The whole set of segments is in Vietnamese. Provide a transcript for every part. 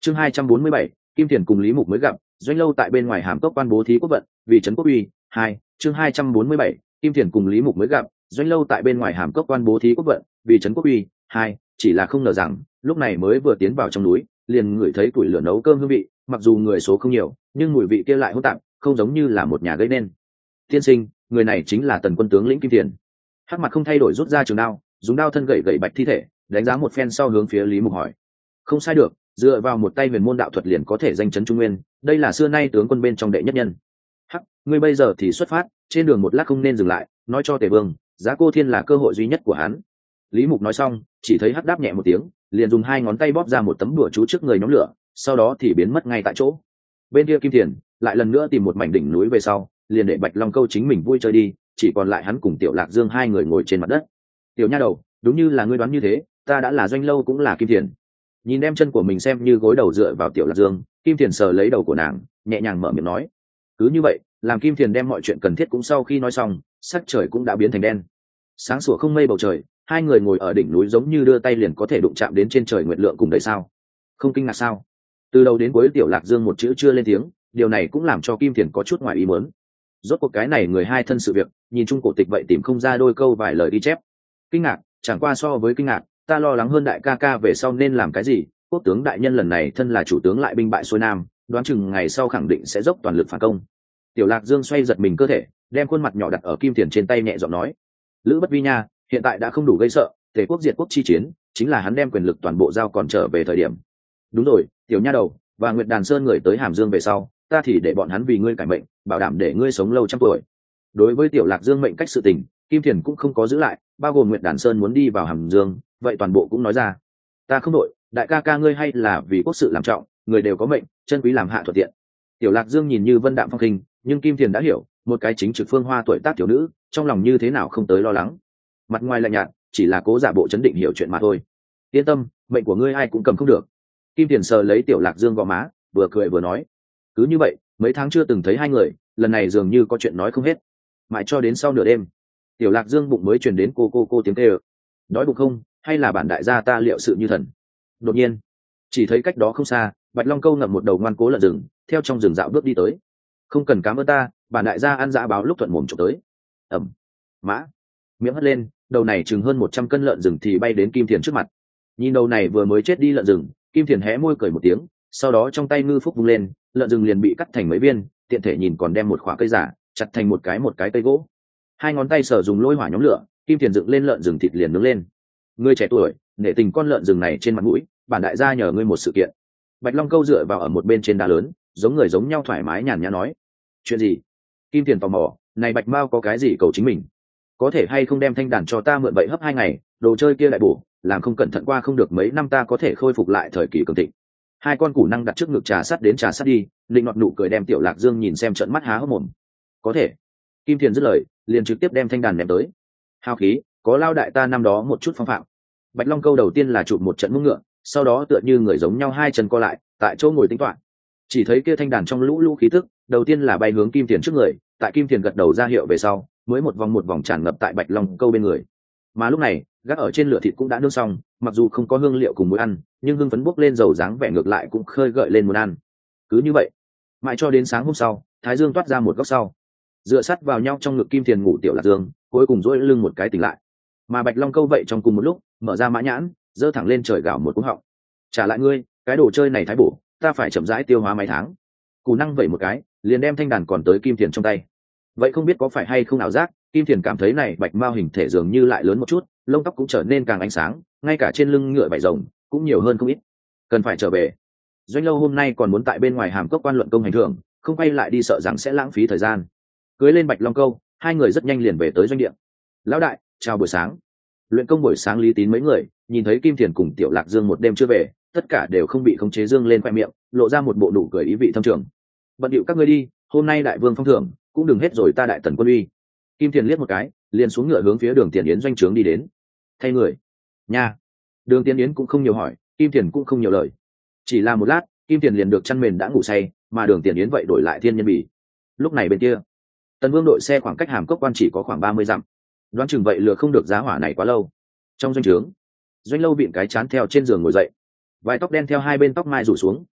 Chương 247, Kim Thiền cùng Lý Mục mới gặp, doanh lâu tại bên ngoài hàm cốc quan bố thí quốc vận, vì trấn quốc uy. 2. Chương 247, Kim Thiền cùng Lý Mục mới gặp, doanh lâu tại bên ngoài hàm cốc quan bố thí quốc vận, vì trấn quốc uy. 2. Chỉ là không ngờ rằng, lúc này mới vừa tiến vào trong núi, liền ngửi thấy củi lửa nấu cơm hương vị, mặc dù người số không nhiều, nhưng mùi vị kia lại hỗn tạp, không giống như là một nhà gây nên. Tiên sinh, người này chính là Tần quân tướng lĩnh Kim Thiền. Hắc mặt không thay đổi rút ra trường đao, dùng đao thân gậy bạch thi thể, đánh giá một phen sau hướng phía Lý Mục hỏi. Không sai được, dựa vào một tay huyền môn đạo thuật liền có thể danh chấn trung nguyên, đây là xưa nay tướng quân bên trong đệ nhất nhân. Hắc, ngươi bây giờ thì xuất phát, trên đường một lát không nên dừng lại, nói cho Tề Vương, Giá Cô Thiên là cơ hội duy nhất của hắn. Lý Mục nói xong, chỉ thấy Hắc đáp nhẹ một tiếng, liền dùng hai ngón tay bóp ra một tấm đùa chú trước người nhóm lửa, sau đó thì biến mất ngay tại chỗ. Bên kia Kim Thiền lại lần nữa tìm một mảnh đỉnh núi về sau, liền để Bạch Long Câu chính mình vui chơi đi, chỉ còn lại hắn cùng Tiểu Lạc Dương hai người ngồi trên mặt đất. Tiểu nha đầu, đúng như là ngươi đoán như thế, ta đã là doanh lâu cũng là Kim Thiền. Nhìn đem chân của mình xem như gối đầu dựa vào Tiểu Lạc Dương, Kim Thiền sờ lấy đầu của nàng, nhẹ nhàng mở miệng nói. Cứ như vậy, làm Kim Thiền đem mọi chuyện cần thiết cũng sau khi nói xong, sắc trời cũng đã biến thành đen. Sáng sủa không mây bầu trời, hai người ngồi ở đỉnh núi giống như đưa tay liền có thể đụng chạm đến trên trời nguyệt lượng cùng đầy sao. Không kinh ngạc sao? Từ đầu đến cuối Tiểu Lạc Dương một chữ chưa lên tiếng, điều này cũng làm cho Kim Thiền có chút ngoài ý muốn. Rốt cuộc cái này người hai thân sự việc, nhìn chung cổ tịch vậy tìm không ra đôi câu vài lời ghi chép. Kinh ngạc, chẳng qua so với kinh ngạc, ta lo lắng hơn đại ca ca về sau nên làm cái gì. Quốc tướng đại nhân lần này thân là chủ tướng lại binh bại xuôi nam, đoán chừng ngày sau khẳng định sẽ dốc toàn lực phản công. Tiểu Lạc Dương xoay giật mình cơ thể, đem khuôn mặt nhỏ đặt ở Kim Thiền trên tay nhẹ giọng nói. Lữ Bất Vi nha, hiện tại đã không đủ gây sợ, Tề quốc diệt quốc chi chiến chính là hắn đem quyền lực toàn bộ giao còn trở về thời điểm. Đúng rồi, tiểu nha đầu, và Nguyệt Đàn Sơn người tới Hàm Dương về sau, ta thì để bọn hắn vì ngươi cải mệnh, bảo đảm để ngươi sống lâu trăm tuổi. Đối với Tiểu Lạc Dương mệnh cách sự tình, Kim Thiền cũng không có giữ lại, bao gồm Nguyệt Đàn Sơn muốn đi vào Hàm Dương, vậy toàn bộ cũng nói ra. Ta không đội, đại ca ca ngươi hay là vì quốc sự làm trọng, người đều có mệnh, chân quý làm hạ thuận tiện. Tiểu Lạc Dương nhìn như vân đạm phong khinh, nhưng Kim Thiền đã hiểu, một cái chính trực phương hoa tuổi tác tiểu nữ, trong lòng như thế nào không tới lo lắng. Mặt ngoài lạnh nhạt, chỉ là cố giả bộ chấn định hiểu chuyện mà thôi. Yên tâm, mệnh của ngươi ai cũng cầm không được. Kim Thiền sờ lấy Tiểu Lạc Dương gò má, vừa cười vừa nói. Cứ như vậy, mấy tháng chưa từng thấy hai người, lần này dường như có chuyện nói không hết. Mãi cho đến sau nửa đêm, Tiểu Lạc Dương bụng mới truyền đến cô tiếng kêu. Đói bụng không, hay là bản đại gia ta liệu sự như thần. Đột nhiên, chỉ thấy cách đó không xa, Bạch Long Câu ngậm một đầu ngoan cố lợn rừng, theo trong rừng dạo bước đi tới. Không cần cám ơn ta, bản đại gia ăn dã báo lúc thuận mồm trộm tới. Ẩm, mã, miệng hất lên, đầu này chừng hơn 100 cân lợn rừng thì bay đến Kim Thiền trước mặt. Nhìn đầu này vừa mới chết đi lợn rừng, Kim Thiền hé môi cười một tiếng, sau đó trong tay ngư phúc vung lên, lợn rừng liền bị cắt thành mấy viên, tiện thể nhìn còn đem một khỏa cây giả chặt thành một cái cây gỗ. Hai ngón tay sở dùng lôi hỏa nhóm lửa, Kim Thiền dựng lên lợn rừng thịt liền nướng lên. Ngươi trẻ tuổi, nể tình con lợn rừng này trên mặt mũi, bản đại gia nhờ ngươi một sự kiện. Bạch Long Câu dựa vào ở một bên trên đá lớn, giống người giống nhau thoải mái nhàn nhã nói. Chuyện gì? Kim Thiền tò mò, này Bạch Mao có cái gì cầu chính mình? Có thể hay không đem thanh đàn cho ta mượn vậy hấp 2 ngày, đồ chơi kia lại bổ, làm không cẩn thận qua không được mấy năm ta có thể khôi phục lại thời kỳ cường thịnh. Hai con củ năng đặt trước ngực trà sắt đến trà sắt đi, định nọt nụ cười đem Tiểu Lạc Dương nhìn xem trợn mắt há hốc mồm. Có thể. Kim Thiền dứt lời, liền trực tiếp đem thanh đàn ném tới. Hào khí, có lao đại ta năm đó một chút phong phạm. Bạch Long Câu đầu tiên là chụp một trận mông ngựa, sau đó tựa như người giống nhau hai chân co lại, tại chỗ ngồi tính toán. Chỉ thấy kia thanh đàn trong lũ lũ khí tức, đầu tiên là bay hướng Kim Thiền trước người, tại Kim Thiền gật đầu ra hiệu về sau, mới một vòng tràn ngập tại Bạch Long Câu bên người. Mà lúc này, gác ở trên lửa thịt cũng đã nướng xong, mặc dù không có hương liệu cùng muối ăn, nhưng hương phấn bốc lên dầu dáng vẻ ngược lại cũng khơi gợi lên muốn ăn. Cứ như vậy, mãi cho đến sáng hôm sau, Thái Dương toát ra một góc sau, dựa sát vào nhau trong ngực Kim Thiền ngủ Tiểu Lạc Dương, cuối cùng duỗi lưng một cái tỉnh lại. Mà Bạch Long Câu vậy trong cùng một lúc, mở ra mã nhãn, giơ thẳng lên trời gào một cú họng. Trả lại ngươi, cái đồ chơi này thái bổ, ta phải chậm rãi tiêu hóa mấy tháng. Cù năng vậy một cái, liền đem thanh đàn còn tới Kim Thiền trong tay. Vậy không biết có phải hay không ảo giác, Kim Thiền cảm thấy này Bạch Mao hình thể dường như lại lớn một chút, lông tóc cũng trở nên càng ánh sáng, ngay cả trên lưng ngựa vảy rồng cũng nhiều hơn không ít. Cần phải trở về. Doanh lâu hôm nay còn muốn tại bên ngoài hàm cốc quan luận công hành thưởng, không quay lại đi sợ rằng sẽ lãng phí thời gian. Cưới lên Bạch Long Câu, hai người rất nhanh liền về tới doanh địa. Lão đại, chào buổi sáng. Luyện công buổi sáng Lý Tín mấy người nhìn thấy Kim Thiền cùng Tiểu Lạc Dương một đêm chưa về, tất cả đều không bị khống chế dương lên khoe miệng, lộ ra một bộ nụ cười ý vị thâm trường. Bận điệu các ngươi đi, hôm nay đại vương phong thưởng cũng đừng hết rồi ta đại tần quân uy. Kim Thiền liếc một cái, liền xuống ngựa hướng phía Đường Tiền Yến doanh trướng đi đến. Thay người nha. Đường Tiền Yến cũng không nhiều hỏi, Kim Thiền cũng không nhiều lời. Chỉ là một lát, Kim Thiền liền được chăn mền đã ngủ say, mà Đường Tiền Yến vậy đổi lại thiên nhân bỉ. Lúc này bên kia, Tần Vương đội xe khoảng cách hàm cốc quan chỉ có khoảng 30 dặm. Đoán chừng vậy lừa không được giá hỏa này quá lâu. Trong doanh trướng, Doanh Lâu vịn cái chán theo trên giường ngồi dậy, vài tóc đen theo hai bên tóc mai rủ xuống,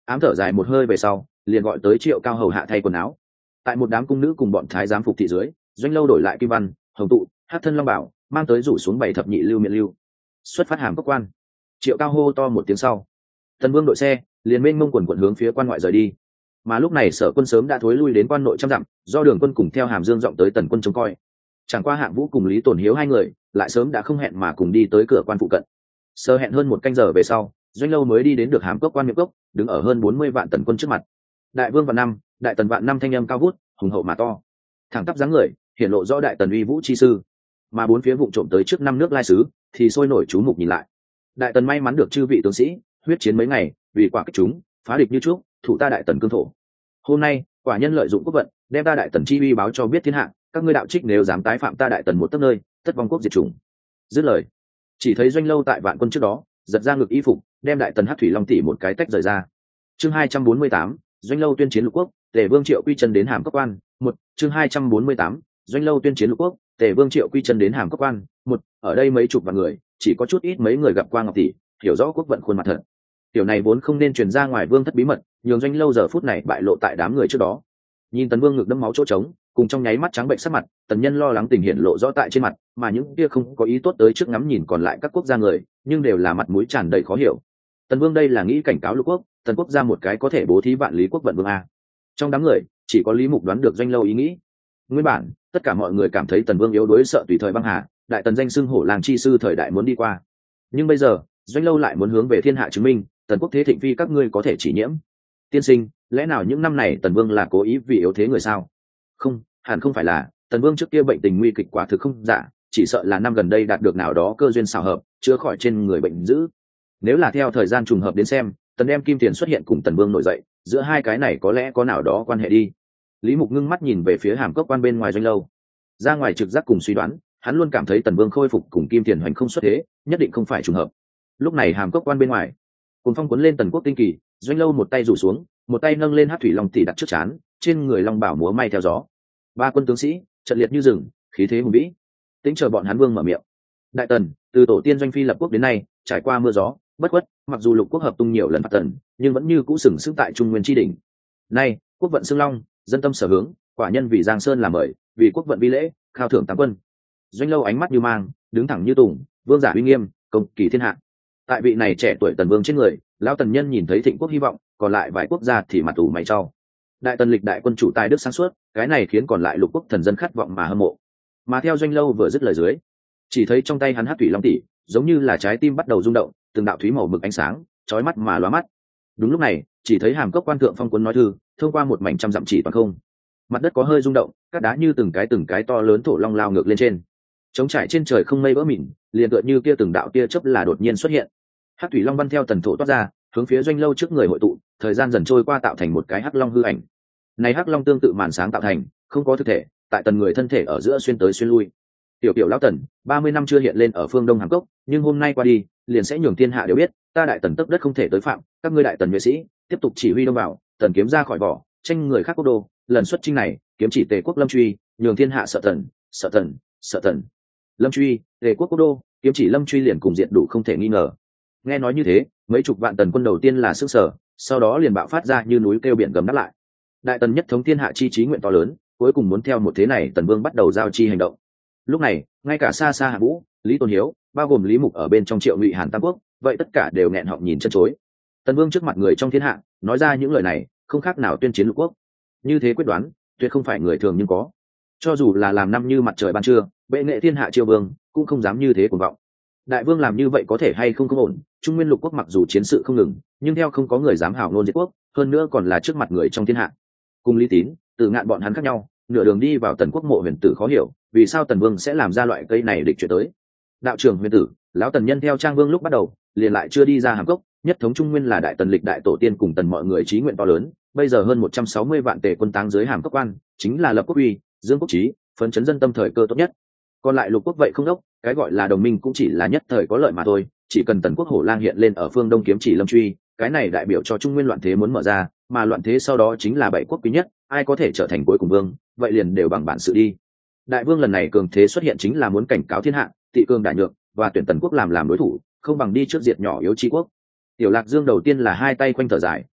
ám thở dài một hơi về sau liền gọi tới Triệu Cao hầu hạ thay quần áo. Tại một đám cung nữ cùng bọn thái giám phục thị dưới, Doanh Lâu đổi lại kim văn, hồng tụ, hắc thân long bảo, mang tới rủ xuống 7 thập nhị lưu miện lưu, xuất phát hàm cốc quan. Triệu Cao hô to một tiếng sau, Tần Vương đội xe liền mênh mông quần quần hướng phía quan ngoại rời đi. Mà lúc này Sở Quân sớm đã thối lui đến quan nội trăm dặm, do Đường Quân cùng theo Hàm Dương giọng tới Tần Quân trông coi. Chẳng qua Hạng Vũ cùng Lý Tồn Hiếu hai người lại sớm đã không hẹn mà cùng đi tới cửa quan phụ cận. Sơ hẹn hơn một canh giờ về sau, Doanh Lâu mới đi đến được hàm cốc quan miệng cốc, đứng ở hơn 40 vạn Tần Quân trước mặt. Đại Vương vạn năm, Đại Tần vạn năm thanh âm cao vút, hùng hậu mà to, thẳng tắp dáng người, hiển lộ rõ Đại Tần uy vũ chi sư. Mà bốn phía vụng trộm tới trước năm nước lai sứ thì sôi nổi chú mục nhìn lại. Đại Tần may mắn được chư vị tướng sĩ huyết chiến mấy ngày, vì quả kích chúng, phá địch như trước, thủ ta Đại Tần cương thổ. Hôm nay, quả nhân lợi dụng quốc vận, đem ta Đại Tần chi uy báo cho biết thiên hạ, các ngươi đạo trích nếu dám tái phạm ta Đại Tần một tấc nơi, tất vong quốc diệt chủng. Dứt lời, chỉ thấy Doanh Lâu tại vạn quân trước đó giật ra ngực y phục, đem Đại Tần Hắc Thủy Long tỷ một cái tách rời ra. Chương 248, Doanh Lâu tuyên chiến lục quốc, Tề Vương Triệu quy chân đến hàm cốc quan. Một, chương 248, Doanh Lâu tuyên chiến lục quốc, Tề Vương Triệu quy chân đến hàm cốc quan. Một, ở đây mấy chục vạn người, chỉ có chút ít mấy người gặp qua Ngọc tỷ, hiểu rõ quốc vận khuôn mặt thật. Điều này vốn không nên truyền ra ngoài vương thất bí mật, nhường Doanh Lâu giờ phút này bại lộ tại đám người trước đó. Nhìn Tần Vương ngực đẫm máu chỗ trống, cùng trong nháy mắt trắng bệnh sắc mặt, Tần Nhân lo lắng tình hiện lộ rõ tại trên mặt, mà những kia không có ý tốt tới trước ngắm nhìn còn lại các quốc gia người, nhưng đều là mặt mũi tràn đầy khó hiểu. Tần Vương đây là nghĩ cảnh cáo lục quốc, Tần quốc ra một cái có thể bố thí vạn lý quốc vận vương a. Trong đám người, chỉ có Lý Mục đoán được Doanh Lâu ý nghĩ. Nguyên bản, tất cả mọi người cảm thấy Tần Vương yếu đuối sợ tùy thời băng hà, Đại Tần danh xưng hổ làng chi sư thời đại muốn đi qua. Nhưng bây giờ, Doanh Lâu lại muốn hướng về thiên hạ chứng minh, Tần quốc thế thịnh phi các ngươi có thể chỉ nhiễm. Tiên sinh, lẽ nào những năm này Tần Vương là cố ý vì yếu thế người sao? Không, hẳn không phải là. Tần Vương trước kia bệnh tình nguy kịch quả thực không giả, chỉ sợ là năm gần đây đạt được nào đó cơ duyên xảo hợp, chữa khỏi trên người bệnh dữ. Nếu là theo thời gian trùng hợp đến xem, Tần đem Kim Tiền xuất hiện cùng Tần Vương nổi dậy, giữa hai cái này có lẽ có nào đó quan hệ đi. Lý Mục ngưng mắt nhìn về phía hàm cốc quan bên ngoài Doanh Lâu, ra ngoài trực giác cùng suy đoán, hắn luôn cảm thấy Tần Vương khôi phục cùng Kim Tiền hoành không xuất thế, nhất định không phải trùng hợp. Lúc này hàm cốc quan bên ngoài, cuồng phong cuốn lên Tần quốc tinh kỳ, Doanh Lâu một tay rủ xuống, một tay nâng lên Hắc Thủy Long tỷ đặt trước trán, trên người long bảo múa may theo gió. Ba quân tướng sĩ trận liệt như rừng, khí thế hùng vĩ. Tính chờ bọn hắn vương mở miệng. Đại Tần từ tổ tiên doanh phi lập quốc đến nay, trải qua mưa gió bất khuất, mặc dù lục quốc hợp tung nhiều lần phạt Tần, nhưng vẫn như cũ sừng sững tại trung nguyên tri đỉnh. Nay quốc vận xưng long, dân tâm sở hướng, quả nhân vì Giang Sơn làm mời, vì quốc vận vi lễ, khao thưởng tám quân. Doanh Lâu ánh mắt như mang, đứng thẳng như tùng, vương giả uy nghiêm, công kỳ thiên hạ. Tại vị này trẻ tuổi Tần Vương trên người, lão Tần nhân nhìn thấy thịnh quốc hy vọng, còn lại vài quốc gia thì mặt ủ mày trao. Đại Tần lịch đại quân chủ tài đức sáng suốt, cái này khiến còn lại lục quốc thần dân khát vọng mà hâm mộ. Mà theo Doanh Lâu vừa dứt lời dưới, chỉ thấy trong tay hắn Hắc Thủy Long tỷ giống như là trái tim bắt đầu rung động, từng đạo thúy màu mực ánh sáng chói mắt mà lóa mắt. Đúng lúc này, chỉ thấy hàm cốc quan thượng phong cuốn nói thư thông qua một mảnh trăm dặm chỉ toàn không, mặt đất có hơi rung động, các đá như từng cái to lớn thổ long lao ngược lên trên, trống trải trên trời không mây vỡ mịn, liền tựa như kia từng đạo tia chớp là đột nhiên xuất hiện. Hắc Thủy Long văn theo tần thổ toát ra, hướng phía Doanh Lâu trước người hội tụ, thời gian dần trôi qua tạo thành một cái hắc long hư ảnh. Này hắc long tương tự màn sáng tạo thành, không có thực thể, tại Tần người thân thể ở giữa xuyên tới xuyên lui. Tiểu lão Tần 30 năm chưa hiện lên ở phương Đông Hàm Cốc, nhưng hôm nay qua đi, liền sẽ nhường thiên hạ đều biết, ta Đại Tần tấc đất không thể tới phạm, các ngươi Đại Tần nhuệ sĩ, tiếp tục chỉ huy đông vào, Tần kiếm ra khỏi vỏ, tranh người khác quốc đô, lần xuất chinh này, kiếm chỉ Tề quốc Lâm Truy, nhường thiên hạ sợ Tần, sợ Tần, sợ Tần. Lâm Truy, Tề quốc quốc đô, kiếm chỉ Lâm Truy liền cùng diện đủ không thể nghi ngờ. Nghe nói như thế, mấy chục vạn Tần quân đầu tiên là sức sở, sau đó liền bạo phát ra như núi kêu biển gầm đáp lại. Đại Tần nhất thống thiên hạ chi chí nguyện to lớn, cuối cùng muốn theo một thế này Tần Vương bắt đầu giao chi hành động. Lúc này, ngay cả xa xa Hạ Vũ, Lý Tôn Hiếu, bao gồm Lý Mục ở bên trong Triệu Ngụy Hàn Tam Quốc, vậy tất cả đều nghẹn họng nhìn chân chối. Tần Vương trước mặt người trong thiên hạ, nói ra những lời này, không khác nào tuyên chiến lục quốc. Như thế quyết đoán, tuyệt không phải người thường nhưng có. Cho dù là làm năm như mặt trời ban trưa, bệ nghệ thiên hạ triều vương, cũng không dám như thế cuồng vọng. Đại vương làm như vậy có thể hay không không ổn, Trung Nguyên lục quốc mặc dù chiến sự không ngừng, nhưng theo không có người dám hào ngôn diệt quốc, hơn nữa còn là trước mặt người trong thiên hạ. Cùng Lý Tín, Từ Ngạn bọn hắn khác nhau, nửa đường đi vào Tần quốc mộ huyền tử khó hiểu, vì sao Tần Vương sẽ làm ra loại cây này địch chuyện tới. Đạo trưởng huyền tử, lão Tần nhân theo Trang Vương lúc bắt đầu, liền lại chưa đi ra Hàm Cốc, nhất thống Trung Nguyên là Đại Tần lịch đại tổ tiên cùng Tần mọi người chí nguyện to lớn, bây giờ hơn 160 vạn tề quân táng dưới Hàm Cốc quan, chính là lập quốc uy, dương quốc chí, phấn chấn dân tâm thời cơ tốt nhất. Còn lại lục quốc vậy không đốc, cái gọi là đồng minh cũng chỉ là nhất thời có lợi mà thôi, chỉ cần Tần quốc hổ lang hiện lên ở phương Đông kiếm chỉ Lâm Truy, cái này đại biểu cho Trung Nguyên loạn thế muốn mở ra, mà loạn thế sau đó chính là bảy quốc quý nhất, ai có thể trở thành cuối cùng vương, vậy liền đều bằng bản sự đi. Đại vương lần này cường thế xuất hiện chính là muốn cảnh cáo thiên hạ, tị cường đại nhược và tuyển Tần quốc làm đối thủ, không bằng đi trước diệt nhỏ yếu chi quốc. Tiểu Lạc Dương đầu tiên là hai tay quanh thở dài,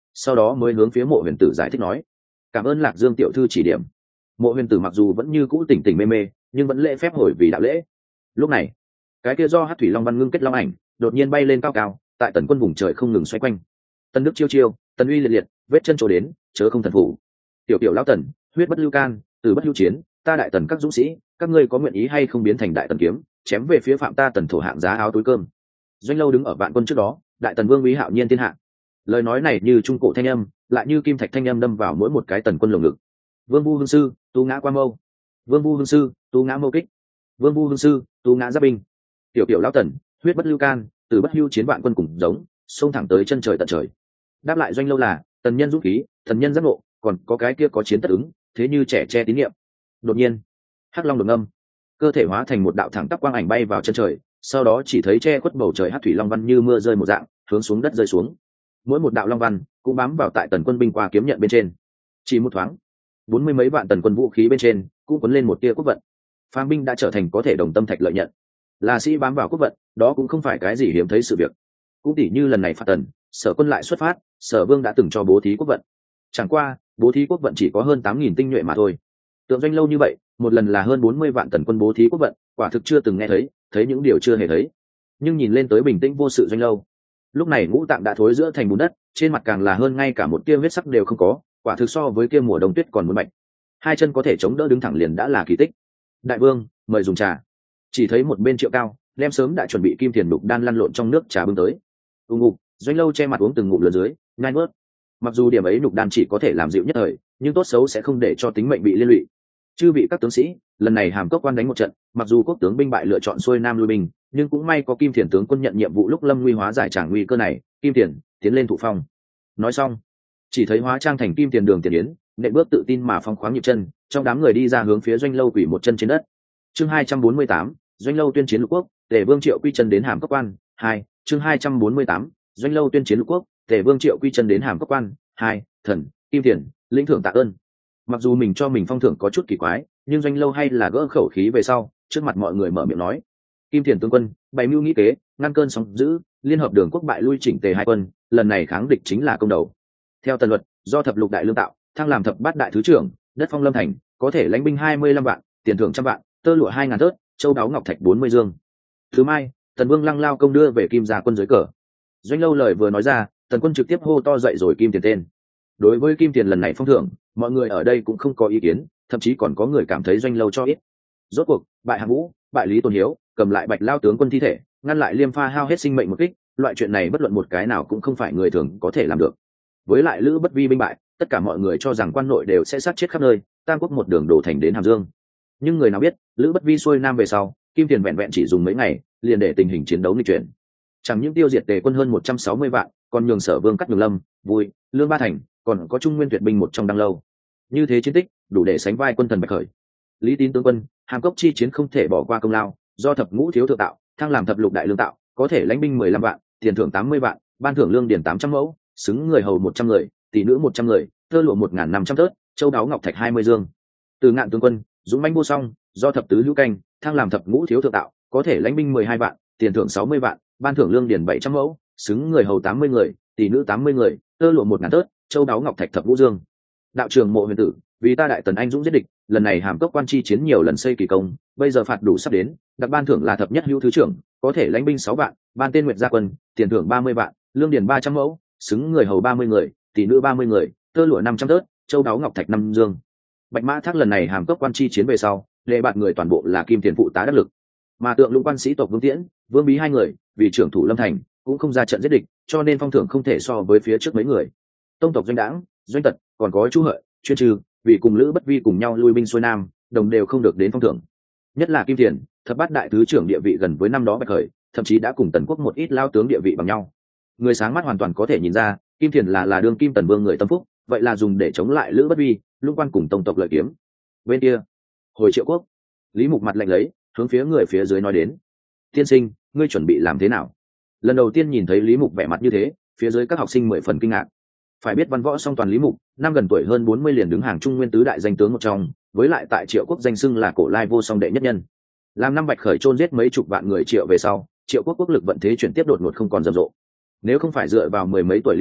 sau đó mới hướng phía Mộ Huyền Tử giải thích nói: cảm ơn Lạc Dương tiểu thư chỉ điểm. Mộ Huyền Tử mặc dù vẫn như cũ tỉnh tỉnh mê mê, nhưng vẫn lễ phép hồi vì đạo lễ. Lúc này, cái kia do Hắc Thủy Long Văn ngưng kết long ảnh đột nhiên bay lên cao cao, tại Tần Quân vùng trời không ngừng xoay quanh. Tân Đức chiêu chiêu, Tần Uy liệt liệt, vết chân trổ đến, chớ không thần phủ. Tiểu tiểu lão Tần, huyết bất lưu can, từ bất lưu chiến, ta đại tần các dũng sĩ, các ngươi có nguyện ý hay không biến thành đại tần kiếm, chém về phía phạm ta tần thổ hạng giá áo túi cơm. Doanh Lâu đứng ở vạn quân trước đó, đại tần vương úy hạo nhiên thiên hạ. Lời nói này như trung cổ thanh âm, lại như kim thạch thanh âm đâm vào mỗi một cái tần quân lồng ngực. Vương Vu Hương sư, tu ngã qua mâu. Vương Vu Hương sư, tu ngã mâu kích. Vương Vu Hương sư, tu ngã giáp binh. Tiểu tiểu lão Tần, huyết bất lưu can, từ bất lưu chiến vạn quân cùng giống, xông thẳng tới chân trời tận trời. Đáp lại Doanh Lâu là tần nhân dũng khí, thần nhân giác ngộ, còn có cái kia có chiến tất ứng, thế như trẻ che tín niệm. Đột nhiên, hắc long đột ngâm, cơ thể hóa thành một đạo thẳng tắp quang ảnh bay vào chân trời, sau đó chỉ thấy che khuất bầu trời hắc thủy long văn như mưa rơi một dạng hướng xuống đất rơi xuống. Mỗi một đạo long văn cũng bám vào tại tần quân binh qua kiếm nhận bên trên. Chỉ một thoáng, 40 mấy vạn tần quân vũ khí bên trên cũng cuốn lên một tia quốc vận. Phàm binh đã trở thành có thể đồng tâm thạch lợi nhận. Là sĩ bám vào quốc vận, đó cũng không phải cái gì hiếm thấy sự việc. Cũng tỉ như lần này phạt tần, Sở Quân lại xuất phát, Sở Vương đã từng cho bố thí quốc vận. Chẳng qua, bố thí quốc vận chỉ có hơn 8.000 tinh nhuệ mà thôi. Tượng Doanh Lâu như vậy, một lần là hơn 40 vạn tần quân bố thí quốc vận, quả thực chưa từng nghe thấy những điều chưa hề thấy. Nhưng nhìn lên tới bình tĩnh vô sự Doanh Lâu, lúc này ngũ tạng đã thối giữa thành bùn đất, trên mặt càng là hơn ngay cả một tia huyết sắc đều không có, quả thực so với kia mùa đông tuyết còn muốn mạnh. Hai chân có thể chống đỡ đứng thẳng liền đã là kỳ tích. Đại vương, mời dùng trà. Chỉ thấy một bên Triệu Cao đem sớm đã chuẩn bị kim tiền đục đan lăn lộn trong nước trà bưng tới. Ngục, Doanh Lâu che mặt uống từng ngụm lớn dưới, nhai nuốt. Mặc dù điểm ấy nhục đan chỉ có thể làm dịu nhất thời, nhưng tốt xấu sẽ không để cho tính mệnh bị liên lụy. Chư vị các tướng sĩ, lần này Hàm Cốc quan đánh một trận, mặc dù quốc tướng binh bại lựa chọn xuôi nam lui binh, nhưng cũng may có Kim Thiền tướng quân nhận nhiệm vụ lúc lâm nguy hóa giải tràng nguy cơ này, Kim Thiền tiến lên thụ phong. Nói xong, chỉ thấy hóa trang thành Kim Thiền đường tiền yến, nện bước tự tin mà phong khoáng nhịp chân, trong đám người đi ra hướng phía Doanh Lâu quỳ một chân trên đất. Chương 248, Doanh Lâu tuyên chiến lục quốc, Tề Vương Triệu quy chân đến Hàm Cốc quan. 2, chương 248, Doanh Lâu tuyên chiến lục quốc, Tề Vương Triệu quy chân đến Hàm Cốc quan. 2, thần, Kim Thiền, lĩnh thưởng tạ ơn. Mặc dù mình cho mình phong thưởng có chút kỳ quái, nhưng Doanh Lâu hay là gỡ khẩu khí về sau, trước mặt mọi người mở miệng nói: Kim Thiền tướng quân bày mưu nghĩ kế, ngăn cơn sóng dữ, liên hợp đường quốc bại lui chỉnh tề hai quân, lần này kháng địch chính là công đầu. Theo tần luật, do thập lục đại lương tạo, thăng làm thập bát đại thứ trưởng, đất phong lâm thành, có thể lãnh binh 25 vạn, tiền thưởng 100 vạn, tơ lụa 2.000 thớt, châu đáo ngọc thạch 40 dương. Thứ mai, Tần Vương Lăng Lao công đưa về Kim gia quân dưới cờ. Doanh Lâu lời vừa nói ra, Tần quân trực tiếp hô to dậy rồi Kim Tiền tên. Đối với Kim Tiền lần này phong thưởng, mọi người ở đây cũng không có ý kiến, thậm chí còn có người cảm thấy Doanh Lâu cho ít. Rốt cuộc, bại Hạng Vũ, bại Lý Tôn Hiếu, cầm lại Bạch Lao tướng quân thi thể, ngăn lại Liêm Pha hao hết sinh mệnh một kích, loại chuyện này bất luận một cái nào cũng không phải người thường có thể làm được. Với lại Lữ Bất Vi binh bại, tất cả mọi người cho rằng quan nội đều sẽ sát chết khắp nơi, Tam Quốc một đường đổ thành đến Hàm Dương. Nhưng người nào biết, Lữ Bất Vi xuôi nam về sau, Kim Tiền vẹn vẹn chỉ dùng mấy ngày, liền để tình hình chiến đấu nghịch chuyển. Chẳng những tiêu diệt Tề quân hơn 160 vạn, còn nhường Sở Vương cắt nhường Lâm, Vui, Lương Ba Thành, còn có Trung Nguyên tuyệt binh một trong Đăng Lâu. Như thế chiến tích, đủ để sánh vai quân thần Bạch Khởi. Lý Tín tướng quân, Hàm Cốc chi chiến không thể bỏ qua công lao, do thập ngũ thiếu thượng tạo, thăng làm thập lục đại lương tạo, có thể lãnh binh 15 vạn, tiền thưởng 80 vạn, ban thưởng lương điển 800 mẫu, xứng người hầu 100 người, tỷ nữ 100 người, tơ lụa 1.500 tớt, châu đáo ngọc thạch 20 dương. Từ Ngạn tướng quân, dũng mãnh vô song, do thập tứ hữu canh, thăng làm thập ngũ thiếu thượng tạo, có thể lãnh binh 12 vạn, tiền thưởng 60 vạn, ban thưởng lương điển 700 mẫu, xứng người hầu 80 người, tỷ nữ 80 người, tơ lụa 1.000 tớt, châu đáo ngọc thạch thập ngũ dương. Đạo trường Mộ Huyền Tử, vì ta đại tần anh dũng giết địch, lần này Hàm Cốc quan chi chiến nhiều lần xây kỳ công, bây giờ phạt đủ sắp đến, đặc ban thưởng là thập nhất hữu thứ trưởng, có thể lãnh binh 6 vạn, ban tên Nguyệt gia quân, tiền thưởng 30 vạn, lương điển 300 mẫu, xứng người hầu 30 người, tỷ nữ 30 người, tơ lụa 500 tớt, châu đáo ngọc thạch 5 dương. Bạch Mã Thác lần này Hàm Cốc quan chi chiến về sau, lệ bạt người toàn bộ là Kim Tiền phụ tá đắc lực, mà Tượng Lũng quan sĩ tộc Vương Tiễn, Vương Bí hai người, vì trưởng thủ Lâm Thành, cũng không ra trận giết địch, cho nên phong thưởng không thể so với phía trước mấy người. Tông tộc Doanh Đãng, Doanh Tật, còn có Chu Hợi, Chuyên Trừ, vì cùng Lữ Bất Vi cùng nhau lui binh xuôi nam, đồng đều không được đến phong thưởng. Nhất là Kim Tiền, thập bát đại thứ trưởng địa vị gần với năm đó Bạch Khởi, thậm chí đã cùng Tần Quốc một ít lao tướng địa vị bằng nhau. Người sáng mắt hoàn toàn có thể nhìn ra, Kim Tiền là đương kim Tần Vương người tâm phúc, vậy là dùng để chống lại Lữ Bất Vi, Lũng quan cùng tông tộc lợi kiếm. Bên kia, hồi Triệu Quốc, Lý Mục mặt lạnh lấy, hướng phía người phía dưới nói đến: tiên sinh, ngươi chuẩn bị làm thế nào? Lần đầu tiên nhìn thấy Lý Mục vẻ mặt như thế, phía dưới các học sinh 10 phần kinh ngạc. Phải biết văn võ song toàn Lý Mục, năm gần tuổi hơn 40 liền đứng hàng Trung Nguyên tứ đại danh tướng một trong, với lại tại Triệu Quốc danh xưng là cổ lai vô song đệ nhất nhân. Làm năm Bạch Khởi chôn giết mấy chục vạn người Triệu về sau, Triệu Quốc quốc lực vận thế chuyển tiếp đột ngột không còn rầm rộ. Nếu không phải dựa vào mười mấy tuổi Lý Mục,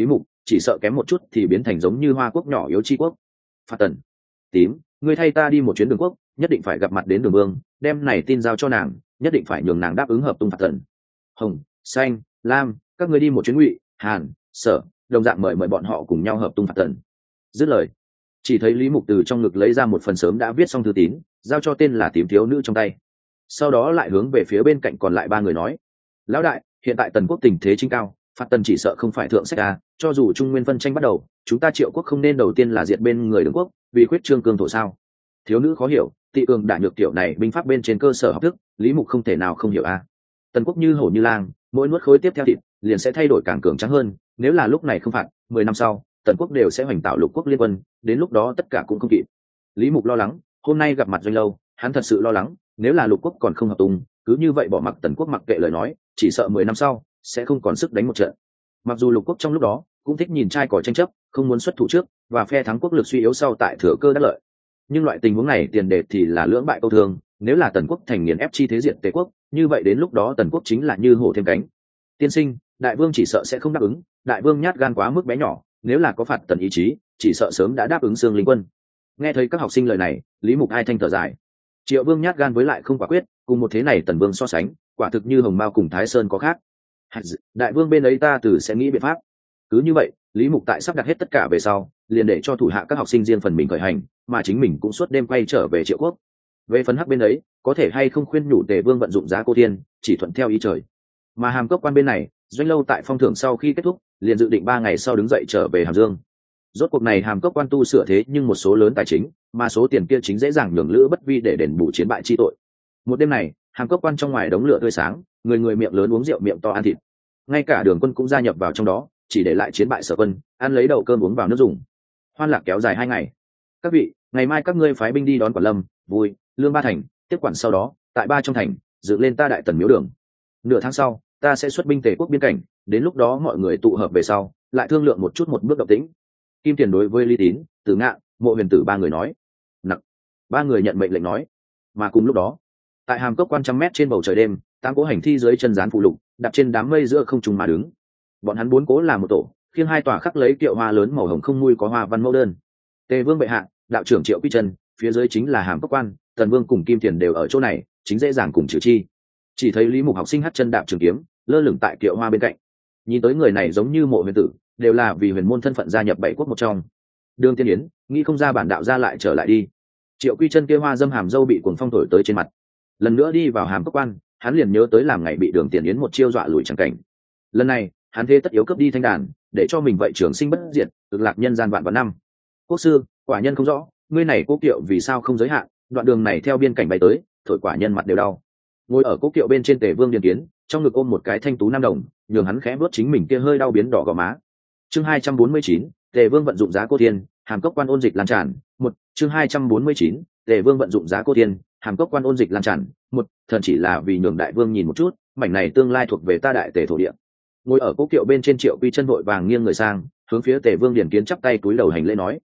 chỉ sợ kém một chút thì biến thành giống như Hoa quốc nhỏ yếu chi quốc. Phạt Tần, tím, ngươi thay ta đi một chuyến Đường quốc, nhất định phải gặp mặt đến Đường Vương, đem này tin giao cho nàng, nhất định phải nhường nàng đáp ứng hợp tung Phạt Tần. Hồng, xanh, lam, các ngươi đi một chuyến Ngụy, Hàn, Sở, đồng dạng mời bọn họ cùng nhau hợp tung Phạt Tần. Dứt lời, chỉ thấy Lý Mục từ trong ngực lấy ra một phần sớm đã viết xong thư tín, giao cho tên là Tím thiếu nữ trong tay. Sau đó lại hướng về phía bên cạnh còn lại ba người nói: lão đại, hiện tại Tần quốc tình thế chính cao, Phạt Tần chỉ sợ không phải thượng sách à, cho dù Trung Nguyên phân tranh bắt đầu, chúng ta Triệu quốc không nên đầu tiên là diệt bên người Đường quốc, vì khuyết trương cương thổ sao? Thiếu nữ khó hiểu, tị cường đả nhược tiểu này binh pháp bên trên cơ sở học thức, Lý Mục không thể nào không hiểu à. Tần quốc như hổ như lang, mỗi nuốt khối tiếp theo thịt liền sẽ thay đổi càng cường trắng hơn, nếu là lúc này không phạt, 10 năm sau Tần quốc đều sẽ hoành tạo Lục quốc liên quân, đến lúc đó tất cả cũng không kịp. Lý Mục lo lắng, hôm nay gặp mặt Doanh Lâu, hắn thật sự lo lắng, nếu là Lục quốc còn không hợp tung, cứ như vậy bỏ mặc Tần quốc mặc kệ lời nói, chỉ sợ 10 năm sau sẽ không còn sức đánh một trận. Mặc dù Lục quốc trong lúc đó cũng thích nhìn trai cỏ tranh chấp, không muốn xuất thủ trước và phe thắng quốc lực suy yếu sau tại thừa cơ đắc lợi, nhưng loại tình huống này tiền đề thì là lưỡng bại câu thương, nếu là Tần quốc thành nghiền ép chi thế diện Tề quốc, như vậy đến lúc đó Tần quốc chính là như hổ thêm cánh. Tiên sinh, đại vương chỉ sợ sẽ không đáp ứng, đại vương nhát gan quá mức bé nhỏ, nếu là có Phạt Tần ý chí, chỉ sợ sớm đã đáp ứng Dương Linh quân. Nghe thấy các học sinh lời này, Lý Mục ai thanh thở dài. Triệu vương nhát gan với lại không quả quyết, cùng một thế này Tần vương so sánh, quả thực như hồng mao cùng Thái Sơn có khác. Đại vương bên ấy ta từ sẽ nghĩ biện pháp. Cứ như vậy, Lý Mục tại sắp đặt hết tất cả về sau, liền để cho thủ hạ các học sinh riêng phần mình khởi hành, mà chính mình cũng suốt đêm quay trở về Triệu quốc. Về phần Hắc bên ấy, có thể hay không khuyên nhủ Tề vương vận dụng Giá Cô Thiên, chỉ thuận theo ý trời. Mà Hàm Cốc quan bên này, Doanh Lâu tại phong thưởng sau khi kết thúc, liền dự định 3 ngày sau đứng dậy trở về Hàm Dương. Rốt cuộc này Hàm Cốc quan tu sửa thế nhưng một số lớn tài chính, mà số tiền kia chính dễ dàng nhường Lữ Bất Vi để đền bù chiến bại chi tội. Một đêm này, Hàm Cốc quan trong ngoài đống lửa tươi sáng, người người miệng lớn uống rượu miệng to ăn thịt. Ngay cả Đường quân cũng gia nhập vào trong đó, chỉ để lại chiến bại Sở quân, ăn lấy đậu cơm uống vào nước dùng. Hoan lạc kéo dài 2 ngày. Các vị, ngày mai các ngươi phái binh đi đón Quản Lâm, Vui, Lương ba thành, tiếp quản sau đó, tại 3 trong thành, dựng lên ta Đại Tần miếu đường. Nửa tháng sau, ta sẽ xuất binh Tề quốc biên cảnh, đến lúc đó mọi người tụ hợp về sau, lại thương lượng một chút một bước động tĩnh. Kim Tiền đối với Lý Tín, Từ Ngạn, Mộ Huyền Tử 3 người nói. Nặc. 3 người nhận mệnh lệnh nói. Mà cùng lúc đó, tại Hàm Cốc quan trăm mét trên bầu trời đêm, 8 cố hành thi dưới chân gián phụ lục, đặt trên đám mây giữa không trung mà đứng. Bọn hắn 4 cố là một tổ, khiêng 2 tòa khắc lấy kiệu hoa lớn màu hồng không mui có hoa văn mẫu đơn. Tề vương bệ hạ, đạo trưởng Triệu Quy Chân, phía dưới chính là Hàm Cốc quan, Tần vương cùng Kim Tiền đều ở chỗ này, chính dễ dàng cùng trừ chi. Chỉ thấy Lý Mục học sinh hất chân đạp trường kiếm, lơ lửng tại kiệu hoa bên cạnh. Nhìn tới người này giống như Mộ Huyền Tử, đều là vì huyền môn thân phận gia nhập 7 quốc một trong. Đường Tiên Yến, nghĩ không ra bản đạo ra lại trở lại đi. Triệu Quy Chân kia hoa dâm hàm dâu bị cuồng phong thổi tới trên mặt. Lần nữa đi vào Hàm Cốc quan, hắn liền nhớ tới làm ngày bị Đường Tiên Yến một chiêu dọa lùi chẳng cảnh. Lần này, hắn thế tất yếu cướp đi thanh đàn, để cho mình vậy trường sinh bất diệt, cực lạc nhân gian vạn vạn năm. Quốc sư, quả nhân không rõ, ngươi này cố kiệu vì sao không giới hạn, đoạn đường này theo biên cảnh bay tới, thổi quả nhân mặt đều đau. Ngồi ở cố kiệu bên trên Tề vương Điền Kiến, trong ngực ôm một cái thanh tú nam đồng, nhường hắn khẽ vuốt chính mình kia hơi đau biến đỏ gò má. Chương 249, Tề vương vận dụng Giá Cô Thiên, Hàm Cốc quan ôn dịch lan tràn. Chương 249, Tề vương vận dụng Giá Cô Thiên, Hàm Cốc quan ôn dịch lan tràn. Thần chỉ là vì nhường đại vương nhìn một chút, mảnh này tương lai thuộc về ta Đại Tề thổ địa. Ngồi ở cố kiệu bên trên Triệu Quy Chân vội vàng nghiêng người sang, hướng phía Tề vương Điền Kiến chắp tay cúi đầu hành lễ nói: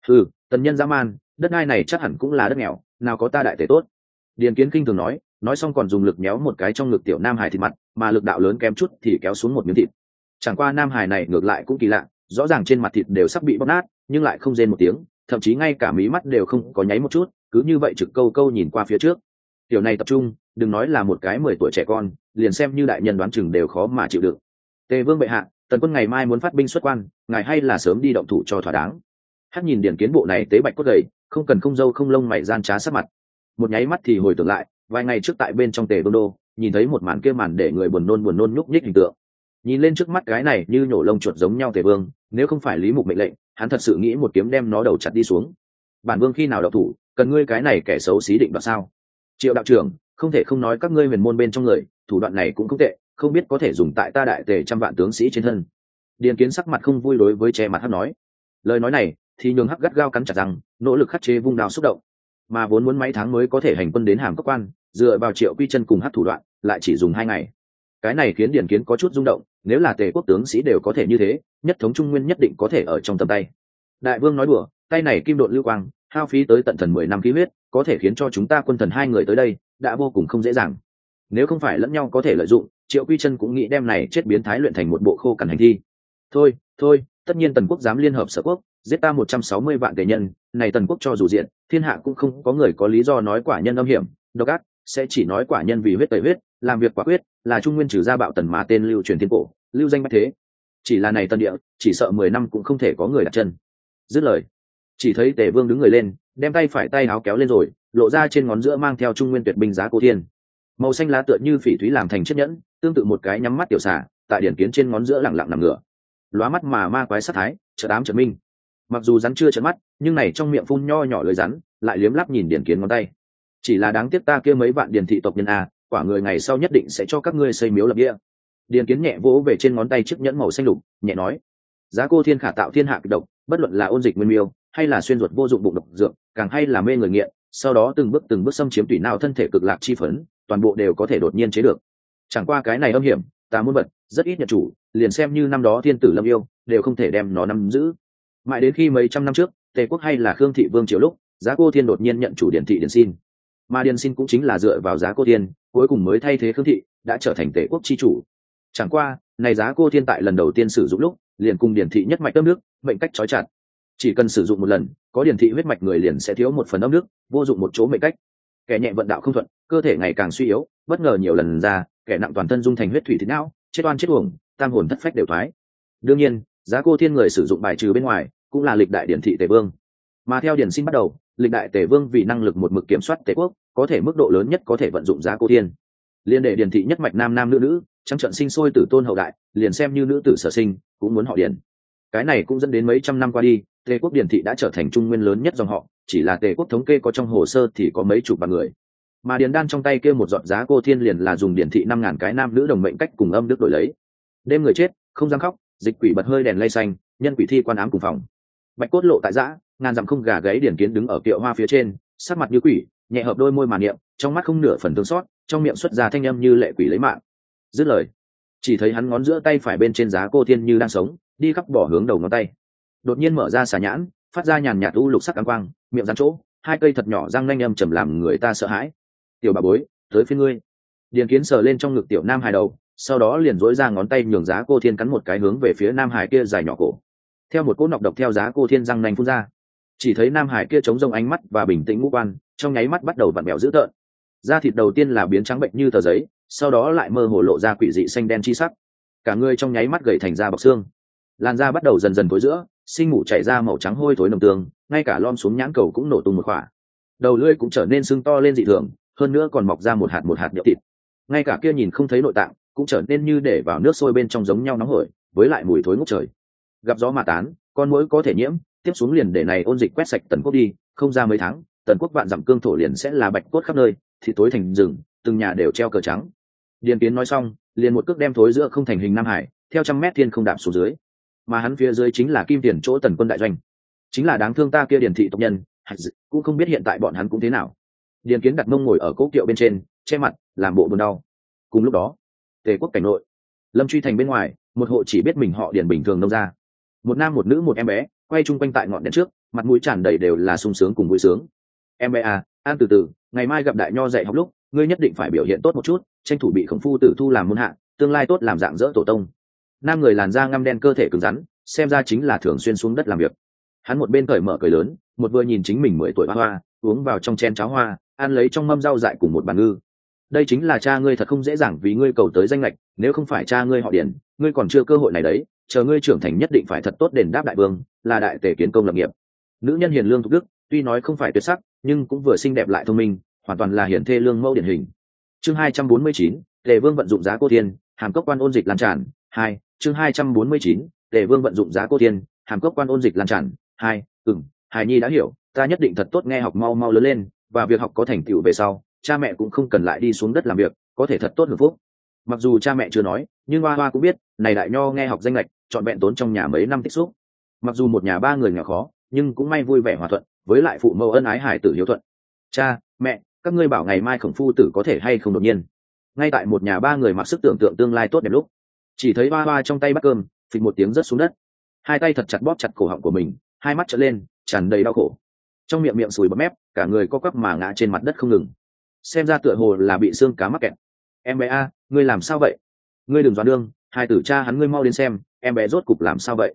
Tần nhân dã man, đất đai này chắc hẳn cũng là đất nghèo, nào có ta Đại Tề tốt. Điền Kiến kinh thường nói xong còn dùng lực méo một cái trong ngực tiểu nam hải thịt mặt, mà lực đạo lớn kém chút thì kéo xuống một miếng thịt. Chẳng qua nam hải này ngược lại cũng kỳ lạ, rõ ràng trên mặt thịt đều sắp bị bóc nát, nhưng lại không rên một tiếng, thậm chí ngay cả mí mắt đều không có nháy một chút, cứ như vậy trực câu câu nhìn qua phía trước. Tiểu này tập trung, đừng nói là một cái 10 tuổi trẻ con, liền xem như đại nhân đoán chừng đều khó mà chịu đựng. Tề vương bệ hạ, Tần quân ngày mai muốn phát binh xuất quan, ngài hay là sớm đi động thủ cho thỏa đáng. Hắc nhìn Điền Kiến bộ này tế bạch cốt gầy, không cần không dâu không lông mày gian trá sắc mặt. Một nháy mắt thì hồi tưởng lại, vài ngày trước tại bên trong Tề vương đô, nhìn thấy một màn kia màn để người buồn nôn nhúc nhích hình tượng. Nhìn lên trước mắt cái này như nhổ lông chuột giống nhau Tề vương, nếu không phải Lý Mục mệnh lệnh, hắn thật sự nghĩ một kiếm đem nó đầu chặt đi xuống. Bản vương khi nào động thủ, cần ngươi cái này kẻ xấu xí định đoạt sao? Triệu đạo trưởng, không thể không nói các ngươi huyền môn bên trong người, thủ đoạn này cũng không tệ, không biết có thể dùng tại ta Đại Tề trăm vạn tướng sĩ trên thân. Điền Kiến sắc mặt không vui đối với che mặt Hắc nói. Lời nói này thì nhường Hắc gắt gao cắn chặt răng, nỗ lực khắc chế vung đao xúc động. Mà vốn muốn mấy tháng mới có thể hành quân đến Hàm Cốc quan, dựa vào Triệu Quy Chân cùng Hắc thủ đoạn, lại chỉ dùng 2 ngày. Cái này khiến Điền Kiến có chút rung động, nếu là Tề quốc tướng sĩ đều có thể như thế, nhất thống Trung Nguyên nhất định có thể ở trong tầm tay. Đại vương nói đùa, tay này kim độn lưu quang, hao phí tới tận thần 10 năm khí huyết, có thể khiến cho chúng ta quân thần 2 người tới đây, đã vô cùng không dễ dàng. Nếu không phải lẫn nhau có thể lợi dụng, Triệu Quy Chân cũng nghĩ đem này chết biến thái luyện thành một bộ khô cằn hành thi. Thôi, tất nhiên tần quốc dám liên hợp sở quốc giết ta 160 vạn tề nhân, này tần quốc cho dù diện thiên hạ cũng không có người có lý do nói quả nhân âm hiểm độc ác, sẽ chỉ nói quả nhân vì huyết tẩy huyết, làm việc quả quyết, là trung nguyên trừ gia bạo tần mà tên lưu truyền thiên cổ, lưu danh bách thế. Chỉ là này tân địa, chỉ sợ 10 năm cũng không thể có người đặt chân. Dứt lời, chỉ thấy Tề Vương đứng người lên, đem tay phải tay áo kéo lên rồi, lộ ra trên ngón giữa mang theo trung nguyên tuyệt binh Giá Cô Thiên. Màu xanh lá tựa như phỉ thúy làm thành chiếc nhẫn, tương tự một cái nhắm mắt tiểu xà, tại điển kiến trên ngón giữa lặng lặng nằm ngửa. Lóa mắt mà ma quái sát thái, chợt ám chợt minh. Mặc dù rắn chưa trợn mắt, nhưng này trong miệng phun nho nhỏ lưỡi rắn, lại liếm lắp nhìn điển kiến ngón tay. Chỉ là đáng tiếc ta kia mấy vạn điển thị tộc nhân a, quả người ngày sau nhất định sẽ cho các ngươi xây miếu lập địa. Điển kiến nhẹ vỗ về trên ngón tay chiếc nhẫn màu xanh lục, nhẹ nói: Giá Cô Thiên khả tạo thiên hạ kịch độc, bất luận là ôn dịch nguyên miêu, hay là xuyên ruột vô dụng bụng độc dược, càng hay là mê người nghiện, sau đó từng bước xâm chiếm tùy não thân thể cực lạc chi phấn, toàn bộ đều có thể đột nhiên chế được. Chẳng qua cái này âm hiểm, ta muốn bật, rất ít nhận chủ, liền xem như năm đó thiên tử lâm yêu, đều không thể đem nó nắm giữ. Mãi đến khi mấy trăm năm trước, Tề quốc hay là Khương thị vương triều lúc, Giá Cô Thiên đột nhiên nhận chủ Điền thị Điền Xin, mà Điền Xin cũng chính là dựa vào Giá Cô Thiên, cuối cùng mới thay thế Khương thị, đã trở thành Tề quốc chi chủ. Chẳng qua, này Giá Cô Thiên tại lần đầu tiên sử dụng lúc, liền cùng Điền thị nhất mạch âm nước, mệnh cách trói chặt. Chỉ cần sử dụng một lần, có Điền thị huyết mạch người liền sẽ thiếu một phần âm nước, vô dụng một chỗ mệnh cách. Kẻ nhẹ vận đạo không thuận, cơ thể ngày càng suy yếu, bất ngờ nhiều lần ra, kẻ nặng toàn thân dung thành huyết thủy thịt não, chết oan chết uổng, tam hồn thất phách đều thoái. Đương nhiên, Giá Cô Thiên người sử dụng bài trừ bên ngoài, cũng là lịch đại Điền thị Tề Vương. Mà theo Điền Xin bắt đầu, lịch đại Tề Vương vì năng lực một mực kiểm soát Tề quốc, có thể mức độ lớn nhất có thể vận dụng Giá Cô Thiên. Liên đệ Điền thị nhất mạch nam nam nữ nữ, trắng trận sinh sôi tử tôn hậu đại, liền xem như nữ tử sở sinh, cũng muốn họ Điền. Cái này cũng dẫn đến mấy trăm năm qua đi, Tề quốc Điền thị đã trở thành trung nguyên lớn nhất dòng họ, chỉ là Tề quốc thống kê có trong hồ sơ thì có mấy chục vạn người. Mà Điền Đan trong tay kia một giọt Giá Cô Thiên liền là dùng Điền thị 5.000 cái nam nữ đồng mệnh cách cùng âm đức đổi lấy. Đêm người chết, không dám khóc, dịch quỷ bật hơi đèn lay xanh, nhân quỷ thi quan ám cùng phòng. Bạch cốt lộ tại giã, ngàn dặm không gà gáy Điển Kiến đứng ở kiệu hoa phía trên, sắc mặt như quỷ, nhẹ hợp đôi môi mà niệm, trong mắt không nửa phần thương xót, trong miệng xuất ra thanh âm như lệ quỷ lấy mạng. Dứt lời, chỉ thấy hắn ngón giữa tay phải bên trên Giá Cô Thiên như đang sống, đi khắp bỏ hướng đầu ngón tay. Đột nhiên mở ra xà nhãn, phát ra nhàn nhạt u lục sắc ám quang, miệng rắn chỗ, hai cây thật nhỏ răng nanh âm trầm làm người ta sợ hãi. Tiểu bà bối, tới phía ngươi. Điền Kiến sờ lên trong ngực tiểu nam hài đầu, sau đó liền dỗi ra ngón tay nhường Giá Cô Thiên cắn một cái hướng về phía nam hải kia dài nhỏ cổ. Theo một cỗ nọc độc theo Giá Cô Thiên răng nanh phun ra, chỉ thấy nam hải kia chống rông ánh mắt và bình tĩnh ngũ quan, trong nháy mắt bắt đầu vặn bẹo dữ tợn. Da thịt đầu tiên là biến trắng bệnh như tờ giấy, sau đó lại mơ hồ lộ ra quỷ dị xanh đen chi sắc. Cả người trong nháy mắt gầy thành da bọc xương, làn da bắt đầu dần dần tối giữa, sinh mủ chảy ra màu trắng hôi thối nồng tương, ngay cả lom xuống nhãn cầu cũng nổ tung một khỏa. Đầu lưỡi cũng trở nên sưng to lên dị thường, hơn nữa còn mọc ra một hạt nhựa thịt. Ngay cả kia nhìn không thấy nội tạng cũng trở nên như để vào nước sôi bên trong giống nhau nóng hổi, với lại mùi thối ngút trời. Gặp gió mà tán, con muỗi có thể nhiễm, tiếp xuống liền để này ôn dịch quét sạch tần quốc đi, không ra mấy tháng, tần quốc vạn dặm cương thổ liền sẽ là bạch cốt khắp nơi, thì tối thành rừng, từng nhà đều treo cờ trắng. Điền Kiến nói xong, liền một cước đem thối giữa không thành hình nam hải, theo 100 mét thiên không đạp xuống dưới. Mà hắn phía dưới chính là kim tiền chỗ tần quân đại doanh, chính là đáng thương ta kia Điền thị tộc nhân, cũng không biết hiện tại bọn hắn cũng thế nào. Điền Kiến đặt mông ngồi ở cỗ kiệu bên trên, che mặt, làm bộ buồn đau. Cùng lúc đó, Tề quốc cảnh nội, Lâm Truy thành bên ngoài, một hộ chỉ biết mình họ Điền bình thường nông gia, một nam một nữ một em bé, quay chung quanh tại ngọn đèn trước, mặt mũi tràn đầy đều là sung sướng cùng vui sướng. Em bé à, an từ từ, ngày mai gặp đại nho dạy học lúc, ngươi nhất định phải biểu hiện tốt một chút, tranh thủ bị khổng phu tử thu làm môn hạ, tương lai tốt làm dạng dỡ tổ tông. Nam người làn da ngăm đen, cơ thể cứng rắn, xem ra chính là thường xuyên xuống đất làm việc. Hắn một bên cởi mở cười lớn, một vừa nhìn chính mình 10 tuổi hoa, uống vào trong chén cháo hoa, ăn lấy trong mâm rau dại cùng một bàn ngư. Đây chính là cha ngươi thật không dễ dàng vì ngươi cầu tới danh lệch, nếu không phải cha ngươi họ Điền, ngươi còn chưa cơ hội này đấy, chờ ngươi trưởng thành nhất định phải thật tốt đền đáp đại vương, là đại tề kiến công lập nghiệp. Nữ nhân hiền lương thục đức, tuy nói không phải tuyệt sắc, nhưng cũng vừa xinh đẹp lại thông minh, hoàn toàn là hiển thê lương mẫu điển hình. Chương 249, Tề Vương vận dụng Giá Cô Thiên, hàm cốc quan ôn dịch lan tràn. 2. Chương 249, Tề Vương vận dụng Giá Cô Thiên, hàm cốc quan ôn dịch lan tràn. 2. Hài nhi đã hiểu, ta nhất định thật tốt nghe học, mau mau lớn lên, và việc học có thành tựu về sau, cha mẹ cũng không cần lại đi xuống đất làm việc, có thể thật tốt hưởng phúc. Mặc dù cha mẹ chưa nói, nhưng hoa hoa cũng biết, này đại nho nghe học danh lệch, chọn vẹn tốn trong nhà mấy năm tích xúc. Mặc dù một nhà ba người nghèo khó, nhưng cũng may vui vẻ hòa thuận, với lại phụ mẫu ân ái hài tử hiếu thuận. Cha mẹ, các ngươi bảo ngày mai khổng phu tử có thể hay không đột nhiên. Ngay tại một nhà ba người mặc sức tưởng tượng tương lai tốt đẹp lúc, chỉ thấy hoa hoa trong tay bắt cơm, phịch một tiếng rớt xuống đất, hai tay thật chặt bóp chặt cổ họng của mình, hai mắt trợn lên, tràn đầy đau khổ, trong miệng sùi bọt mép, cả người co quắp mà ngã trên mặt đất không ngừng. Xem ra tựa hồ là bị xương cá mắc kẹt. Em bé a, ngươi làm sao vậy? Ngươi đừng doán đương, hai tử cha hắn, ngươi mau đến xem, em bé rốt cục làm sao vậy?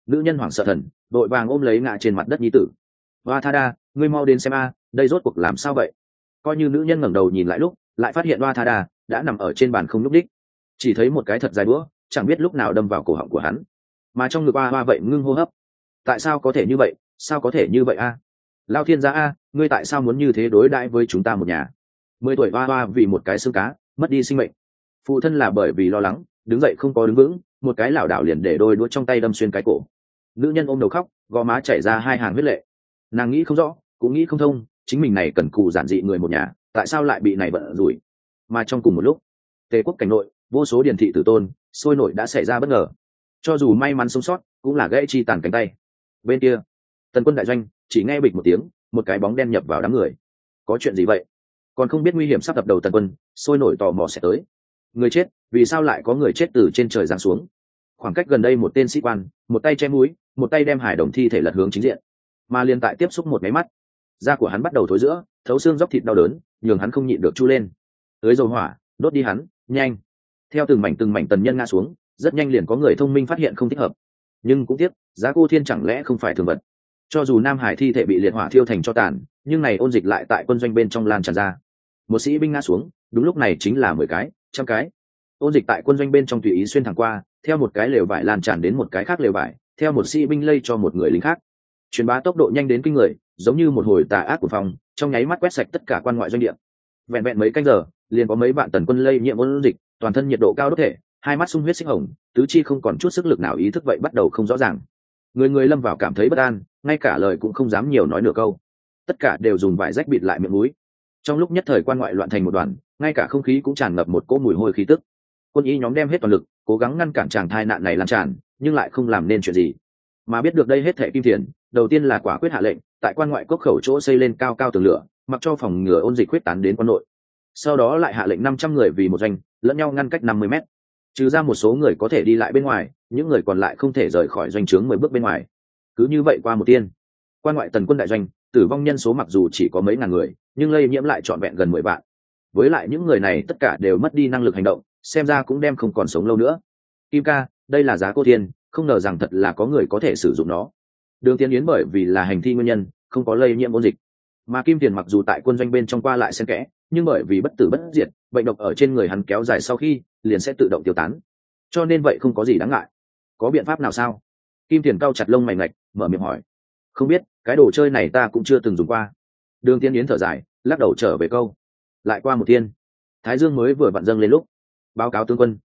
Nữ nhân hoảng sợ thần đội vàng ôm lấy ngã trên mặt đất nhi tử. Hoa tha đa, ngươi mau đến xem a, đây rốt cuộc làm sao vậy? Coi như nữ nhân ngẩng đầu nhìn lại lúc, lại phát hiện Hoa tha đa đã nằm ở trên bàn không nhúc đích, chỉ thấy một cái thật dài búa chẳng biết lúc nào đâm vào cổ họng của hắn, mà trong ngực Hoa vậy ngưng hô hấp. Tại sao có thể như vậy? Sao có thể như vậy a? Lao thiên gia a, ngươi tại sao muốn như thế đối đãi với chúng ta một nhà? 10 tuổi Hoa vì một cái xương cá mất đi sinh mệnh, phụ thân là bởi vì lo lắng đứng dậy không có đứng vững, một cái lảo đảo liền để đôi đũa trong tay đâm xuyên cái cổ. Nữ nhân ôm đầu khóc, gò má chảy ra 2 hàng huyết lệ. Nàng nghĩ không rõ, cũng nghĩ không thông, chính mình này cần cù giản dị người một nhà, tại sao lại bị này bận rủi. Mà trong cùng một lúc, Tề quốc cảnh nội, vô số điển thị tử tôn sôi nổi đã xảy ra bất ngờ, cho dù may mắn sống sót cũng là gãy chi tàn cánh tay. Bên kia, Tần quân đại doanh chỉ nghe bịch một tiếng, một cái bóng đen nhập vào đám người. Có chuyện gì vậy? Còn không biết nguy hiểm sắp tập đầu Tần quân sôi nổi tò mò sẽ tới. Người chết, vì sao lại có người chết từ trên trời giáng xuống? Khoảng cách gần đây một tên sĩ quan, một tay che mũi, một tay đem hải đồng thi thể lật hướng chính diện, mà liên tại tiếp xúc một máy mắt, da của hắn bắt đầu thối rữa, thấu xương dốc thịt đau đớn, nhường hắn không nhịn được chu lên. Tới dầu hỏa, đốt đi hắn, nhanh! Theo từng mảnh tần nhân ngã xuống, rất nhanh liền có người thông minh phát hiện không thích hợp. Nhưng cũng tiếc, Giá Cô Thiên chẳng lẽ không phải thường vật? Cho dù Nam Hải thi thể bị liệt hỏa thiêu thành tro tàn, nhưng này ôn dịch lại tại quân doanh bên trong lan tràn ra. Một sĩ binh ngã xuống, đúng lúc này chính là 10 cái, trăm cái. Ôn dịch tại quân doanh bên trong tùy ý xuyên thẳng qua, theo một cái lều vải lan tràn đến một cái khác lều vải, theo một sĩ binh lây cho một người lính khác. Truyền bá tốc độ nhanh đến kinh người, giống như một hồi tà ác của phòng, trong nháy mắt quét sạch tất cả quan ngoại doanh địa. Vẹn vẹn mấy canh giờ, liền có mấy vạn tần quân lây nhiễm ôn dịch, toàn thân nhiệt độ cao đốt thể, hai mắt sung huyết xích hồng, tứ chi không còn chút sức lực nào, ý thức vậy bắt đầu không rõ ràng. Người người lâm vào cảm thấy bất an, ngay cả lời cũng không dám nhiều nói nửa câu. Tất cả đều dùng vải rách bịt lại miệng mũi. Trong lúc nhất thời quan ngoại loạn thành một đoàn, ngay cả không khí cũng tràn ngập một cỗ mùi hôi khí tức. Quân y nhóm đem hết toàn lực, cố gắng ngăn cản tràng thai nạn này lan tràn, nhưng lại không làm nên chuyện gì. Mà biết được đây hết thệ Kim Thiền, đầu tiên là quả quyết hạ lệnh, tại quan ngoại cốc khẩu chỗ xây lên cao cao tường lửa, mặc cho phòng ngừa ôn dịch huyết tán đến quan nội. Sau đó lại hạ lệnh 500 người vì một doanh, lẫn nhau ngăn cách 50 mét. Trừ ra một số người có thể đi lại bên ngoài, những người còn lại không thể rời khỏi doanh trướng 10 bước bên ngoài. Cứ như vậy qua một tiên, quan ngoại tần quân đại doanh, tử vong nhân số mặc dù chỉ có mấy ngàn người, nhưng lây nhiễm lại trọn vẹn gần 10 vạn. Với lại những người này tất cả đều mất đi năng lực hành động, xem ra cũng đem không còn sống lâu nữa. Kim ca, đây là Giá Cô Thiên, không ngờ rằng thật là có người có thể sử dụng nó. Đường Tiến Yến bởi vì là hành thi nguyên nhân, không có lây nhiễm ôn dịch. Mà Kim Tiền mặc dù tại quân doanh bên trong qua lại xen kẽ, nhưng bởi vì bất tử bất diệt, bệnh độc ở trên người hắn kéo dài sau khi liền sẽ tự động tiêu tán, cho nên vậy không có gì đáng ngại. Có biện pháp nào sao? Kim Tiền cau chặt lông mày ngạch, mở miệng hỏi. Không biết, cái đồ chơi này ta cũng chưa từng dùng qua. Đường Tiến Yến thở dài, lắc đầu trở về câu. Lại qua một thiên, Thái Dương mới vừa vặn dâng lên lúc, báo cáo tướng quân,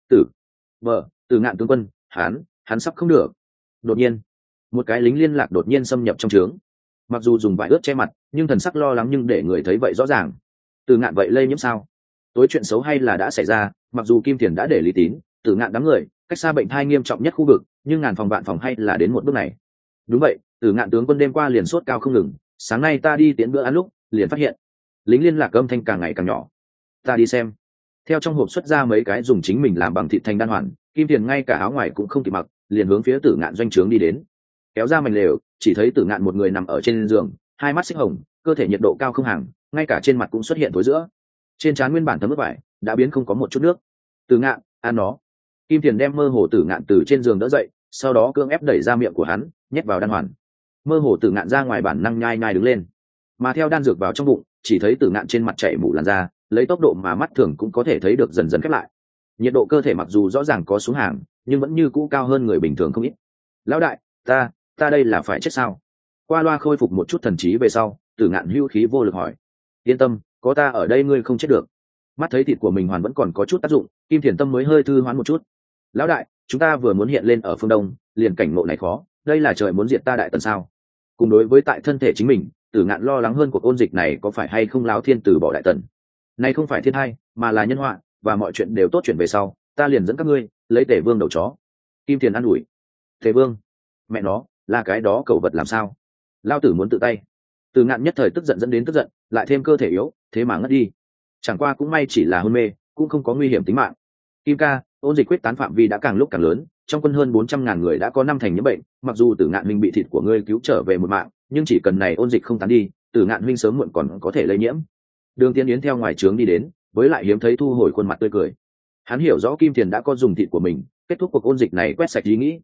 Tử Ngạn tướng quân, hắn sắp không được. Đột nhiên, một cái lính liên lạc đột nhiên xâm nhập trong trướng. Mặc dù dùng vải ướt che mặt, nhưng thần sắc lo lắng, nhưng để người thấy vậy rõ ràng. Tử Ngạn vậy lây nhiễm sao? Tối chuyện xấu hay là đã xảy ra? Mặc dù Kim Tiền đã để Lý Tín, Tử Ngạn đám người cách xa bệnh thai nghiêm trọng nhất khu vực, nhưng ngàn phòng vạn phòng hay là đến một bước này. Đúng vậy, Tử Ngạn tướng quân đêm qua liền sốt cao không ngừng, sáng nay ta đi tiễn bữa ăn lúc liền phát hiện. Lính liên lạc âm thanh càng ngày càng nhỏ. Ta đi xem. Theo trong hộp xuất ra mấy cái dùng chính mình làm bằng thịt thành đan hoàn, Kim Tiền ngay cả áo ngoài cũng không kịp mặc, liền hướng phía Tử Ngạn doanh trướng đi đến. Kéo ra mảnh lều, chỉ thấy Tử Ngạn một người nằm ở trên giường, hai mắt xích hồng, cơ thể nhiệt độ cao không hàng, ngay cả trên mặt cũng xuất hiện thối rữa. Trên trán nguyên bản thấm ướt vải đã biến không có một chút nước. Tử Ngạn, ăn nó. Kim Tiền đem mơ hồ Tử Ngạn từ trên giường đỡ dậy, sau đó cưỡng ép đẩy ra miệng của hắn, nhét vào đan hoàn. Mơ hồ Tử Ngạn ra ngoài bản năng nhai nhai đứng lên, mà theo đan dược vào trong bụng, chỉ thấy Tử Ngạn trên mặt chảy mủ làn da, lấy tốc độ mà mắt thường cũng có thể thấy được dần dần khép lại. Nhiệt độ cơ thể mặc dù rõ ràng có xuống hàng, nhưng vẫn như cũ cao hơn người bình thường không ít. Lão đại, ta đây là phải chết sao? Qua loa khôi phục một chút thần trí về sau, Tử Ngạn hưu khí vô lực hỏi. Yên tâm, có ta ở đây ngươi không chết được. Mắt thấy thịt của mình hoàn vẫn còn có chút tác dụng, Kim Thiền Tâm mới hơi thư hoán một chút. Lão đại, chúng ta vừa muốn hiện lên ở phương đông, liền cảnh ngộ này khó, đây là trời muốn diệt ta đại tần sao? Cùng đối với tại thân thể chính mình, Tử Ngạn lo lắng hơn cuộc ôn dịch này có phải hay không láo thiên từ bỏ đại tần. Này không phải thiên hai, mà là nhân họa, và mọi chuyện đều tốt chuyển về sau, ta liền dẫn các ngươi lấy Tề Vương đầu chó. Kim Thiền an ủi. Tề Vương? Mẹ nó, là cái đó cẩu vật làm sao? Lao tử muốn tự tay. Tử Ngạn nhất thời tức giận dẫn đến tức giận, lại thêm cơ thể yếu, thế mà ngất đi. Chẳng qua cũng may chỉ là hôn mê, cũng không có nguy hiểm tính mạng. Kim ca, ôn dịch quyết tán phạm vi đã càng lúc càng lớn, trong quân hơn 400.000 người đã có 5 thành nhiễm bệnh, mặc dù Tử Ngạn huynh bị thịt của ngươi cứu trở về một mạng, nhưng chỉ cần này ôn dịch không tán đi, Tử Ngạn huynh sớm muộn còn có thể lây nhiễm. Đường Tiến Yến theo ngoài trướng đi đến, với lại hiếm thấy thu hồi khuôn mặt tươi cười. Hắn hiểu rõ Kim Tiền đã có dùng thịt của mình, kết thúc cuộc ôn dịch này quét sạch ý nghĩ.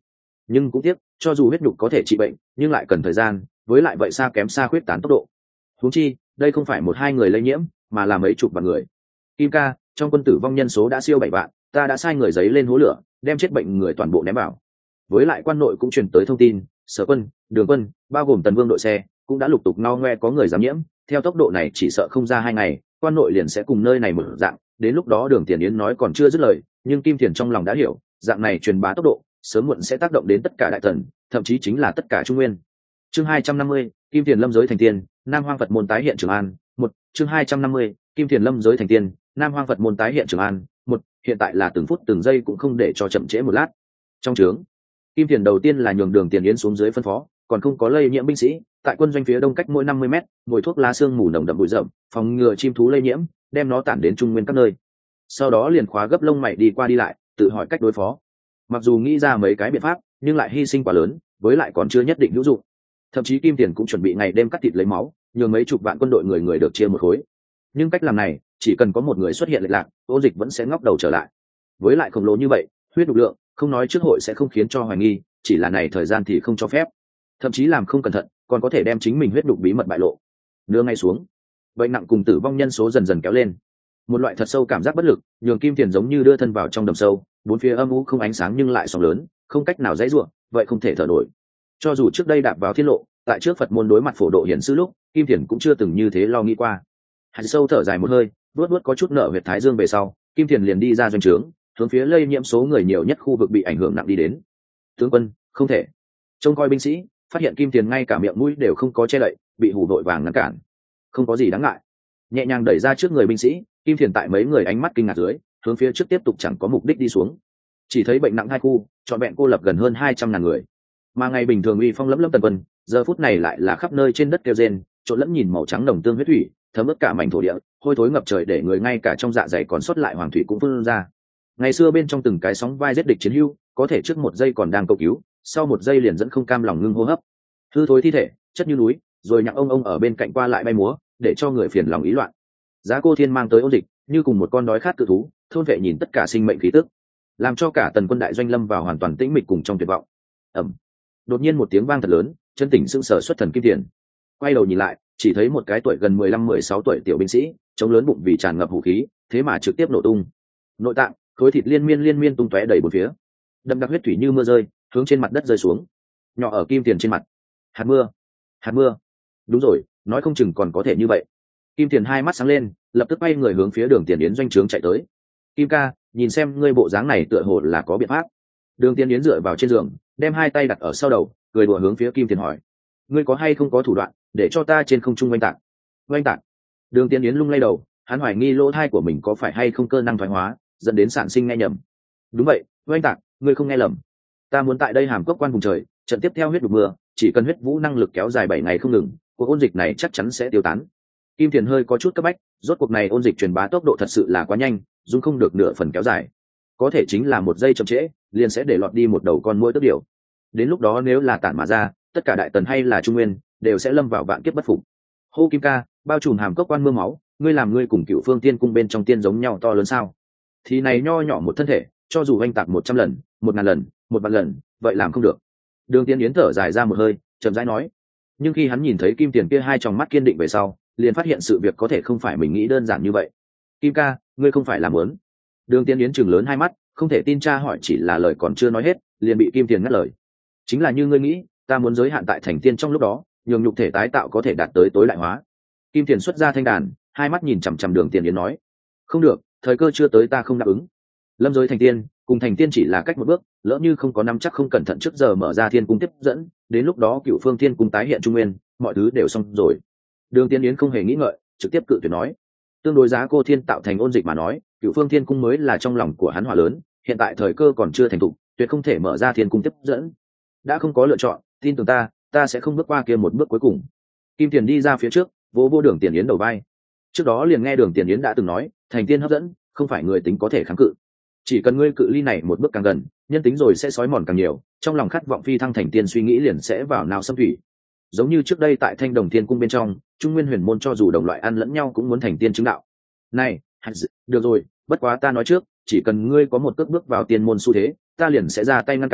nhưng cũng tiếc cho dù huyết nhục có thể trị bệnh nhưng lại cần thời gian, với lại vậy xa kém xa khuyết tán tốc độ. Huống chi đây không phải một hai người lây nhiễm mà là mấy chục vạn người. Kim ca, trong quân tử vong nhân số đã siêu 7 vạn, ta đã sai người giấy lên hố lửa đem chết bệnh người toàn bộ ném vào. Với lại quan nội cũng truyền tới thông tin, sở quân, đường quân bao gồm tần vương đội xe cũng đã lục tục no ngoe có người dám nhiễm, theo tốc độ này chỉ sợ không ra 2 ngày quan nội liền sẽ cùng nơi này mở dạng. Đến lúc đó Đường Tiền Yến nói còn chưa dứt lời, nhưng Kim Thiền trong lòng đã hiểu, dạng này truyền bá tốc độ sớm muộn sẽ tác động đến tất cả đại tần, thậm chí chính là tất cả Trung Nguyên. Chương 250, Kim Thiền lâm giới thành tiên, Nam Hoang Phật môn tái hiện Trường An. Một, chương 250, Kim Thiền lâm giới thành tiên, Nam Hoang Phật môn tái hiện Trường An. Một, hiện tại là từng phút từng giây cũng không để cho chậm trễ một lát. Trong trướng, Kim Thiền đầu tiên là nhường Đường Tiền Yến xuống dưới phân phó, còn không có lây nhiễm binh sĩ, tại quân doanh phía đông cách mỗi 50 mét, ngồi thuốc lá xương mù nồng đậm bụi rậm, phòng ngừa chim thú lây nhiễm, đem nó tản đến Trung Nguyên các nơi. Sau đó liền khóa gấp lông mày đi qua đi lại, tự hỏi cách đối phó. Mặc dù nghĩ ra mấy cái biện pháp, nhưng lại hy sinh quá lớn, với lại còn chưa nhất định hữu dụng. Thậm chí Kim Tiền cũng chuẩn bị ngày đêm cắt thịt lấy máu, nhường mấy chục vạn quân đội người người được chia một khối. Nhưng cách làm này, chỉ cần có một người xuất hiện lệch lạc, Ôn Dịch vẫn sẽ ngóc đầu trở lại. Với lại khổng lồ như vậy, huyết đục lượng, không nói trước hội sẽ không khiến cho hoài nghi, chỉ là này thời gian thì không cho phép. Thậm chí làm không cẩn thận, còn có thể đem chính mình huyết đục bí mật bại lộ. Nương ngay xuống, bệnh nặng cùng tử vong nhân số dần dần kéo lên. Một loại thật sâu cảm giác bất lực, nhường Kim Tiền giống như đưa thân vào trong đầm sâu, bốn phía âm u không ánh sáng nhưng lại sóng lớn, không cách nào dãy rủa, vậy không thể thở nổi. Cho dù trước đây đạp vào thiên lộ, tại trước Phật môn đối mặt phổ độ hiển sư lúc, Kim Tiền cũng chưa từng như thế lo nghĩ qua. Hắn sâu thở dài một hơi, vuốt vuốt có chút nợ huyệt thái dương về sau, Kim Tiền liền đi ra doanh trướng, hướng phía lây nhiễm số người nhiều nhất khu vực bị ảnh hưởng nặng đi đến. Tướng quân, không thể. Trông coi binh sĩ, phát hiện Kim Tiền ngay cả miệng mũi đều không có che đậy, bị hù vội vàng ngăn cản. Không có gì đáng ngại. Nhẹ nhàng đẩy ra trước người binh sĩ, Kim Tiền tại mấy người ánh mắt kinh ngạc dưới, hướng phía trước tiếp tục chẳng có mục đích đi xuống. Chỉ thấy bệnh nặng hai khu, trọn vẹn cô lập gần hơn 200.000 người. Mà ngày bình thường uy phong lẫm lẫm tần quân, giờ phút này lại là khắp nơi trên đất kêu rên, trộn lẫn nhìn màu trắng đồng tương huyết thủy, thấm ướt cả mảnh thổ địa, hôi thối ngập trời để người ngay cả trong dạ dày còn sót lại hoàng thủy cũng phun ra. Ngày xưa bên trong từng cái sóng vai giết địch chiến hưu, có thể trước một giây còn đang cầu cứu, sau một giây liền dẫn không cam lòng ngưng hô hấp. Hư thối thi thể, chất như núi, rồi nhặng ông ở bên cạnh qua lại bay múa, để cho người phiền lòng ý loạn. Giá Cô Thiên mang tới Ôn Dịch, như cùng một con đói khát cự thú, thôn vệ nhìn tất cả sinh mệnh khí tức, làm cho cả tần quân đại doanh lâm vào hoàn toàn tĩnh mịch cùng trong tuyệt vọng. Ầm. Đột nhiên một tiếng vang thật lớn, chân tỉnh sững sờ xuất thần Kim Tiền. Quay đầu nhìn lại, chỉ thấy một cái tuổi gần 15-16 tuổi tiểu binh sĩ, chống lớn bụng vì tràn ngập vũ khí, thế mà trực tiếp nổ tung. Nội tạng, khối thịt liên miên tung tóe đầy bốn phía. Đậm đặc huyết thủy như mưa rơi, hướng trên mặt đất rơi xuống. Nhỏ ở Kim Tiền trên mặt. Hạt mưa. Hạt mưa. Đúng rồi, nói không chừng còn có thể như vậy. Kim Tiền hai mắt sáng lên, lập tức quay người hướng phía Đường Tiền Yến doanh trướng chạy tới. Kim ca, nhìn xem ngươi bộ dáng này tựa hồ là có biện pháp. Đường Tiền Yến dựa vào trên giường, đem hai tay đặt ở sau đầu, cười đùa hướng phía Kim Tiền hỏi: ngươi có hay không có thủ đoạn để cho ta trên không trung oanh tạc? Oanh tạc? Đường Tiền Yến lung lay đầu, hắn hoài nghi lỗ thai của mình có phải hay không cơ năng thoái hóa, dẫn đến sản sinh nghe nhầm. Đúng vậy, oanh tạc, ngươi không nghe lầm. Ta muốn tại đây hàm cốc quan vùng trời, trận tiếp theo huyết đục mưa, chỉ cần huyết vũ năng lực kéo dài 7 ngày không ngừng, cuộc ôn dịch này chắc chắn sẽ tiêu tán. Kim Tiền hơi có chút cấp bách, rốt cuộc này ôn dịch truyền bá tốc độ thật sự là quá nhanh, dung không được nửa phần kéo dài. Có thể chính là một giây chậm trễ, liền sẽ để lọt đi một đầu con muỗi tức điều. Đến lúc đó nếu là tản mà ra, tất cả đại tần hay là Trung Nguyên đều sẽ lâm vào vạn kiếp bất phục. Hô Kim ca, bao trùm hàm cốc quan mưa máu, ngươi làm ngươi cùng Cựu Phương Tiên cung bên trong tiên giống nhau to lớn sao? Thì này nho nhỏ một thân thể, cho dù anh tạc 100 lần, 1000 lần, 1 vạn lần, vậy làm không được. Đường Tiên Yến thở dài ra một hơi, chậm rãi nói. Nhưng khi hắn nhìn thấy Kim Tiền kia hai tròng mắt kiên định về sau, liền phát hiện sự việc có thể không phải mình nghĩ đơn giản như vậy. Kim ca, ngươi không phải làm muốn? Đường Tiên Yến trừng lớn hai mắt, không thể tin cha hỏi chỉ là lời còn chưa nói hết, liền bị Kim Tiền ngắt lời. Chính là như ngươi nghĩ, ta muốn giới hạn tại thành tiên trong lúc đó, nhường nhục thể tái tạo có thể đạt tới tối đại hóa. Kim Tiền xuất ra thanh đàn, hai mắt nhìn chằm chằm Đường Tiền Yến nói: không được, thời cơ chưa tới, ta không đáp ứng. Lâm giới thành tiên, cùng thành tiên chỉ là cách một bước, lỡ như không có nắm chắc không cẩn thận trước giờ mở ra thiên cung tiếp dẫn, đến lúc đó Cựu Phương Thiên cung tái hiện Trung Nguyên, mọi thứ đều xong rồi. Đường Tiên Yến không hề nghĩ ngợi, trực tiếp cự tuyệt nói: tương đối Giá Cô Thiên tạo thành ôn dịch mà nói, Cựu Phương Thiên cung mới là trong lòng của hắn hỏa lớn, hiện tại thời cơ còn chưa thành thục, tuyệt không thể mở ra thiên cung tiếp dẫn. Đã không có lựa chọn, tin tưởng ta, ta sẽ không bước qua kia một bước cuối cùng. Kim Tiền đi ra phía trước, vỗ vỗ Đường Tiền Yến đầu vai. Trước đó liền nghe Đường Tiền Yến đã từng nói, thành tiên hấp dẫn, không phải người tính có thể kháng cự. Chỉ cần ngươi cự ly này một bước càng gần, nhân tính rồi sẽ sói mòn càng nhiều, trong lòng khát vọng phi thăng thành tiên suy nghĩ liền sẽ vào nào xâm thủy. Giống như trước đây tại Thanh Đồng Thiên cung bên trong, Trung Nguyên huyền môn cho dù đồng loại ăn lẫn nhau cũng muốn thành tiên chứng đạo. Này, được rồi, bất quá ta nói trước, chỉ cần ngươi có một cước bước vào tiên môn xu thế, ta liền sẽ ra tay ngăn cản,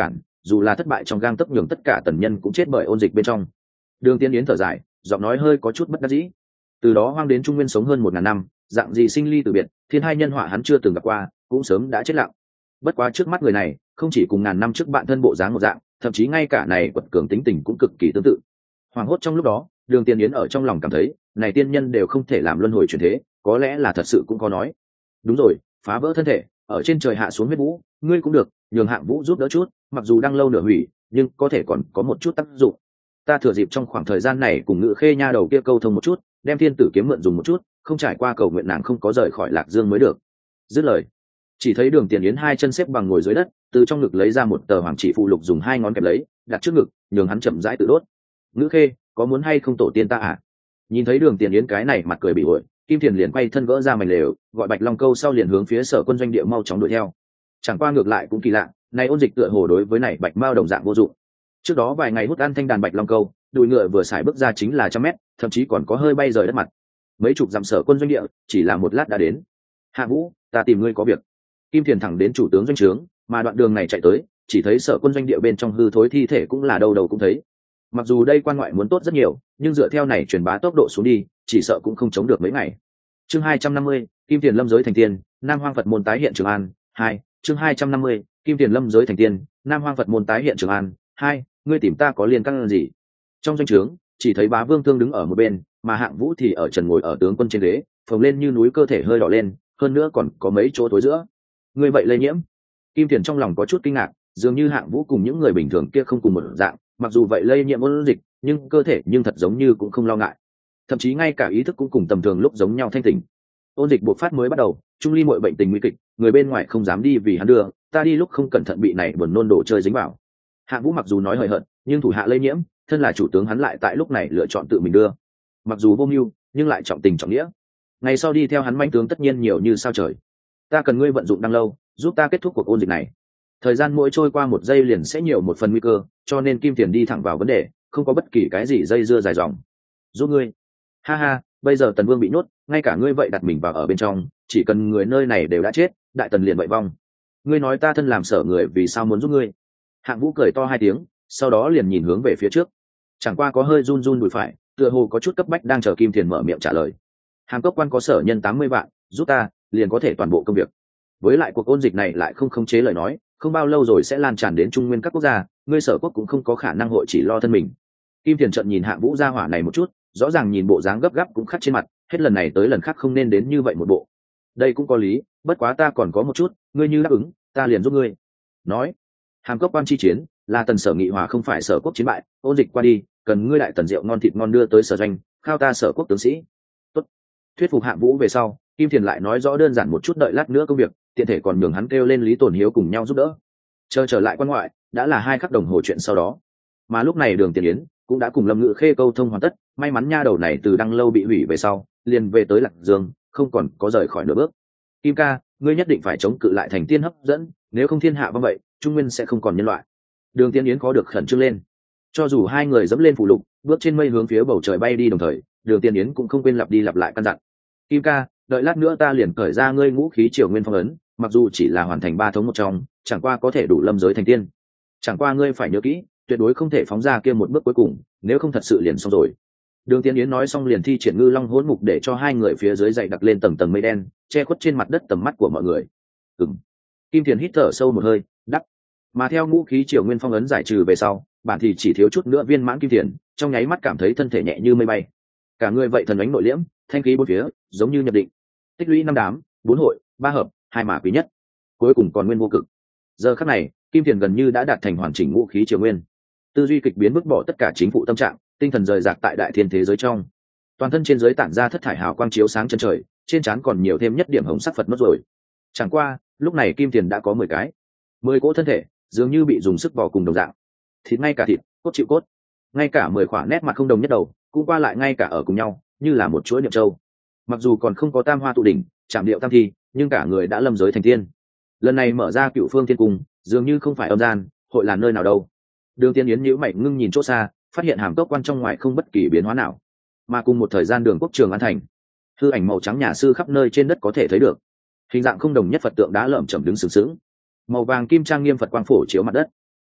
dù là thất bại trong gang tấc nhường tất cả tần nhân cũng chết bởi ôn dịch bên trong. Đường Tiên Yến thở dài, giọng nói hơi có chút bất đắc dĩ. Từ đó hoang đến trung nguyên sống hơn 1000 năm, dạng gì sinh ly từ biệt, thiên hai nhân họa hắn chưa từng gặp qua, cũng sớm đã chết lặng. Bất quá trước mắt người này không chỉ cùng ngàn năm trước bạn thân bộ dáng một dạng, thậm chí ngay cả này quật cường tính tình cũng cực kỳ tương tự. Hoàng hốt trong lúc đó, Đường Tiên Yến ở trong lòng cảm thấy, này tiên nhân đều không thể làm luân hồi chuyển thế, có lẽ là thật sự cũng có nói. Đúng rồi, phá vỡ thân thể, ở trên trời hạ xuống huyết vũ, ngươi cũng được, nhường Hạng Vũ giúp đỡ chút, mặc dù đang lâu nửa hủy, nhưng có thể còn có một chút tác dụng. Ta thừa dịp trong khoảng thời gian này cùng Ngự Khê nha đầu kia câu thông một chút, đem thiên tử kiếm mượn dùng một chút, không trải qua cầu nguyện nàng không có rời khỏi Lạc Dương mới được. Dứt lời, chỉ thấy Đường Tiền Yến hai chân xếp bằng ngồi dưới đất, từ trong ngực lấy ra một tờ hoàng chỉ phụ lục dùng hai ngón kẹp lấy, đặt trước ngực, nhường hắn chậm rãi tự đốt. Ngự Khê, có muốn hay không tổ tiên ta à? Nhìn thấy Đường Tiền Yến cái này mặt cười bị ổi, Kim Thiền liền quay thân gỡ ra mảnh lều, gọi Bạch Long Câu sau liền hướng phía Sở Quân doanh địa mau chóng đuổi theo. Chẳng qua ngược lại cũng kỳ lạ, này ôn dịch tựa hồ đối với này Bạch Mao đồng dạng vô dụng. Trước đó vài ngày hút ăn thanh đàn Bạch Long Câu, đùi ngựa vừa xài bước ra chính là 100 mét, thậm chí còn có hơi bay rời đất mặt. Mấy chục dặm Sở Quân doanh địa, chỉ là một lát đã đến. Hạ Vũ, ta tìm ngươi có việc. Kim Thiền thẳng đến chủ tướng doanh trướng, mà đoạn đường này chạy tới, chỉ thấy Sở Quân doanh địa bên trong hư thối thi thể cũng là đầu đầu cũng thấy. Mặc dù đây quan ngoại muốn tốt rất nhiều, nhưng dựa theo này truyền bá tốc độ xuống đi, chỉ sợ cũng không chống được mấy ngày. Chương 250, Kim Tiền lâm giới thành tiên, Nam Hoang Phật môn tái hiện Trường An. 2. Chương 250, Kim Tiền lâm giới thành tiên, Nam Hoang Phật môn tái hiện Trường An. 2. Ngươi tìm ta có liên căn gì? Trong doanh trướng, chỉ thấy Bá Vương Thương đứng ở một bên, mà Hạng Vũ thì ở trần ngồi ở tướng quân trên ghế, phồng lên như núi, cơ thể hơi đỏ lên, hơn nữa còn có mấy chỗ tối giữa. Ngươi vậy lây nhiễm? Kim Tiền trong lòng có chút kinh ngạc, dường như Hạng Vũ cùng những người bình thường kia không cùng một dạng, mặc dù vậy lây nhiễm ôn dịch, nhưng cơ thể nhưng thật giống như cũng không lo ngại, thậm chí ngay cả ý thức cũng cùng tầm thường lúc giống nhau thanh tỉnh. Ôn dịch bộc phát mới bắt đầu, Trung Ly mọi bệnh tình nguy kịch, người bên ngoài không dám đi vì hắn đưa, ta đi lúc không cẩn thận bị này buồn nôn đổ chơi dính vào. Hạng Vũ mặc dù nói hời hợt, nhưng thủ hạ lây nhiễm, thân là chủ tướng hắn lại tại lúc này lựa chọn tự mình đưa. Mặc dù vô mưu, nhưng lại trọng tình trọng nghĩa. Ngày sau đi theo hắn mãnh tướng tất nhiên nhiều như sao trời. Ta cần ngươi vận dụng đang lâu, giúp ta kết thúc cuộc ôn dịch này. Thời gian mỗi trôi qua một giây liền sẽ nhiều một phần nguy cơ, cho nên Kim Tiền đi thẳng vào vấn đề, không có bất kỳ cái gì dây dưa dài dòng. Giúp ngươi. Ha ha, bây giờ Tần Vương bị nhốt, ngay cả ngươi vậy đặt mình vào ở bên trong, chỉ cần người nơi này đều đã chết, đại tần liền vậy vong. Ngươi nói ta thân làm sở người vì sao muốn giúp ngươi? Hạng Vũ cười to hai tiếng, sau đó liền nhìn hướng về phía trước. Chẳng qua có hơi run run đùi phải, tựa hồ có chút cấp bách đang chờ Kim Tiền mở miệng trả lời. Hàm Cốc quan có sở nhân 80 vạn, giúp ta, liền có thể toàn bộ công việc. Với lại cuộc ôn dịch này lại không khống chế lời nói, không bao lâu rồi sẽ lan tràn đến trung nguyên các quốc gia, ngươi sở quốc cũng không có khả năng hội chỉ lo thân mình. Kim Tiền trận nhìn Hạng Vũ gia hỏa này một chút, rõ ràng nhìn bộ dáng gấp gáp cũng khắc trên mặt, hết lần này tới lần khác không nên đến như vậy một bộ. Đây cũng có lý, bất quá ta còn có một chút, ngươi như đáp ứng, ta liền giúp ngươi. Nói, Hàm Cốc quan chi chiến là tần sở nghị hòa không phải sở quốc chiến bại, ôn dịch qua đi, cần ngươi đại tần rượu ngon thịt ngon đưa tới sở doanh, khao ta sở quốc tướng sĩ. Tốt. Thuyết phục Hạng Vũ về sau, Kim Tiền lại nói rõ đơn giản một chút, đợi lát nữa công việc, tiện thể còn nhường hắn kêu lên Lý Tồn Hiếu cùng nhau giúp đỡ. Chờ trở lại quan ngoại, đã là 2 khắc đồng hồ chuyện sau đó. Mà lúc này Đường Tiền Yến cũng đã cùng Lâm Ngự Khê câu thông hoàn tất, may mắn nha đầu này từ Đăng Lâu bị hủy về sau, liền về tới Lạc Dương, không còn có rời khỏi nửa bước. Kim ca, ngươi nhất định phải chống cự lại thành tiên hấp dẫn, nếu không thiên hạ vong vậy, Trung Nguyên sẽ không còn nhân loại. Đường Tiền Yến có được khẩn trương lên. Cho dù hai người dẫm lên phù lục, bước trên mây hướng phía bầu trời bay đi đồng thời, Đường Tiền Yến cũng không quên lặp đi lặp lại căn dặn. Kim ca, đợi lát nữa ta liền cởi ra ngươi ngũ khí triều nguyên phong ấn, mặc dù chỉ là hoàn thành 3 thống một trong, chẳng qua có thể đủ lâm giới thành tiên. Chẳng qua ngươi phải nhớ kỹ, tuyệt đối không thể phóng ra kia một bước cuối cùng, nếu không thật sự liền xong rồi. Đường Tiên Yến nói xong liền thi triển Ngư Long Hỗn Mục để cho hai người phía dưới dày đặc lên tầng tầng mây đen, che khuất trên mặt đất tầm mắt của mọi người. Kim Thiền hít thở sâu một hơi, đắp. Mà theo ngũ khí triều nguyên phong ấn giải trừ về sau, bản thì chỉ thiếu chút nữa viên mãn Kim Thiền, trong nháy mắt cảm thấy thân thể nhẹ như mây bay. Cả người vậy thần ánh nội liễm, thanh khí bốn phía, giống như nhập định. Tích lũy 5 đám, 4 hội, 3 hợp, 2 mã quý nhất. Cuối cùng còn nguyên vô cực. Giờ khắc này, Kim Thiền gần như đã đạt thành hoàn chỉnh ngũ khí triều nguyên. Tư duy kịch biến, vứt bỏ tất cả chính phụ tâm trạng, tinh thần rời rạc tại đại thiên thế giới trong. Toàn thân trên giới tản ra thất thải hào quang chiếu sáng chân trời, trên trán còn nhiều thêm nhất điểm hồng sắc Phật mất rồi. Chẳng qua, lúc này Kim Thiền đã có 10 cái. 10 cỗ thân thể, dường như bị dùng sức vào cùng đồng dạng. Thịt ngay cả thịt, cốt chịu cốt. Ngay cả 10 khỏa nét mặt không đồng nhất đầu, cũng qua lại ngay cả ở cùng nhau, như là một chuỗi niệm châu. Mặc dù còn không có tam hoa tụ đỉnh, chạm điệu tam thi, nhưng cả người đã lâm giới thành tiên. Lần này mở ra Cựu Phương Thiên Cung, dường như không phải âm gian, hội là nơi nào đâu. Đường Tiên Yến nhíu mày ngưng nhìn chỗ xa, phát hiện Hàm Cốc quan trong ngoài không bất kỳ biến hóa nào. Mà cùng một thời gian Đường Quốc Trường An thành, hư ảnh màu trắng nhà sư khắp nơi trên đất có thể thấy được. Hình dạng không đồng nhất Phật tượng đá lởm chởm đứng sừng sững. Màu vàng kim trang nghiêm Phật quang phổ chiếu mặt đất.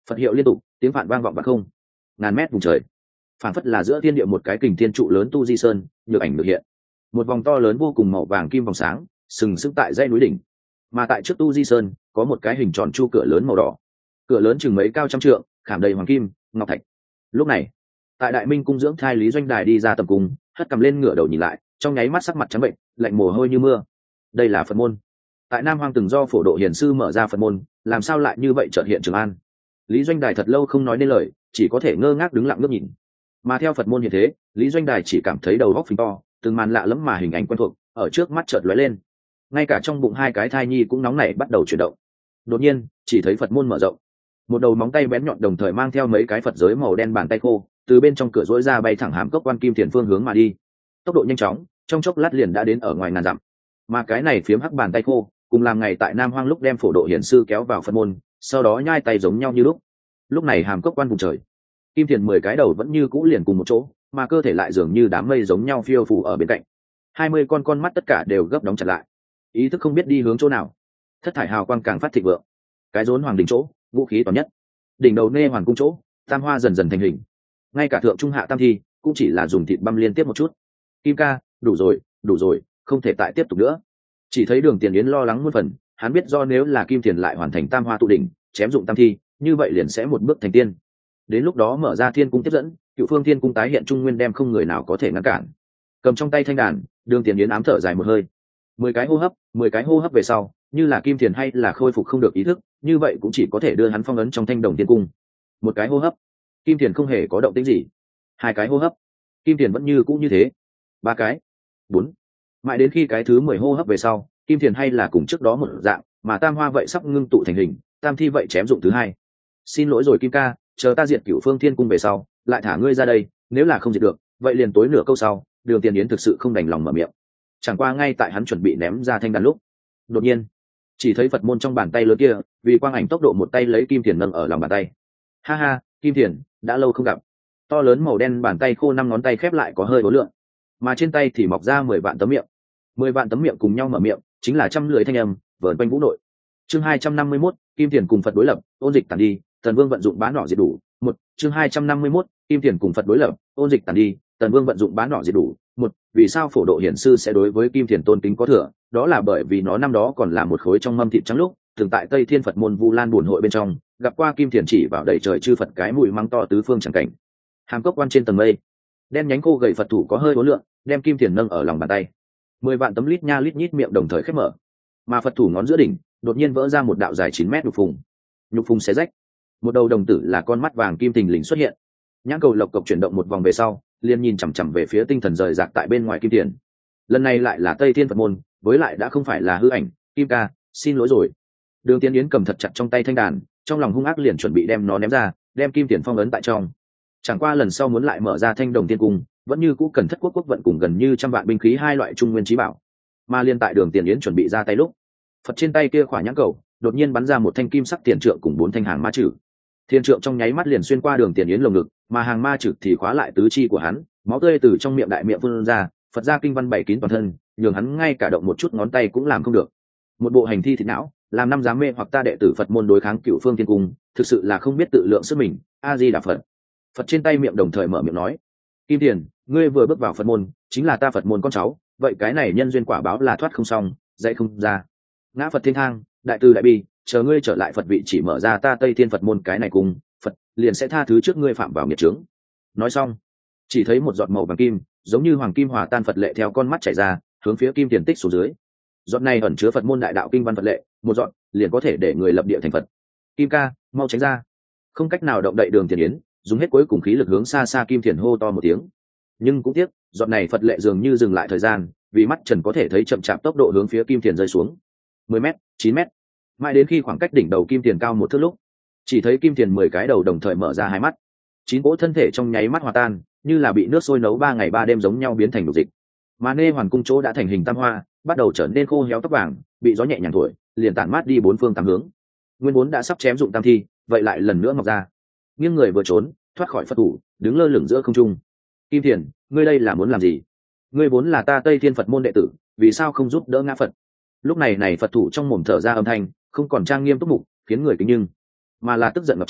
Phật hiệu liên tục, tiếng phạn vang vọng vào không ngàn mét vùng trời, phản phất là giữa thiên địa một cái kình thiên trụ lớn tu di sơn, nhược ảnh được hiện. Một vòng to lớn vô cùng màu vàng kim vòng sáng sừng sững tại dãy núi đỉnh, mà tại trước tu di sơn có một cái hình tròn chu cửa lớn màu đỏ, cửa lớn chừng mấy cao trăm trượng, khảm đầy hoàng kim ngọc thạch. Lúc này tại đại minh cung dưỡng thai Lý Doanh Đài đi ra tầm cung, hất cầm lên ngửa đầu nhìn lại, trong nháy mắt sắc mặt trắng bệnh, lạnh mồ hôi như mưa. Đây là Phật môn. Tại Nam Hoang từng do Phổ Độ Hiền sư mở ra Phật môn, làm sao lại như vậy chợt hiện Trường An? Lý Doanh Đài thật lâu không nói nên lời, chỉ có thể ngơ ngác đứng lặng ngước nhìn. Mà theo Phật môn hiện thế, Lý Doanh Đài chỉ cảm thấy đầu óc phình to, từng màn lạ lẫm mà hình ảnh quen thuộc ở trước mắt chợt lóe lên. Ngay cả trong bụng hai cái thai nhi cũng nóng nảy bắt đầu chuyển động. Đột nhiên, chỉ thấy Phật môn mở rộng, một đầu móng tay bén nhọn đồng thời mang theo mấy cái Phật giới màu đen bàn tay khô, từ bên trong cửa rỗi ra bay thẳng hàm cốc quan Kim Thiền phương hướng mà đi. Tốc độ nhanh chóng, trong chốc lát liền đã đến ở ngoài ngàn dặm. Mà cái này phiếm hắc bàn tay khô, cùng làm ngày tại Nam Hoang lúc đem Phổ Độ Hiển sư kéo vào Phật môn, sau đó nhai tay giống nhau như lúc. Lúc này hàm cốc quan vùng trời, Kim Thiền 10 cái đầu vẫn như cũ liền cùng một chỗ, mà cơ thể lại dường như đám mây giống nhau phiêu phù ở bên cạnh. 20 con mắt tất cả đều gấp đóng chặt lại, ý thức không biết đi hướng chỗ nào. Thất thải hào quang càng phát thịnh vượng, cái rốn hoàng đỉnh chỗ, vũ khí toàn nhất, đỉnh đầu nê hoàn cung chỗ, tam hoa dần dần thành hình. Ngay cả thượng trung hạ tam thi cũng chỉ là dùng thịt băm liên tiếp một chút. Kim ca, đủ rồi, không thể tại tiếp tục nữa. Chỉ thấy Đường Tiền Yến lo lắng muôn phần, hắn biết do nếu là Kim Thiền lại hoàn thành tam hoa tụ đỉnh, chém dụng tam thi, như vậy liền sẽ một bước thành tiên. Đến lúc đó mở ra thiên cung tiếp dẫn, Cựu Phương Thiên cung tái hiện trung nguyên, đem không người nào có thể ngăn cản. Cầm trong tay thanh đàn, Đường Tiền Yến ám thở dài một hơi. 10 cái hô hấp về sau, như là Kim Thiền hay là khôi phục không được ý thức, như vậy cũng chỉ có thể đưa hắn phong ấn trong thanh đồng thiên cung. 1 cái hô hấp, Kim Thiền không hề có động tĩnh gì. 2 cái hô hấp, Kim Thiền vẫn như cũ như thế. 3 cái, 4, mãi đến khi cái thứ 10 hô hấp về sau, Kim Thiền hay là cùng trước đó một dạng, mà tam hoa vậy sắp ngưng tụ thành hình, tam thi vậy chém dụng thứ 2. Xin lỗi rồi Kim ca, chờ ta diệt Cửu Phương Thiên cung về sau, lại thả ngươi ra đây, nếu là không diệt được, vậy liền tối nửa câu sau. Đường Tiền Yến thực sự không đành lòng mở miệng. Chẳng qua ngay tại hắn chuẩn bị ném ra thanh đàn lúc, đột nhiên chỉ thấy Phật môn trong bàn tay lớn kia, vì quang ảnh tốc độ một tay lấy Kim Thiền nâng ở lòng bàn tay. Ha ha, Kim Thiền, đã lâu không gặp. To lớn màu đen bàn tay khô 5 ngón tay khép lại có hơi ố lượng, mà trên tay thì mọc ra 10 vạn tấm miệng. 10 vạn tấm miệng cùng nhau mở miệng, chính là trăm lưỡi thanh âm vờn quanh vũ nội. Chương 251, Kim Thiền cùng Phật đối lập, ôn dịch tàn đi, Tần Vương vận dụng bán nỏ diệt đủ. Chương 251, Kim Thiền cùng Phật đối lập, ôn dịch tàn đi, Tần Vương vận dụng bán nỏ diệt đủ. Vì sao Phổ Độ Hiển sư sẽ đối với Kim Thiền tôn kính có thừa? Đó là bởi vì nó năm đó còn là một khối trong mâm thịt trắng lúc, từng tại Tây Thiên Phật môn Vu Lan buồn hội bên trong, gặp qua Kim Thiền chỉ vào đầy trời chư Phật cái mũi mắng to tứ phương chẳng cảnh. Hàm cốc quan trên tầng mây, đen nhánh khô gầy Phật thủ có hơi uốn lượn, đem Kim Thiền nâng ở lòng bàn tay. 10 vạn tấm lít nha lít nhít miệng đồng thời khép mở, mà Phật thủ ngón giữa đỉnh đột nhiên vỡ ra một đạo dài 9 mét nhục phùng xé rách. Một đầu đồng tử là con mắt vàng kim thình lình xuất hiện, nhãn cầu lộc cộc chuyển động một vòng về sau, liền nhìn chằm chằm về phía tinh thần rời rạc tại bên ngoài Kim Thiền. Lần này lại là Tây Thiên Phật môn, với lại đã không phải là hư ảnh. Kim ca, xin lỗi rồi. Đường Tiến Yến cầm thật chặt trong tay thanh đàn, trong lòng hung ác liền chuẩn bị đem nó ném ra, đem Kim Thiền phong ấn tại trong. Chẳng qua lần sau muốn lại mở ra thanh đồng tiên cung, vẫn như cũ cần thất quốc quốc vận cùng gần như 100 vạn binh khí, 2 loại trung nguyên chí bảo. Mà liên tại Đường Tiền Yến chuẩn bị ra tay lúc, Phật trên tay kia khỏa nhãn cầu đột nhiên bắn ra một thanh kim sắc tiền trượng cùng 4 thanh hàng ma chử. Thiên trượng trong nháy mắt liền xuyên qua Đường Tiền Yến lồng ngực, mà hàng ma chử thì khóa lại tứ chi của hắn, máu tươi từ trong miệng đại miệng phun ra, Phật gia kinh văn bảy kín toàn thân, nhường hắn ngay cả động một chút ngón tay cũng làm không được. Một bộ hành thi thịt não, làm năm dám mê hoặc ta đệ tử Phật môn đối kháng Cửu Phương Thiên Cung, thực sự là không biết tự lượng sức mình. A Di Đà Phật. Phật trên tay miệng đồng thời mở miệng nói: Kim Thiền, ngươi vừa bước vào Phật môn, chính là ta Phật môn con cháu, vậy cái này nhân duyên quả báo là thoát không xong, dạy không ra. Ngã Phật thiên thang, đại từ đại bi, chờ ngươi trở lại Phật vị chỉ mở ra ta Tây Thiên Phật môn cái này cùng, Phật liền sẽ tha thứ trước ngươi phạm vào nghiệp chướng. Nói xong, chỉ thấy một giọt màu vàng kim, giống như hoàng kim hòa tan Phật lệ theo con mắt chảy ra, hướng phía Kim Thiền tích xuống dưới. Giọt này ẩn chứa Phật môn đại đạo kinh văn Phật lệ, một giọt liền có thể để người lập địa thành Phật. Kim ca, mau tránh ra. Không cách nào động đậy Đường Tiền Yến, dùng hết cuối cùng khí lực hướng xa xa Kim Thiền hô to một tiếng. Nhưng cũng tiếc, giọt này Phật lệ dường như dừng lại thời gian, vì mắt trần có thể thấy chậm chạp tốc độ hướng phía Kim Thiền rơi xuống. 10 mét, 9 mét, mãi đến khi khoảng cách đỉnh đầu Kim Thiền cao một thước lúc, chỉ thấy Kim Thiền 10 cái đầu đồng thời mở ra hai mắt, 9 cỗ thân thể trong nháy mắt hòa tan, như là bị nước sôi nấu 3 ngày 3 đêm giống nhau biến thành đục dịch. Mà nê hoàn cung chỗ đã thành hình tam hoa, bắt đầu trở nên khô héo tóc vàng, bị gió nhẹ nhàng thổi, liền tản mát đi 4 phương tám hướng. Nguyên vốn đã sắp chém dụng tam thi, vậy lại lần nữa mọc ra. Nghiêng người vừa trốn, thoát khỏi Phật thủ, đứng lơ lửng giữa không trung. Kim Thiền, ngươi đây là muốn làm gì? Ngươi vốn là ta Tây Thiên Phật môn đệ tử, vì sao không giúp đỡ ngã Phật? Lúc này Phật thủ trong mồm thở ra âm thanh, không còn trang nghiêm túc mục, khiến người kính nhưng, mà là tức giận ngập trời,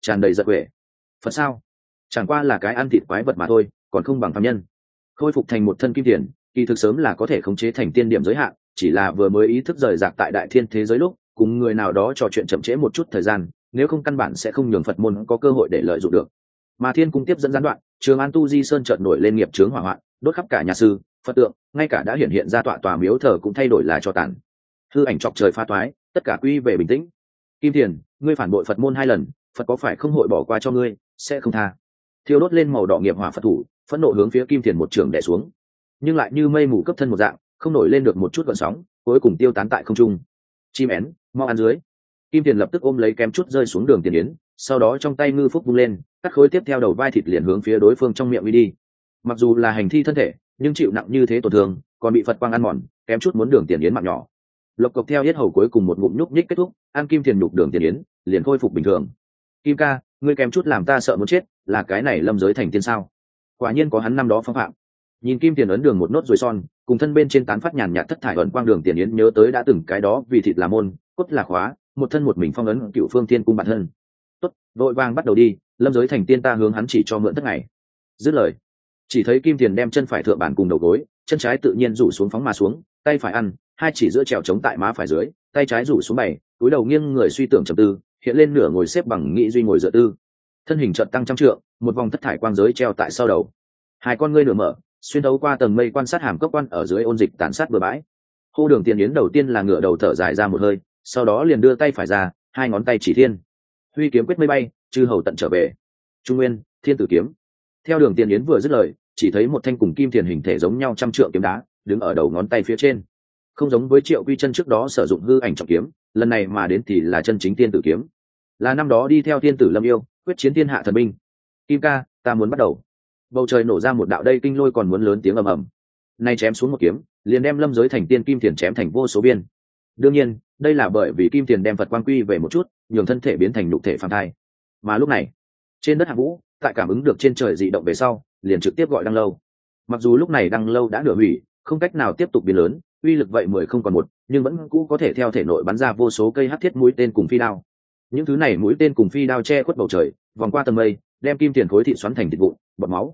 tràn đầy giật quệ. Phật sao? Chẳng qua là cái ăn thịt quái vật mà thôi, còn không bằng phàm nhân. Khôi phục thành một thân kim tiền, kỳ thực sớm là có thể khống chế thành tiên điểm giới hạn, chỉ là vừa mới ý thức rời rạc tại đại thiên thế giới lúc cùng người nào đó trò chuyện chậm trễ một chút thời gian, nếu không căn bản sẽ không nhường Phật môn có cơ hội để lợi dụng được. Mà thiên cung tiếp dẫn gián đoạn, Trường An Tu Di Sơn chợt nổi lên nghiệp chướng hỏa hoạn, đốt khắp cả nhà sư, Phật tượng, ngay cả đã hiện ra tọa miếu thờ cũng thay đổi là cho tàn. Hư ảnh chọc trời pha toái, tất cả quy về bình tĩnh. Kim Tiền, ngươi phản bội Phật môn 2 lần, Phật có phải không hội bỏ qua cho ngươi, sẽ không tha. Thiêu đốt lên màu đỏ nghiệp hỏa Phật thủ, phẫn nộ hướng phía Kim Tiền một trường đè xuống, nhưng lại như mây mù cấp thân một dạng, không nổi lên được một chút gợn sóng, cuối cùng tiêu tán tại không trung. Chim én, mau ăn dưới. Kim Tiền lập tức ôm lấy kém chút rơi xuống đường tiền yến, sau đó trong tay ngư phúc vung lên, cắt khối tiếp theo đầu vai thịt liền hướng phía đối phương trong miệng uy đi. Mặc dù là hành thi thân thể, nhưng chịu nặng như thế tổn thương, còn bị Phật quang ăn mòn, kém chút muốn đường tiền yến mạng nhỏ. Lộc cộc theo yết hầu cuối cùng một ngụm nhúc nhích kết thúc, ăn Kim Tiền nhục đường tiền yến, liền khôi phục bình thường. Kim ca, ngươi kém chút làm ta sợ muốn chết, là cái này lâm giới thành tiên sao? Quả nhiên có hắn năm đó phong phạm. Nhìn Kim Tiền ấn đường một nốt rồi son, cùng thân bên trên tán phát nhàn nhạt thất thải ẩn quang đường tiền yến nhớ tới đã từng cái đó vì thịt là môn, cốt là khóa, một thân một mình phong ấn cựu phương tiên cung bản thân. Tốt, vội vàng bắt đầu đi, lâm giới thành tiên ta hướng hắn chỉ cho mượn tất ngày. Dứt lời, chỉ thấy Kim Tiền đem chân phải thượng bản cùng đầu gối, chân trái tự nhiên rủ xuống phóng mà xuống, tay phải ăn, hai chỉ giữa trèo chống tại má phải dưới, tay trái rủ xuống bảy, túi đầu nghiêng người suy tưởng trầm tư, hiện lên nửa ngồi xếp bằng nghị duy ngồi dựa tư. Thân hình chợt tăng trăm trượng, một vòng thất thải quang giới treo tại sau đầu. Hai con ngươi nửa mở, xuyên thấu qua tầng mây quan sát hàm cốc quan ở dưới ôn dịch tàn sát bừa bãi. Hô đường tiền yến đầu tiên là ngửa đầu thở dài ra một hơi, sau đó liền đưa tay phải ra, hai ngón tay chỉ thiên. Huy kiếm quyết mây bay, chư hầu tận trở về. Trung nguyên, thiên tử kiếm. Theo đường tiền yến vừa dứt lời, chỉ thấy một thanh cùng Kim Tiền hình thể giống nhau trăm trượng kiếm đá, đứng ở đầu ngón tay phía trên. Không giống với Triệu Quy Chân trước đó sử dụng hư ảnh trọng kiếm, lần này mà đến thì là chân chính tiên tử kiếm. Là năm đó đi theo tiên tử Lâm Yêu, quyết chiến thiên hạ thần binh. Kim ca, ta muốn bắt đầu. Bầu trời nổ ra một đạo đây kinh lôi còn muốn lớn tiếng ầm ầm. Nay chém xuống một kiếm, liền đem lâm giới thành tiên Kim Tiền chém thành vô số biên. Đương nhiên, đây là bởi vì Kim Tiền đem Phật quang quy về một chút, nhường thân thể biến thành nhục thể phàm thai. Mà lúc này, trên đất Hạ Vũ, tại cảm ứng được trên trời dị động về sau, liền trực tiếp gọi Đăng Lâu. Mặc dù lúc này Đăng Lâu đã nửa hủy, không cách nào tiếp tục biến lớn, uy lực vậy 10 không còn một, nhưng vẫn cũ có thể theo thể nội bắn ra vô số cây hắc thiết mũi tên cùng phi đao. Những thứ này mũi tên cùng phi đao che khuất bầu trời, vòng qua tầng mây, đem Kim Tiền khối thịt xoắn thành thịt vụn, bọt máu.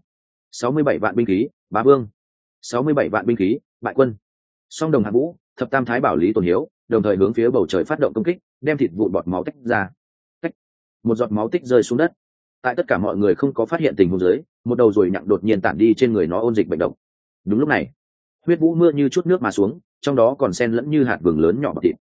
67 vạn binh khí, bá vương. 67 vạn binh khí, bại quân. Song đồng Hạ Vũ, thập tam thái bảo Lý Tồn Hiếu, đồng thời hướng phía bầu trời phát động công kích, đem thịt vụn bọt máu tách ra. Tách. Một giọt máu tích rơi xuống đất. Tại tất cả mọi người không có phát hiện tình huống dưới, một đầu ruồi nhặng đột nhiên tản đi trên người nó ôn dịch bệnh độc. Đúng lúc này, huyết vũ mưa như chút nước mà xuống, trong đó còn xen lẫn như hạt vừng lớn nhỏ bọt thịt.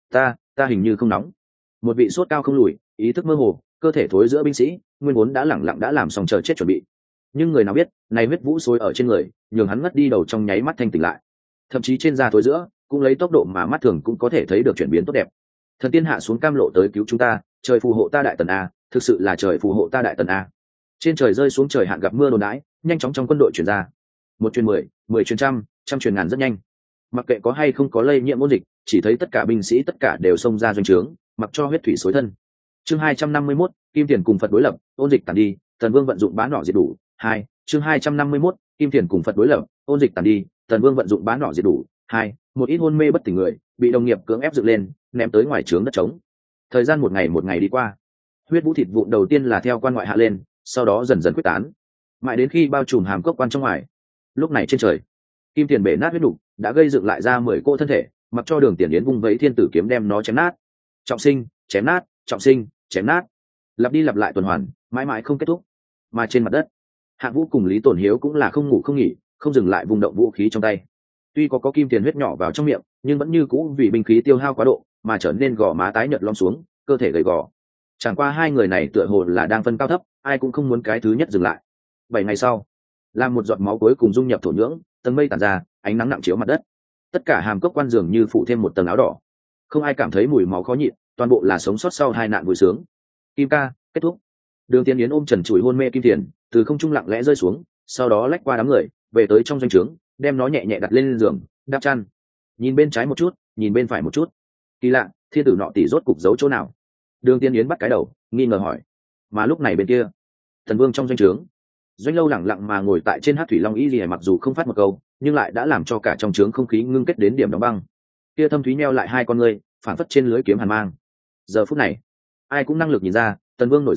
Ta hình như không nóng. Một vị sốt cao không lùi, ý thức mơ hồ, cơ thể thối giữa binh sĩ, nguyên vốn đã lẳng lặng đã làm xong chờ chết chuẩn bị. Nhưng người nào biết, này huyết vũ xối ở trên người, nhường hắn ngất đi đầu trong nháy mắt thanh tỉnh lại. Thậm chí trên da thối giữa, cũng lấy tốc độ mà mắt thường cũng có thể thấy được chuyển biến tốt đẹp. Thần tiên hạ xuống cam lộ tới cứu chúng ta, trời phù hộ ta đại tần a, thực sự là trời phù hộ ta đại tần a. Trên trời rơi xuống trời hạn gặp mưa đồn đãi, nhanh chóng trong quân đội chuyển ra. Một truyền 10, 10 truyền trăm, trăm truyền ngàn rất nhanh. Mặc kệ có hay không có lây nhiễm ôn dịch, chỉ thấy tất cả binh sĩ tất cả đều xông ra doanh trướng, mặc cho huyết thủy xối thân. Chương 251, Kim Tiền cùng Phật đối lập, ôn dịch tàn đi, Tần Vương vận dụng bá nỏ diệt đủ. 2, chương 251, Kim Tiền cùng Phật đối lập, ôn dịch tàn đi, Tần Vương vận dụng bá nỏ diệt đủ. 2, một ít hôn mê bất tỉnh người, bị đồng nghiệp cưỡng ép dựng lên, ném tới ngoài trướng đất trống. Thời gian một ngày đi qua, huyết vũ thịt vụn đầu tiên là theo quan ngoại hạ lên, sau đó dần dần quyết tán, mãi đến khi bao trùm hàm cốc quan trong ngoài. Lúc này trên trời, Kim Tiền bể nát huyết đủ, đã gây dựng lại ra 10 cô thân thể, mặc cho đường tiền yến vung vẫy thiên tử kiếm đem nó chém nát. Trọng sinh, chém nát, trọng sinh, chém nát, lặp đi lặp lại tuần hoàn, mãi mãi không kết thúc. Mà trên mặt đất, Hạ Vũ cùng Lý Tồn Hiếu cũng là không ngủ không nghỉ, không dừng lại vung động vũ khí trong tay. Tuy có Kim Tiền huyết nhỏ vào trong miệng, nhưng vẫn như cũ vì binh khí tiêu hao quá độ mà trở nên gò má tái nhợt lom xuống, cơ thể gầy gò. Chẳng qua hai người này tựa hồ là đang phân cao thấp, ai cũng không muốn cái thứ nhất dừng lại. 7 ngày sau, làm một giọt máu cuối cùng dung nhập thổ nhưỡng, tầng mây tản ra, ánh nắng nặng chiếu mặt đất. Tất cả hàm cốc quan dường như phủ thêm một tầng áo đỏ. Không ai cảm thấy mùi máu khó nhịn, toàn bộ là sống sót sau hai nạn vui sướng. Kim ca, kết thúc. Đường Tiên Yến ôm trần trụi hôn mê Kim Tiền, từ không trung lặng lẽ rơi xuống, sau đó lách qua đám người, về tới trong doanh trướng, đem nó nhẹ nhẹ đặt lên giường, đắp chăn. Nhìn bên trái một chút, nhìn bên phải một chút. Kỳ lạ, thiên tử nọ tỷ rốt cục giấu chỗ nào? Đường Tiên Yến bắt cái đầu, nghi ngờ hỏi. Mà lúc này bên kia, Thần Vương trong doanh trướng, Doanh Lâu lẳng lặng mà ngồi tại trên hát thủy long y lìa, mặc dù không phát một câu, nhưng lại đã làm cho cả trong trướng không khí ngưng kết đến điểm đóng băng. Kia thâm thúy neo lại hai con ngươi, phản phất trên lưới kiếm hàn mang. Giờ phút này, ai cũng năng lực nhìn ra, Tần Vương nổi giận,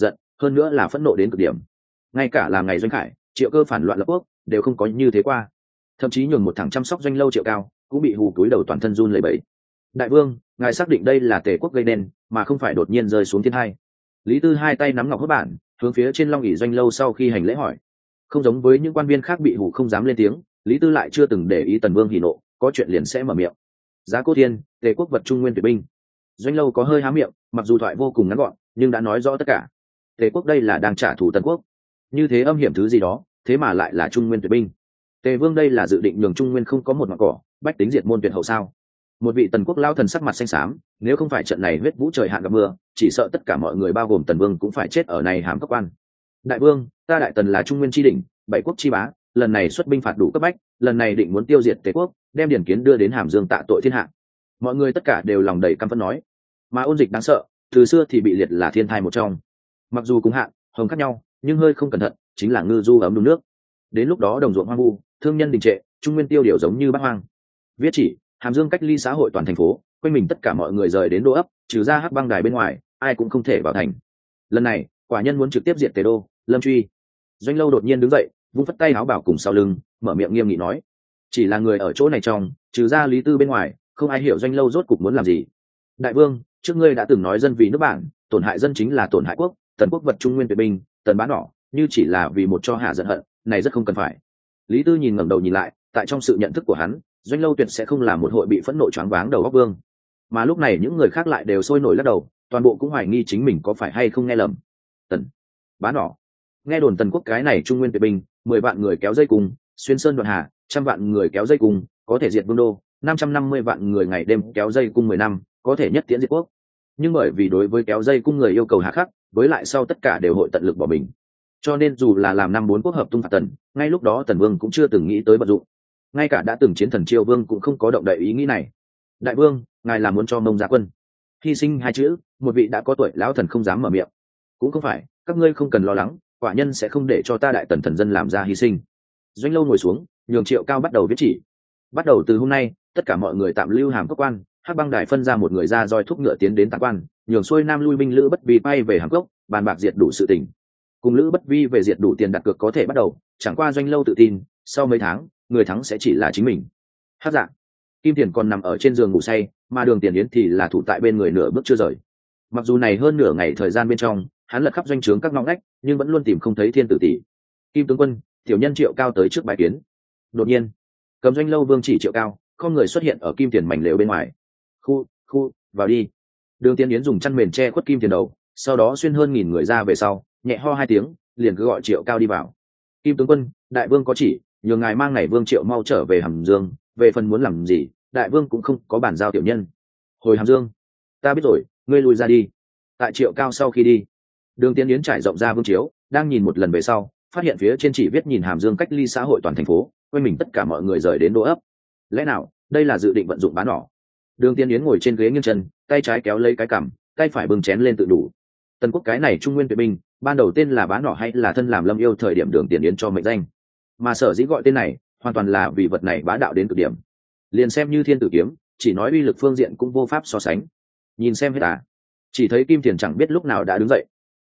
hơn nữa là phẫn nộ đến cực điểm. Ngay cả là ngày Doanh Khải, Triệu Cơ phản loạn lập quốc đều không có như thế qua, thậm chí nhường một thằng chăm sóc Doanh Lâu Triệu Cao cũng bị hù túi đầu toàn thân run lẩy bẩy. Đại vương, ngài xác định đây là Tề quốc gây nên mà không phải đột nhiên rơi xuống thiên hai? Lý Tư hai tay nắm ngọc hốt bản, hướng phía trên long ỷ Doanh Lâu sau khi hành lễ hỏi. Không giống với những quan viên khác bị hù không dám lên tiếng, Lý Tư lại chưa từng để ý Tần Vương hỉ nộ, có chuyện liền sẽ mở miệng. Giá Cô Thiên, Tề quốc vật trung nguyên tuyệt binh. Doanh Lâu có hơi há miệng, mặc dù thoại vô cùng ngắn gọn nhưng đã nói rõ tất cả. Tề quốc đây là đang trả thù Tần quốc, như thế âm hiểm thứ gì đó, thế mà lại là trung nguyên tuyệt binh. Tề vương đây là dự định nhường trung nguyên không có một ngọn cỏ, bách tính diệt môn tuyệt hậu sao? Một vị Tần quốc lao thần sắc mặt xanh xám, nếu không phải trận này huyết vũ trời hạn gặp mưa, chỉ sợ tất cả mọi người bao gồm Tần vương cũng phải chết ở này hàm cấp quan. Đại vương, ta đại tần là trung nguyên tri đỉnh, bảy quốc chi bá, lần này xuất binh phạt đủ cấp bách, lần này định muốn tiêu diệt Tề quốc, đem Điền Kiến đưa đến Hàm Dương tạ tội thiên hạ. Mọi người tất cả đều lòng đầy căm phẫn nói. Mà ôn dịch đáng sợ, từ xưa thì bị liệt là thiên thai một trong. Mặc dù cùng hạn, hồng khác nhau, nhưng hơi không cẩn thận, chính là ngư du ấm đun nước. Đến lúc đó đồng ruộng hoang vu, thương nhân đình trệ, trung nguyên tiêu điều giống như bát hoang. Viết chỉ, Hàm Dương cách ly xã hội toàn thành phố, quanh mình tất cả mọi người rời đến đô ấp, trừ ra Hắc Băng Đài bên ngoài, ai cũng không thể vào thành. Lần này, quả nhân muốn trực tiếp diệt Tề đô, Lâm truy. Doanh Lâu đột nhiên đứng dậy, vung phất tay áo bảo cùng sau lưng, mở miệng nghiêm nghị nói: chỉ là người ở chỗ này trong, trừ ra Lý Tư bên ngoài, không ai hiểu Doanh Lâu rốt cục muốn làm gì. Đại vương, trước ngươi đã từng nói dân vì nước bạn, tổn hại dân chính là tổn hại quốc, Tần quốc vật trung nguyên tuyệt binh, Tần bán nỏ, như chỉ là vì một cho hạ giận hận, này rất không cần phải. Lý Tư nhìn ngẩng đầu nhìn lại, tại trong sự nhận thức của hắn, Doanh Lâu tuyệt sẽ không là một hội bị phẫn nộ choáng váng đầu óc vương. Mà lúc này những người khác lại đều sôi nổi lắc đầu, toàn bộ cũng hoài nghi chính mình có phải hay không nghe lầm. Tần bán nỏ, nghe đồn Tần quốc cái này trung nguyên tuyệt binh, 10 vạn người kéo dây cùng, xuyên sơn đoạn hà, 100 vạn người kéo dây cùng, có thể diệt vương đô, 550 vạn người ngày đêm kéo dây cung 10 năm, có thể nhất tiễn diệt quốc. Nhưng bởi vì đối với kéo dây cung người yêu cầu hà khắc, với lại sau tất cả đều hội tận lực bỏ mình, cho nên dù là làm 5-4 quốc hợp tung phạt Tần, ngay lúc đó Tần vương cũng chưa từng nghĩ tới vận dụng, ngay cả đã từng chiến thần Chiêu vương cũng không có động đậy ý nghĩ này. Đại vương, ngài là muốn cho Mông ra quân? Hy sinh hai chữ, một vị đã có tuổi lão thần không dám mở miệng. Cũng không phải, các ngươi không cần lo lắng, quả nhân sẽ không để cho ta đại tần thần dân làm ra hy sinh. Doanh Lâu ngồi xuống, nhường Triệu Cao bắt đầu viết chỉ. Bắt đầu từ hôm nay, tất cả mọi người tạm lưu Hàm Cốc quan, Hắc Băng Đài phân ra một người ra roi thúc ngựa tiến đến Tạc quan, nhường xuôi nam lui binh Lữ Bất Vi bay về Hàm Cốc, bàn bạc diệt đủ sự tình. Cùng Lữ Bất Vi về diệt đủ tiền đặt cược có thể bắt đầu, chẳng qua Doanh Lâu tự tin, sau mấy tháng, người thắng sẽ chỉ là chính mình. Hát dạng, Kim Tiền còn nằm ở trên giường ngủ say, mà Đường Tiền Yến thì là thủ tại bên người nửa bước chưa rời. Mặc dù này hơn nửa ngày thời gian bên trong, hắn lật khắp doanh trướng các ngõ ngách, nhưng vẫn luôn tìm không thấy Thiên Tử tỷ. Kim tướng quân, tiểu nhân Triệu Cao tới trước bài kiến. Đột nhiên, Cầm Doanh Lâu vương chỉ Triệu Cao, không người xuất hiện ở Kim Tiền mảnh lều bên ngoài. Khu, vào đi. Đường Tiền Yến dùng chăn mền che khuất Kim Tiền đầu, sau đó xuyên hơn 1000 người ra về sau, nhẹ ho 2 tiếng, liền cứ gọi Triệu Cao đi vào. Kim tướng quân, đại vương có chỉ, nhường ngài mang này vương Triệu mau trở về Hàm Dương, về phần muốn làm gì, đại vương cũng không có bản giao tiểu nhân. Hồi Hàm Dương, ta biết rồi, ngươi lui ra đi. Tại Triệu Cao sau khi đi, Đường Tiền Yến trải rộng ra vương chiếu, đang nhìn một lần về sau, phát hiện phía trên chỉ viết nhìn Hàm Dương cách ly xã hội toàn thành phố, quanh mình tất cả mọi người rời đến đô ấp. Lẽ nào đây là dự định vận dụng bán nỏ? Đường Tiền Yến ngồi trên ghế nghiêng chân, tay trái kéo lấy cái cằm, tay phải bưng chén lên tự đủ. Tần quốc cái này trung nguyên tuyệt binh, ban đầu tên là bán nỏ hay là thân làm Lâm Yêu thời điểm Đường Tiền Yến cho mệnh danh, mà sở dĩ gọi tên này hoàn toàn là vì vật này bá đạo đến cực điểm. Liền xem như Thiên Tử kiếm, chỉ nói uy lực phương diện cũng vô pháp so sánh. Nhìn xem hết à? Chỉ thấy Kim Tiền chẳng biết lúc nào đã đứng dậy.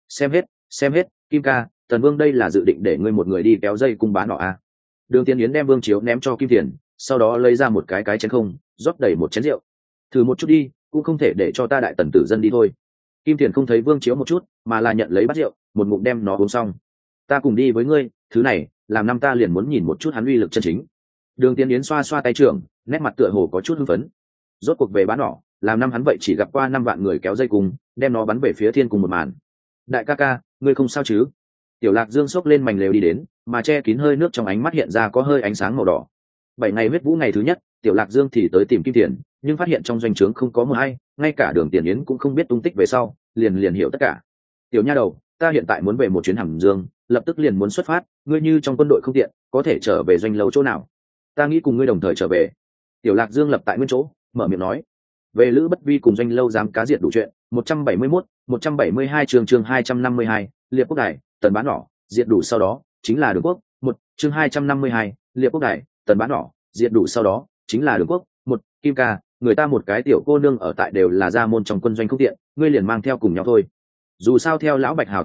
Xem hết, Kim ca, Tần vương đây là dự định để ngươi một người đi kéo dây cung bán nỏ à? Đường Tiền Yến đem vương chiếu ném cho Kim Tiền, sau đó lấy ra một cái chén không, rót đầy một chén rượu. Thử một chút đi, cũng không thể để cho ta đại tần tử dân đi thôi. Kim Tiền không thấy vương chiếu một chút, mà là nhận lấy bát rượu, một ngụm đem nó uống xong. Ta cùng đi với ngươi, thứ này, làm năm ta liền muốn nhìn một chút hắn uy lực chân chính. Đường Tiền Yến xoa xoa tay trưởng, nét mặt tựa hồ có chút hưng phấn. Rốt cuộc về bán nỏ, làm năm hắn vậy chỉ gặp qua 5 vạn người kéo dây cung, đem nó bắn về phía thiên cung một màn. Đại ca ca, ngươi không sao chứ? Tiểu Lạc Dương xốc lên mảnh lều đi đến, mà che kín hơi nước trong ánh mắt hiện ra có hơi ánh sáng màu đỏ. 7 ngày huyết vũ ngày thứ nhất, Tiểu Lạc Dương thì tới tìm Kim Tiền, nhưng phát hiện trong doanh trướng không có một ai, ngay cả Đường Tiền Yến cũng không biết tung tích về sau, liền hiểu tất cả. Tiểu nha đầu, ta hiện tại muốn về một chuyến Hàm Dương, lập tức liền muốn xuất phát, ngươi như trong quân đội không tiện, có thể trở về doanh lâu chỗ nào? Ta nghĩ cùng ngươi đồng thời trở về. Tiểu Lạc Dương lập tại nguyên chỗ, mở miệng nói. Về Lữ Bất Vi cùng doanh lâu dám cá diệt đủ chuyện, 171, 172 chương 252, Liệp Quốc Đài, Tần bán nỏ, diệt đủ sau đó, chính là Đường Quốc, một chương 252, Liệp Quốc Đài, Tần bán nỏ, diệt đủ sau đó, chính là Đường Quốc, một Kim ca, người ta một cái tiểu cô nương ở tại đều là gia môn trong quân doanh không tiện, ngươi liền mang theo cùng nhau thôi. Dù sao theo lão Bạch Hào tốc độ,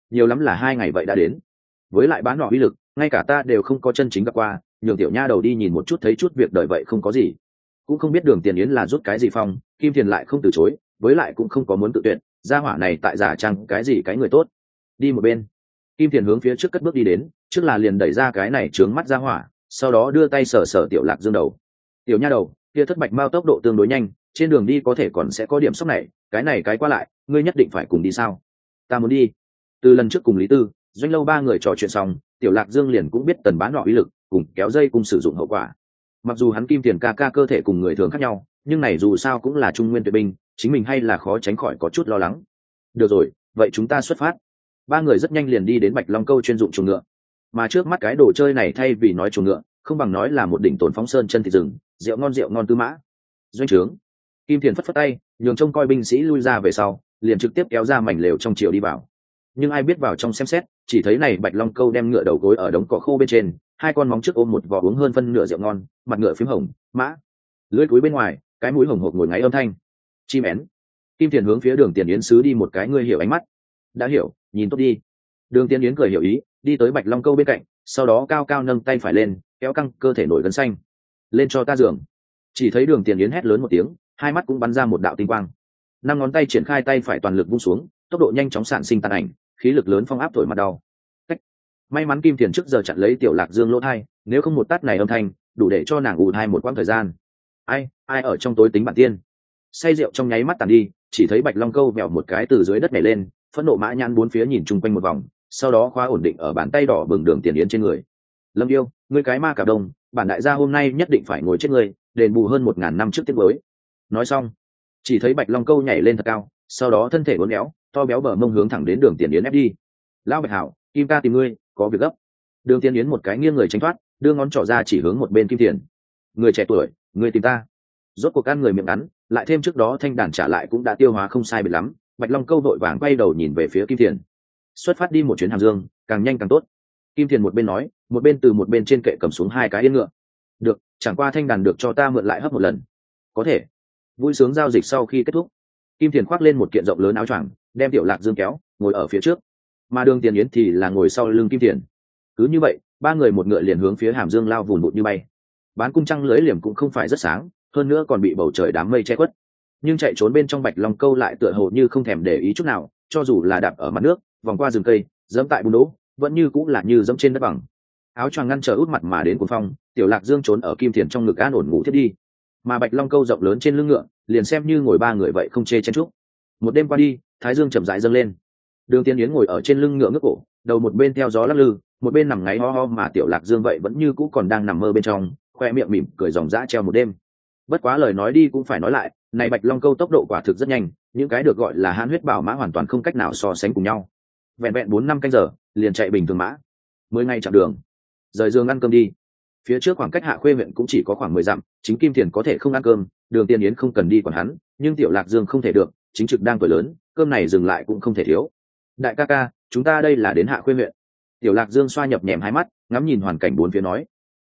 nhiều lắm là 2 ngày vậy đã đến. Với lại bán nọ uy lực ngay cả ta đều không có chân chính gặp qua, nhường tiểu nha đầu đi nhìn một chút thấy chút việc đời vậy không có gì. Cũng không biết Đường Tiền Yến là rút cái gì phong, Kim Thiền lại không từ chối, với lại cũng không có muốn tự tuyệt, gia hỏa này tại giả trang cái gì cái người tốt. Đi một bên. Kim Thiền hướng phía trước cất bước đi đến, trước là liền đẩy ra cái này trướng mắt gia hỏa, sau đó đưa tay sờ sờ Tiểu Lạc Dương đầu. Tiểu nha đầu, kia thất bạch mao tốc độ tương đối nhanh, trên đường đi có thể còn sẽ có điểm sốc này cái qua lại, ngươi nhất định phải cùng đi sao? Ta muốn đi. Từ lần trước cùng Lý Tư, Doanh Lâu ba người trò chuyện xong, Tiểu Lạc Dương liền cũng biết Tần Bá nọ uy lực, cùng kéo dây cùng sử dụng hậu quả. Mặc dù hắn Kim Tiền ca ca cơ thể cùng người thường khác nhau, nhưng này dù sao cũng là trung nguyên tuyệt binh, chính mình hay là khó tránh khỏi có chút lo lắng. Được rồi, vậy chúng ta xuất phát. Ba người rất nhanh liền đi đến Bạch Long Câu chuyên dụng chuồng ngựa. Mà trước mắt cái đồ chơi này thay vì nói chuồng ngựa, không bằng nói là một đỉnh tồn phóng sơn chân thịt rừng, rượu ngon tư mã. Doanh trướng. Kim Tiền phất phất tay, nhường trông coi binh sĩ lui ra về sau, liền trực tiếp kéo ra mảnh lều trong chiều đi vào. Nhưng ai biết vào trong xem xét, chỉ thấy này Bạch Long Câu đem ngựa đầu gối ở đống cỏ khô bên trên, hai con móng trước ôm một vỏ uống hơn phân nửa rượu ngon, mặt ngựa phím hồng, mã lưỡi cúi bên ngoài, cái mũi hồng hộc ngồi ngáy âm thanh. Chim én. Kim Tiền hướng phía Đường Tiền Yến sứ đi một cái ngươi hiểu ánh mắt. Đã hiểu, nhìn tốt đi. Đường Tiền Yến cười hiểu ý, đi tới Bạch Long Câu bên cạnh, sau đó cao cao nâng tay phải lên, kéo căng cơ thể nổi gân xanh. Lên cho ta giường. Chỉ thấy Đường Tiền Yến hét lớn một tiếng, hai mắt cũng bắn ra một đạo tinh quang. Năm ngón tay triển khai tay phải toàn lực vung xuống, tốc độ nhanh chóng sản sinh tàn ảnh, khí lực lớn phong áp thổi mặt đau. May mắn Kim Tiền trước giờ chặn lấy Tiểu Lạc Dương lỗ thai, nếu không một tát này âm thanh đủ để cho nàng ù thai một quãng thời gian. Ai ở trong tối tính bản tiên. Say rượu trong nháy mắt tàn đi, chỉ thấy Bạch Long Câu vèo một cái từ dưới đất nhảy lên, phẫn nộ mã nhãn bốn phía nhìn chung quanh một vòng, sau đó khóa ổn định ở bàn tay đỏ bừng Đường Tiền Yến trên người. Lâm yêu, ngươi cái ma cả đông, bản đại gia hôm nay nhất định phải ngồi chết ngươi, đền bù hơn 1000 năm trước tiết mới. Nói xong, chỉ thấy Bạch Long Câu nhảy lên thật cao, sau đó thân thể uốn éo, to béo bờ mông hướng thẳng đến Đường Tiền Yến ép đi. Lão Bạch Hảo, Kim ca tìm ngươi, có việc gấp. Đường Tiền Yến một cái nghiêng người tránh thoát, đưa ngón trỏ ra chỉ hướng một bên Kim Tiền. Người trẻ tuổi, ngươi tìm ta. Rốt cuộc ăn người miệng ngắn, lại thêm trước đó thanh đàn trả lại cũng đã tiêu hóa không sai biệt lắm. Bạch Long Câu vội vàng quay đầu nhìn về phía Kim Tiền. Xuất phát đi một chuyến Hàm Dương, càng nhanh càng tốt. Kim Tiền một bên nói, một bên từ một bên trên kệ cầm xuống hai cái yên ngựa. Được, chẳng qua thanh đàn được cho ta mượn lại hấp một lần. Có thể. Vui sướng giao dịch sau khi kết thúc, Kim Tiền khoác lên một kiện rộng lớn áo choàng, đem Tiểu Lạc Dương kéo, ngồi ở phía trước. Mà Đường Tiền Yến thì là ngồi sau lưng Kim Tiền. Cứ như vậy, ba người một ngựa liền hướng phía Hàm Dương lao vùn vụt như bay. Bán cung trăng lưới liềm cũng không phải rất sáng, hơn nữa còn bị bầu trời đám mây che khuất. Nhưng chạy trốn bên trong Bạch Long Câu lại tựa hồ như không thèm để ý chút nào, cho dù là đạp ở mặt nước, vòng qua rừng cây, dẫm tại bùn đỗ, vẫn như cũng là như dẫm trên đất bằng. Áo choàng ngăn trở út mặt mà đến cuồng phong, Tiểu Lạc Dương trốn ở Kim Tiền trong ngực an ổn ngủ thiết đi. Mà Bạch Long Câu rộng lớn trên lưng ngựa, liền xem như ngồi ba người vậy không chê chen chúc. Một đêm qua đi, thái dương chậm rãi dâng lên. Đường Tiền Yến ngồi ở trên lưng ngựa ngước cổ, đầu một bên theo gió lắc lư, một bên nằm ngáy ho ho, mà Tiểu Lạc Dương vậy vẫn như cũ còn đang nằm mơ bên trong, khoe miệng mỉm cười ròng rã treo một đêm. Bất quá lời nói đi cũng phải nói lại, này Bạch Long Câu tốc độ quả thực rất nhanh, những cái được gọi là hãn huyết bảo mã hoàn toàn không cách nào so sánh cùng nhau. Vẹn vẹn 4-5 canh giờ, liền chạy bình thường mã. 10 ngày chặng đường. Rời giường ăn cơm đi. Phía trước khoảng cách Hạ Khuê huyện cũng chỉ có khoảng 10 dặm, chính Kim Tiền có thể không ăn cơm, Đường Tiền Yến không cần đi còn hắn, nhưng Tiểu Lạc Dương không thể được, chính trực đang tuổi lớn, cơm này dừng lại cũng không thể thiếu. Đại ca ca, chúng ta đây là đến Hạ Khuê huyện. Tiểu Lạc Dương xoa nhập nhèm hai mắt, ngắm nhìn hoàn cảnh bốn phía nói,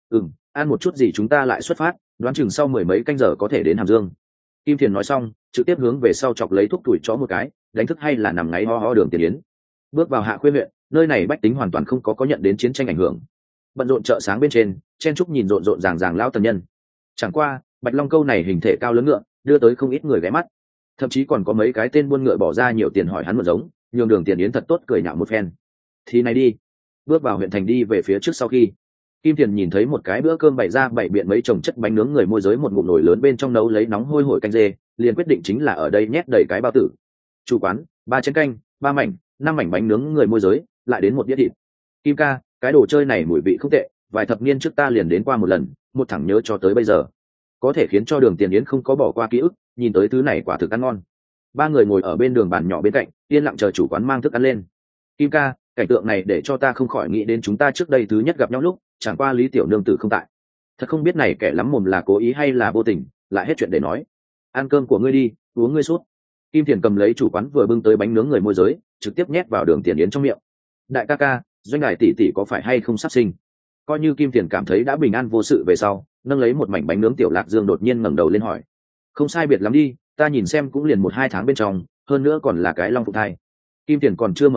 ăn một chút gì chúng ta lại xuất phát, đoán chừng sau 10 mấy canh giờ có thể đến Hàm Dương. Kim Tiền nói xong, trực tiếp hướng về sau chọc lấy thuốc tuổi chó một cái, đánh thức hay là nằm ngáy ho ho Đường Tiền Yến. Bước vào Hạ Khuê huyện, nơi này bách tính hoàn toàn không có nhận đến chiến tranh ảnh hưởng. Bận rộn chợ sáng bên trên, chen trúc nhìn rộn rộn ràng ràng lão tần nhân. Chẳng qua, Bạch Long Câu này hình thể cao lớn ngựa, đưa tới không ít người ghé mắt. Thậm chí còn có mấy cái tên buôn ngựa bỏ ra nhiều tiền hỏi hắn mượn giống, nhường Đường Tiền Yến thật tốt cười nhạo một phen. Thì này đi. Bước vào huyện thành đi về phía trước sau khi, Kim Tiền nhìn thấy một cái bữa cơm bày ra bảy biện mấy chồng chất bánh nướng, người môi giới một ngụm nồi lớn bên trong nấu lấy nóng hôi hổi canh dê, liền quyết định chính là ở đây nhét đầy cái bao tử. Chủ quán, 3 chén canh, 3 mảnh, 5 mảnh bánh nướng, người môi giới lại đến một đĩa thịt. Kim ca, cái đồ chơi này mùi vị không tệ, vài thập niên trước ta liền đến qua một lần, một thẳng nhớ cho tới bây giờ. Có thể khiến cho Đường Tiền Yến không có bỏ qua ký ức, nhìn tới thứ này quả thực ăn ngon. Ba người ngồi ở bên đường bàn nhỏ bên cạnh, yên lặng chờ chủ quán mang thức ăn lên. Kim ca, cảnh tượng này để cho ta không khỏi nghĩ đến chúng ta trước đây thứ nhất gặp nhau lúc, chẳng qua Lý tiểu nương tử không tại. Thật không biết này kẻ lắm mồm là cố ý hay là vô tình, lại hết chuyện để nói. Ăn cơm của ngươi đi, uống ngươi sút. Kim Tiền cầm lấy chủ quán vừa bưng tới bánh nướng người môi giới, trực tiếp nhét vào Đường Tiền Yến trong miệng. Đại ca ca, Doanh Đài tỷ tỷ có phải hay không sắp sinh? Coi như Kim Tiền cảm thấy đã bình an vô sự về sau, nâng lấy một mảnh bánh nướng, Tiểu Lạc Dương đột nhiên ngẩng đầu lên hỏi. Không sai biệt lắm đi, ta nhìn xem cũng liền 1-2 tháng bên trong, hơn nữa còn là cái long phụ thai. Kim Tiền còn chưa mở miệng,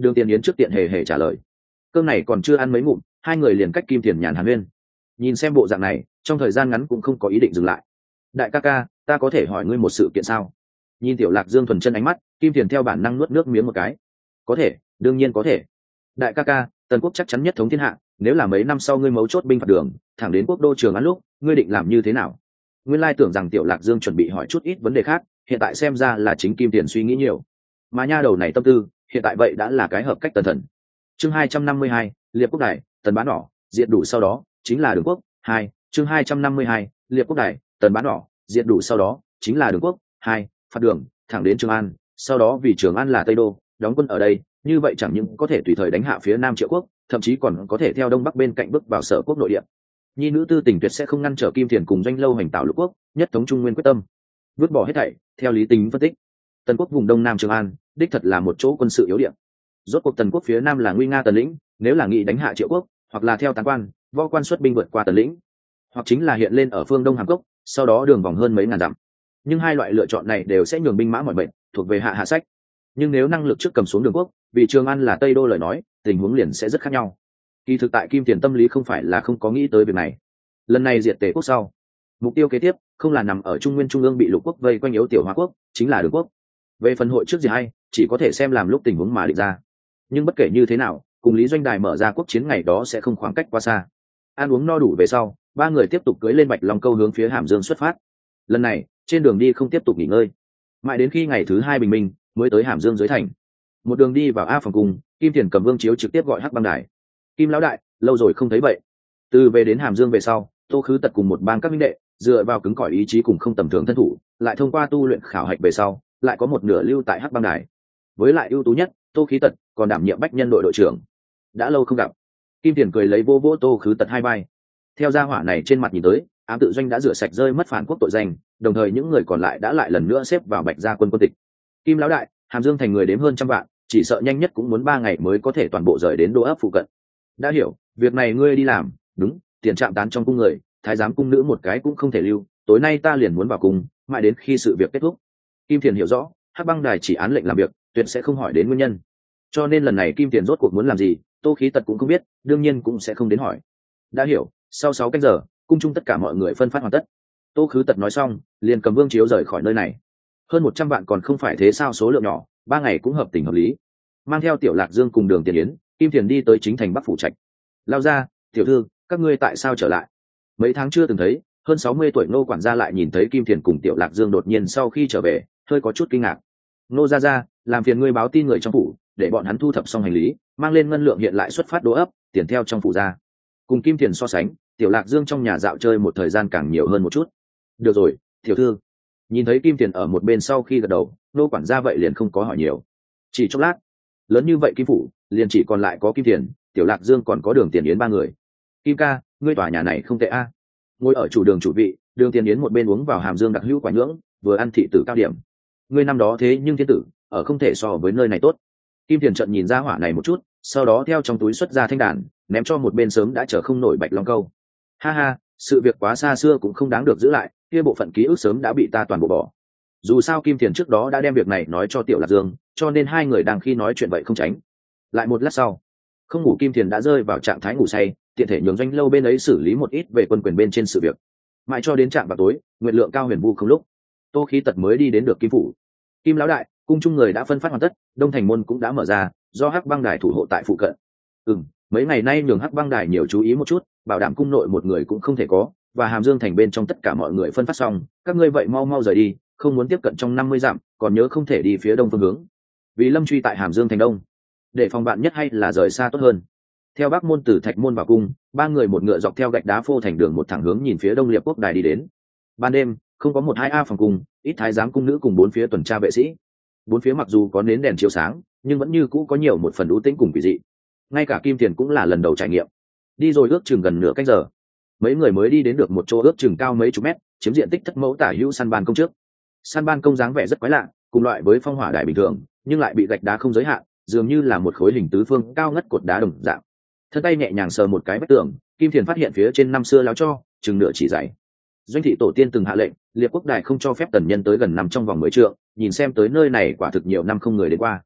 Đường Tiền Yến trước tiện hề trả lời. Cơm này còn chưa ăn mấy ngụm, hai người liền cách Kim Tiền nhàn hàn huyên. Nhìn xem bộ dạng này, trong thời gian ngắn cũng không có ý định dừng lại. Đại ca ca, ta có thể hỏi ngươi một sự kiện sao? Nhìn Tiểu Lạc Dương thuần chân ánh mắt, Kim Tiền theo bản năng nuốt nước miếng một cái. Có thể, đương nhiên có thể. Đại ca ca, Tần quốc chắc chắn nhất thống thiên hạ, nếu là mấy năm sau ngươi mấu chốt binh phạt đường, thẳng đến quốc đô Trường An lúc, ngươi định làm như thế nào? Nguyên lai tưởng rằng Tiểu Lạc Dương chuẩn bị hỏi chút ít vấn đề khác, hiện tại xem ra là chính Kim Tiền suy nghĩ nhiều. Mà nha đầu này tâm tư, hiện tại vậy đã là cái hợp cách tần thần. Chương 252, Liệp Quốc Đài, Tần Bán Đỏ, diệt đủ sau đó, chính là Đường Quốc. 2, chương 252, Liệp Quốc Đài, Tần Bán Đỏ, diệt đủ sau đó, chính là Đường Quốc. 2, phạt đường, thẳng đến Trường An, sau đó vì Trường An là Tây đô, đóng quân ở đây, như vậy chẳng những có thể tùy thời đánh hạ phía Nam Triệu Quốc, thậm chí còn có thể theo đông bắc bên cạnh bước vào Sở Quốc nội địa. Nhi nữ tư tình tuyệt sẽ không ngăn trở Kim Tiền cùng Doanh Lâu hành tạo Lục Quốc, nhất thống Trung Nguyên quyết tâm. Vứt bỏ hết thảy, theo lý tính phân tích, Tần quốc vùng đông nam Trường An, đích thật là một chỗ quân sự yếu điểm. Rốt cuộc Tần quốc phía nam là nguy nga Tần lĩnh, nếu là nghị đánh hạ Triệu Quốc, hoặc là theo tán quan, võ quan xuất binh vượt qua Tần lĩnh, hoặc chính là hiện lên ở phương đông Hàm Cốc, sau đó đường vòng hơn mấy ngàn dặm. Nhưng hai loại lựa chọn này đều sẽ nhường binh mã mọi bệnh, thuộc về hạ sách. Nhưng nếu năng lực trước cầm xuống Đường Quốc, vì Trường An là Tây đô lời nói, tình huống liền sẽ rất khác nhau. Kỳ thực tại Kim Tiền tâm lý không phải là không có nghĩ tới việc này. Lần này diệt Tề quốc sau, mục tiêu kế tiếp không là nằm ở Trung Nguyên trung ương bị Lục Quốc vây quanh yếu tiểu Hoa Quốc, chính là Đường Quốc. Về phần hội trước gì hay, chỉ có thể xem làm lúc tình huống mà định ra. Nhưng bất kể như thế nào, cùng Lý Doanh Đài mở ra quốc chiến ngày đó sẽ không khoảng cách quá xa. Ăn uống no đủ về sau, ba người tiếp tục cưỡi lên Bạch Long Câu hướng phía Hàm Dương xuất phát. Lần này, trên đường đi không tiếp tục nghỉ ngơi, mãi đến khi ngày thứ hai bình minh mới tới Hàm Dương dưới thành. Một đường đi vào A phòng cùng, Kim Tiền cầm vương chiếu trực tiếp gọi Hắc Băng Đài. Kim lão đại, lâu rồi không thấy vậy. Từ về đến Hàm Dương về sau, Tô Khứ Tật cùng một bang các minh đệ, dựa vào cứng cỏi ý chí cùng không tầm thường thân thủ, lại thông qua tu luyện khảo hạch về sau, lại có một nửa lưu tại Hắc Băng Đài. Với lại ưu tú nhất, Tô Khứ Tật còn đảm nhiệm bách nhân đội đội trưởng. Đã lâu không gặp. Kim Tiền cười lấy vô vỗ Tô Khứ Tật hai vai. Theo gia hỏa này trên mặt nhìn tới, ám tự doanh đã rửa sạch rơi mất phản quốc tội danh, đồng thời những người còn lại đã lại lần nữa xếp vào Bạch Gia quân quân tịch. Kim lão đại, Hàm Dương thành người đếm hơn trăm vạn, chỉ sợ nhanh nhất cũng muốn 3 ngày mới có thể toàn bộ rời đến đô ấp phụ cận. Đã hiểu, việc này ngươi đi làm. Đúng, tiền trạm tán trong cung người, thái giám cung nữ một cái cũng không thể lưu, tối nay ta liền muốn vào cung, mãi đến khi sự việc kết thúc. Kim Tiền hiểu rõ, Hắc Băng Đài chỉ án lệnh làm việc, tuyệt sẽ không hỏi đến nguyên nhân. Cho nên lần này Kim Tiền rốt cuộc muốn làm gì, Tô Khí Tật cũng không biết, đương nhiên cũng sẽ không đến hỏi. Đã hiểu, sau 6 canh giờ, cung chung tất cả mọi người phân phát hoàn tất. Tô Khứ Tật nói xong, liền cầm vương chiếu rời khỏi nơi này. Hơn 100 vạn còn không phải thế sao, số lượng nhỏ, 3 ngày cũng hợp tình hợp lý. Mang theo Tiểu Lạc Dương cùng Đường Tiền Yến, Kim Tiền đi tới chính thành Bắc phủ trạch. Lao ra, tiểu thư, các ngươi tại sao trở lại? Mấy tháng chưa từng thấy, hơn 60 tuổi Ngô quản gia lại nhìn thấy Kim Tiền cùng Tiểu Lạc Dương đột nhiên sau khi trở về, hơi có chút kinh ngạc. Ngô gia gia, làm phiền ngươi báo tin người trong phủ, để bọn hắn thu thập xong hành lý, mang lên ngân lượng hiện lại xuất phát đô ấp, tiền theo trong phủ ra. Cùng Kim Tiền so sánh, Tiểu Lạc Dương trong nhà dạo chơi một thời gian càng nhiều hơn một chút. Được rồi, tiểu thư. Nhìn thấy Kim Tiền ở một bên sau khi gật đầu, Ngô quản gia vậy liền không có hỏi nhiều. Chỉ chốc lát, lớn như vậy Kim phủ, liền chỉ còn lại có Kim Tiền, Tiểu Lạc Dương còn có Đường Tiền Yến 3 người. Kim ca, ngươi tòa nhà này không tệ a. Ngồi ở chủ đường chủ vị, Đường Tiền Yến một bên uống vào Hàm Dương đặc hữu quả nhưỡng, vừa ăn thị tử cao điểm. Ngươi năm đó thế nhưng thiên tử, ở không thể so với nơi này tốt. Kim Tiền trận nhìn ra hỏa này một chút, sau đó theo trong túi xuất ra thanh đàn, ném cho một bên sớm đã chờ không nổi Bạch Long Câu. Ha ha, sự việc quá xa xưa cũng không đáng được giữ lại, kia bộ phận ký ức sớm đã bị ta toàn bộ bỏ. Dù sao Kim Tiền trước đó đã đem việc này nói cho Tiểu Lạc Dương, cho nên hai người đang khi nói chuyện vậy không tránh. Lại một lát sau, không ngủ Kim Tiền đã rơi vào trạng thái ngủ say, tiện thể nhường Doanh Lâu bên ấy xử lý một ít về quân quyền bên trên sự việc. Mãi cho đến trạm vào tối, nguyện lượng cao huyền vu không lúc, Tô Khí Tật mới đi đến được Kim phủ. Kim lão đại, cung chung người đã phân phát hoàn tất, Đông thành môn cũng đã mở ra, do Hắc Băng Đài thủ hộ tại phụ cận. Mấy ngày nay nhường Hắc Băng Đài nhiều chú ý một chút, bảo đảm cung nội một người cũng không thể có, và Hàm Dương thành bên trong tất cả mọi người phân phát xong, các ngươi vậy mau mau rời đi, không muốn tiếp cận trong 50 dặm, còn nhớ không thể đi phía đông phương hướng. Vì Lâm truy tại Hàm Dương thành đông, để phòng bạn nhất hay là rời xa tốt hơn. Theo Bắc môn từ Thạch môn vào cung, 3 người một ngựa dọc theo gạch đá phô thành đường một thẳng hướng nhìn phía đông Liệp Quốc Đài đi đến. Ban đêm, không có một hai a phòng cung, ít thái giám cung nữ cùng 4 phía tuần tra vệ sĩ. 4 phía mặc dù có nến đèn chiếu sáng, nhưng vẫn như cũ có nhiều một phần u tĩnh cùng quỷ dị. Ngay cả Kim Tiền cũng là lần đầu trải nghiệm. Đi rồi ước chừng gần nửa canh giờ, mấy người mới đi đến được một chỗ ước chừng cao mấy chục mét, chiếm diện tích thất mẫu tả hữu săn ban công trước. Săn ban công dáng vẻ rất quái lạ, cùng loại với phong hỏa đài bình thường, nhưng lại bị gạch đá không giới hạn, dường như là một khối hình tứ phương cao ngất cột đá đồng dạng. Thân tay nhẹ nhàng sờ một cái vách tường, Kim Tiền phát hiện phía trên năm xưa láo cho chừng nửa chỉ dày. Doanh thị tổ tiên từng hạ lệnh, Liệp Quốc Đài không cho phép tần nhân tới gần nằm trong vòng 10 trượng, nhìn xem tới nơi này quả thực nhiều năm không người đến qua.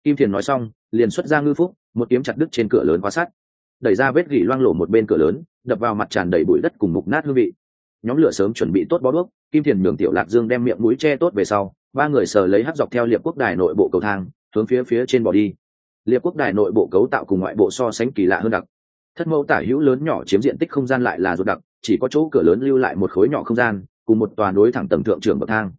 Kim Thiền nói xong liền xuất ra ngư phúc, một kiếm chặt đứt trên cửa lớn khóa sắt, đẩy ra vết gỉ loang lổ một bên cửa lớn, đập vào mặt tràn đầy bụi đất cùng mục nát hương vị. Nhóm lửa sớm chuẩn bị tốt bó đuốc, Kim Thiền nhường Tiểu Lạc Dương đem miệng mũi che tốt về sau, ba người sờ lấy hắc dọc theo Liệp Quốc Đài nội bộ cầu thang hướng phía trên bỏ đi. Liệp Quốc Đài nội bộ cấu tạo cùng ngoại bộ so sánh kỳ lạ hơn đặc. Thất mẫu tả hữu lớn nhỏ chiếm diện tích không gian lại là ruột đặc, chỉ có chỗ cửa lớn lưu lại một khối nhỏ không gian cùng một tòa nối thẳng tầng thượng trưởng bậc thang.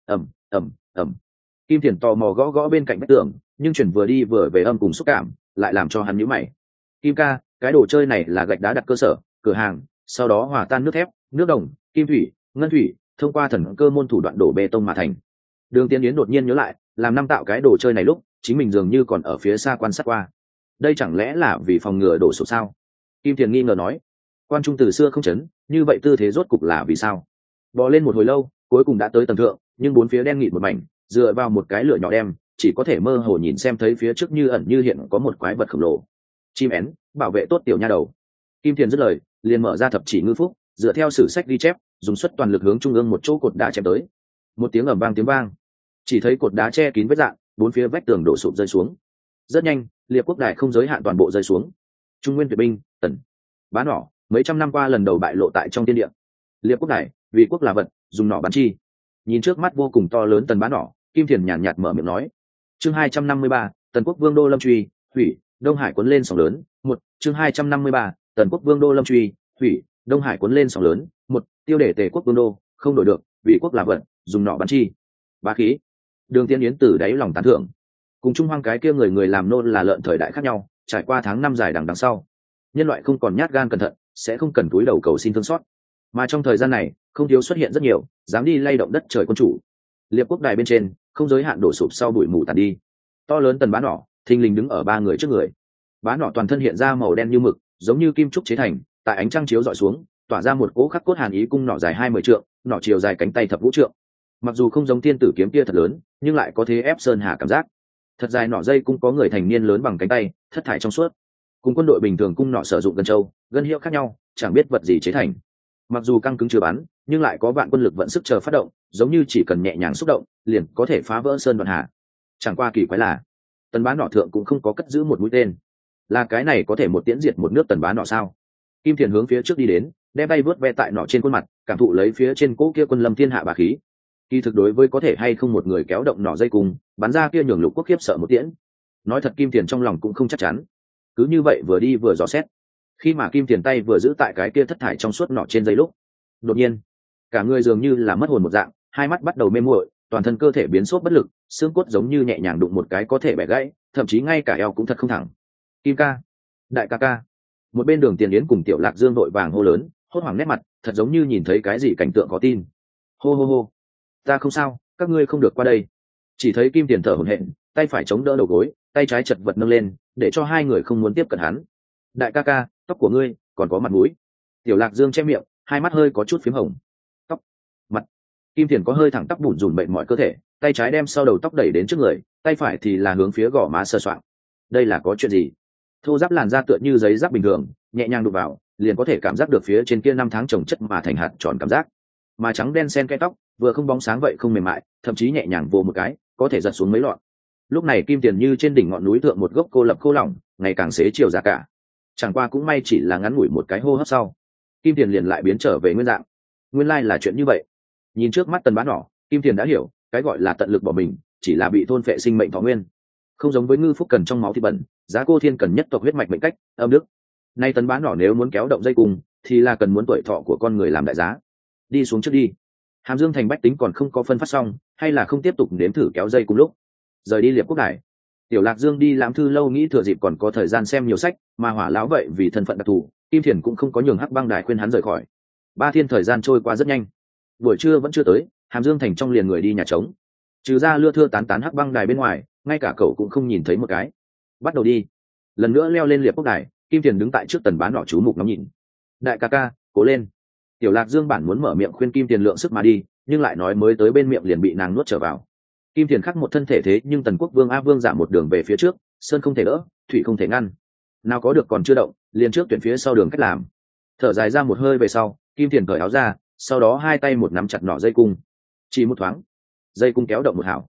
Ầm. Kim Thiền tò mò gõ gõ bên cạnh vách tường, nhưng chuyển vừa đi vừa về âm cùng xúc cảm lại làm cho hắn nhíu mày. Kim ca, cái đồ chơi này là gạch đá đặt cơ sở cửa hàng, sau đó hòa tan nước thép, nước đồng, kim thủy, ngân thủy, thông qua thần cơ môn thủ đoạn đổ bê tông mà thành. Đường Tiên Yến đột nhiên nhớ lại, làm năm tạo cái đồ chơi này lúc chính mình dường như còn ở phía xa quan sát qua. Đây chẳng lẽ là vì phòng ngừa đổ sụp sao? Kim Thiền nghi ngờ nói. Quan trung từ xưa không chấn, như vậy tư thế rốt cục là vì sao? Bò lên một hồi lâu, cuối cùng đã tới tầng thượng, nhưng bốn phía đen nghịt một mảnh, dựa vào một cái lửa nhỏ đem, chỉ có thể mơ hồ nhìn xem thấy phía trước như ẩn như hiện có một quái vật khổng lồ. Chim én, bảo vệ tốt tiểu nha đầu. Kim Thiền dứt lời, liền mở ra thập chỉ ngư phúc, dựa theo sử sách ghi chép, dùng suất toàn lực hướng trung ương một chỗ cột đá chém tới. Một tiếng ầm vang tiếng vang, chỉ thấy cột đá che kín vết rạn, bốn phía vách tường đổ sụp rơi xuống. Rất nhanh, Liệp Quốc Đài không giới hạn toàn bộ rơi xuống. Trung nguyên tuyệt binh, Tần Bá Nỏ, mấy trăm năm qua lần đầu bại lộ tại trong thiên địa. Liệp Quốc Đài, vì quốc là vật, dùng nỏ bắn chi. Nhìn trước mắt vô cùng to lớn Tần Bá Nỏ, Kim Thiền nhàn nhạt mở miệng nói. Chương 253, Tần Quốc Vương đô Lâm Truy, hủy, Đông Hải cuốn lên sóng lớn. Một, chương 253, Tần Quốc Vương đô Lâm Truy, hủy, Đông Hải cuốn lên sóng lớn. Một, tiêu đề Tề Quốc Vương đô, không đổi được, vì quốc là vật, dùng nỏ bắn chi. Bá khí. Đường Tiên Yến từ đáy lòng tán thưởng. Cùng Trung Hoang cái kia người làm nô là lợn thời đại khác nhau, trải qua tháng năm dài đằng sau, nhân loại không còn nhát gan cẩn thận, sẽ không cần túi đầu cầu xin thương xót. Mà trong thời gian này, không thiếu xuất hiện rất nhiều dám đi lay động đất trời quân chủ. Liệp Quốc Đài bên trên không giới hạn đổ sụp sau bụi mù tàn đi. To lớn Tần Bá Nỏ thình lình đứng ở ba người trước người. Bá Nỏ toàn thân hiện ra màu đen như mực, giống như kim trúc chế thành, tại ánh trăng chiếu dọi xuống, tỏa ra một cỗ khắc cốt hàn ý. Cung nỏ dài 20 trượng, nỏ chiều dài cánh tay thập vũ trượng. Mặc dù không giống thiên tử kiếm kia thật lớn, nhưng lại có thế ép sơn hà cảm giác. Thật dài nỏ dây cung có người thành niên lớn bằng cánh tay, thất thải trong suốt. Cùng quân đội bình thường cung nỏ sử dụng gân châu, gân hiệu khác nhau, chẳng biết vật gì chế thành. Mặc dù căng cứng chưa bắn, nhưng lại có vạn quân lực vận sức chờ phát động, giống như chỉ cần nhẹ nhàng xúc động, liền có thể phá vỡ sơn đoạn hà. Chẳng qua kỳ quái là, Tần Bá Nỏ thượng cũng không có cất giữ một mũi tên. Là cái này có thể một tiễn diệt một nước Tần Bá Nỏ sao? Kim Thiền hướng phía trước đi đến, đem tay vớt ve tại nỏ trên khuôn mặt, cảm thụ lấy phía trên cỗ kia quân lâm thiên hạ bá khí. Kỳ thực đối với có thể hay không một người kéo động nỏ dây cùng bắn ra kia nhường Lục Quốc khiếp sợ một tiễn, nói thật Kim Thiền trong lòng cũng không chắc chắn. Cứ như vậy vừa đi vừa dò xét. Khi mà Kim Thiền tay vừa giữ tại cái kia thất thải trong suốt nỏ trên dây lúc, đột nhiên cả người dường như là mất hồn một dạng, hai mắt bắt đầu mê muội, toàn thân cơ thể biến sốt bất lực, xương cốt giống như nhẹ nhàng đụng một cái có thể bẻ gãy, thậm chí ngay cả eo cũng thật không thẳng. Kim ca, đại ca ca. Một bên Đường Tiền Yến cùng Tiểu Lạc Dương đội vàng hô lớn, hốt hoảng nét mặt, thật giống như nhìn thấy cái gì cảnh tượng khó tin. Hô hô hô, ta không sao, các ngươi không được qua đây. Chỉ thấy Kim Tiền thở hổn hển, tay phải chống đỡ đầu gối, tay trái chật vật nâng lên, để cho hai người không muốn tiếp cận hắn. Đại ca ca, tóc của ngươi còn có mặt mũi. Tiểu Lạc Dương che miệng, hai mắt hơi có chút phím hồng. Tóc, mặt. Kim Tiền có hơi thẳng tóc bủn rủn bệnh mọi cơ thể, tay trái đem sau đầu tóc đẩy đến trước người, tay phải thì là hướng phía gò má sờ soạng. Đây là có chuyện gì? Thô giáp làn da tựa như giấy giáp bình thường, nhẹ nhàng đụng vào, liền có thể cảm giác được phía trên kia năm tháng trồng chất mà thành hạt tròn cảm giác. Mà trắng đen xen kẽ tóc, vừa không bóng sáng vậy không mềm mại, thậm chí nhẹ nhàng vồ một cái, có thể giật xuống mấy lọn. Lúc này Kim Tiền như trên đỉnh ngọn núi thượng một gốc cô lập khô lỏng, ngày càng xế chiều ra cả. Chẳng qua cũng may chỉ là ngắn ngủi một cái hô hấp sau, Kim Tiền liền lại biến trở về nguyên dạng. Nguyên lai là chuyện như vậy. Nhìn trước mắt Tần Bá Nỏ, Kim Tiền đã hiểu, cái gọi là tận lực bỏ mình, chỉ là bị thôn phệ sinh mệnh thọ nguyên. Không giống với Ngư Phúc cần trong máu thịt bẩn, Giá Cô Thiên cần nhất tộc huyết mạch mệnh cách, âm đức. Nay Tần Bá Nỏ nếu muốn kéo động dây cùng, thì là cần muốn tuổi thọ của con người làm đại giá. Đi xuống trước đi. Hàm Dương thành bách tính còn không có phân phát xong, hay là không tiếp tục nếm thử kéo dây cùng lúc. Rời đi Liệp Quốc Đài, Tiểu Lạc Dương đi lãm thư lâu nghĩ thừa dịp còn có thời gian xem nhiều sách, mà Hỏa lão vậy vì thân phận đặc thù, Kim Thiền cũng không có nhường Hắc Băng Đài khuyên hắn rời khỏi. Ba thiên thời gian trôi qua rất nhanh. Buổi trưa vẫn chưa tới, Hàm Dương thành trong liền người đi nhà trống. Trừ ra lưa thưa tán tán Hắc Băng Đài bên ngoài, ngay cả cậu cũng không nhìn thấy một cái. Bắt đầu đi. Lần nữa leo lên Liệp Quốc Đài, Kim Thiền đứng tại trước Tần Bá Nỏ chú mục ngắm nhìn. Đại ca ca, cố lên. Tiểu Lạc Dương bản muốn mở miệng khuyên Kim Thiền lượng sức mà đi, nhưng lại nói mới tới bên miệng liền bị nàng nuốt trở vào. Kim Thiền khắc một thân thể thế, nhưng Tần Quốc Vương A Vương giảm một đường về phía trước, sơn không thể đỡ, thủy không thể ngăn. Nào có được còn chưa động, liền trước tuyển phía sau đường cách làm. Thở dài ra một hơi về sau, Kim Thiền cởi áo ra, sau đó hai tay một nắm chặt nỏ dây cung. Chỉ một thoáng, dây cung kéo động một hảo.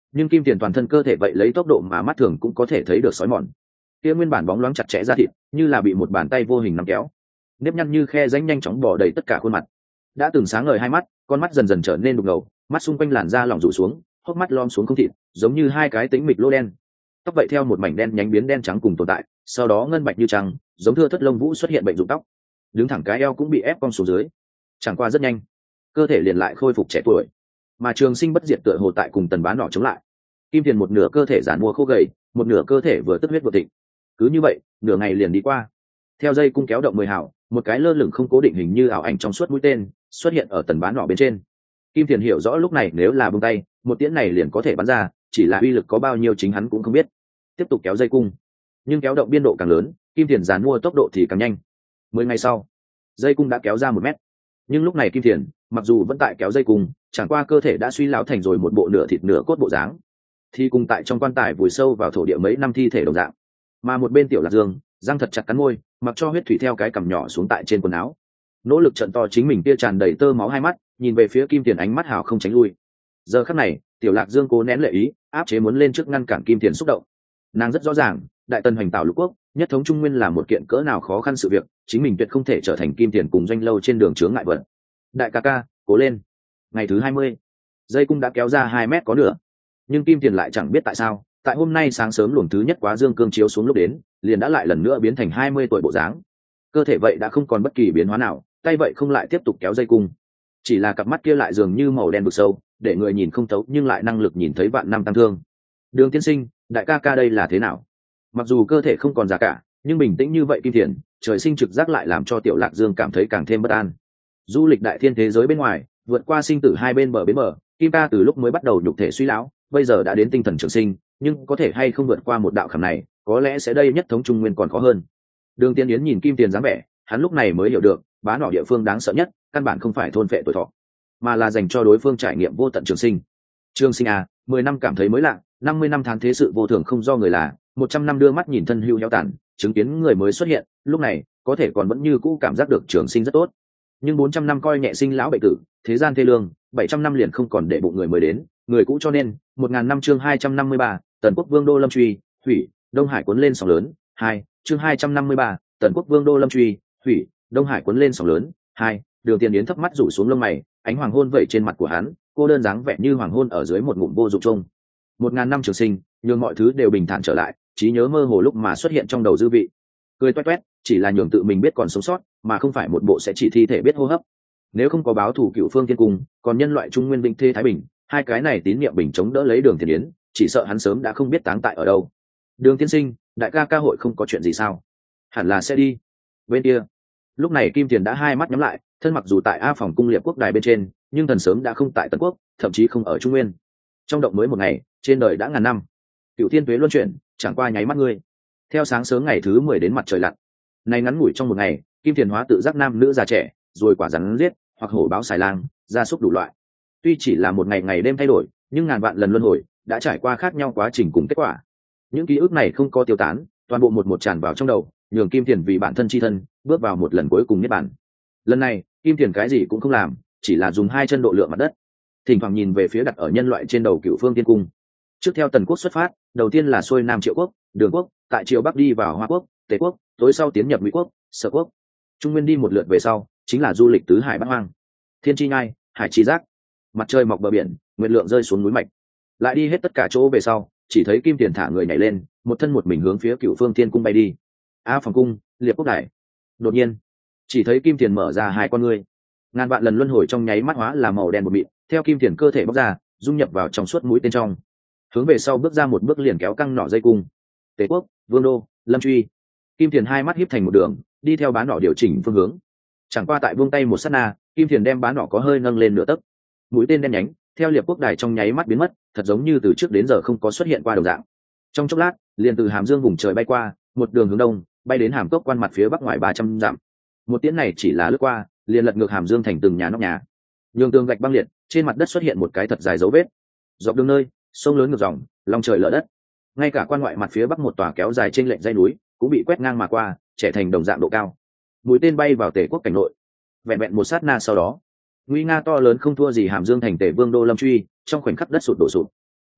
nhưng kim tiền toàn thân cơ thể vậy lấy tốc độ mà mắt thường cũng có thể thấy được sói mòn. Kia nguyên bản bóng loáng chặt chẽ ra thịt như là bị một bàn tay vô hình nắm kéo, nếp nhăn như khe rãnh nhanh chóng bỏ đầy tất cả khuôn mặt. Đã từng sáng ngời hai mắt, con mắt dần dần trở nên đục ngầu, mắt xung quanh làn da lỏng rủ xuống, hốc mắt lom xuống không thịt, giống như hai cái tĩnh mịch lỗ đen. Tóc vậy theo một mảnh đen nhánh biến đen trắng cùng tồn tại, sau đó ngân bạch như trăng, giống thưa thất lông vũ xuất hiện bệnh rụng tóc. Đứng thẳng cái eo cũng bị ép cong xuống dưới. Chẳng qua rất nhanh, cơ thể liền lại khôi phục trẻ tuổi. Mà Trường Sinh bất diệt tựa hồ tại cùng Tần Bá Nọ chống lại. Kim Tiền một nửa cơ thể giản mua khô gầy, một nửa cơ thể vừa tức huyết vừa thịnh. Cứ như vậy, nửa ngày liền đi qua. Theo dây cung kéo động 10 hào, một cái lơ lửng không cố định hình như ảo ảnh trong suốt mũi tên xuất hiện ở Tần Bá Nọ bên trên. Kim Tiền hiểu rõ lúc này nếu là buông tay, một tiễn này liền có thể bắn ra, chỉ là uy lực có bao nhiêu chính hắn cũng không biết. Tiếp tục kéo dây cung, nhưng kéo động biên độ càng lớn, Kim Tiền giàn mua tốc độ thì càng nhanh. 10 ngày sau, dây cung đã kéo ra 1 mét. Nhưng lúc này Kim Tiền mặc dù vẫn tại kéo dây cung, chẳng qua cơ thể đã suy lão thành rồi một bộ nửa thịt nửa cốt bộ dáng, thì cùng tại trong quan tài vùi sâu vào thổ địa mấy năm thi thể đồng dạng. Mà một bên Tiểu Lạc Dương răng thật chặt cắn môi, mặc cho huyết thủy theo cái cằm nhỏ xuống tại trên quần áo, nỗ lực trận to chính mình kia tràn đầy tơ máu hai mắt, nhìn về phía Kim Tiền ánh mắt hào không tránh lui. Giờ khắc này, Tiểu Lạc Dương cố nén lệ ý, áp chế muốn lên trước ngăn cản Kim Tiền xúc động. Nàng rất rõ ràng, đại tần hoành tạo lục quốc, nhất thống trung nguyên là một kiện cỡ nào khó khăn sự việc, chính mình tuyệt không thể trở thành Kim Tiền cùng Doanh Lâu trên đường chướng ngại vật. Đại ca ca, cố lên. Ngày thứ 20, dây cung đã kéo ra 2 mét có nửa, nhưng Kim Tiền lại chẳng biết tại sao, tại hôm nay sáng sớm luồng thứ nhất quá dương cương chiếu xuống lúc đến, liền đã lại lần nữa biến thành 20 tuổi bộ dáng. Cơ thể vậy đã không còn bất kỳ biến hóa nào, tay vậy không lại tiếp tục kéo dây cung, chỉ là cặp mắt kia lại dường như màu đen vực sâu, để người nhìn không thấu nhưng lại năng lực nhìn thấy vạn năm tăng thương. Đường tiên sinh, đại ca ca đây là thế nào? Mặc dù cơ thể không còn già cả, nhưng bình tĩnh như vậy Kim Tiền, trời sinh trực giác lại làm cho Tiểu Lạc Dương cảm thấy càng thêm bất an. Du lịch đại thiên thế giới bên ngoài, vượt qua sinh tử hai bên bờ, Kim ca từ lúc mới bắt đầu nhục thể suy lão, bây giờ đã đến tinh thần trường sinh, nhưng có thể hay không vượt qua một đạo khảm này, có lẽ sẽ đây nhất thống trung nguyên còn khó hơn. Đường Tiên Yến nhìn Kim Tiền dáng vẻ, hắn lúc này mới hiểu được, Bá Nọ địa phương đáng sợ nhất, căn bản không phải thôn phệ tuổi thọ, mà là dành cho đối phương trải nghiệm vô tận trường sinh. Trường sinh à, 10 năm cảm thấy mới lạ, 50 năm tháng thế sự vô thường không do người là, 100 năm đưa mắt nhìn thân hưu héo tàn, chứng kiến người mới xuất hiện, lúc này có thể còn vẫn như cũ cảm giác được trường sinh rất tốt. Nhưng 400 năm coi nhẹ sinh lão bệnh tử, thế gian thê lương, 700 năm liền không còn để bụng người mới đến, người cũ cho nên, 1000 năm chương 253, Tần Quốc Vương đô lâm truy, hủy, Đông Hải cuốn lên sóng lớn, 2, chương 253, Tần Quốc Vương đô lâm truy, hủy, Đông Hải cuốn lên sóng lớn, 2, Đường Tiên Yến thấp mắt rủ xuống lông mày, ánh hoàng hôn vẩy trên mặt của hắn, cô đơn dáng vẻ như hoàng hôn ở dưới một ngụm vô dụng chung. 1000 năm trường sinh, nhường mọi thứ đều bình thản trở lại, trí nhớ mơ hồ lúc mà xuất hiện trong đầu dư vị. Cười toét toét, chỉ là nhường tự mình biết còn sống sót, mà không phải một bộ sẽ chỉ thi thể biết hô hấp. Nếu không có báo thủ Cựu Phương Thiên Cung, còn nhân loại Trung Nguyên Vĩnh Thế Thái Bình, hai cái này tín niệm bình chống đỡ lấy Đường Tiên Yến, chỉ sợ hắn sớm đã không biết táng tại ở đâu. Đường tiên sinh, đại ca ca hội không có chuyện gì sao? Hẳn là sẽ đi. Bên kia, lúc này Kim Tiền đã hai mắt nhắm lại, thân mặc dù tại A phòng cung Liệp Quốc đài bên trên, nhưng thần sớm đã không tại Tần Quốc, thậm chí không ở Trung Nguyên. Trong động mới một ngày, trên đời đã ngàn năm. Cựu thiên tuế luân chuyển, chẳng qua nháy mắt ngươi. Theo sáng sớm ngày thứ 10 đến mặt trời lặn, nay ngắn ngủi trong một ngày, Kim Tiền hóa tự giác nam nữ già trẻ, rồi quả rắn giết, hoặc hổ báo xài lang, gia súc đủ loại. Tuy chỉ là một ngày ngày đêm thay đổi, nhưng ngàn vạn lần luân hồi đã trải qua khác nhau quá trình cùng kết quả. Những ký ức này không có tiêu tán, toàn bộ một tràn vào trong đầu, nhường Kim Tiền vì bản thân chi thân bước vào một lần cuối cùng niết bàn. Lần này Kim Tiền cái gì cũng không làm, chỉ là dùng hai chân độ lượng mặt đất, thỉnh thoảng nhìn về phía đặt ở nhân loại trên đầu Cựu Phương Tiên Cung. Trước theo Tần Quốc xuất phát, đầu tiên là xuôi Nam Triệu Quốc, Đường Quốc, tại Triệu Bắc đi vào Hoa Quốc, Tề Quốc, tối sau tiến nhập Ngụy Quốc, Sở Quốc. Trung Nguyên đi một lượt về sau, chính là du lịch tứ hải bát hoang. Thiên chi nhai, hải chi giác, mặt trời mọc bờ biển, nguyệt lượng rơi xuống núi mạch. Lại đi hết tất cả chỗ về sau, chỉ thấy Kim Tiền thả người nhảy lên, một thân một mình hướng phía Cựu Phương Thiên Cung bay đi. A phòng cung, Liệp Quốc đài. Đột nhiên, chỉ thấy Kim Tiền mở ra hai con ngươi, ngàn vạn lần luân hồi trong nháy mắt hóa là màu đen một mịn, theo Kim Tiền cơ thể bóc ra, dung nhập vào trong suốt mũi tên trong, hướng về sau bước ra một bước liền kéo căng nỏ dây cung. Tề Quốc, Vương đô, lâm truy. Kim Tiền hai mắt híp thành một đường, đi theo bán nỏ điều chỉnh phương hướng. Chẳng qua tại buông tay một sát na, Kim Tiền đem bán nỏ có hơi nâng lên nửa tấc. Mũi tên đen nhánh theo Liệp Quốc đài trong nháy mắt biến mất, thật giống như từ trước đến giờ không có xuất hiện qua đồng dạng. Trong chốc lát, liền từ Hàm Dương vùng trời bay qua, một đường hướng đông, bay đến Hàm Cốc quan mặt phía bắc ngoài 300 dặm. Một tiễn này chỉ là lướt qua, liền lật ngược Hàm Dương thành từng nhà nóc nhà. Nhường tường gạch băng liệt, trên mặt đất xuất hiện một cái thật dài dấu vết. Dọc đường nơi, sông lớn ngược dòng, long trời lở đất. Ngay cả quan ngoại mặt phía bắc một tòa kéo dài trên lệnh dãy núi, cũng bị quét ngang mà qua, trẻ thành đồng dạng độ cao. Mũi tên bay vào Tề Quốc cảnh nội. Vẹn vẹn một sát na sau đó, nguy nga to lớn không thua gì Hàm Dương thành Tề Vương đô lâm truy, trong khoảnh khắc đất sụt đổ sụp.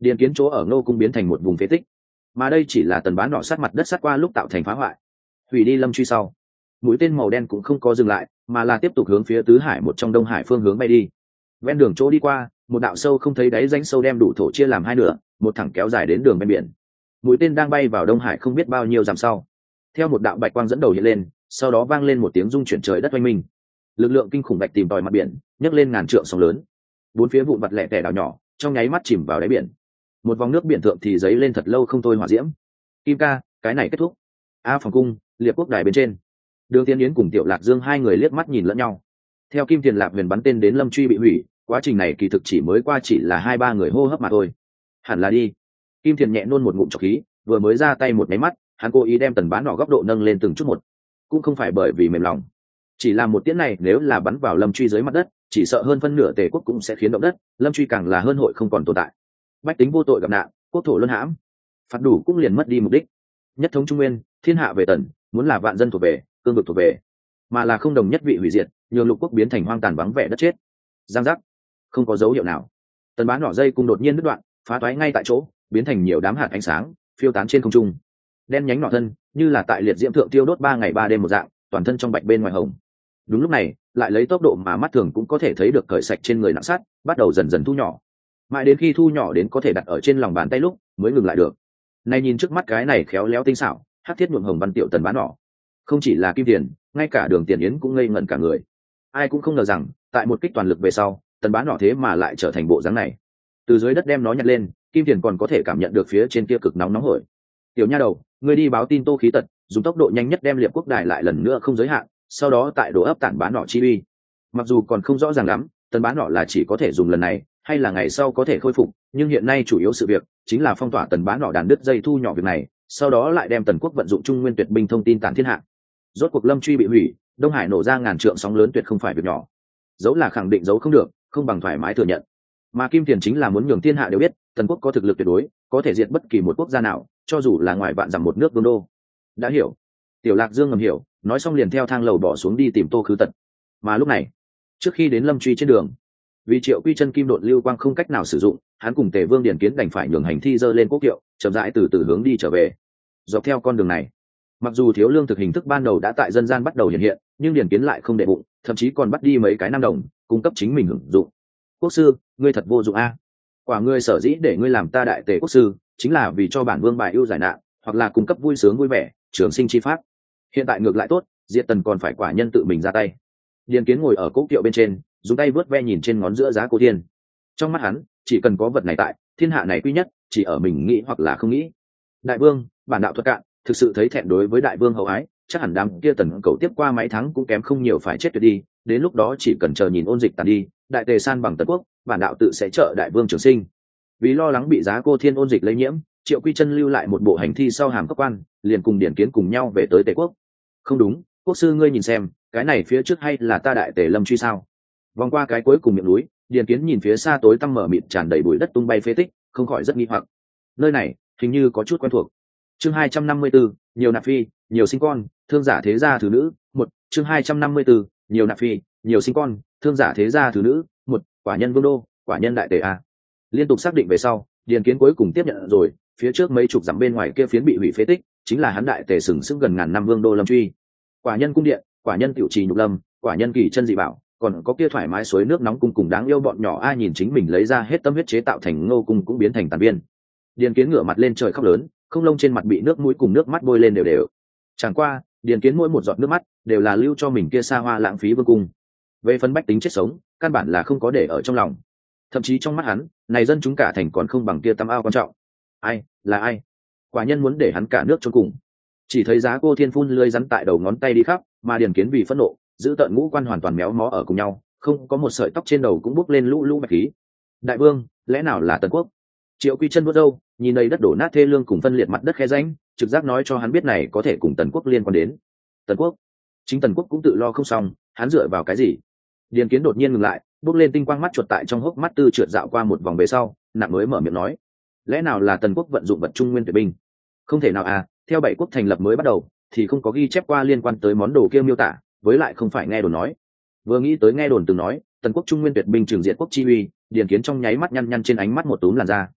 Điền Kiến chỗ ở Ngô cung biến thành một vùng phế tích, mà đây chỉ là tần bán nỏ sát mặt đất sát qua lúc tạo thành phá hoại. Hủy đi Lâm Truy sau, mũi tên màu đen cũng không có dừng lại, mà là tiếp tục hướng phía tứ hải một trong Đông Hải phương hướng bay đi. Ven đường chỗ đi qua, một đạo sâu không thấy đáy rãnh sâu đem đủ thổ chia làm hai nửa, một thẳng kéo dài đến đường bên biển. Mũi tên đang bay vào Đông Hải không biết bao nhiêu dặm sau, theo một đạo bạch quang dẫn đầu hiện lên, sau đó vang lên một tiếng rung chuyển trời đất oanh minh. Lực lượng kinh khủng bạch tìm tòi mặt biển, nhấc lên ngàn trượng sóng lớn, bốn phía vụn vặt lẻ tẻ đảo nhỏ, trong nháy mắt chìm vào đáy biển. Một vòng nước biển thượng thì dấy lên thật lâu không thôi hỏa diễm. Kim ca, cái này kết thúc. A Phòng cung, Liệp Quốc đài bên trên, Đường Tiên Yến cùng Tiểu Lạc Dương hai người liếc mắt nhìn lẫn nhau. Theo Kim Tiền Lạc huyền bắn tên đến Lâm Truy bị hủy, quá trình này kỳ thực chỉ mới qua chỉ là 2-3 người hô hấp mà thôi. Hẳn là đi. Kim Tiền nhẹ nôn một ngụm trọc khí, vừa mới ra tay một máy mắt, hắn cố ý đem tần bán nỏ góc độ nâng lên từng chút một, cũng không phải bởi vì mềm lòng, chỉ là một tiễn này nếu là bắn vào Lâm Truy dưới mặt đất, chỉ sợ hơn phân nửa Tề quốc cũng sẽ khiến động đất, Lâm Truy càng là hơn hội không còn tồn tại. Bách tính vô tội gặp nạn, quốc thổ luân hãm, phạt đủ cũng liền mất đi mục đích. Nhất thống trung nguyên, thiên hạ về tần, muốn là vạn dân thuộc về, cương vực thuộc về, mà là không đồng nhất vị hủy diệt, nhường lục quốc biến thành hoang tàn vắng vẻ đất chết. Giang giác, không có dấu hiệu nào, tần bán nỏ dây cung đột nhiên đứt đoạn, phá toái ngay tại chỗ, biến thành nhiều đám hạt ánh sáng phiêu tán trên không trung. Đen nhánh nỏ thân như là tại liệt diễm thượng tiêu đốt 3 ngày 3 đêm một dạng, toàn thân trong bạch bên ngoài hồng. Đúng lúc này, lại lấy tốc độ mà mắt thường cũng có thể thấy được cởi sạch trên người nặng sát, bắt đầu dần dần thu nhỏ, mãi đến khi thu nhỏ đến có thể đặt ở trên lòng bàn tay lúc mới ngừng lại được. Này nhìn trước mắt cái này khéo léo tinh xảo, hắc thiết nhuộm hồng văn tiểu tần bán nỏ, không chỉ là Kim Tiền, ngay cả Đường Tiền Yến cũng ngây ngẩn cả người. Ai cũng không ngờ rằng, tại một kích toàn lực về sau, tần bán nỏ thế mà lại trở thành bộ dáng này. Từ dưới đất đem nó nhặt lên, Kim Tiền còn có thể cảm nhận được phía trên kia cực nóng nóng hổi. Tiểu nha đầu, ngươi đi báo tin Tô Khí Tật, dùng tốc độ nhanh nhất đem Liệp Quốc đài lại lần nữa không giới hạn, sau đó tại đổ ấp tản bán nỏ chi uy. Mặc dù còn không rõ ràng lắm, tần bán nỏ là chỉ có thể dùng lần này, hay là ngày sau có thể khôi phục, nhưng hiện nay chủ yếu sự việc chính là phong tỏa tần bán nỏ đàn đứt dây thu nhỏ việc này, sau đó lại đem tần quốc vận dụng trung nguyên tuyệt binh thông tin tản thiên hạ. Rốt cuộc Lâm Truy bị hủy, Đông Hải nổ ra ngàn trượng sóng lớn tuyệt không phải việc nhỏ. Dẫu là khẳng định dấu không được, không bằng thoải mái thừa nhận. Mà Kim Tiền chính là muốn nhường thiên hạ đều biết, tần quốc có thực lực tuyệt đối, có thể diệt bất kỳ một quốc gia nào, cho dù là ngoài vạn dặm một nước vương đô. Đã hiểu. Tiểu Lạc Dương ngầm hiểu, nói xong liền theo thang lầu bỏ xuống đi tìm Tô Khứ Tật. Mà lúc này, trước khi đến Lâm Truy trên đường, vì Triệu Quy Chân kim độn lưu quang không cách nào sử dụng, hắn cùng Tề Vương Điền Kiến đành phải nhường hành thi dơ lên quốc kiệu, chậm rãi từ từ hướng đi trở về. Dọc theo con đường này, mặc dù thiếu lương thực hình thức ban đầu đã tại dân gian bắt đầu hiện hiện, nhưng Điền Kiến lại không để bụng, thậm chí còn bắt đi mấy cái nam đồng cung cấp chính mình hưởng dụng. Quốc sư, ngươi thật vô dụng a. Quả ngươi sở dĩ để ngươi làm ta đại tề quốc sư, chính là vì cho bản vương bài ưu giải nạn, hoặc là cung cấp vui sướng vui vẻ, trường sinh chi pháp. Hiện tại ngược lại tốt, diệt tần còn phải quả nhân tự mình ra tay. Điền Kiến ngồi ở cỗ kiệu bên trên, dùng tay vớt ve nhìn trên ngón giữa giá cô thiên. Trong mắt hắn, chỉ cần có vật này tại, thiên hạ này quy nhất, chỉ ở mình nghĩ hoặc là không nghĩ. Đại vương, bản đạo thuật cạn, thực sự thấy thẹn đối với đại vương hậu ái, chắc hẳn đám kia tần cầu tiếp qua mấy tháng cũng kém không nhiều phải chết tuyệt đi, đến lúc đó chỉ cần chờ nhìn ôn dịch tàn đi, đại tề san bằng tần quốc, bản đạo tự sẽ trợ đại vương trường sinh. Vì lo lắng bị giá cô thiên ôn dịch lây nhiễm, Triệu Quy Chân lưu lại một bộ hành thi sau hàm cấp quan, liền cùng Điển Kiến cùng nhau về tới Tề quốc. Không đúng, quốc sư ngươi nhìn xem, cái này phía trước hay là ta đại tề Lâm Truy sao? Vòng qua cái cuối cùng miệng núi, Điển Kiến nhìn phía xa tối tăm mở mịt tràn đầy bụi đất tung bay phế tích, không khỏi rất nghi hoặc. Nơi này hình như có chút quen thuộc. Chương 254, nhiều nạp phi, nhiều sinh con, thương giả thế gia thứ nữ, một. Chương 254, nhiều nạp phi, nhiều sinh con, thương giả thế gia thứ nữ, một. Quả nhân vương đô, quả nhân đại tề a. Liên tục xác định về sau, Điền Kiến cuối cùng tiếp nhận rồi, phía trước mấy chục dặm bên ngoài kia phiến bị hủy phế tích, chính là hắn đại tề sừng sững gần ngàn năm vương đô Lâm Truy. Quả nhân cung điện, quả nhân tiểu trì nhục lâm, quả nhân kỳ chân dị bảo, còn có kia thoải mái suối nước nóng cung cùng đáng yêu bọn nhỏ ai nhìn chính mình lấy ra hết tâm huyết chế tạo thành Ngô cung cũng biến thành tàn viên. Điền Kiến ngửa mặt lên trời khóc lớn, không lông trên mặt bị nước mũi cùng nước mắt bôi lên đều đều. Chẳng qua, Điền Kiến mỗi một giọt nước mắt đều là lưu cho mình kia xa hoa lãng phí vương cung. Về phân bách tính chết sống, căn bản là không có để ở trong lòng. Thậm chí trong mắt hắn, này dân chúng cả thành còn không bằng kia tăm ao quan trọng. Ai, là ai? Quả nhân muốn để hắn cả nước chôn cùng. Chỉ thấy giá cô thiên phun lưỡi rắn tại đầu ngón tay đi khắp, mà Điền Kiến vì phẫn nộ, giữ tận ngũ quan hoàn toàn méo mó ở cùng nhau, không có một sợi tóc trên đầu cũng bốc lên lũ lũ bạch khí. Đại vương, lẽ nào là Tần quốc? Triệu Quy Chân vuốt râu, nhìn đầy đất đổ nát thê lương cùng phân liệt mặt đất khe rãnh, trực giác nói cho hắn biết này có thể cùng Tần quốc liên quan đến. Tần quốc? Chính Tần quốc cũng tự lo không xong, hắn dựa vào cái gì? Điền Kiến đột nhiên ngừng lại, bước lên tinh quang mắt chuột tại trong hốc mắt tư trượt dạo qua một vòng về sau, nặng mới mở miệng nói: lẽ nào là Tần quốc vận dụng vật trung nguyên tuyệt binh? Không thể nào à, theo bảy quốc thành lập mới bắt đầu thì không có ghi chép qua liên quan tới món đồ kia miêu tả, với lại không phải nghe đồn nói. Vừa nghĩ tới nghe đồn từng nói Tần quốc trung nguyên tuyệt binh trường diện quốc chi uy, Điền Kiến trong nháy mắt nhăn nhăn trên ánh mắt một túm làn da.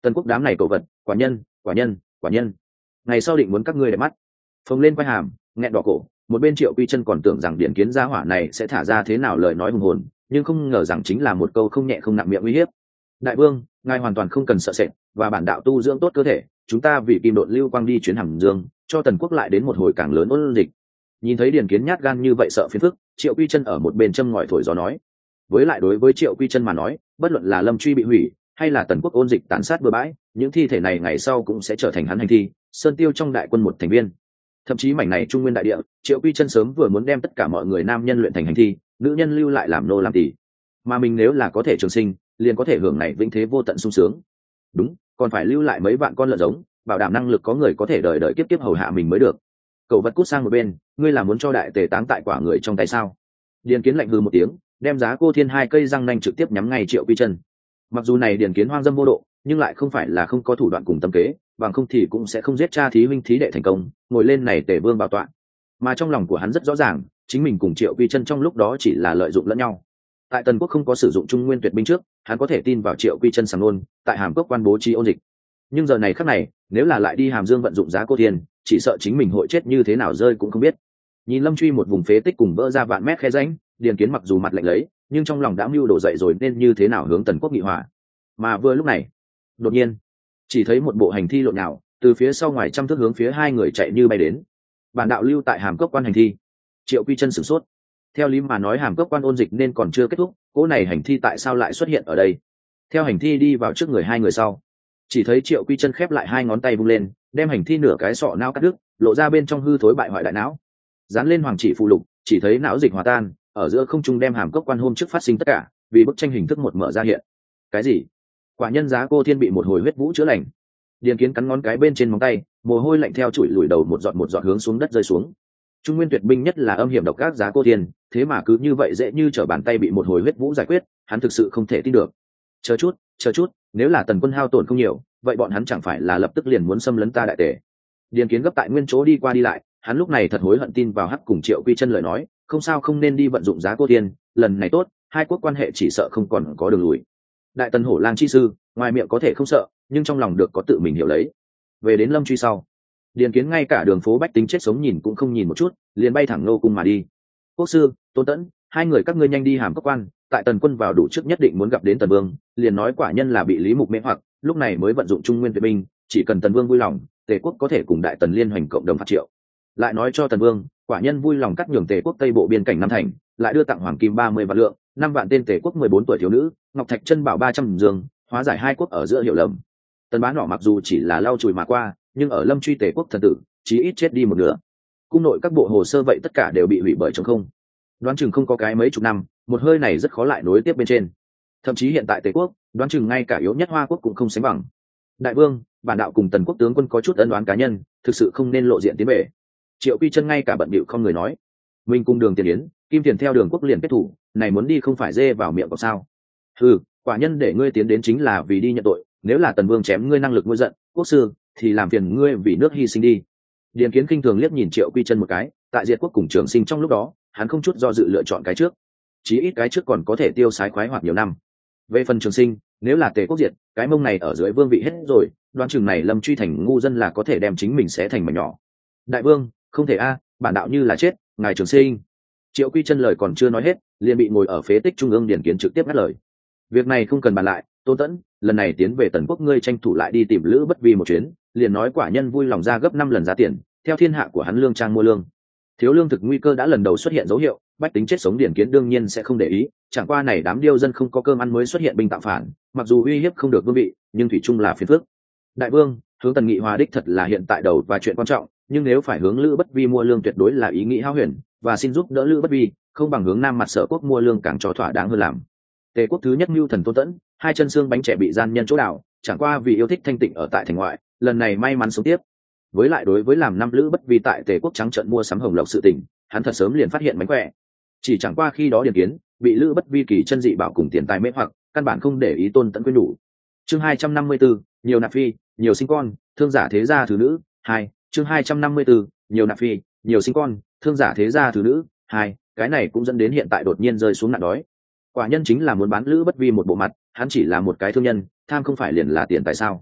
Tần quốc đám này cẩu vật, quả nhân, quả nhân, quả nhân, ngày sau định muốn các ngươi để mắt. Phồng lên quai hàm, nghẹn đỏ cổ, một bên Triệu Quy Chân còn tưởng rằng Điền Kiến gia hỏa này sẽ thả ra thế nào lời nói hùng hồn, nhưng không ngờ rằng chính là một câu không nhẹ không nặng miệng uy hiếp. Đại vương, ngài hoàn toàn không cần sợ sệt, và bản đạo tu dưỡng tốt cơ thể, chúng ta vì kim độn lưu quang đi chuyến Hàm Dương, cho Tần quốc lại đến một hồi càng lớn ôn dịch. Nhìn thấy Điền Kiến nhát gan như vậy sợ phiền phức, Triệu Quy Chân ở một bên châm ngòi thổi gió nói. Với lại đối với Triệu Quy Chân mà nói, bất luận là Lâm Truy bị hủy, hay là Tần quốc ôn dịch tàn sát bừa bãi, những thi thể này ngày sau cũng sẽ trở thành hắn hành thi, sơn tiêu trong đại quân một thành viên. Thậm chí mảnh này Trung Nguyên đại địa, Triệu Quy Chân sớm vừa muốn đem tất cả mọi người nam nhân luyện thành hành thi, nữ nhân lưu lại làm nô làm tỳ. Mà mình nếu là có thể trường sinh, liền có thể hưởng này vĩnh thế vô tận sung sướng. Đúng, còn phải lưu lại mấy vạn con lợn giống, bảo đảm năng lực có người có thể đời đời kiếp kiếp hầu hạ mình mới được. Cậu vật cút sang một bên, ngươi là muốn cho đại tề táng tại quả người trong tay sao? Điền Kiến lạnh hừ một tiếng, đem Giá Cô Thiên hai cây răng nanh trực tiếp nhắm ngay Triệu Quy Chân. Mặc dù này Điền Kiến hoang dâm vô độ, nhưng lại không phải là không có thủ đoạn cùng tâm kế, bằng không thì cũng sẽ không giết cha thí huynh thí đệ thành công, ngồi lên này tề vương bảo tọa. Mà trong lòng của hắn rất rõ ràng, chính mình cùng Triệu Quy Chân trong lúc đó chỉ là lợi dụng lẫn nhau. Tại Tần quốc không có sử dụng Trung Nguyên tuyệt binh trước, hắn có thể tin vào Triệu Quy Chân sảng nôn, tại Hàm Cốc quan bố trí ôn dịch. Nhưng giờ này khắc này, nếu là lại đi Hàm Dương vận dụng Giá Cô Thiên, chỉ sợ chính mình hội chết như thế nào rơi cũng không biết. Nhìn Lâm Truy một vùng phế tích cùng vỡ ra vạn mét khe rãnh, Điền Kiến mặc dù mặt lạnh lấy, nhưng trong lòng đã mưu đồ dậy rồi nên như thế nào hướng Tần quốc nghị hòa. Mà vừa lúc này, đột nhiên, chỉ thấy một bộ hành thi lộn nhào, từ phía sau ngoài trăm thước hướng phía hai người chạy như bay đến. Bản đạo lưu tại Hàm Cốc quan hành thi. Triệu Quy Chân sửng sốt. Theo lý mà nói Hàm Cốc quan ôn dịch nên còn chưa kết thúc, cỗ này hành thi tại sao lại xuất hiện ở đây? Theo hành thi đi vào trước người hai người sau, chỉ thấy Triệu Quy Chân khép lại hai ngón tay vung lên, đem hành thi nửa cái sọ não cắt đứt, lộ ra bên trong hư thối bại hoại đại não. Dán lên hoàng chỉ phụ lục, chỉ thấy não dịch hòa tan, ở giữa không trung đem Hàm Cốc quan hôm trước phát sinh tất cả, vì bức tranh hình thức một mở ra hiện. Cái gì? Quả nhân Giá Cô Thiên bị một hồi huyết vũ chữa lành. Điền Kiến cắn ngón cái bên trên móng tay, mồ hôi lạnh theo chùi lùi đầu một giọt hướng xuống đất rơi xuống. Trung Nguyên tuyệt binh nhất là âm hiểm độc ác Giá Cô Thiên, thế mà cứ như vậy dễ như trở bàn tay bị một hồi huyết vũ giải quyết, hắn thực sự không thể tin được. Chờ chút, nếu là Tần quân hao tổn không nhiều, vậy bọn hắn chẳng phải là lập tức liền muốn xâm lấn ta đại tề? Điền Kiến gấp tại nguyên chỗ đi qua đi lại, hắn lúc này thật hối hận tin vào hắc cùng Triệu Quy Chân lời nói, không sao không nên đi vận dụng Giá Cô Thiên, lần này tốt, hai quốc quan hệ chỉ sợ không còn có đường lùi. Đại Tần Hổ Lang chi sư, ngoài miệng có thể không sợ, nhưng trong lòng được có tự mình hiểu lấy. Về đến Lâm Truy sau, Điền Kiến ngay cả đường phố bách tính chết sống nhìn cũng không nhìn một chút, liền bay thẳng nô cung mà đi. Quốc sư, Tôn Tẫn, hai người các ngươi nhanh đi Hàm Cốc quan, tại Tần quân vào đủ trước nhất định muốn gặp đến Tần vương, liền nói quả nhân là bị Lý Mục mê hoặc, lúc này mới vận dụng Trung Nguyên tuyệt binh, chỉ cần Tần vương vui lòng, Tề quốc có thể cùng Đại Tần liên hoành cộng đồng phạt Triệu. Lại nói cho Tần vương, quả nhân vui lòng cắt nhường Tề quốc tây bộ biên cảnh năm thành, lại đưa tặng hoàng kim 30 vạn lượng, 5 vạn tên Tề quốc 14 tuổi thiếu nữ, ngọc thạch chân bảo 300 giường, hóa giải hai quốc ở giữa hiểu lầm. Tần Bá Nọ mặc dù chỉ là lau chùi mà qua, nhưng ở Lâm Truy Tề quốc thần tử, chí ít chết đi một nửa. Cung nội các bộ hồ sơ vậy tất cả đều bị hủy bởi trống không. Đoán chừng không có cái mấy chục năm, một hơi này rất khó lại nối tiếp bên trên. Thậm chí hiện tại Tề quốc, đoán chừng ngay cả yếu nhất Hoa quốc cũng không sánh bằng. Đại vương, bản đạo cùng Tần quốc tướng quân có chút ân oán cá nhân, thực sự không nên lộ diện tiến bể. Triệu Quy Chân ngay cả bận bịu không người nói, mình cùng Đường Tiền Yến, Kim Tiền theo Đường quốc liền kết thủ, này muốn đi không phải dê vào miệng có sao? Ừ, quả nhân để ngươi tiến đến chính là vì đi nhận tội, nếu là Tần vương chém ngươi năng lực ngôi giận, quốc sư thì làm phiền ngươi vì nước hy sinh đi. Điền Kiến khinh thường liếc nhìn Triệu Quy Chân một cái, tại Diệt quốc cùng Trường Sinh trong lúc đó, hắn không chút do dự lựa chọn cái trước, chí ít cái trước còn có thể tiêu sái khoái hoạt nhiều năm. Về phần Trường Sinh, nếu là Tề quốc diệt, cái mông này ở dưới vương vị hết rồi, đoán chừng này Lâm Truy thành ngu dân là có thể đem chính mình xé thành mảnh nhỏ. Đại vương, không thể a, bản đạo như là chết, ngài Trường Sinh. Triệu Quy Chân lời còn chưa nói hết, liền bị ngồi ở phế tích trung ương Điền Kiến trực tiếp ngắt lời. Việc này không cần bàn lại, Tôn Tẫn, lần này tiến về Tần quốc ngươi tranh thủ lại đi tìm Lữ Bất Vi một chuyến, liền nói quả nhân vui lòng ra gấp 5 lần giá tiền, theo thiên hạ của hắn lương trang mua lương. Thiếu lương thực nguy cơ đã lần đầu xuất hiện dấu hiệu, bách tính chết sống Điền Kiến đương nhiên sẽ không để ý, chẳng qua này đám điêu dân không có cơm ăn mới xuất hiện binh tạo phản, mặc dù uy hiếp không được vương vị, nhưng thủy chung là phiền phức. Đại vương, hướng Tần nghị hòa đích thật là hiện tại đầu và chuyện quan trọng, nhưng nếu phải hướng Lữ Bất Vi mua lương tuyệt đối là ý nghĩ hão huyền, và xin giúp đỡ Lữ Bất Vi, không bằng hướng Nam mặt Sở quốc mua lương càng cho thỏa đáng hơn làm. Tề quốc thứ nhất mưu thần Tôn Tẫn, hai chân xương bánh trẻ bị gian nhân chỗ đảo, chẳng qua vì yêu thích thanh tịnh ở tại thành ngoại, lần này may mắn sống tiếp. Với lại đối với làm năm Lữ Bất Vi tại Tề quốc trắng trợn mua sắm hồng lộc sự tình, hắn thật sớm liền phát hiện mánh khỏe. Chỉ chẳng qua khi đó Điền Kiến bị Lữ Bất Vi kỳ chân dị bảo cùng tiền tài mê hoặc, căn bản không để ý Tôn Tẫn quyến đủ. Chương 254, nhiều nạp phi, nhiều sinh con, thương giả thế gia thứ nữ, 2. Chương 254, nhiều nạp phi, nhiều sinh con, thương giả thế gia thứ nữ, 2. Cái này cũng dẫn đến hiện tại đột nhiên rơi xuống nạn đói. Quả nhân chính là muốn bán Lữ Bất Vi một bộ mặt, hắn chỉ là một cái thương nhân, tham không phải liền là tiền tại sao?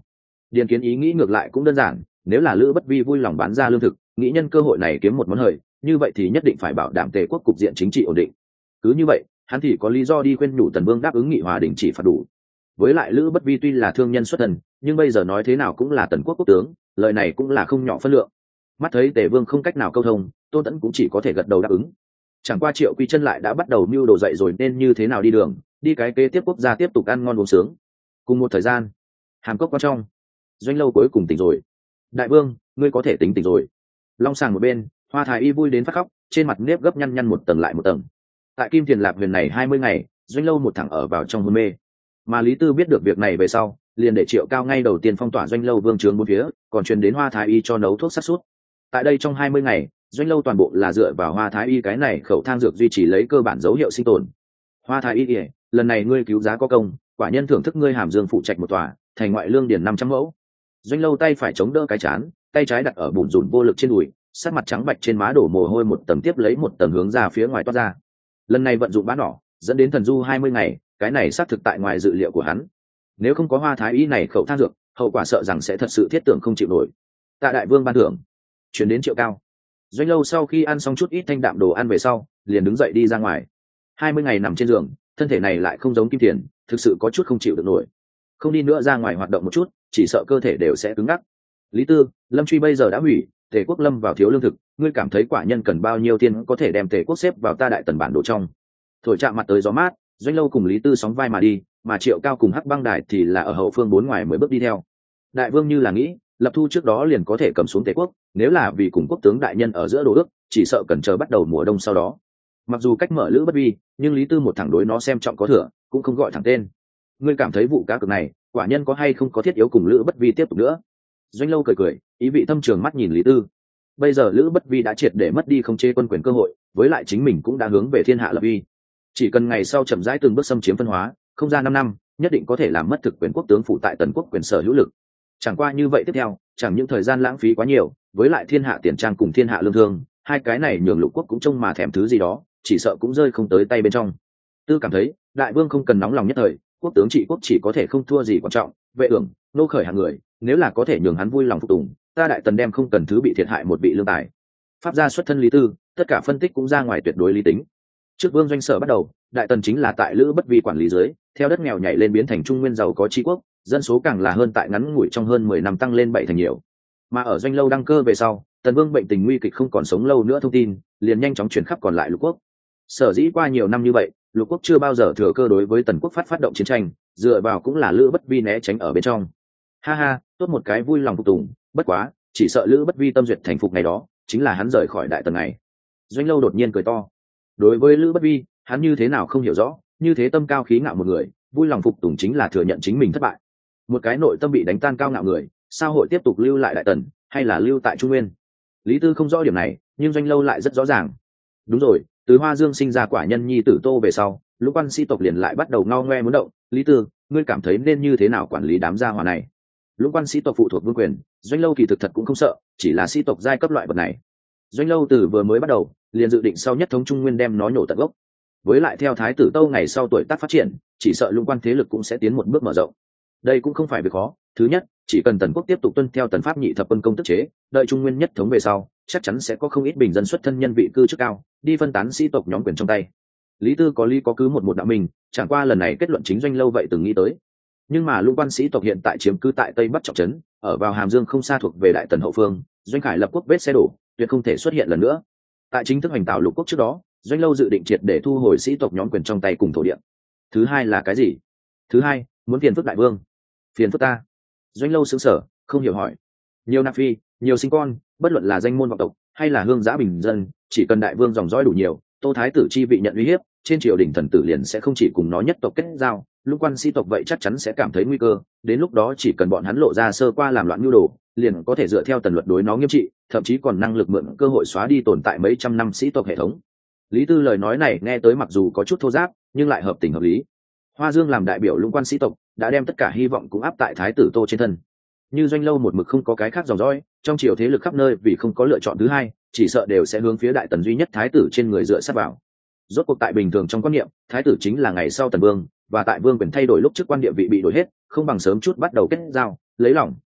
Điền Kiến ý nghĩ ngược lại cũng đơn giản, nếu là Lữ Bất Vi vui lòng bán ra lương thực, nghĩ nhân cơ hội này kiếm một món hời, như vậy thì nhất định phải bảo đảm Tề quốc cục diện chính trị ổn định. Cứ như vậy, hắn thì có lý do đi khuyên nhủ Tần Vương đáp ứng nghị hòa đình chỉ phạt đủ. Với lại Lữ Bất Vi tuy là thương nhân xuất thân, nhưng bây giờ nói thế nào cũng là Tần quốc quốc tướng, lời này cũng là không nhỏ phân lượng. Mắt thấy Tề Vương không cách nào câu thông, Tôn Tẫn cũng chỉ có thể gật đầu đáp ứng. Chẳng qua Triệu Quy Chân lại đã bắt đầu mưu đồ dậy rồi nên như thế nào đi đường, đi cái kế tiếp quốc gia tiếp tục ăn ngon uống sướng. Cùng một thời gian, hàm cốc quan trong, Doanh Lâu cuối cùng tỉnh rồi. Đại vương, ngươi có thể tỉnh rồi. Long Sàng một bên, Hoa Thái Y vui đến phát khóc, trên mặt nếp gấp nhăn nhăn một tầng lại một tầng. Tại Kim Tiền Lạp huyền này 20 ngày, Doanh Lâu một thẳng ở vào trong hôn mê. Mà Lý Tư biết được việc này về sau, liền để Triệu Cao ngay đầu tiên phong tỏa Doanh Lâu vương trướng bốn phía, còn truyền đến Hoa Thái Y cho nấu thuốc sát sút. Tại đây trong 20 ngày, Doanh Lâu toàn bộ là dựa vào Hoa Thái Y cái này khẩu thang dược duy trì lấy cơ bản dấu hiệu sinh tồn. Hoa Thái Y, lần này ngươi cứu giá có công, quả nhân thưởng thức ngươi Hàm Dương phụ trạch một tòa, thành ngoại lương điển 500 mẫu. Doanh Lâu tay phải chống đỡ cái chán, tay trái đặt ở bùn rùn vô lực trên đùi, sắc mặt trắng bạch trên má đổ mồ hôi một tầng tiếp lấy một tầng hướng ra phía ngoài toát ra. Lần này vận dụng bá nỏ, dẫn đến thần du 20 ngày, cái này xác thực tại ngoài dự liệu của hắn. Nếu không có Hoa Thái Y này khẩu thang dược, hậu quả sợ rằng sẽ thật sự thiết tưởng không chịu nổi. Tạ đại vương ban thưởng, chuyển đến Triệu Cao. Doanh Lâu sau khi ăn xong chút ít thanh đạm đồ ăn về sau, liền đứng dậy đi ra ngoài. 20 ngày nằm trên giường, thân thể này lại không giống Kim Tiền, thực sự có chút không chịu được nổi. Không đi nữa ra ngoài hoạt động một chút, chỉ sợ cơ thể đều sẽ cứng ngắc. Lý Tư, Lâm Truy bây giờ đã hủy, Tề quốc lâm vào thiếu lương thực, ngươi cảm thấy quả nhân cần bao nhiêu tiền có thể đem Tề quốc xếp vào ta đại tần bản đồ trong. Thổi chạm mặt tới gió mát, Doanh Lâu cùng Lý Tư sóng vai mà đi, mà Triệu Cao cùng Hắc Băng Đài thì là ở hậu phương 4 ngoài mới bước đi theo. Đại vương như là nghĩ, lập thu trước đó liền có thể cầm xuống Tề quốc, nếu là vì cùng quốc tướng đại nhân ở giữa đồ ước, chỉ sợ cần chờ bắt đầu mùa đông sau đó. Mặc dù cách mở Lữ Bất Vi, nhưng Lý Tư một thẳng đối nó xem trọng có thừa, cũng không gọi thẳng tên. Ngươi cảm thấy vụ cá cược này, quả nhân có hay không có thiết yếu cùng Lữ Bất Vi tiếp tục nữa? Doanh Lâu cười cười, ý vị thâm trường mắt nhìn Lý Tư. Bây giờ Lữ Bất Vi đã triệt để mất đi không chế quân quyền cơ hội, với lại chính mình cũng đã hướng về thiên hạ lập uy. Chỉ cần ngày sau chậm rãi từng bước xâm chiếm phân hóa, không ra 5 năm, nhất định có thể làm mất thực quyền quốc tướng phụ tại Tần quốc quyền sở hữu lực. Chẳng qua như vậy tiếp theo, chẳng những thời gian lãng phí quá nhiều, với lại thiên hạ tiền trang cùng thiên hạ lương thương, hai cái này nhường Lục quốc cũng trông mà thèm thứ gì đó, chỉ sợ cũng rơi không tới tay bên trong. Tư cảm thấy, đại vương không cần nóng lòng nhất thời, quốc tướng trị quốc chỉ có thể không thua gì quan trọng, vệ ưởng, nô khởi hàng người, nếu là có thể nhường hắn vui lòng phục tùng, ta đại tần đem không cần thứ bị thiệt hại một vị lương tài. Pháp gia xuất thân Lý Tư, tất cả phân tích cũng ra ngoài tuyệt đối lý tính. Trước vương doanh sở bắt đầu, đại tần chính là tại Lữ Bất Vi quản lý dưới, theo đất nghèo nhảy lên biến thành trung nguyên giàu có tri quốc, dân số càng là hơn tại ngắn ngủi trong hơn 10 năm tăng lên 7 thành nhiều. Mà ở Doanh Lâu đăng cơ về sau, tần vương bệnh tình nguy kịch không còn sống lâu nữa thông tin, liền nhanh chóng truyền khắp còn lại Lục quốc. Sở dĩ qua nhiều năm như vậy, Lục quốc chưa bao giờ thừa cơ đối với tần quốc phát động chiến tranh, dựa vào cũng là Lữ Bất Vi né tránh ở bên trong. Ha ha, tốt một cái vui lòng phục tùng, bất quá, chỉ sợ Lữ Bất Vi tâm duyệt thành phục ngày đó, chính là hắn rời khỏi đại tần này. Doanh Lâu đột nhiên cười to. Đối với Lữ Bất Vi, hắn như thế nào không hiểu rõ, như thế tâm cao khí ngạo một người, vui lòng phục tùng chính là thừa nhận chính mình thất bại. Một cái nội tâm bị đánh tan cao ngạo người, sao hội tiếp tục lưu lại đại tần, hay là lưu tại Trung Nguyên? Lý Tư không rõ điểm này, nhưng Doanh Lâu lại rất rõ ràng. Đúng rồi, từ Hoa Dương sinh ra quả nhân nhi tử Tô về sau, Lũ quan sĩ tộc liền lại bắt đầu ngao ngoe muốn động. Lý Tư, ngươi cảm thấy nên như thế nào quản lý đám gia hỏa này? Lũ quan sĩ tộc phụ thuộc vương quyền, Doanh Lâu kỳ thực thật cũng không sợ, chỉ là sĩ tộc giai cấp loại vật này. Doanh Lâu từ vừa mới bắt đầu, liền dự định sau nhất thống Trung Nguyên đem nó nhổ tận gốc. Với lại theo thái tử Tâu ngày sau tuổi tác phát triển, chỉ sợ Lũ quan thế lực cũng sẽ tiến một bước mở rộng. Đây cũng không phải việc khó, thứ nhất, chỉ cần Tần quốc tiếp tục tuân theo Tần pháp nhị thập quân công tức chế, đợi Trung Nguyên nhất thống về sau, chắc chắn sẽ có không ít bình dân xuất thân nhân vị cư chức cao, đi phân tán sĩ tộc nhóm quyền trong tay. Lý Tư có lý có cứ một đạo mình, chẳng qua lần này kết luận chính Doanh Lâu vậy từng nghĩ tới. Nhưng mà Lũ quan sĩ tộc hiện tại chiếm cứ tại Tây Bắc trọng trấn, ở vào Hàm Dương không xa thuộc về đại tần hậu phương, Doanh Khải lập quốc vết xe đổ, tuyệt không thể xuất hiện lần nữa. Tại chính thức hành tạo Lục quốc trước đó, Doanh Lâu dự định triệt để thu hồi sĩ tộc nhóm quyền trong tay cùng thổ địa. Thứ hai là cái gì? Thứ hai, muốn phiền phức đại vương. Phiền phức ta? Doanh Lâu sững sờ, không hiểu hỏi. Nhiều nạp phi, nhiều sinh con, bất luận là danh môn vọng tộc hay là hương giã bình dân, chỉ cần đại vương dòng dõi đủ nhiều, Tô thái tử chi vị nhận uy hiếp, trên triều đình thần tử liền sẽ không chỉ cùng nó nhất tộc kết giao, Lũ quan sĩ tộc vậy chắc chắn sẽ cảm thấy nguy cơ, đến lúc đó chỉ cần bọn hắn lộ ra sơ qua làm loạn nhu đồ, liền có thể dựa theo tần luật đối nó nghiêm trị, thậm chí còn năng lực mượn cơ hội xóa đi tồn tại mấy trăm năm sĩ tộc hệ thống. Lý Tư lời nói này nghe tới mặc dù có chút thô giáp, nhưng lại hợp tình hợp lý. Hoa Dương làm đại biểu Lũ quan sĩ tộc, đã đem tất cả hy vọng cũng áp tại thái tử Tô trên thân. Như Doanh Lâu một mực không có cái khác dòng dõi, trong triều thế lực khắp nơi vì không có lựa chọn thứ hai, chỉ sợ đều sẽ hướng phía đại tần duy nhất thái tử trên người dựa sát vào. Rốt cuộc tại bình thường trong quan niệm, thái tử chính là ngày sau tần vương, và tại vương quyền thay đổi lúc trước quan địa vị bị đổi hết, không bằng sớm chút bắt đầu kết giao, lấy lòng.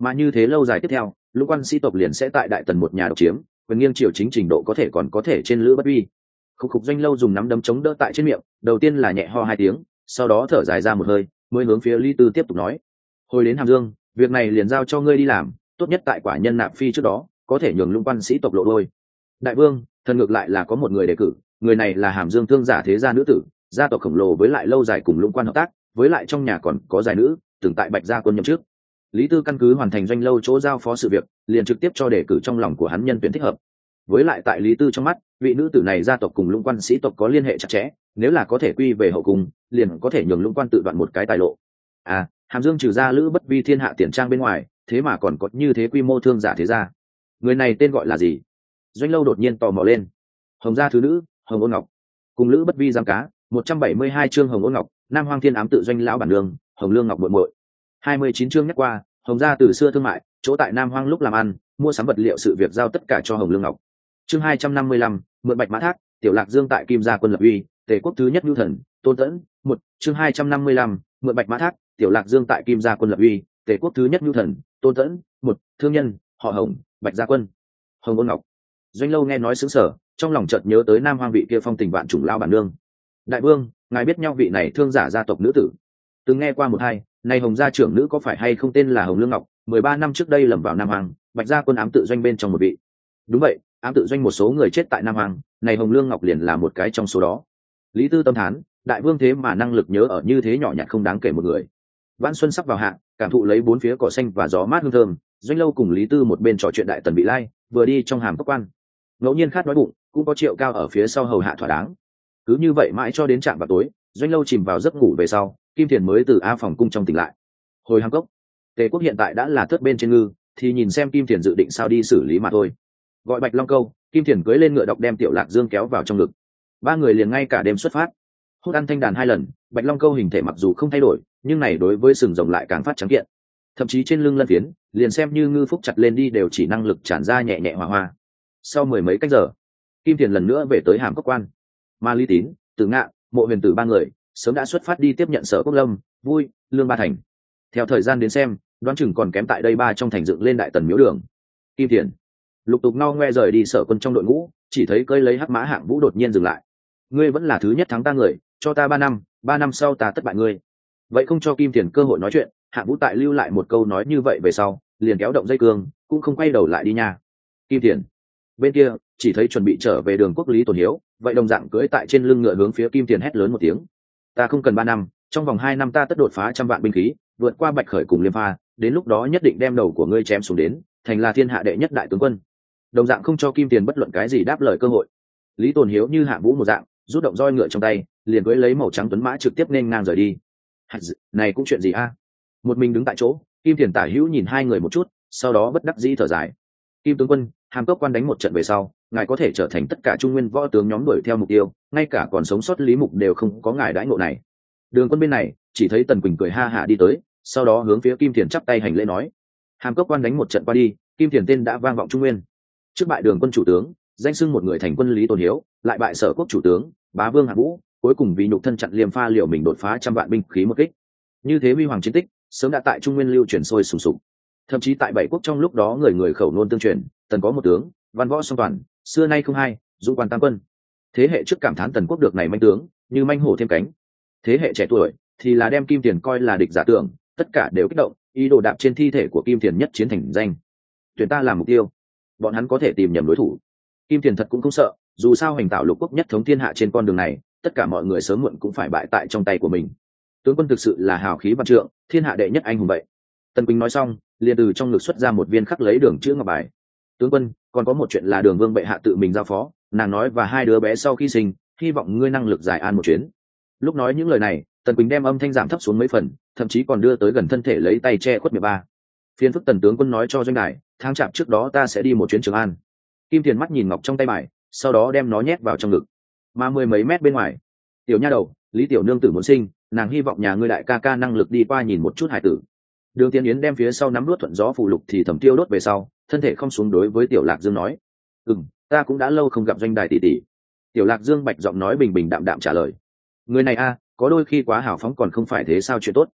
Mà như thế lâu dài tiếp theo, lũng quan sĩ tộc liền sẽ tại đại tần một nhà độc chiếm, quyền nghiêng triều chính trình độ còn có thể trên lữ bất uy. Khúc Khúc Doanh Lâu dùng nắm đấm chống đỡ tại trên miệng, đầu tiên là nhẹ ho 2 tiếng, sau đó thở dài ra một hơi, mới hướng phía Lý Tư tiếp tục nói: hồi đến Hàm Dương, việc này liền giao cho ngươi đi làm, tốt nhất tại quả nhân nạp phi trước đó có thể nhường lũng quan sĩ tộc lộ đôi. Đại vương, thần ngược lại là có một người đề cử, người này là Hàm Dương thương giả thế gia nữ tử, gia tộc khổng lồ với lại lâu dài cùng lũng quan hợp tác, với lại trong nhà còn có giải nữ từng tại Bạch Gia quân nhậm trước. Lý Tư căn cứ hoàn thành Doanh Lâu chỗ giao phó sự việc, liền trực tiếp cho đề cử trong lòng của hắn nhân tuyển thích hợp. Với lại tại Lý Tư trong mắt, vị nữ tử này gia tộc cùng lũng quan sĩ tộc có liên hệ chặt chẽ, nếu là có thể quy về hậu cung, liền có thể nhường lũng quan tự đoạn một cái tài lộ. Hàm Dương trừ ra lữ bất vi thiên hạ tiền trang bên ngoài, thế mà còn có như thế quy mô thương giả thế gia. Người này tên gọi là gì? Doanh Lâu đột nhiên tò mò lên. Hồng gia thứ nữ, Hồng Ôn Ngọc. Cùng lữ bất vi giam cá, 172 chương Hồng Ôn Ngọc, Nam Hoang Thiên ám tự Doanh lão bản nương, Hồng Lương Ngọc muội muội. 29 chương nhắc qua, Hồng gia từ xưa thương mại, chỗ tại Nam Hoang lúc làm ăn, mua sắm vật liệu sự việc giao tất cả cho Hồng Lương Ngọc. Chương 255, mượn Bạch Mã Thác, Tiểu Lạc Dương tại Kim Gia quân lập uy, Tề quốc thứ nhất nhu thần, Tôn Tẫn. Một chương 255, mượn Bạch Mã Thác, Tiểu Lạc Dương tại Kim Gia quân lập uy, Tề quốc thứ nhất nhu thần, Tôn Tẫn. Một thương nhân, họ Hồng, Bạch Gia quân. Hồng Ôn Ngọc. Doanh Lâu nghe nói sững sờ, trong lòng chợt nhớ tới Nam Hoang vị kia phong tình vạn trùng lao bản nương. Đại vương, ngài biết nhau vị này thương giả gia tộc nữ tử? Từng nghe qua một hai, này Hồng gia trưởng nữ có phải hay không tên là Hồng Lương Ngọc, 13 năm trước đây lầm vào Nam Hoang, Bạch Gia quân ám tự doanh bên trong một vị. Đúng vậy, ám tự doanh một số người chết tại Nam Hoang, này Hồng Lương Ngọc liền là một cái trong số đó. Lý Tư tâm thán, đại vương thế mà năng lực nhớ ở như thế nhỏ nhặt không đáng kể một người. Vãn xuân sắp vào hạ, cảm thụ lấy bốn phía cỏ xanh và gió mát hương thơm, Doanh Lâu cùng Lý Tư một bên trò chuyện đại tần bị lai, vừa đi trong hàm cốc quan. Ngẫu nhiên khát đói bụng, cũng có Triệu Cao ở phía sau hầu hạ thỏa đáng. Cứ như vậy mãi cho đến trạm vào tối, Doanh Lâu chìm vào giấc ngủ về sau, Kim Thiền mới từ A phòng cung trong tỉnh lại. Hồi hàm cốc, Tề quốc hiện tại đã là thất bên trên ngư, thì nhìn xem Kim Thiền dự định sao đi xử lý mà thôi. Gọi Bạch Long Câu, Kim Thiền cưỡi lên ngựa độc đem Tiểu Lạc Dương kéo vào trong ngực. Ba người liền ngay cả đêm xuất phát. Hút ăn thanh đàn 2 lần, Bạch Long Câu hình thể mặc dù không thay đổi, nhưng này đối với sừng rồng lại càng phát trắng kiện. Thậm chí trên lưng lân phiến, liền xem như ngư phúc chặt lên đi đều chỉ năng lực tràn ra nhẹ nhẹ hòa hoa. Sau mười mấy cách giờ, Kim Thiền lần nữa về tới hàm cốc quan. Mà Lý Tín, Tử Ngạn, Mộ Huyền Tử ba người sớm đã xuất phát đi tiếp nhận Sở Quốc Lâm, Vui, Lương Ba thành. Theo thời gian đến xem, đoán chừng còn kém tại đây ba trong thành dựng lên đại tần miếu đường. Kim Thiền lục tục no ngoe rời đi Sở quân trong đội ngũ, chỉ thấy cơi lấy hắc mã Hạng Vũ đột nhiên dừng lại. Ngươi vẫn là thứ nhất thắng ta người, cho ta 3 năm sau ta tất bại ngươi. Vậy không cho Kim Thiền cơ hội nói chuyện, Hạng Vũ tại lưu lại một câu nói như vậy về sau, liền kéo động dây cương, cũng không quay đầu lại đi nha. Kim Thiền bên kia chỉ thấy chuẩn bị trở về Đường Quốc Lý Tồn Hiếu, vậy đồng dạng cưỡi tại trên lưng ngựa hướng phía Kim Thiền hét lớn một tiếng: ta không cần 3 năm, trong vòng 2 năm ta tất đột phá 100 vạn binh khí, vượt qua Bạch Khởi cùng Liêm Pha, đến lúc đó nhất định đem đầu của ngươi chém xuống đến, thành là thiên hạ đệ nhất đại tướng quân. Đồng dạng không cho Kim Thiền bất luận cái gì đáp lời cơ hội. Lý Tồn Hiếu như Hạng Vũ một dạng, rút động roi ngựa trong tay, liền cưỡi lấy màu trắng tuấn mã trực tiếp nên ngang rời đi. Này cũng chuyện gì a? Một mình đứng tại chỗ, Kim Thiền tả hữu nhìn hai người một chút, sau đó bất đắc dĩ thở dài. Kim tướng quân, hàm cốc quan đánh một trận về sau, ngài có thể trở thành tất cả trung nguyên võ tướng nhóm đuổi theo mục tiêu, ngay cả còn sống sót Lý Mục đều không có ngài đãi ngộ này. Đường quân bên này chỉ thấy Tần Quỳnh cười ha hả đi tới, sau đó hướng phía Kim Thiền chắp tay hành lễ nói: hàm cốc quan đánh một trận qua đi, Kim Thiền tên đã vang vọng trung nguyên. Trước bại Đường quân chủ tướng, danh xưng một người thành quân Lý Tồn Hiếu, lại bại Sở quốc chủ tướng Bá Vương Hạng Vũ, cuối cùng vì nhục thân chặn Liêm Pha liệu mình đột phá 100 vạn binh khí một kích. Như thế huy hoàng chiến tích sớm đã tại trung nguyên lưu truyền sôi sùng sục. Thậm chí tại bảy quốc trong lúc đó người khẩu nôn tương truyền, Tần có một tướng văn võ song toàn, xưa nay không hai, dũng quan tam quân. Thế hệ trước cảm thán Tần quốc được này manh tướng như manh hổ thêm cánh, thế hệ trẻ tuổi thì là đem Kim Thiền coi là địch giả tưởng, tất cả đều kích động ý đồ đạp trên thi thể của Kim Thiền nhất chiến thành danh. Tuyển ta làm mục tiêu, bọn hắn có thể tìm nhầm đối thủ. Kim Thiền thật cũng không sợ, dù sao hành tạo lục quốc nhất thống thiên hạ trên con đường này, tất cả mọi người sớm muộn cũng phải bại tại trong tay của mình. Tướng quân thực sự là hào khí vạn trượng, thiên hạ đệ nhất anh hùng vậy. Tần Quỳnh nói xong, liền từ trong ngực xuất ra một viên khắc lấy đường chữ ngọc bài. Tướng quân, còn có một chuyện là Đường Vương bệ hạ tự mình giao phó, nàng nói và hai đứa bé sau khi sinh, hy vọng ngươi năng lực giải an một chuyến. Lúc nói những lời này, Tần Quỳnh đem âm thanh giảm thấp xuống mấy phần, thậm chí còn đưa tới gần thân thể lấy tay che khuất miệng ba. Phiên phức Tần tướng quân nói cho doanh đài, tháng chạp trước đó ta sẽ đi một chuyến Trường An. Kim Thiền mắt nhìn ngọc trong tay bài, sau đó đem nó nhét vào trong ngực. Mà 10 mấy mét bên ngoài, tiểu nha đầu Lý tiểu nương tử muốn sinh, nàng hy vọng nhà ngươi đại ca ca năng lực đi qua nhìn một chút hải tử. Đường Tiên Yến đem phía sau nắm đuốt thuận gió phù lục thì thầm tiêu đốt về sau, thân thể không xuống đối với Tiểu Lạc Dương nói: ta cũng đã lâu không gặp doanh đài tỷ tỷ. Tiểu Lạc Dương bạch giọng nói bình bình đạm đạm trả lời: người này a, có đôi khi quá hào phóng còn không phải thế sao chuyện tốt.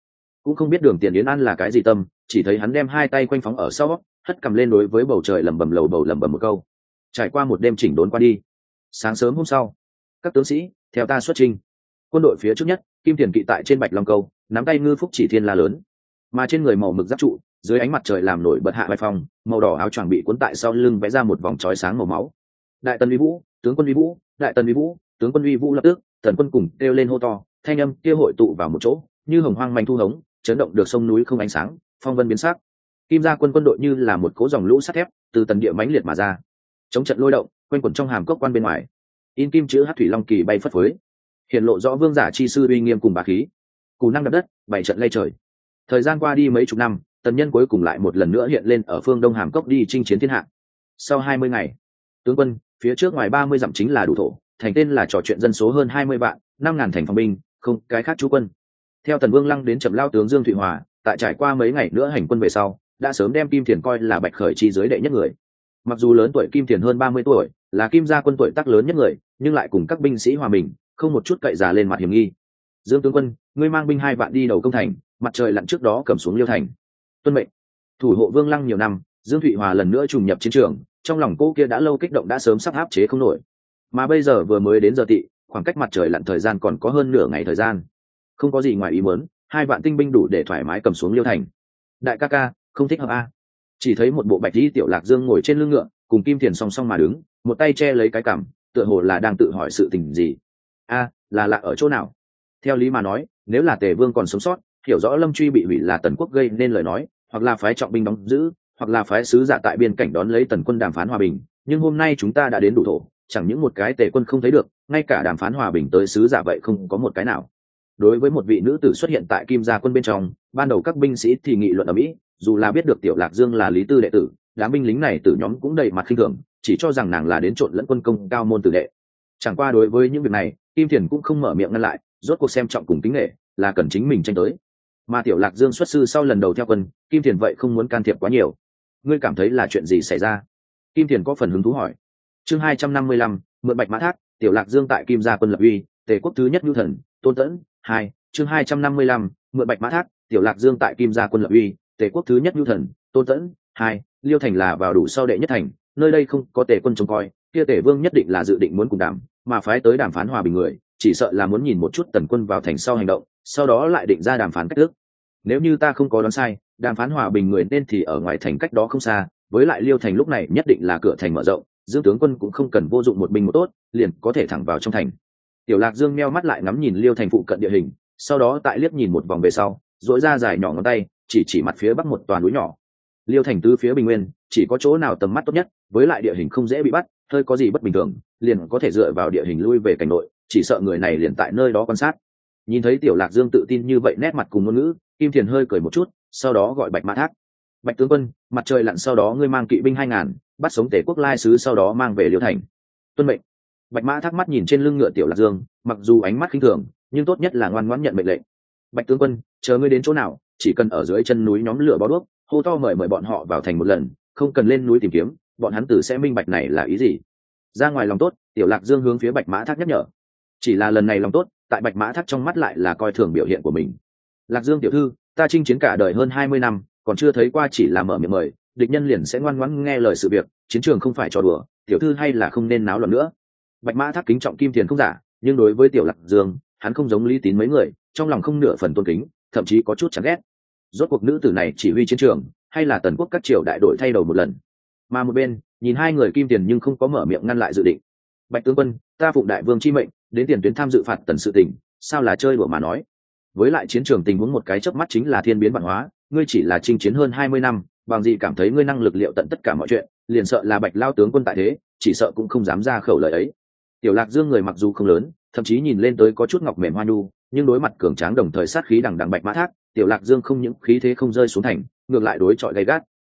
cũng không biết Đường Tiền Yến ăn là cái gì tâm, chỉ thấy hắn đem hai tay quanh phóng ở sau, hất cầm lên đối với bầu trời lẩm bẩm lầu bầu lẩm bẩm một câu. Trải qua một đêm chỉnh đốn qua đi, sáng sớm hôm sau, các tướng sĩ theo ta xuất chinh. Quân đội phía trước nhất, Kim Tiền kỵ tại trên Bạch Long Câu, nắm tay ngư phúc chỉ thiên la lớn, mà trên người màu mực giáp trụ, dưới ánh mặt trời làm nổi bật hạ vai phong, màu đỏ áo choàng bị cuốn tại sau lưng vẽ ra một vòng chói sáng màu máu. Đại tần uy vũ, tướng quân uy vũ, đại tần uy vũ, tướng quân uy vũ, lập tức tần quân cùng kêu lên hô to, thanh âm kia hội tụ vào một chỗ, như hồng hoang manh thu hống, chấn động được sông núi không ánh sáng, phong vân biến sắc. Kim gia quân quân đội như là một cỗ dòng lũ sắt thép từ tần địa mãnh liệt mà ra, chống trận lôi động, quanh quẩn trong hàm cốc quan bên ngoài, in kim chữ hát thủy long kỳ bay phất phới, hiện lộ rõ vương giả chi sư uy nghiêm cùng bá khí, cù năng đập đất, bảy trận lay trời. Thời gian qua đi mấy chục năm, tần nhân cuối cùng lại một lần nữa hiện lên ở phương đông hàm cốc đi chinh chiến thiên hạ. Sau 20 ngày, tướng quân phía trước ngoài 30 dặm chính là đủ thổ, thành tên là trò chuyện dân số hơn 20 vạn, 5.000 thành phòng binh, không cái khác chú quân. Theo tần vương lăng đến chậm lao tướng Dương Thụy Hòa, tại trải qua mấy ngày nữa hành quân về sau, đã sớm đem Kim Thiền coi là bạch khởi chi giới đệ nhất người. Mặc dù lớn tuổi Kim Thiền hơn 30 tuổi, là Kim gia quân tuổi tác lớn nhất người, nhưng lại cùng các binh sĩ hòa mình, không một chút cậy già lên mặt hiểm nghi. Dương tướng quân, ngươi mang binh 2 vạn đi đầu công thành, mặt trời lặn trước đó cầm xuống Liêu thành. Tuân mệnh. Thủ hộ Vương Lăng nhiều năm, Dương Thụy Hòa lần nữa trùng nhập chiến trường, trong lòng cô kia đã lâu kích động đã sớm sắp áp chế không nổi, mà bây giờ vừa mới đến giờ tị, khoảng cách mặt trời lặn thời gian còn có hơn nửa ngày thời gian, không có gì ngoài ý muốn, 2 vạn tinh binh đủ để thoải mái cầm xuống Liêu thành. Đại ca ca, không thích hợp a? Chỉ thấy một bộ bạch y tiểu Lạc Dương ngồi trên lưng ngựa, cùng Kim Thiền song song mà đứng, một tay che lấy cái cằm, tựa hồ là đang tự hỏi sự tình gì. A, là lạ ở chỗ nào? Theo lý mà nói, nếu là Tề Vương còn sống sót, hiểu rõ Lâm Truy bị hủy là Tần quốc gây nên lời nói, hoặc là phái trọng binh đóng giữ, hoặc là phái sứ giả tại biên cảnh đón lấy Tần quân đàm phán hòa bình, nhưng hôm nay chúng ta đã đến đủ thổ, chẳng những một cái Tề quân không thấy được, ngay cả đàm phán hòa bình tới sứ giả vậy không có một cái nào. Đối với một vị nữ tử xuất hiện tại Kim gia quân bên trong, ban đầu các binh sĩ thì nghị luận ở mỹ, dù là biết được tiểu Lạc Dương là Lý Tư đệ tử, đám binh lính này từ nhóm cũng đầy mặt khinh thường, chỉ cho rằng nàng là đến trộn lẫn quân công cao môn tử đệ. Chẳng qua đối với những việc này, Kim Thiền cũng không mở miệng ngăn lại, rốt cuộc xem trọng cùng kính nghệ là cần chính mình tranh tới. Mà tiểu Lạc Dương xuất sư sau lần đầu theo quân, Kim Thiền vậy không muốn can thiệp quá nhiều. Ngươi cảm thấy là chuyện gì xảy ra? Kim Thiền có phần hứng thú hỏi. Chương 255, mượn bạch mã thác, tiểu Lạc Dương tại Kim gia quân lập uy, Tề quốc thứ nhất Nhu Thần, Tôn Tẫn. 2. Chương 255, mượn bạch mã thác, tiểu Lạc Dương tại Kim gia quân lập uy, Tề quốc thứ nhất Nhu Thần, Tôn Tẫn. 2. Liêu thành là vào đủ sau đệ nhất thành, nơi đây không có Tề quân trông coi, kia Tề Vương nhất định là dự định muốn cùng đàm, mà phái tới đàm phán hòa bình người, chỉ sợ là muốn nhìn một chút Tần quân vào thành sau hành động, sau đó lại định ra đàm phán cách thức. Nếu như ta không có đoán sai, đàm phán hòa bình người nên thì ở ngoài thành cách đó không xa, với lại Liêu thành lúc này nhất định là cửa thành mở rộng, Dương tướng quân cũng không cần vô dụng một binh một tốt, liền có thể thẳng vào trong thành. Tiểu Lạc Dương meo mắt lại ngắm nhìn Liêu thành phụ cận địa hình, sau đó tại liếc nhìn một vòng về sau, duỗi ra dài nhỏ ngón tay, chỉ mặt phía bắc một toàn núi nhỏ. Liêu thành tứ phía bình nguyên, chỉ có chỗ nào tầm mắt tốt nhất, với lại địa hình không dễ bị bắt, hơi có gì bất bình thường, liền có thể dựa vào địa hình lui về cảnh nội, chỉ sợ người này liền tại nơi đó quan sát. Nhìn thấy Tiểu Lạc Dương tự tin như vậy, nét mặt cùng ngôn ngữ, Kim Thiền hơi cười một chút, sau đó gọi Bạch Mã Thác. Bạch tướng quân, mặt trời lặn sau đó ngươi mang kỵ binh 2.000, bắt sống Tề quốc lai sứ sau đó mang về Liêu thành. Tuân mệnh. Bạch Mã Thác mắt nhìn trên lưng ngựa Tiểu Lạc Dương, mặc dù ánh mắt khinh thường, nhưng tốt nhất là ngoan ngoãn nhận mệnh lệnh. Bạch tướng quân, chờ ngươi đến chỗ nào, chỉ cần ở dưới chân núi nhóm lửa bó đuốc, hô to mời bọn họ vào thành một lần, không cần lên núi tìm kiếm, bọn hắn tử sẽ minh bạch này là ý gì. Ra ngoài lòng tốt, Tiểu Lạc Dương hướng phía Bạch Mã Thác nhắc nhở. Chỉ là lần này lòng tốt, tại Bạch Mã Thác trong mắt lại là coi thường biểu hiện của mình. Lạc Dương tiểu thư, ta chinh chiến cả đời hơn 20 năm, còn chưa thấy qua chỉ là mở miệng mời, địch nhân liền sẽ ngoan ngoãn nghe lời sự việc, chiến trường không phải trò đùa, tiểu thư hay là không nên náo loạn nữa. Bạch Mã Thác kính trọng Kim Thiền không giả, nhưng đối với Tiểu Lạc Dương, hắn không giống Lý Tín mấy người, trong lòng không nửa phần tôn kính, thậm chí có chút chán ghét. Rốt cuộc nữ tử này chỉ huy chiến trường, hay là Tần quốc các triều đại đổi thay đầu một lần. Mà một bên, nhìn hai người Kim Thiền nhưng không có mở miệng ngăn lại dự định. Bạch tướng quân, ta phụng đại vương chi mệnh, đến tiền tuyến tham dự phạt Tần sự tình, sao là chơi đùa mà nói. Với lại chiến trường tình huống một cái chớp mắt chính là thiên biến vạn hóa, ngươi chỉ là chinh chiến hơn 20 năm, bằng gì cảm thấy ngươi năng lực liệu tận tất cả mọi chuyện, liền sợ là Bạch lao tướng quân tại thế, chỉ sợ cũng không dám ra khẩu lời ấy. Tiểu Lạc Dương người mặc dù không lớn, thậm chí nhìn lên tới có chút ngọc mềm hoa nhu, nhưng đối mặt cường tráng đồng thời sát khí đằng đằng Bạch Mã Thác, Tiểu Lạc Dương không những khí thế không rơi xuống thành, ngược lại đối chọi gay gắt.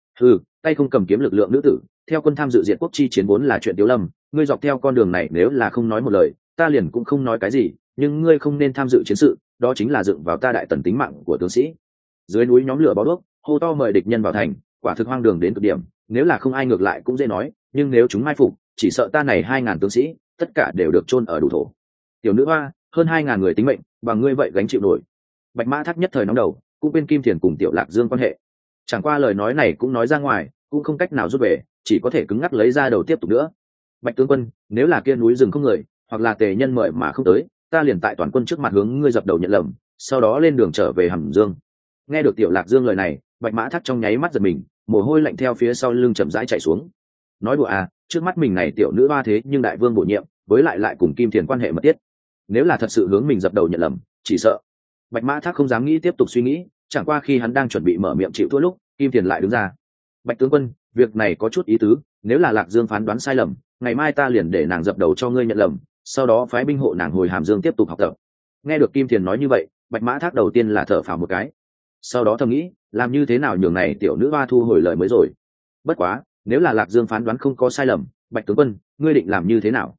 Tay không cầm kiếm lực lượng nữ tử, theo quân tham dự diệt quốc chi chiến vốn là chuyện Tiếu Lâm, ngươi dọc theo con đường này nếu là không nói một lời, ta liền cũng không nói cái gì, nhưng ngươi không nên tham dự chiến sự, đó chính là dựng vào ta Đại Tần tính mạng của tướng sĩ. Dưới núi nhóm lửa bó đuốc, hô to mời địch nhân vào thành, quả thực hoang đường đến cực điểm, nếu là không ai ngược lại cũng dễ nói, nhưng nếu chúng mai phục, chỉ sợ ta này 2.000 tướng sĩ, tất cả đều được chôn ở đủ thổ. Tiểu nữ hoa, hơn 2.000 người tính mệnh, bằng ngươi vậy gánh chịu nổi. Bạch Mã Thác nhất thời nóng đầu, cũng quên Kim Thiền cùng Tiểu Lạc Dương quan hệ. Chẳng qua lời nói này cũng nói ra ngoài, cũng không cách nào rút về, chỉ có thể cứng ngắc lấy ra đầu tiếp tục nữa. Bạch tướng quân, nếu là kia núi rừng không người, hoặc là Tề nhân mời mà không tới, ta liền tại toàn quân trước mặt hướng ngươi dập đầu nhận lầm, sau đó lên đường trở về Hàm Dương. Nghe được Tiểu Lạc Dương lời này, Bạch Mã Thác trong nháy mắt giật mình, mồ hôi lạnh theo phía sau lưng chậm rãi chảy xuống. Nói đùa à, trước mắt mình này tiểu nữ hoa thế nhưng đại vương bổ nhiệm, với lại cùng Kim Thiền quan hệ mật thiết, nếu là thật sự hướng mình dập đầu nhận lầm, chỉ sợ. Bạch Mã Thác không dám nghĩ tiếp tục suy nghĩ, chẳng qua khi hắn đang chuẩn bị mở miệng chịu thua lúc, Kim Thiền lại đứng ra. Bạch tướng quân, việc này có chút ý tứ, nếu là Lạc Dương phán đoán sai lầm, ngày mai ta liền để nàng dập đầu cho ngươi nhận lầm, sau đó phái binh hộ nàng hồi Hàm Dương tiếp tục học tập. Nghe được Kim Thiền nói như vậy, Bạch Mã Thác đầu tiên là thở phào một cái, sau đó thầm nghĩ, làm như thế nào nhường này tiểu nữ hoa thu hồi lời mới rồi. Bất quá, nếu là Lạc Dương phán đoán không có sai lầm, Bạch tướng quân, ngươi định làm như thế nào?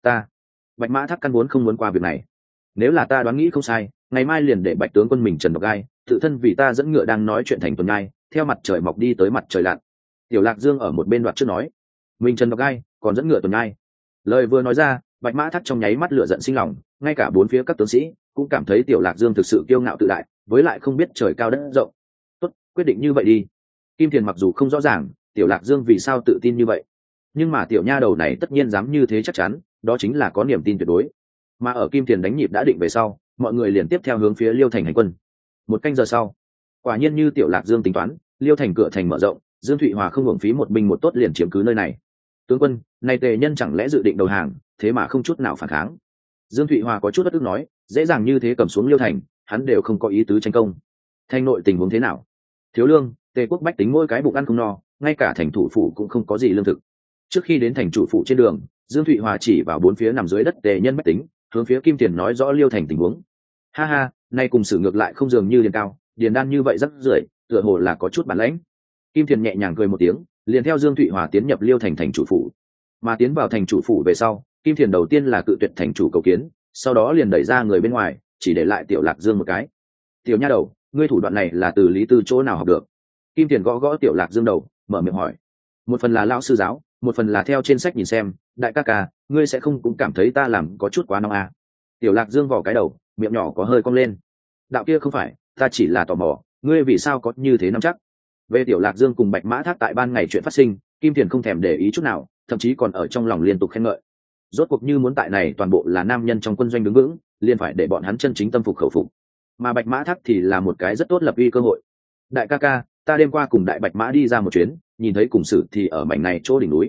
Bạch Mã Thác căn vốn không muốn qua việc này. Nếu là ta đoán nghĩ không sai, ngày mai liền để Bạch tướng quân mình Trần Độc Gai tự thân vì ta dẫn ngựa đang nói chuyện thành tuần nhai, theo mặt trời mọc đi tới mặt trời lặn. Tiểu Lạc Dương ở một bên đoạt trước nói, mình Trần Độc Gai còn dẫn ngựa tuần nhai. Lời vừa nói ra, Bạch Mã Thác trong nháy mắt lửa giận sinh lòng, ngay cả bốn phía các tướng sĩ cũng cảm thấy Tiểu Lạc Dương thực sự kiêu ngạo tự đại, với lại không biết trời cao đất rộng. Tốt, quyết định như vậy đi. Kim Thiền mặc dù không rõ ràng Tiểu Lạc Dương vì sao tự tin như vậy, nhưng mà tiểu nha đầu này tất nhiên dám như thế chắc chắn, đó chính là có niềm tin tuyệt đối. Mà ở Kim Thiền đánh nhịp đã định về sau, mọi người liền tiếp theo hướng phía Liêu Thành hành quân. Một canh giờ sau, quả nhiên như Tiểu Lạc Dương tính toán, Liêu Thành cửa thành mở rộng, Dương Thụy Hòa không hưởng phí một binh một tốt liền chiếm cứ nơi này. Tướng quân, này Tề nhân chẳng lẽ dự định đầu hàng, thế mà không chút nào phản kháng? Dương Thụy Hòa có chút bất ức nói, dễ dàng như thế cầm xuống Liêu Thành, hắn đều không có ý tứ tranh công. Thành nội tình huống thế nào? Thiếu lương, Tề quốc bách tính mỗi cái bụng ăn không no, ngay cả thành thủ phủ cũng không có gì lương thực. Trước khi đến thành chủ phủ trên đường, Dương Thụy Hòa chỉ vào bốn phía nằm dưới đất Tề nhân bách tính, hướng phía Kim Thiền nói rõ Liêu Thành tình huống. Ha ha, nay cùng xử ngược lại không dường như điền cao, điền đan như vậy rất rưởi, tựa hồ là có chút bản lãnh. Kim Thiền nhẹ nhàng cười một tiếng, liền theo Dương Thụy Hòa tiến nhập Liêu Thành thành chủ phủ. Mà tiến vào thành chủ phủ về sau, Kim Thiền đầu tiên là cự tuyệt thành chủ cầu kiến, sau đó liền đẩy ra người bên ngoài, chỉ để lại Tiểu Lạc Dương một cái. Tiểu nha đầu, ngươi thủ đoạn này là từ Lý Tư chỗ nào học được? Kim Thiền gõ gõ Tiểu Lạc Dương đầu, mở miệng hỏi. Một phần là lão sư giáo, một phần là theo trên sách nhìn xem. Đại ca ca, ngươi sẽ không cũng cảm thấy ta làm có chút quá nóng à? Tiểu Lạc Dương vò cái đầu, miệng nhỏ có hơi cong lên. Đạo kia không phải, ta chỉ là tò mò, ngươi vì sao có như thế nắm chắc? Về Tiểu Lạc Dương cùng Bạch Mã Thác tại ban ngày chuyện phát sinh, Kim Thiền không thèm để ý chút nào, thậm chí còn ở trong lòng liên tục khen ngợi. Rốt cuộc như muốn tại này toàn bộ là nam nhân trong quân doanh đứng vững, liền phải để bọn hắn chân chính tâm phục khẩu phục. Mà Bạch Mã Thác thì là một cái rất tốt lập uy cơ hội. Đại ca ca, ta đêm qua cùng Đại Bạch Mã đi ra một chuyến, nhìn thấy cùng sự thì ở mảnh này chỗ đỉnh núi.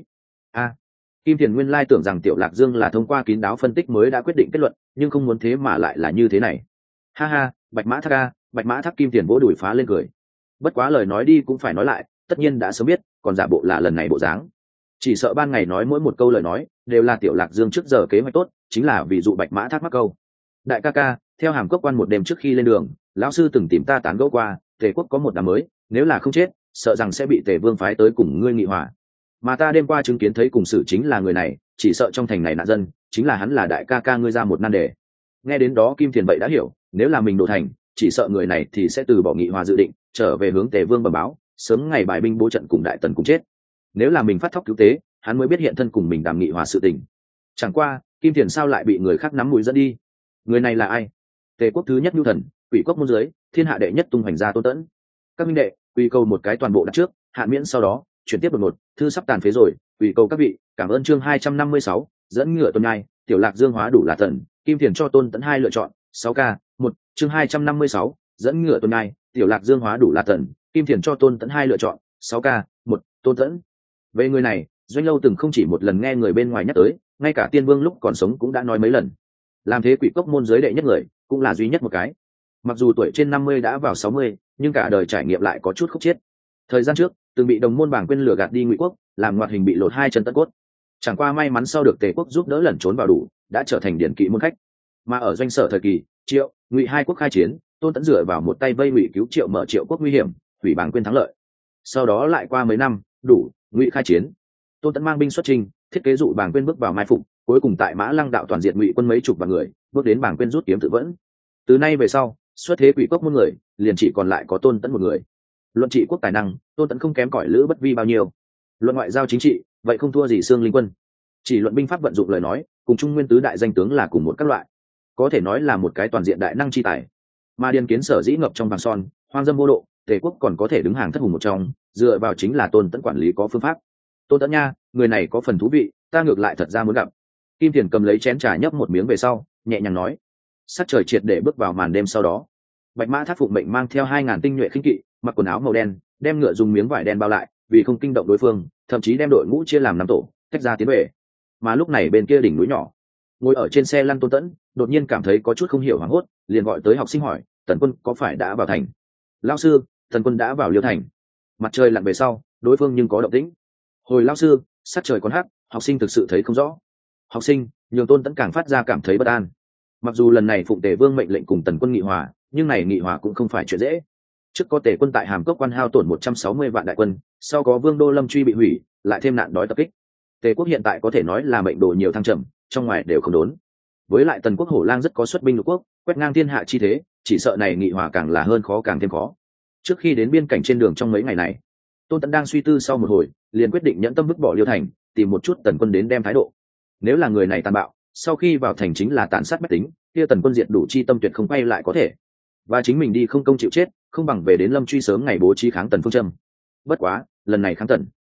Kim Thiền nguyên lai tưởng rằng Tiểu Lạc Dương là thông qua kín đáo phân tích mới đã quyết định kết luận, nhưng không muốn thế mà lại là như thế này. Ha ha, Bạch Mã Thác ca, Bạch Mã Thác. Kim Thiền vỗ đùi phá lên cười. Bất quá lời nói đi cũng phải nói lại, tất nhiên đã sớm biết, còn giả bộ là lần này bộ dáng. Chỉ sợ ban ngày nói mỗi một câu lời nói đều là Tiểu Lạc Dương trước giờ kế hoạch tốt, chính là ví dụ Bạch Mã Thác mắc câu. Đại ca ca, theo Hàm Cốc quan một đêm trước khi lên đường, lão sư từng tìm ta tán gẫu qua, Tề quốc có một đám mới, nếu là không chết, sợ rằng sẽ bị Tề vương phái tới cùng ngươi nghị hòa. Mà ta đêm qua chứng kiến thấy cùng sự chính là người này, chỉ sợ trong thành này nạn dân chính là hắn, là đại ca ca ngươi ra một nan đề. Nghe đến đó Kim Thiền vậy đã hiểu, nếu là mình đổ thành, chỉ sợ người này thì sẽ từ bỏ nghị hòa dự định, trở về hướng Tề vương bẩm báo, sớm ngày bài binh bố trận cùng đại tần cùng chết. Nếu là mình phát thóc cứu tế, hắn mới biết hiện thân cùng mình đàm nghị hòa sự tình. Chẳng qua Kim Thiền sao lại bị người khác nắm mũi dẫn đi? Người này là ai? Tề quốc thứ nhất nhu thần, Quỷ quốc môn giới, thiên hạ đệ nhất tung hoành gia Tôn Tẫn. Các minh đệ, quy cầu một cái toàn bộ đặt trước, hạn miễn sau đó chuyển tiếp đột ngột, thư sắp tàn phế rồi, quy cầu các vị, cảm ơn. Chương 256, dẫn ngựa tuần nhai, Tiểu Lạc Dương hóa đủ là tần, Kim Thiền cho Tôn Tẫn hai lựa chọn, 6k, 1. Chương 256, dẫn ngựa tuần nhai, Tiểu Lạc Dương hóa đủ là tần, Kim Thiền cho Tôn Tẫn hai lựa chọn, 6k, 1. Tôn Tẫn. Về người này, Doanh Lâu từng không chỉ một lần nghe người bên ngoài nhắc tới, ngay cả Tiên Vương lúc còn sống cũng đã nói mấy lần. Làm thế Quỷ cốc môn giới đệ nhất người, cũng là duy nhất một cái. Mặc dù tuổi trên 50 đã vào 60, nhưng cả đời trải nghiệm lại có chút khúc chiết. Thời gian trước, từng bị đồng môn bảng quên lừa gạt đi Ngụy quốc, làm ngoại hình bị lột hai chân tất cốt. Chẳng qua may mắn sau được Tề quốc giúp đỡ lẩn trốn vào đủ, đã trở thành điển kỵ môn khách. Mà ở Doanh Sở thời kỳ, Triệu, Ngụy hai quốc khai chiến, Tôn Tẫn dựa vào một tay vây Ngụy cứu Triệu mở Triệu quốc nguy hiểm, hủy bảng quên thắng lợi. Sau đó lại qua mấy năm, đủ, Ngụy khai chiến, Tôn Tẫn mang binh xuất chinh, thiết kế dụ bảng quên bước vào mai phục, cuối cùng tại Mã Lăng đạo toàn diện Ngụy quân mấy chục vạn người, bước đến bảng quên rút kiếm tự vẫn. Từ nay về sau, xuất thế Quỷ cốc môn người liền chỉ còn lại có Tôn Tẫn một người. Luận trị quốc tài năng, Tôn Tẫn không kém cỏi Lữ Bất Vi bao nhiêu. Luận ngoại giao chính trị, vậy không thua gì Xương Linh Quân. Chỉ luận binh pháp vận dụng lời nói, cùng Trung Nguyên tứ đại danh tướng là cùng một các loại, có thể nói là một cái toàn diện đại năng chi tài. Mà Điền Kiến sở dĩ ngập trong vàng son, hoang dâm vô độ, tề quốc còn có thể đứng hàng thất hùng một trong, dựa vào chính là Tôn Tẫn quản lý có phương pháp. Tôn Tẫn nha, người này có phần thú vị, ta ngược lại thật ra muốn gặp. Kim Thiền cầm lấy chén trà nhấp một miếng về sau, nhẹ nhàng nói. Sắc trời triệt để bước vào màn đêm sau đó, Bạch Mã Thác phụng mệnh mang theo 2000 tinh nhuệ khinh kỵ, mặc quần áo màu đen, đem ngựa dùng miếng vải đen bao lại, vì không kinh động đối phương, thậm chí đem đội ngũ chia làm 5 tổ, tách ra tiến về. Mà lúc này bên kia đỉnh núi nhỏ, ngồi ở trên xe lăn Tôn Tẫn đột nhiên cảm thấy có chút không hiểu hoảng hốt, liền gọi tới học sinh hỏi, Tần Quân có phải đã vào thành? Lão sư, Tần Quân đã vào Liêu thành. Mặt trời lặn về sau, đối phương nhưng có động tĩnh. Hồi lão sư, sắc trời còn hắc, học sinh thực sự thấy không rõ. Học sinh, nhường Tôn Tẫn càng phát ra cảm thấy bất an. Mặc dù lần này phụng Tề Vương mệnh lệnh cùng Tần Quân nghị hòa, nhưng này nghị hòa cũng không phải chuyện dễ. Trước có Tề quân tại Hàm Cốc quan hao tổn 160 vạn đại quân, sau có Vương Đô Lâm truy bị hủy, lại thêm nạn đói tập kích. Tề quốc hiện tại có thể nói là mệnh đồ nhiều thăng trầm, trong ngoài đều không đốn. Với lại Tần quốc Hổ Lang rất có xuất binh lục quốc, quét ngang thiên hạ chi thế, chỉ sợ này nghị hòa càng là hơn khó càng thêm khó. Trước khi đến biên cảnh trên đường trong mấy ngày này, Tôn Tẫn đang suy tư sau một hồi, liền quyết định nhẫn tâm vứt bỏ Liêu thành, tìm một chút Tần quân đến đem thái độ. Nếu là người này tàn bạo, sau khi vào thành chính là tàn sát bách tính, kia Tần quân diệt đủ chi tâm tuyệt không quay lại có thể. Và chính mình đi không công chịu chết, không bằng về đến Lâm truy sớm ngày bố trí kháng Tần phương châm. Bất quá, lần này kháng Tần,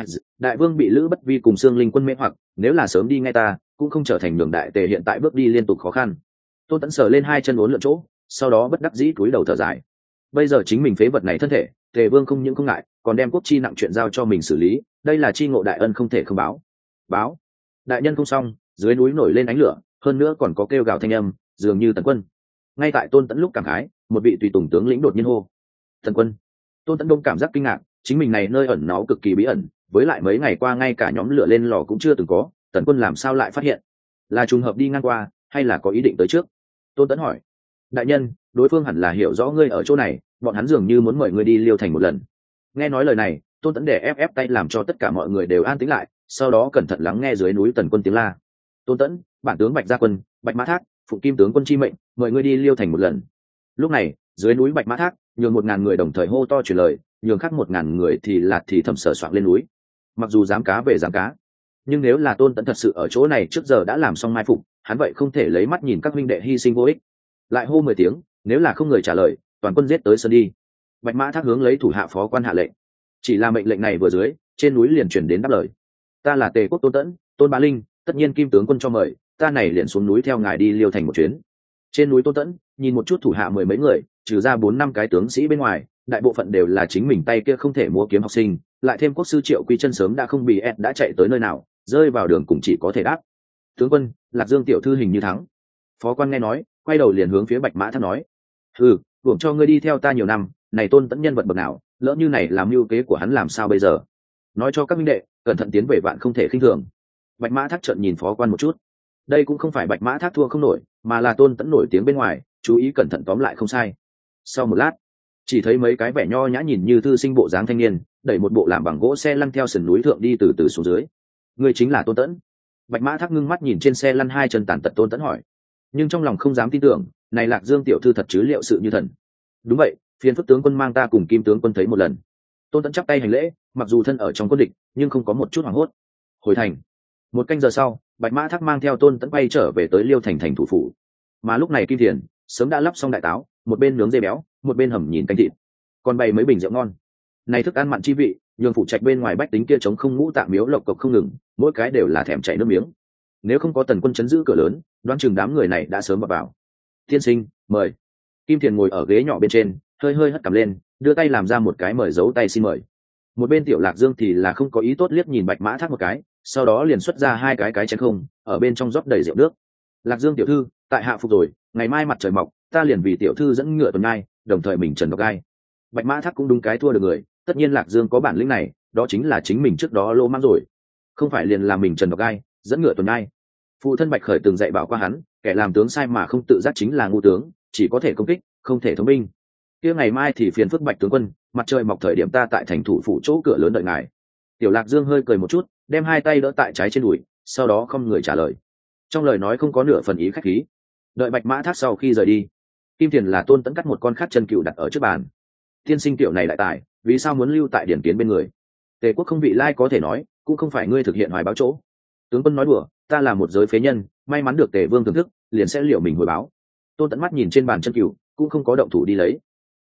đại vương bị Lữ Bất Vi cùng Xương Linh quân mê hoặc, nếu là sớm đi ngay ta, cũng không trở thành đường đại Tề hiện tại bước đi liên tục khó khăn. Tôn Tẫn sờ lên hai chân uốn lượn chỗ, sau đó bất đắc dĩ cúi đầu thở dài. Bây giờ chính mình phế vật này thân thể, Tề vương không những không ngại, còn đem quốc chi nặng chuyện giao cho mình xử lý, đây là chi ngộ đại ân không thể không báo. Báo, đại nhân không xong, dưới núi nổi lên ánh lửa, hơn nữa còn có kêu gào thanh âm, dường như Tần quân. Ngay tại Tôn Tẫn lúc cảm khái, một vị tùy tùng tướng lĩnh đột nhiên hô: Tần quân. Tôn Tẫn đông cảm giác kinh ngạc, chính mình này nơi ẩn náu cực kỳ bí ẩn, với lại mấy ngày qua ngay cả nhóm lửa lên lò cũng chưa từng có, Tần quân làm sao lại phát hiện? Là trùng hợp đi ngang qua, hay là có ý định tới trước? Tôn Tẫn hỏi. Đại nhân, đối phương hẳn là hiểu rõ ngươi ở chỗ này, bọn hắn dường như muốn mời ngươi đi Liêu thành một lần. Nghe nói lời này, Tôn Tẫn để ép tay làm cho tất cả mọi người đều an tĩnh lại, sau đó cẩn thận lắng nghe dưới núi Tần quân tiếng la. Tôn Tẫn, bản tướng Bạch Gia Quân, Bạch Mã Thác, phụ kim tướng quân chi mệnh, mời ngươi đi Liêu thành một lần. Lúc này, dưới núi Bạch Mã Thác, nhường 1000 người đồng thời hô to truyền lời, nhường khác 1000 người thì thầm sờ soạng lên núi. Mặc dù dám cá về dám cá, nhưng nếu là Tôn Tẫn thật sự ở chỗ này trước giờ đã làm xong mai phục, hắn vậy không thể lấy mắt nhìn các huynh đệ hy sinh vô ích. Lại hô 10 tiếng, nếu là không người trả lời, toàn quân giết tới sân đi. Bạch Mã Thác hướng lấy thủ hạ phó quan hạ lệnh. Chỉ là mệnh lệnh này vừa dưới, trên núi liền truyền đến đáp lời. Ta là Tề quốc Tôn Tẫn, Tôn Bá Linh, tất nhiên kim tướng quân cho mời, ta này liền xuống núi theo ngài đi Liêu thành một chuyến. Trên núi Tôn Tẫn nhìn một chút thủ hạ 10 mấy người, trừ ra 4-5 cái tướng sĩ bên ngoài, đại bộ phận đều là chính mình tay kia không thể múa kiếm học sinh, lại thêm quốc sư Triệu Quy Chân sớm đã không bị ép đã chạy tới nơi nào, rơi vào đường cũng chỉ có thể đáp. Tướng quân, Lạc Dương tiểu thư hình như thắng. Phó quan nghe nói, quay đầu liền hướng phía Bạch Mã Thác nói: hừ, buộc cho ngươi đi theo ta nhiều năm, này Tôn Tẫn nhân vật bậc nào, lỡ như này làm mưu kế của hắn làm sao bây giờ? Nói cho các minh đệ, cẩn thận tiến về vạn không thể khinh thường. Bạch Mã Thác trợn nhìn phó quan một chút. Đây cũng không phải Bạch Mã Thác thua không nổi, mà là Tôn Tẫn nổi tiếng bên ngoài, chú ý cẩn thận tóm lại không sai. Sau một lát, chỉ thấy mấy cái vẻ nho nhã nhìn như thư sinh bộ dáng thanh niên, đẩy một bộ làm bằng gỗ xe lăn theo sườn núi thượng đi từ từ xuống dưới. Người chính là Tôn Tẫn. Bạch Mã Thác ngưng mắt nhìn trên xe lăn hai chân tàn tật Tôn Tẫn hỏi, nhưng trong lòng không dám tin tưởng, này Lạc Dương tiểu thư thật chứ liệu sự như thần. Đúng vậy, phiền phức tướng quân mang ta cùng kim tướng quân thấy một lần. Tôn Tẫn chắp tay hành lễ, mặc dù thân ở trong quân địch, nhưng không có một chút hoảng hốt. Hồi thành. Một canh giờ sau, Bạch Mã Thác mang theo Tôn Tẫn bay trở về tới Liêu thành thành thủ phủ. Mà lúc này Kim Thiền sớm đã lắp xong đại táo, một bên nướng dê béo, một bên hầm nhìn canh thịt, còn bày mấy bình rượu ngon. Này thức ăn mặn chi vị, nhường phụ trạch bên ngoài bách tính kia chống không ngũ tạng miếu lộc cộc không ngừng, mỗi cái đều là thèm chảy nước miếng. Nếu không có Tần quân chấn giữ cửa lớn, đoán chừng đám người này đã sớm vào. Tiên sinh, mời. Kim Thiền ngồi ở ghế nhỏ bên trên, hơi hơi hất cằm lên, đưa tay làm ra một cái mời dấu tay xin mời. Một bên Tiểu Lạc Dương thì là không có ý tốt liếc nhìn Bạch Mã Thác một cái, sau đó liền xuất ra hai cái chén không, ở bên trong rót đầy rượu nước. Lạc Dương tiểu thư, tại hạ phục rồi, ngày mai mặt trời mọc, ta liền vì tiểu thư dẫn ngựa tuần ngai, đồng thời mình trần độc gai. Bạch Mã Thác cũng đúng cái thua được người, tất nhiên Lạc Dương có bản lĩnh này, đó chính là chính mình trước đó lô mang rồi, không phải liền làm mình trần độc gai, dẫn ngựa tuần ngai. Phụ thân Bạch Khởi từng dạy bảo qua hắn, kẻ làm tướng sai mà không tự giác chính là ngu tướng, chỉ có thể công kích, không thể thống binh. Kia ngày mai thì phiền phức Bạch tướng quân, mặt trời mọc thời điểm ta tại thành thủ phủ chỗ cửa lớn đợi ngài. Tiểu Lạc Dương hơi cười một chút, đem hai tay đỡ tại trái trên đùi, sau đó không người trả lời. Trong lời nói không có nửa phần ý khách khí. Đợi Bạch Mã Thác sau khi rời đi, Kim Thiền là Tôn Tẫn cắt một con khát chân cừu đặt ở trước bàn. Tiên sinh tiểu này đại tài, vì sao muốn lưu tại điển kiến bên người? Tề quốc không vị lai có thể nói, cũng không phải ngươi thực hiện hoài báo chỗ. Tướng quân nói đùa, ta là một giới phế nhân, may mắn được Tề vương thưởng thức, liền sẽ liệu mình hồi báo. Tôn Tẫn mắt nhìn trên bàn chân cừu, cũng không có động thủ đi lấy.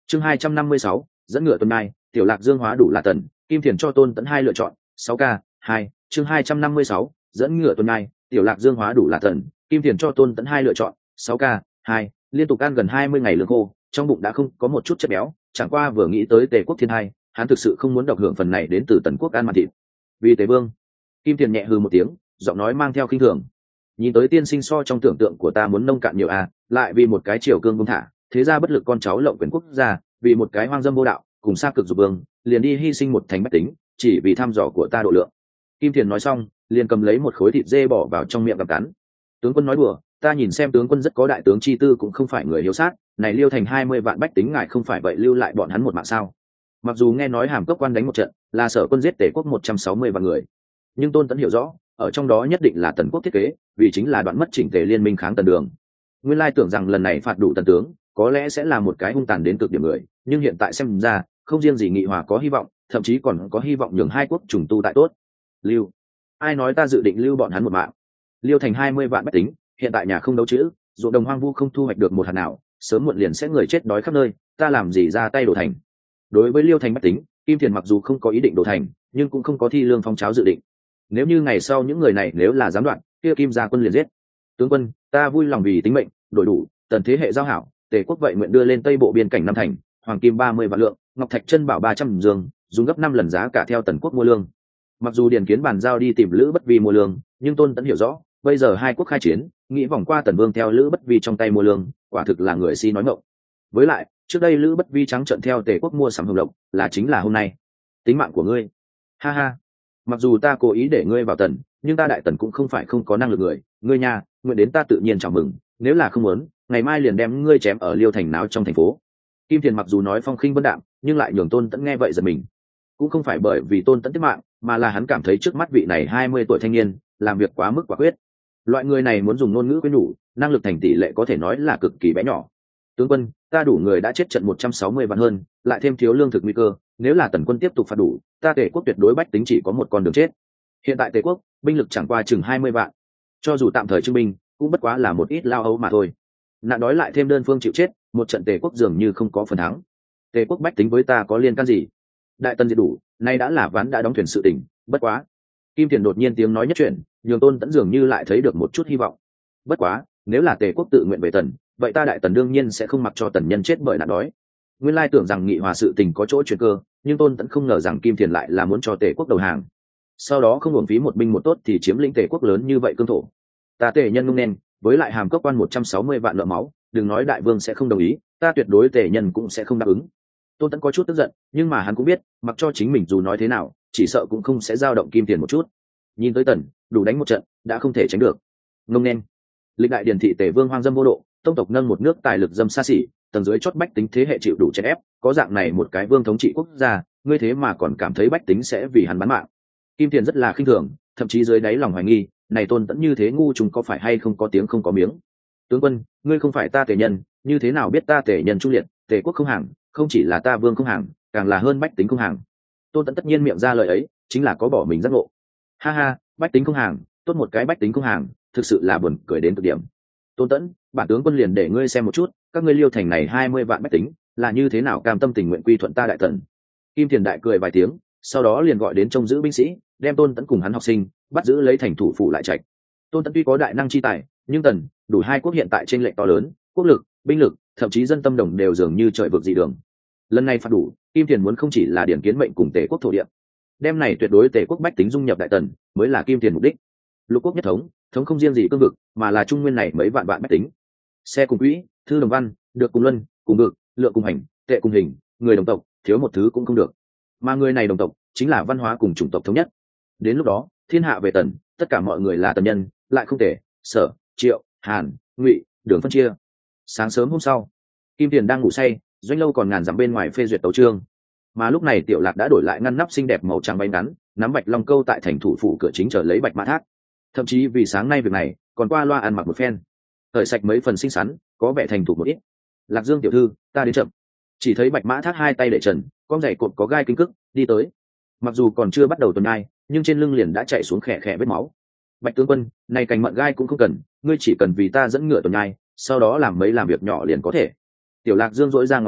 Chương 256, dẫn ngựa tuần nai, Tiểu Lạc Dương hóa đủ là tần, Kim Thiền cho Tôn Tẫn hai lựa chọn, 6 k 2. Chương 256, dẫn ngựa tuần nai, Tiểu Lạc Dương hóa đủ là tần, Kim Thiền cho Tôn Tẫn hai lựa chọn, 6 k 2. Liên tục ăn gần 20 ngày lương khô, trong bụng đã không có một chút chất béo, chẳng qua vừa nghĩ tới Tề quốc thiên hai, hắn thực sự không muốn độc hưởng phần này đến từ Tần quốc ăn mặn thịt. Vì Tề vương. Kim Thiền nhẹ hừ một tiếng, giọng nói mang theo khinh thường. Nhìn tới tiên sinh so trong tưởng tượng của ta muốn nông cạn nhiều à, lại vì một cái triều cương công thả, thế ra bất lực con cháu lộng quyền quốc gia, vì một cái hoang dâm vô đạo, cùng xa cực dục vương, liền đi hy sinh một thành bách tính, chỉ vì thăm dò của ta độ lượng. Kim Thiền nói xong, liền cầm lấy một khối thịt dê bỏ vào trong miệng gặm cắn. Tướng quân nói đùa, ta nhìn xem tướng quân rất có đại tướng chi tư cũng không phải người hiếu sát, này Liêu thành 20 vạn bách tính ngài không phải vậy lưu lại bọn hắn một mạng sao? Mặc dù nghe nói Hàm Cốc quan đánh một trận, là Sở quân giết Tề quốc 160 vạn người, nhưng Tôn Tẫn hiểu rõ, ở trong đó nhất định là Tần quốc thiết kế, vì chính là đoạn mất chỉnh tề liên minh kháng Tần Đường. Nguyên lai tưởng rằng lần này phạt đủ Tần tướng, có lẽ sẽ là một cái hung tàn đến cực điểm người, nhưng hiện tại xem ra, không riêng gì nghị hòa có hy vọng, thậm chí còn có hy vọng nhường hai quốc trùng tu tại tốt. Lưu, ai nói ta dự định lưu bọn hắn một mạng? Liêu thành 20 vạn bách tính, hiện tại nhà không đấu chữ, ruộng đồng hoang vu không thu hoạch được một hạt nào, sớm muộn liền sẽ người chết đói khắp nơi, ta làm gì ra tay đổ thành? Đối với Liêu thành bách tính, Kim Thiền mặc dù không có ý định đổ thành, nhưng cũng không có thi lương phong cháo dự định. Nếu như ngày sau những người này nếu là dám đoạn, kia Kim gia quân liền giết. Tướng quân, ta vui lòng vì tính mệnh, đổi đủ, Tần thế hệ giao hảo, Tề quốc vậy nguyện đưa lên Tây bộ biên cảnh năm thành, hoàng kim 30 vạn lượng, ngọc thạch chân bảo 300 dương, dùng gấp 5 lần giá cả theo Tần quốc mua lương. Mặc dù Điền Kiến bàn giao đi tìm Lữ Bất Vi mua lương, nhưng Tôn Tẫn hiểu rõ, bây giờ hai quốc khai chiến, nghĩ vòng qua Tần Vương theo Lữ Bất Vi trong tay mua lương, quả thực là người si nói ngọng. Với lại, trước đây Lữ Bất Vi trắng trợn theo Tề quốc mua sắm hồng lộc, là chính là hôm nay. Tính mạng của ngươi. Ha ha. Mặc dù ta cố ý để ngươi vào Tần, nhưng ta đại Tần cũng không phải không có năng lực người, ngươi nha, nguyện đến ta tự nhiên chào mừng, nếu là không muốn, ngày mai liền đem ngươi chém ở Liêu thành náo trong thành phố. Kim Thiền mặc dù nói phong khinh vân đạm, nhưng lại nhường Tôn Tẫn nghe vậy giật mình. Cũng không phải bởi vì Tôn Tẫn tiết mạng, mà là hắn cảm thấy trước mắt vị này 20 tuổi thanh niên, làm việc quá mức quả quyết. Loại người này muốn dùng ngôn ngữ quyến nhủ, năng lực thành tỷ lệ có thể nói là cực kỳ bé nhỏ. Tướng quân, ta đủ người đã chết trận 160 vạn hơn, lại thêm thiếu lương thực nguy cơ, nếu là Tần quân tiếp tục phạt đủ, ta Tề quốc tuyệt đối bách tính chỉ có một con đường chết. Hiện tại Tề quốc, binh lực chẳng qua chừng 20 vạn. Cho dù tạm thời trưng binh, cũng bất quá là một ít lao ấu mà thôi. Nạn đói lại thêm đơn phương chịu chết, một trận Tề quốc dường như không có phần thắng. Tề quốc bách tính với ta có liên can gì? Đại Tần diệt đủ, nay đã là ván đã đóng thuyền sự tình, bất quá. Kim Thiền đột nhiên tiếng nói nhất chuyển, nhường Tôn Tẫn dường như lại thấy được một chút hy vọng. Bất quá, nếu là Tề quốc tự nguyện về Tần, vậy ta Đại Tần đương nhiên sẽ không mặc cho Tần nhân chết bởi nạn đói. Nguyên lai tưởng rằng nghị hòa sự tình có chỗ chuyển cơ, nhưng Tôn Tẫn không ngờ rằng Kim Thiền lại là muốn cho Tề quốc đầu hàng. Sau đó không uổng phí một binh một tốt thì chiếm lĩnh Tề quốc lớn như vậy cương thổ. Ta Tề nhân ngông nên, với lại Hàm Cốc quan 160 vạn nợ máu, đừng nói đại vương sẽ không đồng ý, ta tuyệt đối Tề nhân cũng sẽ không đáp ứng. Tôn Tẫn có chút tức giận, nhưng mà hắn cũng biết, mặc cho chính mình dù nói thế nào, chỉ sợ cũng không sẽ dao động Kim Tiền một chút. Nhìn tới Tần, đủ đánh một trận, đã không thể tránh được. Ngông nên, lịch đại điển thị Tề vương hoang dâm vô độ, tông tộc nâng một nước tài lực dâm xa xỉ, tầng dưới chót bách tính thế hệ chịu đủ chèn ép, có dạng này một cái vương thống trị quốc gia, ngươi thế mà còn cảm thấy bách tính sẽ vì hắn bán mạng. Kim Tiền rất là khinh thường, thậm chí dưới đáy lòng hoài nghi, này Tôn Tẫn như thế ngu chúng có phải hay không có tiếng không có miếng. Tướng quân, ngươi không phải ta Tề nhân, như thế nào biết ta Tề nhân trung liệt, Tề quốc không hàng, không chỉ là ta vương không hàng, càng là hơn bách tính không hàng. Tôn Tẫn tất nhiên miệng ra lời ấy, chính là có bỏ mình giác ngộ. Ha ha, bách tính không hàng, tốt một cái bách tính không hàng, thực sự là buồn cười đến cực điểm. Tôn Tẫn, bản tướng quân liền để ngươi xem một chút, các ngươi Liêu thành này 20 vạn bách tính, là như thế nào cam tâm tình nguyện quy thuận ta Đại Tần. Kim Thiền đại cười vài tiếng, sau đó liền gọi đến trông giữ binh sĩ, đem Tôn Tẫn cùng hắn học sinh bắt giữ lấy thành thủ phủ lại trạch. Tôn Tẫn tuy có đại năng chi tài, nhưng Tần đủ hai quốc hiện tại trên lệnh to lớn, quốc lực, binh lực, thậm chí dân tâm đồng đều dường như trời vực dị đường. Lần này phạt đủ, Kim Thiền muốn không chỉ là điển kiến mệnh cùng Tề quốc thổ địa, đem này tuyệt đối Tề quốc bách tính dung nhập Đại Tần, mới là Kim Thiền mục đích. Lục quốc nhất thống, thống không riêng gì cương vực, mà là trung nguyên này mấy vạn vạn bách tính. Xe cùng quỹ, thư đồng văn, được cùng luân, cùng vực, lượng cùng hành, tệ cùng hình, người đồng tộc, thiếu một thứ cũng không được. Mà người này đồng tộc, chính là văn hóa cùng chủng tộc thống nhất. Đến lúc đó, thiên hạ về Tần, tất cả mọi người là tần nhân, lại không thể Sở, Triệu, Hàn, Ngụy, Đường phân chia. Sáng sớm hôm sau, Kim Tiền đang ngủ say, Doanh Lâu còn ngàn dặm bên ngoài phê duyệt tấu chương. Mà lúc này Tiểu Lạc đã đổi lại ngăn nắp xinh đẹp màu trắng bay ngắn, nắm bạch long câu tại thành thủ phủ cửa chính chờ lấy bạch mã thác. Thậm chí vì sáng nay việc này, còn qua loa ăn mặc một phen, thời sạch mấy phần xinh xắn, có vẻ thành thủ một ít. Lạc Dương tiểu thư, ta đến chậm. Chỉ thấy bạch mã thác hai tay để trần, con giày cột có gai kinh cức, đi tới. Mặc dù còn chưa bắt đầu tuần ai, nhưng trên lưng liền đã chạy xuống khẽ khẽ vết máu. Bạch tướng quân, này cành mận gai cũng không cần, ngươi chỉ cần vì ta dẫn ngựa tuần ai, sau đó làm mấy làm việc nhỏ liền có thể. Tiểu Lạc Dương dỗi ra ngón tay,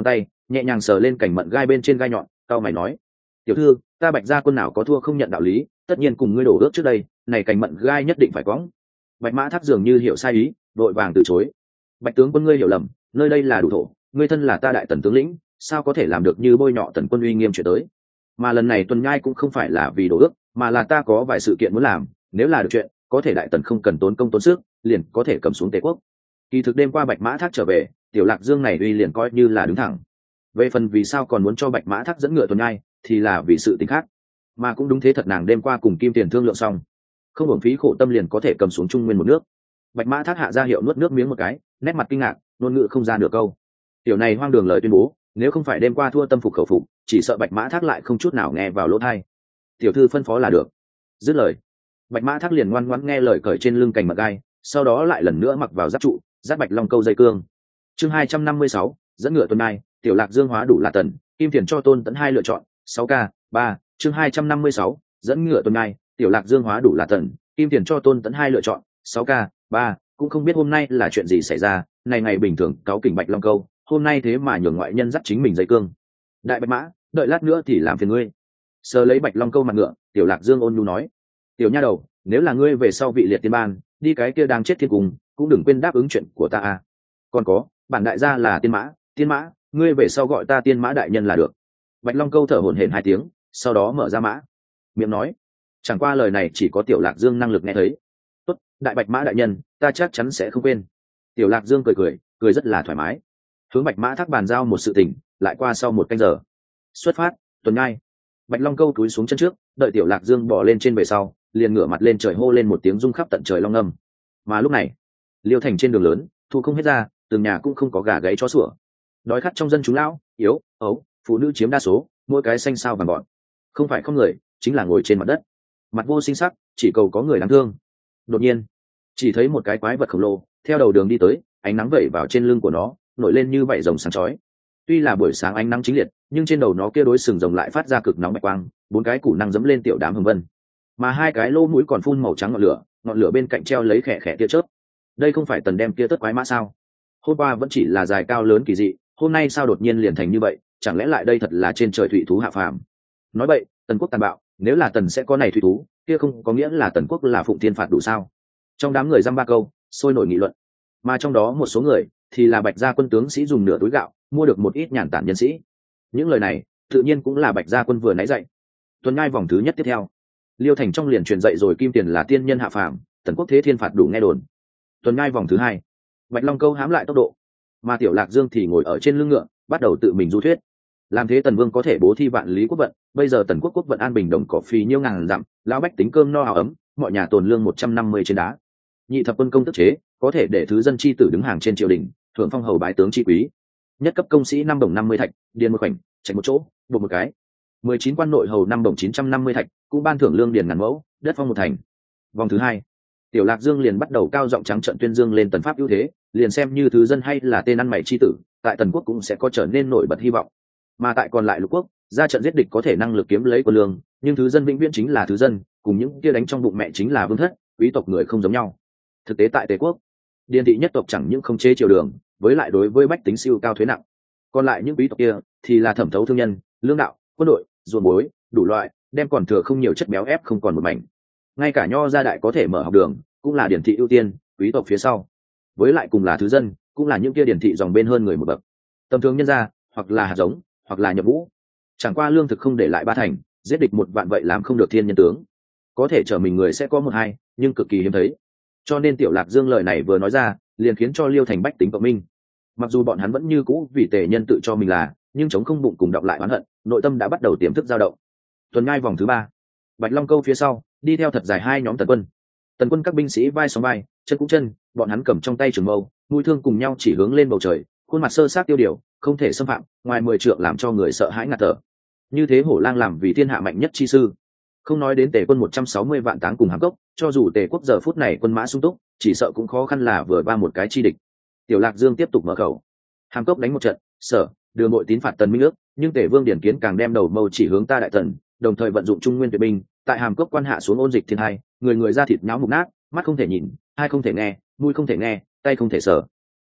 nhẹ nhàng sờ lên cành mận gai bên trên gai nhọn, cao mày nói: tiểu thư, ta Bạch gia quân nào có thua không nhận đạo lý, tất nhiên cùng ngươi đổ ước trước đây, này cành mận gai nhất định phải quõng. Bạch Mã Thác dường như hiểu sai ý, vội vàng từ chối: Bạch tướng quân, ngươi hiểu lầm, nơi đây là đủ thổ, ngươi thân là ta Đại Tần tướng lĩnh, sao có thể làm được như bôi nhọ Tần quân uy nghiêm chuyện tới. Mà lần này tuần nhai cũng không phải là vì đổ ước, mà là ta có vài sự kiện muốn làm, nếu là được chuyện, có thể Đại Tần không cần tốn công tốn sức, liền có thể cầm xuống Tề quốc. Kỳ thực đêm qua Bạch Mã Thác trở về, Tiểu Lạc Dương này uy liền coi như là đứng thẳng. Về phần vì sao còn muốn cho Bạch Mã Thác dẫn ngựa tuần nhai, thì là vì sự tình khác. Mà cũng đúng thế thật, nàng đêm qua cùng Kim Tiền thương lượng xong, không hưởng phí khổ tâm liền có thể cầm xuống Trung Nguyên một nước. Bạch Mã Thác hạ ra hiệu nuốt nước miếng một cái, nét mặt kinh ngạc, ngôn ngữ không ra được câu. Tiểu này hoang đường lời tuyên bố, nếu không phải đêm qua thua tâm phục khẩu phục, chỉ sợ Bạch Mã Thác lại không chút nào nghe vào lỗ tai. Tiểu thư phân phó là được. Dứt lời, Bạch Mã Thác liền ngoan ngoãn nghe lời cởi trên lưng cành mận gai, sau đó lại lần nữa mặc vào giáp trụ, giáp bạch long câu dây cương. Chương 256, dẫn ngựa tuần nhai, Tiểu Lạc Dương hóa đủ là Tần, Kim Tiền cho Tôn Tấn hai lựa chọn, 6k3. Chương 256, dẫn ngựa tuần nhai, Tiểu Lạc Dương hóa đủ là Tần, Kim Tiền cho Tôn Tấn hai lựa chọn, 6k3. Cũng không biết hôm nay là chuyện gì xảy ra, này ngày bình thường cáo kỉnh bạch long câu, hôm nay thế mà nhường ngoại nhân dắt chính mình dây cương. Đại Bạch Mã, đợi lát nữa thì làm phiền ngươi. Sờ lấy bạch long câu mặt ngựa, Tiểu Lạc Dương ôn nhu nói: tiểu nha đầu, nếu là ngươi về sau vị liệt tiên ban, đi cái kia đang chết thiên cung, cũng đừng quên đáp ứng chuyện của ta à. Còn có, bản đại gia là tiên mã, ngươi về sau gọi ta tiên mã đại nhân là được. Bạch long câu thở hổn hển hai tiếng, sau đó mở ra mã miệng nói. Chẳng qua lời này chỉ có Tiểu Lạc Dương năng lực nghe thấy. Tốt, đại Bạch Mã đại nhân, ta chắc chắn sẽ không quên. Tiểu Lạc Dương cười rất là thoải mái, hướng Bạch Mã Thác bàn giao một sự tình. Lại qua sau một canh giờ xuất phát, tuần nhai. Bạch long câu túi xuống chân trước, đợi Tiểu Lạc Dương bỏ lên trên về sau, liền ngửa mặt lên trời hô lên một tiếng rung khắp tận trời long ngâm. Mà lúc này, Liêu thành trên đường lớn, thu không hết ra, từng nhà cũng không có gà gáy chó sủa. Đói khát trong dân chúng lão, yếu, ấu, phụ nữ chiếm đa số, mỗi cái xanh sao vàng gọn. Không phải không người, chính là ngồi trên mặt đất, mặt vô sinh sắc, chỉ cầu có người đáng thương. Đột nhiên, chỉ thấy một cái quái vật khổng lồ theo đầu đường đi tới, ánh nắng vẩy vào trên lưng của nó, nổi lên như vảy rồng sáng chói. Tuy là buổi sáng ánh nắng chính liệt, nhưng trên đầu nó kia đối sừng rồng lại phát ra cực nóng bạch quang, bốn cái củ năng dẫm lên tiểu đám hồng vân, mà hai cái lỗ mũi còn phun màu trắng ngọn lửa bên cạnh treo lấy khẽ khẽ tia chớp. Đây không phải Tần đem kia tất quái mã sao? Hôm qua vẫn chỉ là dài cao lớn kỳ dị, hôm nay sao đột nhiên liền thành như vậy? Chẳng lẽ lại đây thật là trên trời thủy thú hạ phàm? Nói vậy, Tần quốc tàn bạo, nếu là Tần sẽ có này thủy thú, kia không có nghĩa là Tần quốc là phụng thiên phạt đủ sao? Trong đám người dăm ba câu, sôi nổi nghị luận, mà trong đó một số người thì là Bạch gia quân tướng sĩ dùng nửa túi gạo mua được một ít nhàn tản nhân sĩ. Những lời này tự nhiên cũng là Bạch gia quân vừa nãy dạy. Tuần nhai vòng thứ nhất tiếp theo, Liêu thành trong liền truyền dạy rồi Kim Tiền là tiên nhân hạ phàm, Tần quốc thế thiên phạt đủ nghe đồn. Tuần nhai vòng thứ hai, Bạch long câu hãm lại tốc độ, mà Tiểu Lạc Dương thì ngồi ở trên lưng ngựa, bắt đầu tự mình du thuyết. Làm thế Tần vương có thể bố thi vạn lý quốc vận, bây giờ Tần quốc quốc vận an bình đồng cỏ phì nhiêu ngàn dặm, lão bách tính cơm no áo ấm, mọi nhà tồn lương 150 trên đá. Nhị thập quân công tức chế, có thể để thứ dân chi tử đứng hàng trên triều đình, thưởng phong hầu bái tướng chi quý. Nhất cấp công sĩ 5 đồng 50 thạch, điền một khoảnh, trạch một chỗ, buộc một cái. 19 quan nội hầu 5 đồng 950 thạch, cũng ban thưởng lương điền ngàn mẫu, đất phong một thành. Vòng thứ hai, Tiểu Lạc Dương liền bắt đầu cao giọng trắng trợn tuyên dương lên Tần pháp ưu thế, liền xem như thứ dân hay là tên ăn mày chi tử, tại Tần quốc cũng sẽ có trở nên nổi bật hy vọng. Mà tại còn lại lục quốc, ra trận giết địch có thể năng lực kiếm lấy quân lương, nhưng thứ dân vĩnh viễn chính là thứ dân, cùng những kia đánh trong bụng mẹ chính là vương thất, quý tộc người không giống nhau. Thực tế tại Tề quốc, điền thị nhất tộc chẳng những không chế triều đường, với lại đối với bách tính siêu cao thuế nặng. Còn lại những quý tộc kia thì là thẩm thấu thương nhân, lương đạo, quân đội, ruộng bối, đủ loại, đem còn thừa không nhiều chất béo ép không còn một mảnh. Ngay cả nho gia đại có thể mở học đường, cũng là điển thị ưu tiên, quý tộc phía sau. Với lại cùng là thứ dân, cũng là những kia điển thị dòng bên hơn người một bậc. Tầm thường nhân gia, hoặc là hạt giống, hoặc là nhập ngũ. Chẳng qua lương thực không để lại ba thành, giết địch một vạn vậy làm không được thiên nhân tướng. Có thể trở mình người sẽ có một hai, nhưng cực kỳ hiếm thấy. Cho nên Tiểu Lạc Dương lời này vừa nói ra, liền khiến cho Liêu thành bách tính cộng minh. Mặc dù bọn hắn vẫn như cũ vì Tề nhân tự cho mình là, nhưng chống không bụng cùng đọc lại oán hận, nội tâm đã bắt đầu tiềm thức dao động. Tuần nhai vòng thứ ba, Bạch long câu phía sau đi theo thật dài hai nhóm tần quân các binh sĩ vai sóng vai, chân cũng chân, bọn hắn cầm trong tay trường mâu, mũi thương cùng nhau chỉ hướng lên bầu trời, khuôn mặt sơ sát tiêu điều, không thể xâm phạm, ngoài 10 trượng làm cho người sợ hãi ngạt thở. Như thế hổ lang làm vì thiên hạ mạnh nhất chi sư. Không nói đến Tề quân 160 vạn táng cùng hàm cốc, cho dù Tề quốc giờ phút này quân mã sung túc, chỉ sợ cũng khó khăn là vừa ba một cái chi địch. Tiểu Lạc Dương tiếp tục mở khẩu, hàm cốc đánh một trận, sở đưa nội tín phạt Tần Minh ước, nhưng Tề vương Điển Kiến càng đem đầu mâu chỉ hướng ta Đại Tần, đồng thời vận dụng trung nguyên tuyệt binh, tại hàm cốc quan hạ xuống ôn dịch thiên hai, người người ra thịt nhão mục nát, mắt không thể nhìn, hai không thể nghe, mũi không thể nghe, tay không thể sờ.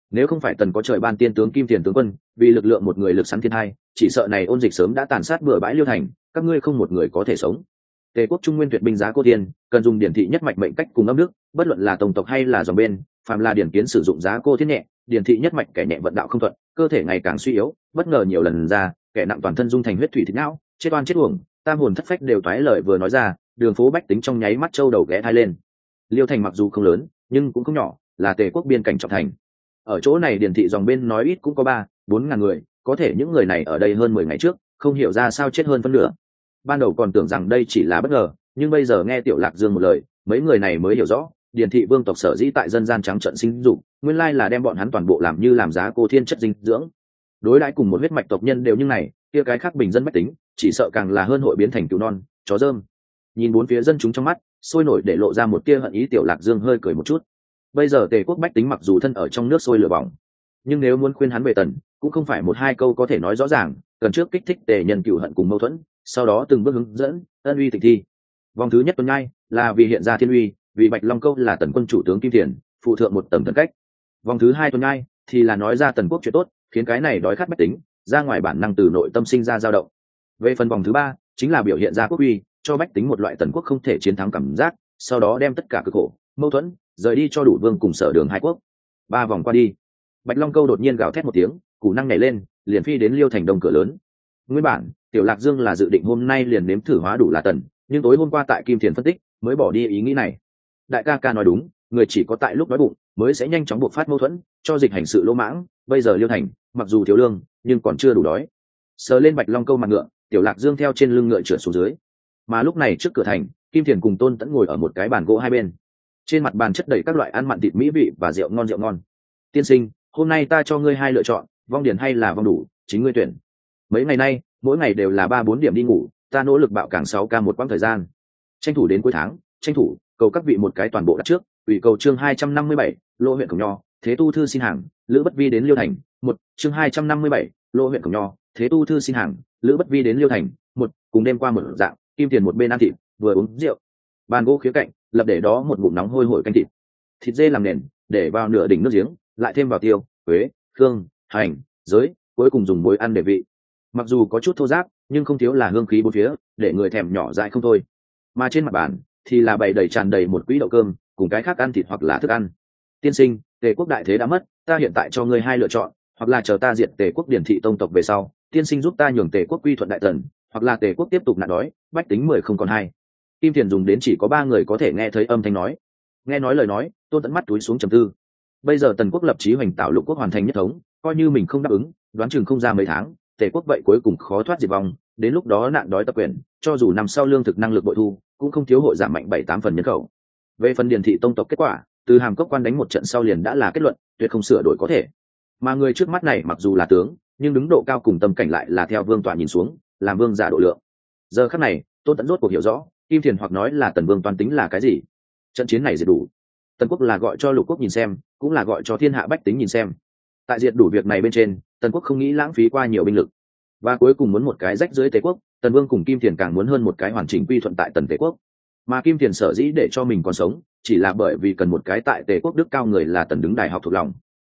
Nếu không phải tần có trời ban tiên tướng Kim Tiền tướng quân vì lực lượng một người lực sắn thiên hai, chỉ sợ này ôn dịch sớm đã tàn sát bừa bãi Liêu thành, các ngươi không một người có thể sống. Tề quốc Trung Nguyên tuyệt binh giá cô tiên, cần dùng điển thị nhất mạch mệnh cách cùng âm đức, bất luận là tổng tộc hay là dòng bên, phàm là điển kiến sử dụng giá cô thiên nhẹ, điển thị nhất mạch kẻ nhẹ vận đạo không thuận, cơ thể ngày càng suy yếu, bất ngờ nhiều lần ra, kẻ nặng toàn thân dung thành huyết thủy thịt não, chết oan chết uổng, tam hồn thất phách đều toái lời vừa nói ra, đường phố bách tính trong nháy mắt châu đầu ghé thai lên. Liêu thành mặc dù không lớn, nhưng cũng không nhỏ, là Tề quốc biên cảnh trọng thành. Ở chỗ này điển thị dòng bên nói ít cũng có 3-4 ngàn người, có thể những người này ở đây hơn 10 ngày trước, không hiểu ra sao chết hơn phân nửa. Ban đầu còn tưởng rằng đây chỉ là bất ngờ, nhưng bây giờ nghe Tiểu Lạc Dương một lời, mấy người này mới hiểu rõ, điển thị vương tộc sở dĩ tại dân gian trắng trợn sinh dục, nguyên lai là đem bọn hắn toàn bộ làm như làm giá cô thiên chất dinh dưỡng. Đối đãi cùng một huyết mạch tộc nhân đều như này, kia cái khác bình dân bách tính, chỉ sợ càng là hơn hội biến thành cừu non, chó dơm. Nhìn bốn phía dân chúng trong mắt, sôi nổi để lộ ra một tia hận ý. Tiểu Lạc Dương hơi cười một chút. Bây giờ Tề quốc bách tính mặc dù thân ở trong nước sôi lửa bỏng, nhưng nếu muốn khuyên hắn về tần, cũng không phải một hai câu có thể nói rõ ràng, cần trước kích thích Tề nhân cừu hận cùng mâu thuẫn, sau đó từng bước hướng dẫn ân uy tịch thi. Vòng thứ nhất tuần nhai là vì hiện ra thiên uy, vì Bạch Long câu là tần quân chủ tướng Kim Tiền, phụ thượng một tầng thần cách. Vòng thứ hai tuần nhai thì là nói ra tần quốc chuyện tốt, khiến cái này đói khát bách tính ra ngoài bản năng từ nội tâm sinh ra dao động. Về phần vòng thứ ba chính là biểu hiện ra quốc uy, cho bách tính một loại tần quốc không thể chiến thắng cảm giác, sau đó đem tất cả cực khổ mâu thuẫn rời đi cho đủ vương cùng sở đường hai quốc. 3 vòng qua đi, Bạch Long câu đột nhiên gào thét một tiếng, củ năng nhảy lên, liền phi đến Liêu thành đông cửa lớn. Nguyên bản Tiểu Lạc Dương là dự định hôm nay liền nếm thử hóa đủ là tần, nhưng tối hôm qua tại Kim Thiền phân tích mới bỏ đi ý nghĩ này. Đại ca ca nói đúng, người chỉ có tại lúc đói bụng mới sẽ nhanh chóng bộc phát mâu thuẫn, cho dịch hành sự lỗ mãng. Bây giờ Liêu thành mặc dù thiếu lương nhưng còn chưa đủ đói. Sờ lên Bạch Long câu mặt ngựa, Tiểu Lạc Dương theo trên lưng ngựa trượt xuống dưới. Mà lúc này trước cửa thành, Kim Thiền cùng Tôn Tẫn ngồi ở một cái bàn gỗ hai bên. Trên mặt bàn chất đầy các loại ăn mặn thịt mỹ vị và rượu ngon. Tiên sinh, hôm nay ta cho ngươi 2 lựa chọn, vong điền hay là vong đủ, chính ngươi tuyển. Mấy ngày nay mỗi ngày đều là 3-4 điểm đi ngủ, ta nỗ lực bạo cảng 6 ca một quãng thời gian, tranh thủ đến cuối tháng, tranh thủ cầu các vị một cái toàn bộ đặt trước. Ủy cầu chương 257, Lô huyện Cổng Nho, Thế Tu thư xin hàng, Lữ Bất Vi đến Liêu thành. Một chương 257, Lô huyện Cổng Nho, Thế Tu thư xin hàng, Lữ Bất Vi đến Liêu thành. Một cùng đêm qua một dạng, Kim Tiền một bên ăn thịt vừa uống rượu. Bàn gỗ khía cạnh lập để đó một bụng nóng hôi hổi canh thịt, thịt dê làm nền, để vào nửa đỉnh nước giếng, lại thêm vào tiêu, quế, khương, hành, giới, cuối cùng dùng muối ăn để vị. Mặc dù có chút thô ráp, nhưng không thiếu là hương khí bốn phía, để người thèm nhỏ dại không thôi. Mà trên mặt bàn thì là bày đầy tràn đầy một quỹ đậu cơm cùng cái khác ăn thịt hoặc là thức ăn. Tiên sinh, Tề quốc đại thế đã mất, ta hiện tại cho ngươi 2 lựa chọn, hoặc là chờ ta diệt Tề quốc điển thị tông tộc về sau, tiên sinh giúp ta nhường Tề quốc quy thuận đại tần, hoặc là Tề quốc tiếp tục nạn đói, bách tính 10 không còn 2. Kim Tiền dùng đến chỉ có 3 người có thể nghe thấy âm thanh nói. Nghe nói lời nói, Tôn Tẫn mắt túi xuống trầm tư. Bây giờ tần quốc lập chí hoành tạo lục quốc hoàn thành nhất thống, coi như mình không đáp ứng, đoán chừng không ra mấy tháng, Tề quốc vậy cuối cùng khó thoát diệt vong. Đến lúc đó nạn đói tập quyền, cho dù năm sau lương thực năng lực bội thu, cũng không thiếu hội giảm mạnh 7-8 phần nhân khẩu. Về phần điển thị tông tộc kết quả, từ Hàm Cốc quan đánh một trận sau liền đã là kết luận, tuyệt không sửa đổi có thể. Mà người trước mắt này mặc dù là tướng, nhưng đứng độ cao cùng tâm cảnh lại là theo vương tọa nhìn xuống, làm vương giả độ lượng. Giờ khắc này, Tôn Tẫn rốt cuộc hiểu rõ, Kim Thiền hoặc nói là tần vương toàn tính là cái gì. Trận chiến này diệt đủ, tần quốc là gọi cho lục quốc nhìn xem, cũng là gọi cho thiên hạ bách tính nhìn xem. Tại diệt đủ việc này bên trên, tần quốc không nghĩ lãng phí qua nhiều binh lực, và cuối cùng muốn một cái rách dưới Tề quốc, tần vương cùng Kim Thiền càng muốn hơn một cái hoàn chỉnh quy thuận tại tần Tề quốc. Mà Kim Thiền sở dĩ để cho mình còn sống, chỉ là bởi vì cần một cái tại Tề quốc đức cao người là tần đứng đài học thuộc lòng.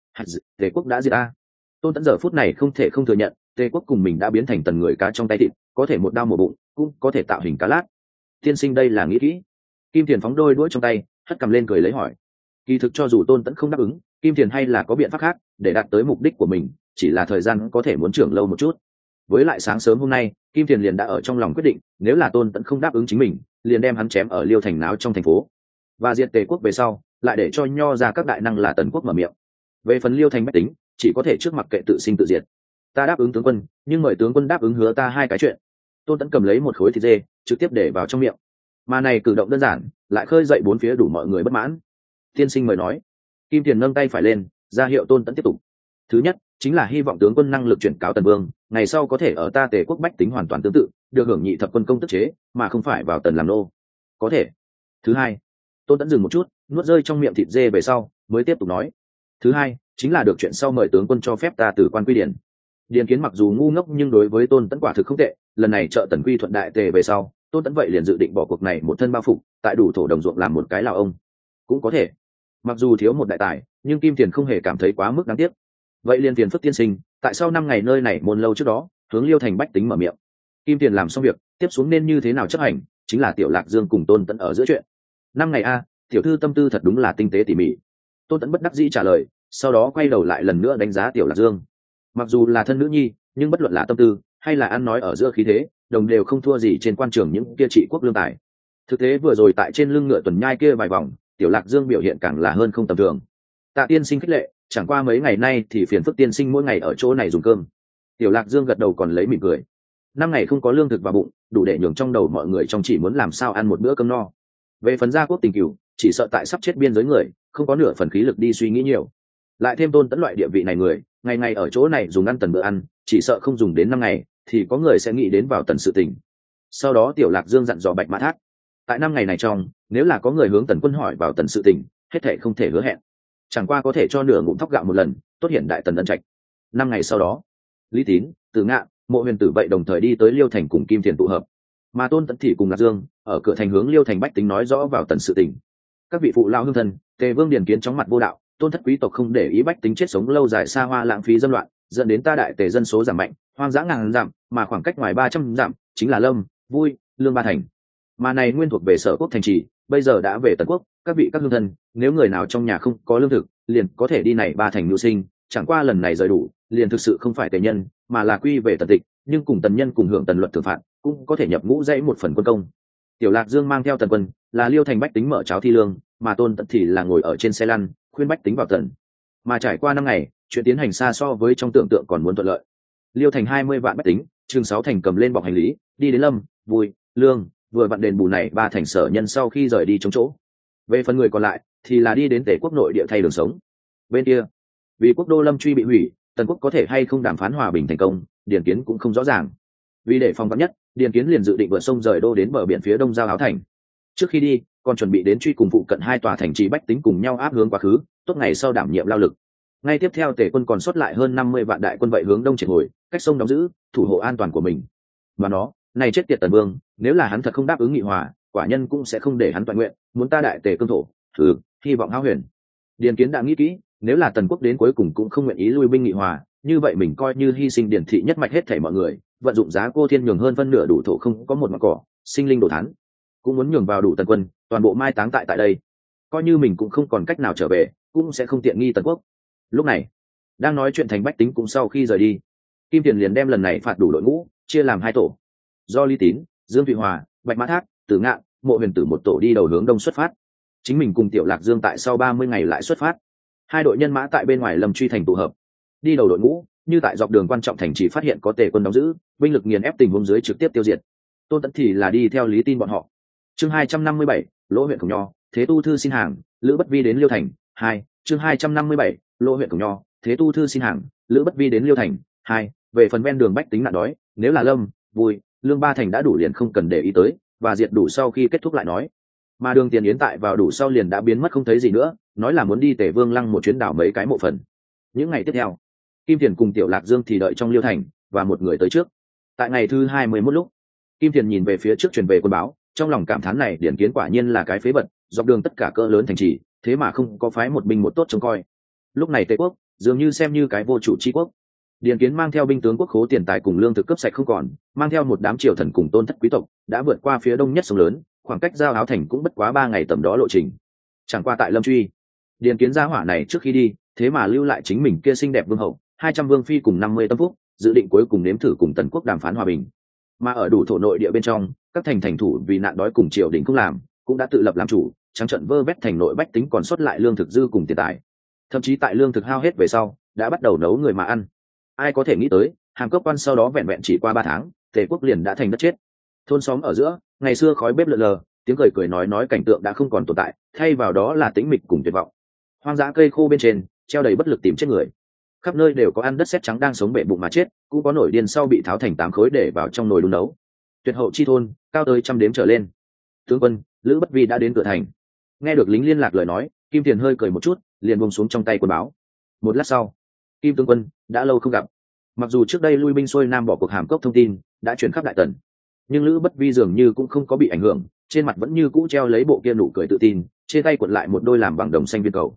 Tề quốc đã diệt a. Tôn Tẫn giờ phút này không thể không thừa nhận, Tề quốc cùng mình đã biến thành tần người cá trong tay thịt, có thể một đao một bụng, cũng có thể tạo hình cá lát. Tiên sinh đây là nghĩ kỹ. Kim Thiền phóng đôi đuôi trong tay, hất cầm lên cười lấy hỏi. Kỳ thực cho dù Tôn Tẫn không đáp ứng, Kim Thiền hay là có biện pháp khác để đạt tới mục đích của mình, chỉ là thời gian có thể muốn trưởng lâu một chút. Với lại sáng sớm hôm nay, Kim Thiền liền đã ở trong lòng quyết định, nếu là Tôn Tẫn không đáp ứng chính mình, liền đem hắn chém ở Liêu thành náo trong thành phố, và diệt Tề quốc về sau, lại để cho Nho ra các đại năng là tần quốc mở miệng. Về phần Liêu thành bách tính, chỉ có thể trước mặt kệ tự sinh tự diệt. Ta đáp ứng tướng quân, nhưng mời tướng quân đáp ứng hứa ta 2 cái chuyện. Tôn Tẫn cầm lấy một khối thịt dê, trực tiếp để vào trong miệng. Mà này cử động đơn giản, lại khơi dậy bốn phía đủ mọi người bất mãn. Tiên sinh mời nói. Kim Thiền nâng tay phải lên, ra hiệu Tôn Tẫn tiếp tục. Thứ nhất, chính là hy vọng tướng quân năng lực chuyển cáo tần vương, ngày sau có thể ở ta Tề quốc bách tính hoàn toàn tương tự, được hưởng nhị thập quân công tức chế, mà không phải vào tần làm nô. Có thể. Thứ hai, Tôn Tẫn dừng một chút, nuốt rơi trong miệng thịt dê về sau, mới tiếp tục nói. Thứ hai, chính là được chuyện sau mời tướng quân cho phép ta từ quan quy điển. Điền Kiến mặc dù ngu ngốc nhưng đối với Tôn Tẫn quả thực không tệ, lần này trợ tần quy thuận đại Tề về sau, Tôn Tẫn vậy liền dự định bỏ cuộc này một thân bao phục, tại đủ thổ đồng ruộng làm một cái lào ông. Cũng có thể. Mặc dù thiếu một đại tài, nhưng Kim Tiền không hề cảm thấy quá mức đáng tiếc. Vậy liền Tiền Phước tiên sinh, tại sao 5 ngày nơi này môn lâu trước đó, hướng Liêu Thành bách tính mở miệng. Kim Tiền làm xong việc, tiếp xuống nên như thế nào chấp hành, chính là Tiểu Lạc Dương cùng Tôn Tẫn ở giữa chuyện. 5 ngày a, tiểu thư tâm tư thật đúng là tinh tế tỉ mỉ. Tôn Tẫn bất đắc dĩ trả lời, sau đó quay đầu lại lần nữa đánh giá Tiểu Lạc Dương. Mặc dù là thân nữ nhi, nhưng bất luận là tâm tư hay là ăn nói ở giữa khí thế, đồng đều không thua gì trên quan trường những kia trị quốc lương tài. Thực tế vừa rồi tại trên lưng ngựa tuần nhai kia vài vòng, Tiểu Lạc Dương biểu hiện càng là hơn không tầm thường. Tạ tiên sinh khích lệ, chẳng qua mấy ngày nay thì phiền phức tiên sinh mỗi ngày ở chỗ này dùng cơm. Tiểu Lạc Dương gật đầu còn lấy mỉm cười. 5 ngày không có lương thực vào bụng, đủ để nhường trong đầu mọi người trong chỉ muốn làm sao ăn một bữa cơm no. Về phần gia quốc tình cửu, chỉ sợ tại sắp chết biên giới người, không có nửa phần khí lực đi suy nghĩ nhiều. Lại thêm Tôn Tẫn loại địa vị này người, ngày ngày ở chỗ này dùng ăn tần bữa ăn, chỉ sợ không dùng đến 5 ngày, thì có người sẽ nghĩ đến vào tần sự tình. Sau đó Tiểu Lạc Dương dặn dò Bạch Mã Thác, tại 5 ngày này trong, nếu là có người hướng tần quân hỏi vào tần sự tình, hết thảy không thể hứa hẹn, chẳng qua có thể cho nửa ngụm thóc gạo một lần, tốt hiện đại tần ân trạch. 5 ngày sau đó, Lý Tín, Từ Ngạn, Mộ Huyền Tử vậy đồng thời đi tới Liêu Thành cùng Kim Thiền tụ hợp, mà Tôn Tẫn thì cùng Lạc Dương ở cửa thành hướng Liêu Thành bách tính nói rõ vào tần sự tình. Các vị phụ lao hương thân, Tề Vương Điền Kiến chóng mặt vô đạo, tôn thất quý tộc không để ý bách tính chết sống lâu dài xa hoa lãng phí dâm loạn, dẫn đến ta đại tề dân số giảm mạnh, hoang dã ngàn dặm, mà khoảng cách ngoài 300 dặm chính là Lâm, Vui, Lương ba thành. Mà này nguyên thuộc về Sở Quốc thành trì, bây giờ đã về Tần Quốc, các vị các hương thân, nếu người nào trong nhà không có lương thực, liền có thể đi này ba thành mưu sinh, chẳng qua lần này rời đủ, liền thực sự không phải tề nhân, mà là quy về tần tịch, nhưng cùng tần nhân cùng hưởng tần luật thưởng phạt, cũng có thể nhập ngũ dãy một phần quân công. Tiểu Lạc Dương mang theo tần quân, là Liêu Thành bách tính mở cháo thi lương, mà Tôn Tẫn thì là ngồi ở trên xe lăn, khuyên bách tính vào tần. Mà trải qua 5 ngày, chuyện tiến hành xa so với trong tưởng tượng còn muốn thuận lợi. Liêu Thành 20 vạn bách tính, Trương Sáu Thành cầm lên bọc hành lý, đi đến Lâm, Vui, Lương, vừa vặn đền bù này ba thành sở nhân sau khi rời đi chống chỗ. Về phần người còn lại, thì là đi đến Tề quốc nội địa thay đường sống. Bên kia, vì quốc đô Lâm Truy bị hủy, Tần quốc có thể hay không đàm phán hòa bình thành công, Điền Kiến cũng không rõ ràng. Vì để phòng vắn nhất, Điền Kiến liền dự định vượt sông rời đô đến bờ biển phía đông giao Áo Thành. Trước khi đi, còn chuẩn bị đến truy cùng phụ cận 2 tòa thành trì bách tính cùng nhau áp hướng quá khứ, tốt ngày sau đảm nhiệm lao lực. Ngay tiếp theo Tề quân còn sót lại hơn 50 vạn đại quân vậy hướng đông triển hồi, cách sông đóng giữ, thủ hộ an toàn của mình. Mà nó, này chết tiệt Tần Vương, nếu là hắn thật không đáp ứng nghị hòa, quả nhân cũng sẽ không để hắn toàn nguyện, muốn ta đại Tề cương thổ, hy vọng hão huyền. Điền Kiến đã nghĩ kỹ, nếu là Tần quốc đến cuối cùng cũng không nguyện ý lui binh nghị hòa, như vậy mình coi như hy sinh Điền thị nhất mạch hết thảy mọi người, vận dụng giá cô thiên nhường hơn phân nửa đủ thổ không có một mảng cỏ, sinh linh đồ thán, cũng muốn nhường vào đủ Tần quân, toàn bộ mai táng tại đây. Coi như mình cũng không còn cách nào trở về, cũng sẽ không tiện nghi Tần quốc. Lúc này, đang nói chuyện thành bách tính cũng sau khi rời đi, Kim Tiền liền đem lần này phạt đủ đội ngũ chia làm 2 tổ, do Lý Tín, Dương Thụy Hòa, Bạch Mã Thác, Tử Ngạn, Mộ Huyền Tử một tổ đi đầu hướng đông xuất phát. Chính mình cùng Tiểu Lạc Dương tại sau 30 ngày lại xuất phát. 2 đội nhân mã tại bên ngoài Lâm Truy thành tụ hợp. Đi đầu đội ngũ, như tại dọc đường quan trọng thành chỉ phát hiện có Tề quân đóng giữ, binh lực nghiền ép tình huống dưới trực tiếp tiêu diệt. Tôn Tẫn thì là đi theo Lý Tin bọn họ. Chương 257, Lỗ huyện Cổng Nho, Thế Tu thư xin hàng, Lữ Bất Vi đến Liêu Thành. 2, chương 257, Lỗ huyện Cổng Nho, Thế Tu thư xin hàng, Lữ Bất Vi đến Liêu Thành. 2, về phần ven đường bách tính nạn đói, nếu là Lâm, Vui, Lương ba thành đã đủ liền không cần để ý tới, và diệt đủ sau khi kết thúc lại nói. Mà Đường Tiền Yến tại vào đủ sau liền đã biến mất không thấy gì nữa, nói là muốn đi Tề Vương Lăng một chuyến đảo mấy cái mộ phần. Những ngày tiếp theo, Kim Tiền cùng Tiểu Lạc Dương thì đợi trong Liêu Thành, và một người tới trước. Tại ngày thứ 21 lúc, Kim Tiền nhìn về phía trước truyền về quân báo, trong lòng cảm thán này Điển Kiến quả nhiên là cái phế vật, dọc đường tất cả cỡ lớn thành trì, thế mà không có phái một binh một tốt trông coi. Lúc này Tề quốc dường như xem như cái vô chủ chi quốc. Điền Kiến mang theo binh tướng quốc khố tiền tài cùng lương thực cấp sạch không còn, mang theo một đám triều thần cùng tôn thất quý tộc, đã vượt qua phía đông nhất sông lớn, khoảng cách giao Áo Thành cũng bất quá 3 ngày tầm đó lộ trình. Chẳng qua tại Lâm Truy, Điền Kiến gia hỏa này trước khi đi, thế mà lưu lại chính mình kia xinh đẹp vương hậu, 200 vương phi cùng 50 tâm phúc, dự định cuối cùng nếm thử cùng Tần quốc đàm phán hòa bình. Mà ở đủ thổ nội địa bên trong, các thành thủ vì nạn đói cùng triều đình không làm, cũng đã tự lập làm chủ, trắng trận vơ vét thành nội bách tính còn sót lại lương thực dư cùng tiền tài. Thậm chí tại lương thực hao hết về sau, đã bắt đầu nấu người mà ăn. Ai có thể nghĩ tới, Hàm Cốc quan sau đó vẹn vẹn chỉ qua 3 tháng, Tề quốc liền đã thành đất chết. Thôn xóm ở giữa, ngày xưa khói bếp lượn lờ, tiếng cười cười nói cảnh tượng đã không còn tồn tại, thay vào đó là tĩnh mịch cùng tuyệt vọng. Hoang dã cây khô bên trên, treo đầy bất lực tìm chết người. Khắp nơi đều có ăn đất sét trắng đang sống bể bụng mà chết, cũng có nổi điên sau bị tháo thành 8 khối để vào trong nồi đun nấu. Tuyệt hậu chi thôn, cao tới 100 đếm trở lên. Tướng quân, Lữ Bất Vi đã đến cửa thành. Nghe được lính liên lạc lời nói, Kim Tiền hơi cười một chút, liền buông xuống trong tay quân báo. Một lát sau, Kim tướng quân, đã lâu không gặp. Mặc dù trước đây lui binh xuôi nam bỏ cuộc Hàm Cốc thông tin đã truyền khắp đại tần, nhưng Lữ Bất Vi dường như cũng không có bị ảnh hưởng, trên mặt vẫn như cũ treo lấy bộ kia nụ cười tự tin, trên tay cuộn lại một đôi làm bằng đồng xanh viên cầu.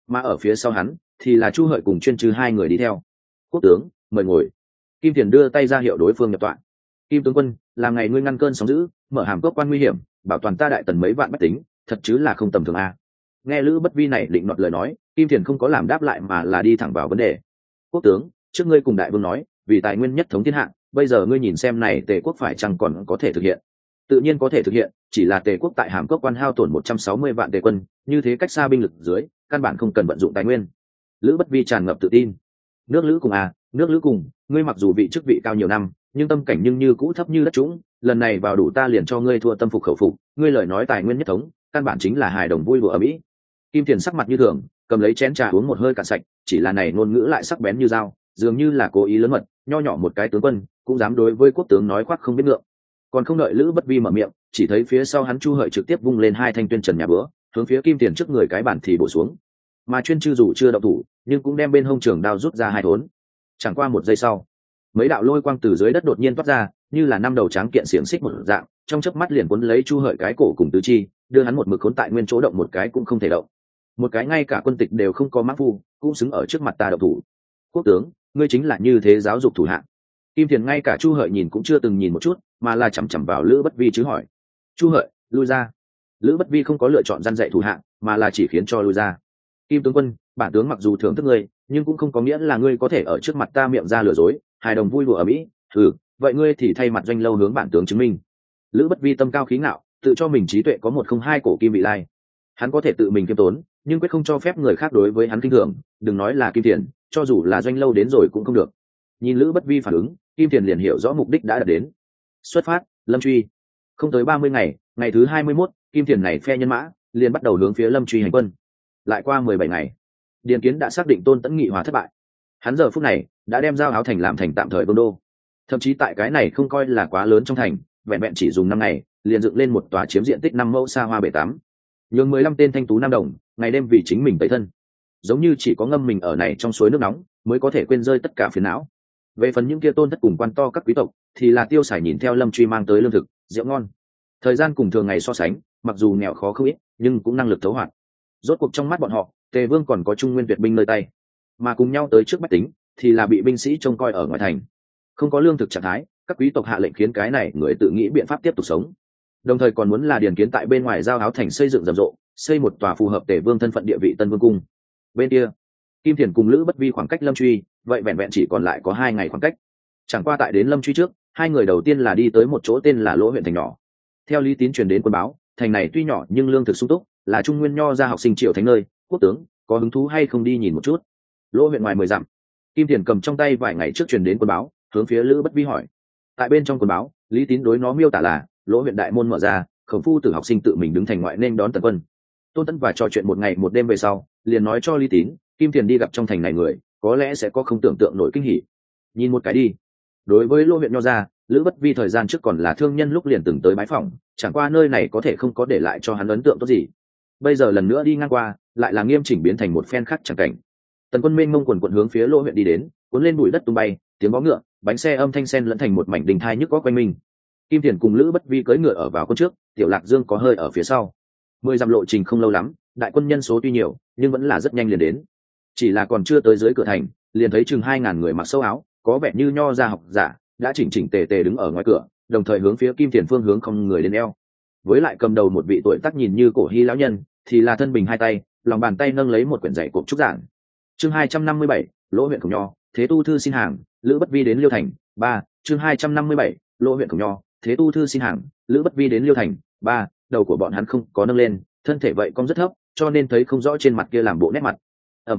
mà ở phía sau hắn thì là Chu Hợi cùng Chuyên Trư hai người đi theo. Quốc tướng, mời ngồi. Kim Thiền đưa tay ra hiệu đối phương nhập tọa. Kim tướng quân, làm ngày ngươi ngăn cơn sóng dữ, mở hàm cốc quan nguy hiểm, bảo toàn ta đại tần mấy vạn bách tính, thật chứ là không tầm thường a. Nghe Lữ Bất Vi này định nọt lời nói, Kim Thiền không có làm đáp lại mà là đi thẳng vào vấn đề. Quốc tướng, trước ngươi cùng đại vương nói, vì tài nguyên nhất thống thiên hạ, bây giờ ngươi nhìn xem này Tề quốc phải chăng còn có thể thực hiện? Tự nhiên có thể thực hiện, chỉ là Tề quốc tại hàm cốc quan hao tổn 160 vạn Tề quân, như thế cách xa binh lực dưới, căn bản không cần vận dụng tài nguyên. Lữ Bất Vi tràn ngập tự tin. Nước Lữ cùng nước Lữ cùng, ngươi mặc dù vị chức vị cao nhiều năm, nhưng tâm cảnh nhưng như cũ thấp như đất trũng, lần này vào đủ ta liền cho ngươi thua tâm phục khẩu phục, ngươi lời nói tài nguyên nhất thống, căn bản chính là hài đồng vui đùa ở mỹ. Kim Thiền sắc mặt như thường, cầm lấy chén trà uống một hơi cạn sạch, chỉ là này ngôn ngữ lại sắc bén như dao, dường như là cố ý lớn mật, nho nhỏ một cái tướng quân cũng dám đối với quốc tướng nói khoác không biết ngượng. Còn không đợi Lữ Bất Vi mở miệng, chỉ thấy phía sau hắn Chu Hợi trực tiếp vung lên hai thanh tuyên trần nhà búa, hướng phía Kim Thiền trước người cái bản thì bổ xuống. Mà Chuyên Trư dù chưa động thủ, nhưng cũng đem bên hông trường đao rút ra hai thốn. Chẳng qua một giây sau, mấy đạo lôi quang từ dưới đất đột nhiên toát ra, như là năm đầu tráng kiện xiềng xích một dạng, trong chớp mắt liền cuốn lấy Chu Hợi cái cổ cùng tứ chi, đưa hắn một mực khốn tại nguyên chỗ, động một cái cũng không thể động. Một cái ngay cả quân tịch đều không có mắc phu, cũng xứng ở trước mặt ta động thủ. Quốc tướng, ngươi chính là như thế giáo dục thủ hạ. Kim Thiền ngay cả Chu Hợi nhìn cũng chưa từng nhìn một chút, mà là chằm chằm vào Lữ Bất Vi chứ hỏi. Chu Hợi, lui ra. Lữ Bất Vi không có lựa chọn răn dạy thủ hạ, mà là chỉ khiến cho lui ra. Kim tướng quân, bản tướng mặc dù thưởng thức ngươi, nhưng cũng không có nghĩa là ngươi có thể ở trước mặt ta miệng ra lừa dối, hài đồng vui đùa ở mỹ. Vậy ngươi thì thay mặt Doanh Lâu hướng bản tướng chứng minh. Lữ Bất Vi tâm cao khí ngạo, tự cho mình trí tuệ có 102 cổ kim vị lai. Hắn có thể tự mình kiêm tốn, nhưng quyết không cho phép người khác đối với hắn kinh thường, đừng nói là Kim Thiền, cho dù là Doanh Lâu đến rồi cũng không được. Nhìn Lữ Bất Vi phản ứng, Kim Thiền liền hiểu rõ mục đích đã đạt đến. Xuất phát, Lâm Truy. Không tới 30 ngày, ngày thứ 21, Kim Thiền này phe nhân mã liền bắt đầu hướng phía Lâm Truy hành quân. Lại qua 17 ngày, Điền Kiến đã xác định Tôn Tẫn nghị hòa thất bại. Hắn giờ phút này đã đem Giao Áo thành làm thành tạm thời vương đô. Thậm chí tại cái này không coi là quá lớn trong thành, vẹn vẹn chỉ dùng 5 ngày, liền dựng lên một tòa chiếm diện tích 5 mẫu xa hoa bể tắm. Nhường 15 tên thanh tú nam đồng, ngày đêm vì chính mình tẩy thân. Giống như chỉ có ngâm mình ở này trong suối nước nóng, mới có thể quên rơi tất cả phiền não. Về phần những kia tôn thất cùng quan to các quý tộc, thì là tiêu xài nhìn theo Lâm Truy mang tới lương thực, rượu ngon. Thời gian cùng thường ngày so sánh, mặc dù nghèo khó không ít, nhưng cũng năng lực thấu hoạt. Rốt cuộc trong mắt bọn họ, Tề Vương còn có Trung Nguyên tuyệt binh nơi tay, mà cùng nhau tới trước bách tính, thì là bị binh sĩ trông coi ở ngoài thành. Không có lương thực trạng thái, các quý tộc hạ lệnh khiến cái này người tự nghĩ biện pháp tiếp tục sống. Đồng thời còn muốn là Điền Kiến tại bên ngoài Giao Áo thành xây dựng rầm rộ, xây một tòa phù hợp Tề Vương thân phận địa vị Tân Vương cung. Bên kia, Kim Thiền cùng Lữ Bất Vi khoảng cách Lâm Truy, vậy vẹn vẹn chỉ còn lại có 2 ngày khoảng cách. Chẳng qua tại đến Lâm Truy trước, hai người đầu tiên là đi tới một chỗ tên là Lỗ huyện thành nhỏ. Theo Lý Tín truyền đến quân báo, thành này tuy nhỏ nhưng lương thực sung túc, là Trung Nguyên nho gia học sinh triều thánh nơi. Quốc tướng có hứng thú hay không đi nhìn một chút? Lỗ huyện ngoài 10 dặm. Kim Thiền cầm trong tay vài ngày trước truyền đến quân báo, hướng phía Lữ Bất Vi hỏi. Tại bên trong quân báo, Lý Tín đối nó miêu tả là Lỗ huyện đại môn mở ra, Khổng Phu Tử học sinh tự mình đứng thành ngoại nên đón tần quân. Tôn Tẫn và trò chuyện một ngày một đêm về sau, liền nói cho Lý Tín, Kim Thiền đi gặp trong thành này người, có lẽ sẽ có không tưởng tượng nổi kinh hỉ. Nhìn một cái đi. Đối với Lỗ huyện nho gia, Lữ Bất Vi thời gian trước còn là thương nhân lúc liền từng tới bái phỏng, chẳng qua nơi này có thể không có để lại cho hắn ấn tượng tốt gì. Bây giờ lần nữa đi ngang qua, lại là nghiêm chỉnh biến thành một phen khác chẳng cảnh. Tần quân mênh mông quần quần hướng phía Lỗ huyện đi đến, cuốn lên bụi đất tung bay, tiếng vó ngựa, bánh xe âm thanh sen lẫn thành một mảnh đình thai nhức có quanh mình. Kim Thiền cùng Lữ Bất Vi cưỡi ngựa ở vào con trước, Tiểu Lạc Dương có hơi ở phía sau. 10 dặm lộ trình không lâu lắm, đại quân nhân số tuy nhiều, nhưng vẫn là rất nhanh liền đến. Chỉ là còn chưa tới dưới cửa thành, liền thấy chừng 2000 người mặc sâu áo, có vẻ như nho gia học giả, đã chỉnh chỉnh tề tề đứng ở ngoài cửa, đồng thời hướng phía Kim Thiền phương hướng không người lên eo. Với lại cầm đầu một vị tuổi tác nhìn như cổ hy lão nhân, thì là thân bình hai tay, lòng bàn tay nâng lấy một quyển dạy cộp trúc giảng. Chương 257, Lỗ huyện Khổng Nho, Thế Tu thư xin hàng, Lữ Bất Vi đến Liêu thành. 3. Chương 257, Lỗ huyện Khổng Nho, Thế Tu thư xin hàng, Lữ Bất Vi đến Liêu thành. 3. Đầu của bọn hắn không có nâng lên, thân thể vậy cong rất thấp, cho nên thấy không rõ trên mặt kia làm bộ nét mặt.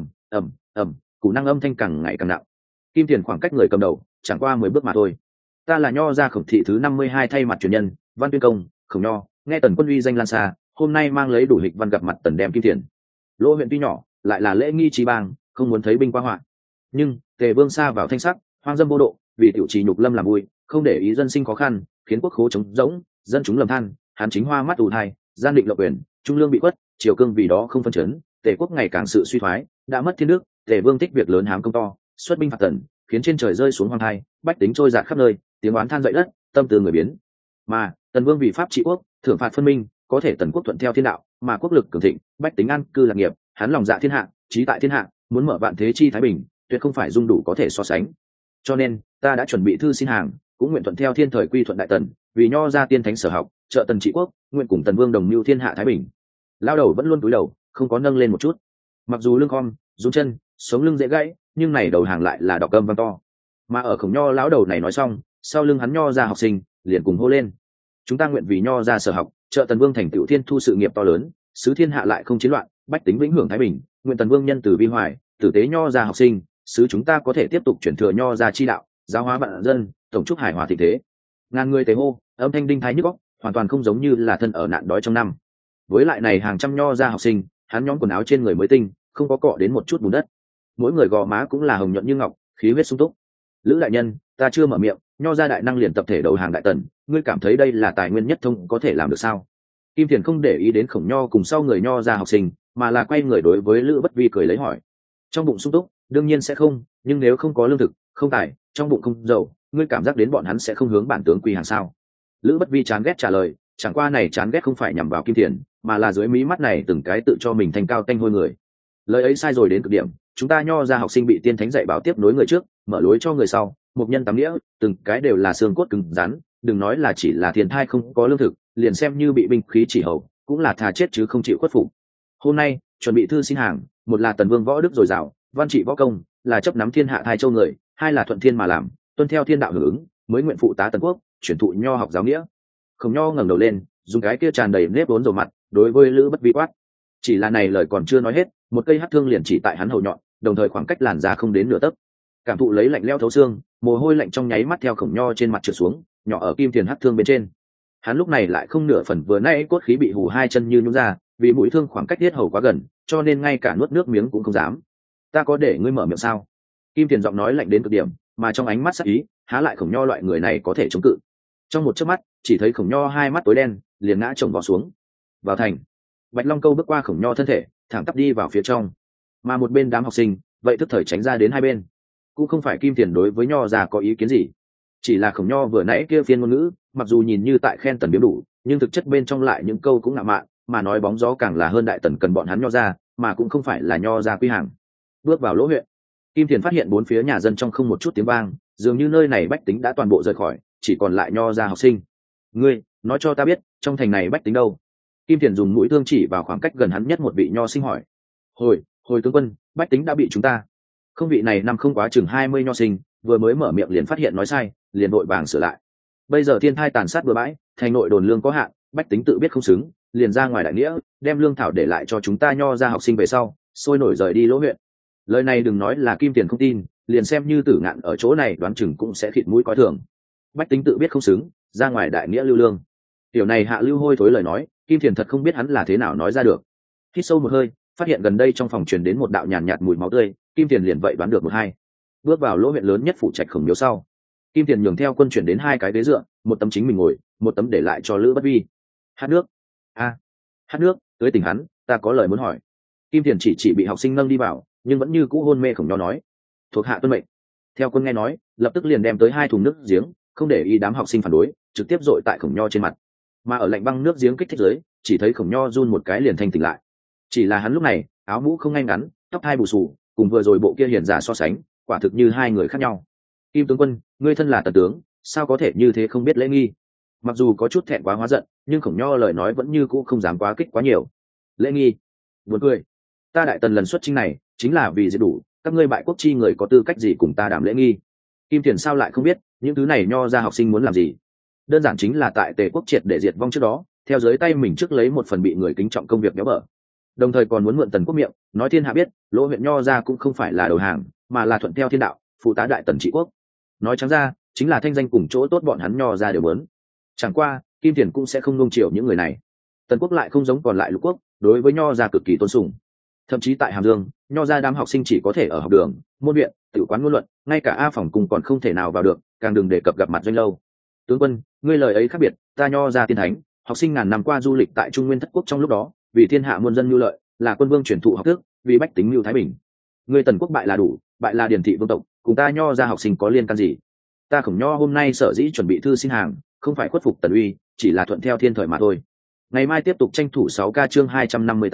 Củ năng âm thanh càng ngày càng nặng. Kim Thiền khoảng cách người cầm đầu chẳng qua 10 bước mà thôi. Ta là nho gia Khổng thị thứ 52 thay mặt truyền nhân, Văn Tuyên Công, Khổng Nho, nghe Tần quân uy danh lan xa, hôm nay mang lấy đủ hịch văn gặp mặt Tần đem Kim Thiền. Lỗ huyện tuy nhỏ, lại là lễ nghi trí bang, không muốn thấy binh qua họa. Nhưng Tề Vương xa vào thanh sắc, hoang dâm vô độ, vì tiểu trì nhục lâm làm vui, không để ý dân sinh khó khăn, khiến quốc khố trống rỗng, dân chúng lầm than, hán chính hoa mắt ù thai, gian định lộng quyền, trung lương bị quất, triều cương vì đó không phân chấn, Tề quốc ngày càng sự suy thoái, đã mất thiên đức. Tề Vương thích việc lớn hám công to, xuất binh phạt Tần, khiến trên trời rơi xuống hoang thai, bách tính trôi dạt khắp nơi, tiếng oán than dậy đất, tâm tư người biến. Mà Tần Vương vì pháp trị quốc, thưởng phạt phân minh, có thể Tần quốc thuận theo thiên đạo, mà quốc lực cường thịnh, bách tính an cư lạc nghiệp, hắn lòng dạ thiên hạ, trí tại thiên hạ, muốn mở vạn thế chi thái bình, tuyệt không phải dung đủ có thể so sánh. Cho nên ta đã chuẩn bị thư xin hàng, cũng nguyện thuận theo thiên thời quy thuận đại tần, vì nho ra tiên thánh sở học, trợ tần trị quốc, nguyện cùng tần vương đồng mưu thiên hạ thái bình. Lao đầu vẫn luôn cúi đầu, không có nâng lên một chút. Mặc dù lưng khom rún chân, sống lưng dễ gãy, nhưng này đầu hàng lại là đọc cơm vang to. Mà ở Khổng Nho lão đầu này nói xong, sau lưng hắn nho ra học sinh liền cùng hô lên: chúng ta nguyện vì nho ra sở học, trợ tần vương thành tựu thiên thu sự nghiệp to lớn, sứ thiên hạ lại không chiến loạn, bách tính vĩnh hưởng thái bình. Nguyện tần vương nhân từ vi hoài, tử tế nho ra học sinh, sứ chúng ta có thể tiếp tục chuyển thừa nho ra chi đạo, giáo hóa vạn dân, tổng chúc hài hòa thịnh thế. Ngàn người tế hô, âm thanh đinh thái nhức óc, hoàn toàn không giống như là thân ở nạn đói trong năm. Với lại này hàng trăm nho ra học sinh, hắn nhóm quần áo trên người mới tinh, không có cọ đến một chút bùn đất, mỗi người gò má cũng là hồng nhuận như ngọc, khí huyết sung túc. Lữ đại nhân, ta chưa mở miệng, nho ra đại năng liền tập thể đầu hàng đại tần, ngươi cảm thấy đây là tài nguyên nhất thông có thể làm được sao? Kim Thiền không để ý đến Khổng Nho cùng sau người nho ra học sinh, mà là quay người đối với Lữ Bất Vi cười lấy hỏi: trong bụng sung túc đương nhiên sẽ không, nhưng nếu không có lương thực, không tài, trong bụng không dầu, ngươi cảm giác đến bọn hắn sẽ không hướng bản tướng quy hàng sao? Lữ Bất Vi chán ghét trả lời, chẳng qua này chán ghét không phải nhằm vào Kim Thiền, mà là dưới mí mắt này từng cái tự cho mình thành cao tanh hôi người. Lời ấy sai rồi đến cực điểm, chúng ta nho ra học sinh bị tiên thánh dạy bảo tiếp nối người trước, mở lối cho người sau, mục nhân tám nghĩa, từng cái đều là xương cốt cứng rắn, đừng nói là chỉ là thiên thai không có lương thực, liền xem như bị binh khí chỉ hầu, cũng là thà chết chứ không chịu khuất phục. Hôm nay chuẩn bị thư xin hàng, một là tần vương võ đức dồi dào, văn trị võ công, là chấp nắm thiên hạ thai châu người, hai là thuận thiên mà làm, tuân theo thiên đạo hưởng ứng, mới nguyện phụ tá tần quốc, chuyển thụ nho học giáo nghĩa. Khổng Nho ngẩng đầu lên, dùng cái kia tràn đầy nếp vốn dầu mặt đối với Lữ Bất Vi quát. Chỉ là này lời còn chưa nói hết, một cây hắc thương liền chỉ tại hắn hầu nhọn, đồng thời khoảng cách làn da không đến nửa tấc. Cảm thụ lấy lạnh lẽo thấu xương, mồ hôi lạnh trong nháy mắt theo Khổng Nho trên mặt trượt xuống, nhỏ ở Kim Thiền hắc thương bên trên. Hắn lúc này lại không nửa phần vừa nãy cốt khí bị hù hai chân như nhũn ra, vì mũi thương khoảng cách thiết hầu quá gần, cho nên ngay cả nuốt nước miếng cũng không dám. Ta có để ngươi mở miệng sao? Kim Thiền giọng nói lạnh đến cực điểm, mà trong ánh mắt sắc ý, há lại Khổng Nho loại người này có thể chống cự. Trong một chớp mắt, chỉ thấy Khổng Nho hai mắt tối đen, liền ngã chồng vó xuống. Vào thành, Bạch Long Câu bước qua Khổng Nho thân thể, thẳng tắp đi vào phía trong. Mà một bên đám học sinh, vậy tức thời tránh ra đến hai bên. Cũng không phải Kim Thiền đối với Nho già có ý kiến gì, chỉ là Khổng Nho vừa nãy kia phiên ngôn ngữ, mặc dù nhìn như tại khen tần biếm đủ, nhưng thực chất bên trong lại những câu cũng ngạo mạn, mà nói bóng gió càng là hơn đại tần cần bọn hắn Nho ra, mà cũng không phải là Nho ra quy hàng. Bước vào lỗ huyện, Kim Thiền phát hiện bốn phía nhà dân trong không một chút tiếng vang, dường như nơi này bách tính đã toàn bộ rời khỏi, chỉ còn lại Nho ra học sinh. Ngươi nói cho ta biết, trong thành này bách tính đâu? Kim Thiền dùng mũi thương chỉ vào khoảng cách gần hắn nhất một vị nho sinh hỏi. Hồi tướng quân, bách tính đã bị chúng ta. Không, vị này năm không quá chừng 20 nho sinh, vừa mới mở miệng liền phát hiện nói sai, liền vội vàng sửa lại. Bây giờ thiên thai tàn sát bừa bãi, thành nội đồn lương có hạn, bách tính tự biết không xứng, liền ra ngoài đại nghĩa, đem lương thảo để lại cho chúng ta nho ra học sinh về sau, sôi nổi rời đi lỗ huyện. Lời này đừng nói là Kim Thiền không tin, liền xem như Tử Ngạn ở chỗ này đoán chừng cũng sẽ khịt mũi coi thường. Bách tính tự biết không xứng, ra ngoài đại nghĩa lưu lương. Tiểu này hạ lưu hôi thối lời nói, Kim Thiền thật không biết hắn là thế nào nói ra được. Hít sâu một hơi, phát hiện gần đây trong phòng truyền đến một đạo nhàn nhạt mùi máu tươi, Kim Thiền liền vậy đoán được một hai. Bước vào lỗ huyện lớn nhất phụ trạch Khổng Miếu sau, Kim Thiền nhường theo quân chuyển đến hai cái ghế dựa, một tấm chính mình ngồi, một tấm để lại cho Lữ Bất Vi. Hát nước. Hát nước, tới tỉnh hắn, ta có lời muốn hỏi. Kim Thiền chỉ bị học sinh nâng đi vào, nhưng vẫn như cũ hôn mê Khổng Nho nói. Thuộc hạ tuân mệnh. Theo quân nghe nói, lập tức liền đem tới hai thùng nước giếng, không để ý đám học sinh phản đối, trực tiếp dội tại Khổng Nho trên mặt. Mà ở lạnh băng nước giếng kích thích dưới, chỉ thấy Khổng Nho run một cái liền thanh tỉnh lại. Chỉ là hắn lúc này, áo mũ không ngay ngắn, tóc hai bù xù, cùng vừa rồi bộ kia hiền giả so sánh, quả thực như hai người khác nhau. Kim tướng quân, ngươi thân là tần tướng, sao có thể như thế không biết lễ nghi? Mặc dù có chút thẹn quá hóa giận, nhưng Khổng Nho lời nói vẫn như cũ không dám quá kích quá nhiều. Lễ nghi? Buồn cười. Ta đại tần lần xuất chinh này, chính là vì diệt đủ, các ngươi bại quốc chi người có tư cách gì cùng ta đảm lễ nghi? Kim Thiền sao lại không biết, những thứ này Nho ra học sinh muốn làm gì? Đơn giản chính là tại Tề quốc triệt để diệt vong trước đó, theo dưới tay mình trước lấy một phần bị người kính trọng công việc béo bở, đồng thời còn muốn mượn tần quốc miệng nói thiên hạ biết lỗ huyện Nho ra cũng không phải là đầu hàng, mà là thuận theo thiên đạo, phụ tá đại tần trị quốc. Nói trắng ra chính là thanh danh cùng chỗ tốt bọn hắn Nho ra đều muốn. Chẳng qua Kim Thiền cũng sẽ không nung chiều những người này. Tần quốc lại không giống còn lại lục quốc, đối với Nho ra cực kỳ tôn sùng. Thậm chí tại Hàm Dương, Nho ra đám học sinh chỉ có thể ở học đường, môn viện, tự quán ngôn luận, ngay cả A phòng cùng còn không thể nào vào được, càng đừng đề cập gặp mặt Doanh Lâu. Tướng quân, ngươi lời ấy khác biệt, ta Nho ra tiên thánh, học sinh ngàn năm qua du lịch tại Trung Nguyên thất quốc trong lúc đó, vì thiên hạ muôn dân mưu lợi, là quân vương truyền thụ học thức, vì bách tính mưu thái bình. Ngươi Tần quốc bại là đủ, bại là điển thị vương tộc, cùng ta Nho ra học sinh có liên can gì? Ta Khổng Nho hôm nay sở dĩ chuẩn bị thư xin hàng, không phải khuất phục Tần uy, chỉ là thuận theo thiên thời mà thôi. Ngày mai tiếp tục tranh thủ 6K chương 258,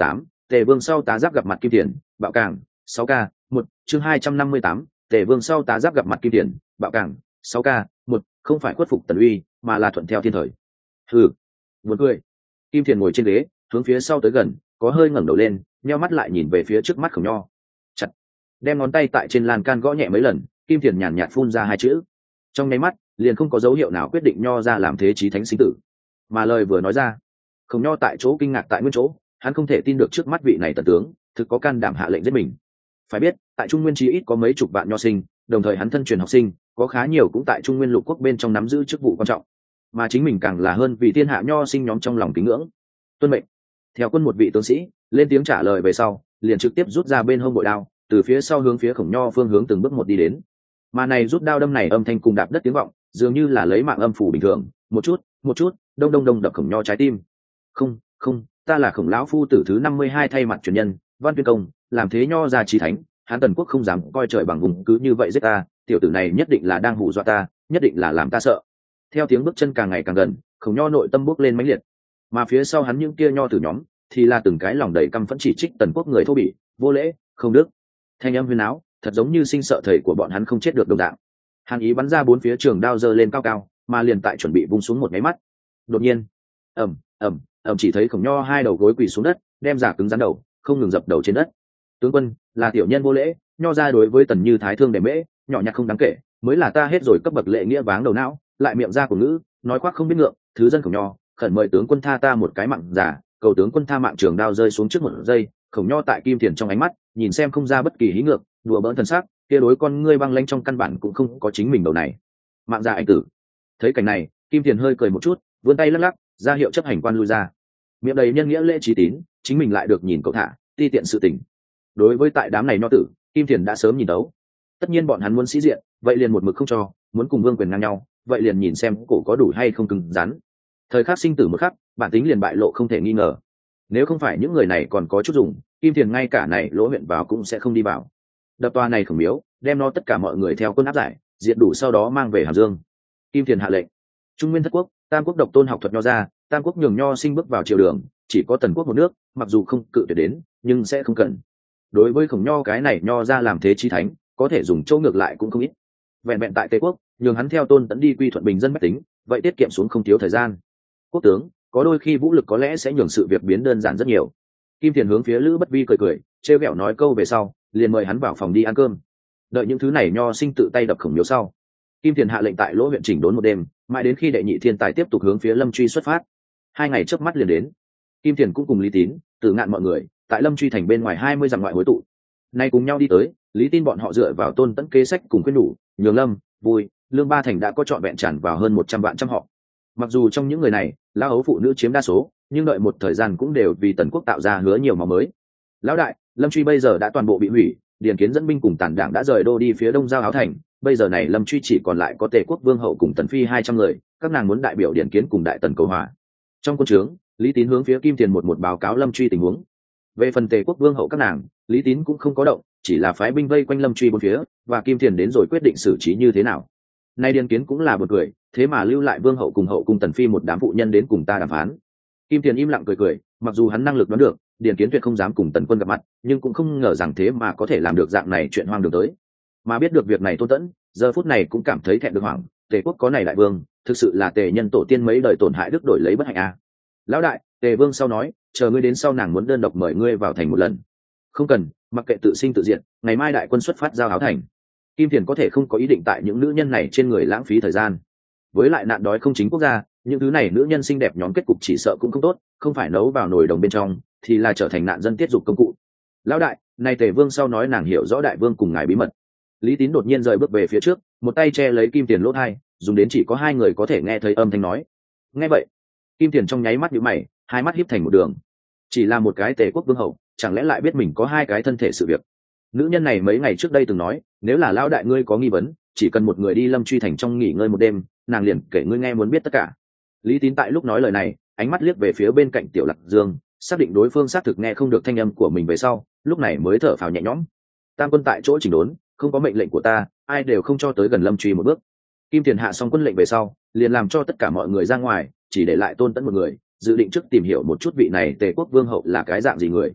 Tề Vương sau tá giáp gặp mặt Kim Tiền, Bạo Cảng, 6 k 1 chương 258, Tề Vương sau tá giáp gặp mặt Kim Tiền, Bạo Cảng, 6 k 1 không phải khuất phục Tần Uy, mà là thuận theo thiên thời. Hừ, buồn cười. Kim Tiền ngồi trên ghế, hướng phía sau tới gần, có hơi ngẩng đầu lên, nheo mắt lại nhìn về phía trước mắt Khổng Nho. Chặt. Đem ngón tay tại trên lan can gõ nhẹ mấy lần, Kim Tiền nhàn nhạt phun ra hai chữ. Trong nháy mắt, liền không có dấu hiệu nào quyết định Nho ra làm thế chí thánh sinh tử. Mà lời vừa nói ra, Khổng Nho tại chỗ kinh ngạc tại nguyên chỗ, hắn không thể tin được trước mắt vị này tần tướng thực có can đảm hạ lệnh giết mình. Phải biết, tại Trung Nguyên chí ít có mấy chục vạn nho sinh, đồng thời hắn thân truyền học sinh, có khá nhiều cũng tại Trung Nguyên lục quốc bên trong nắm giữ chức vụ quan trọng, mà chính mình càng là hơn vì thiên hạ nho sinh nhóm trong lòng kính ngưỡng. Tuân mệnh. Theo quân một vị tướng sĩ lên tiếng trả lời về sau, liền trực tiếp rút ra bên hông bội đao, từ phía sau hướng phía Khổng Nho phương hướng từng bước một đi đến. Mà này rút đao đâm này âm thanh cùng đạp đất tiếng vọng, dường như là lấy mạng âm phủ bình thường, một chút, đông đông đông đập Khổng Nho trái tim. Không, không, ta là Khổng lão phu tử thứ 52 thay mặt truyền nhân, Văn Tuyên Công, làm thế nho ra chí thánh, hắn Tần Quốc không dám coi trời bằng vùng, cứ như vậy giết ta, tiểu tử này nhất định là đang hù dọa ta, nhất định là làm ta sợ. Theo tiếng bước chân càng ngày càng gần, Khổng Nho nội tâm bốc lên mãnh liệt, mà phía sau hắn những kia nho tử nhóm thì là từng cái lòng đầy căm phẫn chỉ trích Tần Quốc người thô bỉ, vô lễ, không đức. Thanh âm huyên áo, thật giống như sinh sợ thầy của bọn hắn không chết được đồng dạng. Hàn ý bắn ra bốn phía trường đao giơ lên cao cao, mà liền tại chuẩn bị vung xuống một cái mắt. Đột nhiên, ầm ầm ầm, chỉ thấy Khổng Nho hai đầu gối quỳ xuống đất, đem giả cứng rắn đầu không ngừng dập đầu trên đất. Tướng quân, là tiểu nhân vô lễ, nho ra đối với Tần Như thái thương để mễ, nhỏ nhặt không đáng kể, mới là ta hết rồi cấp bậc lệ nghĩa váng đầu não, lại miệng ra của ngữ, nói khoác không biết ngượng, thứ dân Khổng Nho, khẩn mời tướng quân tha ta một cái mạng giả, cầu tướng quân tha mạng. Trường đao rơi xuống trước một giây, Khổng Nho tại Kim Tiền trong ánh mắt nhìn xem không ra bất kỳ hí ngược, đùa bỡn thần sắc, kia đối con ngươi băng lãnh trong căn bản cũng không có chính mình đầu này. Mạng giả anh tử. Thấy cảnh này, Kim Tiền hơi cười một chút, vươn tay lắc lắc, ra hiệu chấp hành quan lui ra. Miệng đầy nhân nghĩa lễ trí tín, chính mình lại được nhìn cậu thả, ti tiện sự tình. Đối với tại đám này nho tử, Kim Tiền đã sớm nhìn đấu. Tất nhiên bọn hắn muốn sĩ diện, vậy liền một mực không cho, muốn cùng vương quyền ngang nhau, vậy liền nhìn xem cổ có đủ hay không cứng rắn. Thời khắc sinh tử một khắc, bản tính liền bại lộ không thể nghi ngờ. Nếu không phải những người này còn có chút dùng, Kim Tiền ngay cả này lỗ huyện vào cũng sẽ không đi vào. Đập tòa này Khổng miếu, đem nó tất cả mọi người theo quân áp giải, diệt đủ sau đó mang về Hàm Dương. Kim Tiền hạ lệnh, Trung Nguyên thất quốc, Tam quốc độc tôn học thuật nho ra, Tam quốc nhường nho sinh bước vào triều đường, chỉ có Tần quốc một nước, mặc dù không cự tuyệt đến, nhưng sẽ không cần. Đối với Khổng Nho cái này nho ra làm thế chí thánh, có thể dùng châu ngược lại cũng không ít. Vẹn vẹn tại Tây quốc, nhường hắn theo Tôn Tẫn đi quy thuận bình dân bách tính, vậy tiết kiệm xuống không thiếu thời gian. Quốc tướng, có đôi khi vũ lực có lẽ sẽ nhường sự việc biến đơn giản rất nhiều. Kim Tiền hướng phía Lữ Bất Vi cười cười, trêu ghẹo nói câu về sau, liền mời hắn vào phòng đi ăn cơm. Đợi những thứ này nho sinh tự tay đập Khổng miếu sau, Kim Tiền hạ lệnh tại Lỗ huyện chỉnh đốn một đêm, mãi đến khi đệ nhị thiên tài tiếp tục hướng phía Lâm Truy xuất phát. 2 ngày chớp mắt liền đến. Kim Tiền cũng cùng Lý Tín, Từ Ngạn mọi người tại Lâm Truy thành bên ngoài 20 dặm ngoại hối tụ. Nay cùng nhau đi tới, Lý Tín bọn họ dựa vào Tôn Tẫn kế sách cùng khuyên đủ, nhường Lâm, Vui, Lương ba thành đã có trọn vẹn tràn vào hơn 100 vạn trăm họ. Mặc dù trong những người này, lão ấu phụ nữ chiếm đa số, nhưng đợi một thời gian cũng đều vì Tần quốc tạo ra hứa nhiều máu mới. Lão đại, Lâm Truy bây giờ đã toàn bộ bị hủy, Điền Kiến dẫn binh cùng Tản Đảng đã rời đô đi phía đông giao Áo thành, bây giờ này Lâm Truy chỉ còn lại có Tề quốc vương hậu cùng Tần phi 200 người, các nàng muốn đại biểu Điền Kiến cùng đại tần cầu hòa. Trong quân trướng, Lý Tín hướng phía Kim Tiền một báo cáo Lâm Truy tình huống. Về phần Tề quốc vương hậu các nàng, Lý Tín cũng không có động, chỉ là phái binh vây quanh Lâm Truy bốn phía, và Kim Tiền đến rồi quyết định xử trí như thế nào. Nay Điền Kiến cũng là buồn cười, thế mà lưu lại vương hậu cùng hậu cùng Tần phi một đám phụ nhân đến cùng ta đàm phán. Kim Tiền im lặng cười cười, mặc dù hắn năng lực đoán được, Điền Kiến tuyệt không dám cùng Tần quân gặp mặt, nhưng cũng không ngờ rằng thế mà có thể làm được dạng này chuyện hoang đường tới. Mà biết được việc này Tôn Tẫn, giờ phút này cũng cảm thấy thẹn được hoảng, Tề quốc có này đại vương, thực sự là Tề nhân tổ tiên mấy đời tổn hại đức đổi lấy bất hạnh a. Lão đại, Tề vương sau nói, chờ ngươi đến sau nàng muốn đơn độc mời ngươi vào thành một lần. Không cần, mặc kệ tự sinh tự diệt, ngày mai đại quân xuất phát giao Áo thành. Kim Tiền có thể không có ý định tại những nữ nhân này trên người lãng phí thời gian. Với lại nạn đói không chính quốc gia, những thứ này nữ nhân xinh đẹp nhóm kết cục chỉ sợ cũng không tốt, không phải nấu vào nồi đồng bên trong, thì là trở thành nạn dân tiết dục công cụ. Lão đại, này Tề vương sau nói nàng hiểu rõ đại vương cùng ngài bí mật. Lý Tín đột nhiên rời bước về phía trước, một tay che lấy Kim Tiền lỗ tai, dùng đến chỉ có 2 người có thể nghe thấy âm thanh nói. Nghe vậy, Kim Tiền trong nháy mắt nhíu mày, hai mắt híp thành một đường. Chỉ là một cái Tề quốc vương hậu, chẳng lẽ lại biết mình có 2 cái thân thể sự việc. Nữ nhân này mấy ngày trước đây từng nói, nếu là lão đại ngươi có nghi vấn, chỉ cần một người đi Lâm Truy thành trong nghỉ ngơi một đêm, nàng liền kể ngươi nghe muốn biết tất cả. Lý Tín tại lúc nói lời này, ánh mắt liếc về phía bên cạnh Tiểu Lạc Dương, xác định đối phương xác thực nghe không được thanh âm của mình về sau, lúc này mới thở phào nhẹ nhõm. Tam quân tại chỗ chỉnh đốn, không có mệnh lệnh của ta, ai đều không cho tới gần Lâm Truy một bước. Kim Tiền hạ xong quân lệnh về sau, liền làm cho tất cả mọi người ra ngoài, chỉ để lại Tôn Tẫn một người, dự định trước tìm hiểu một chút vị này Tề quốc vương hậu là cái dạng gì người.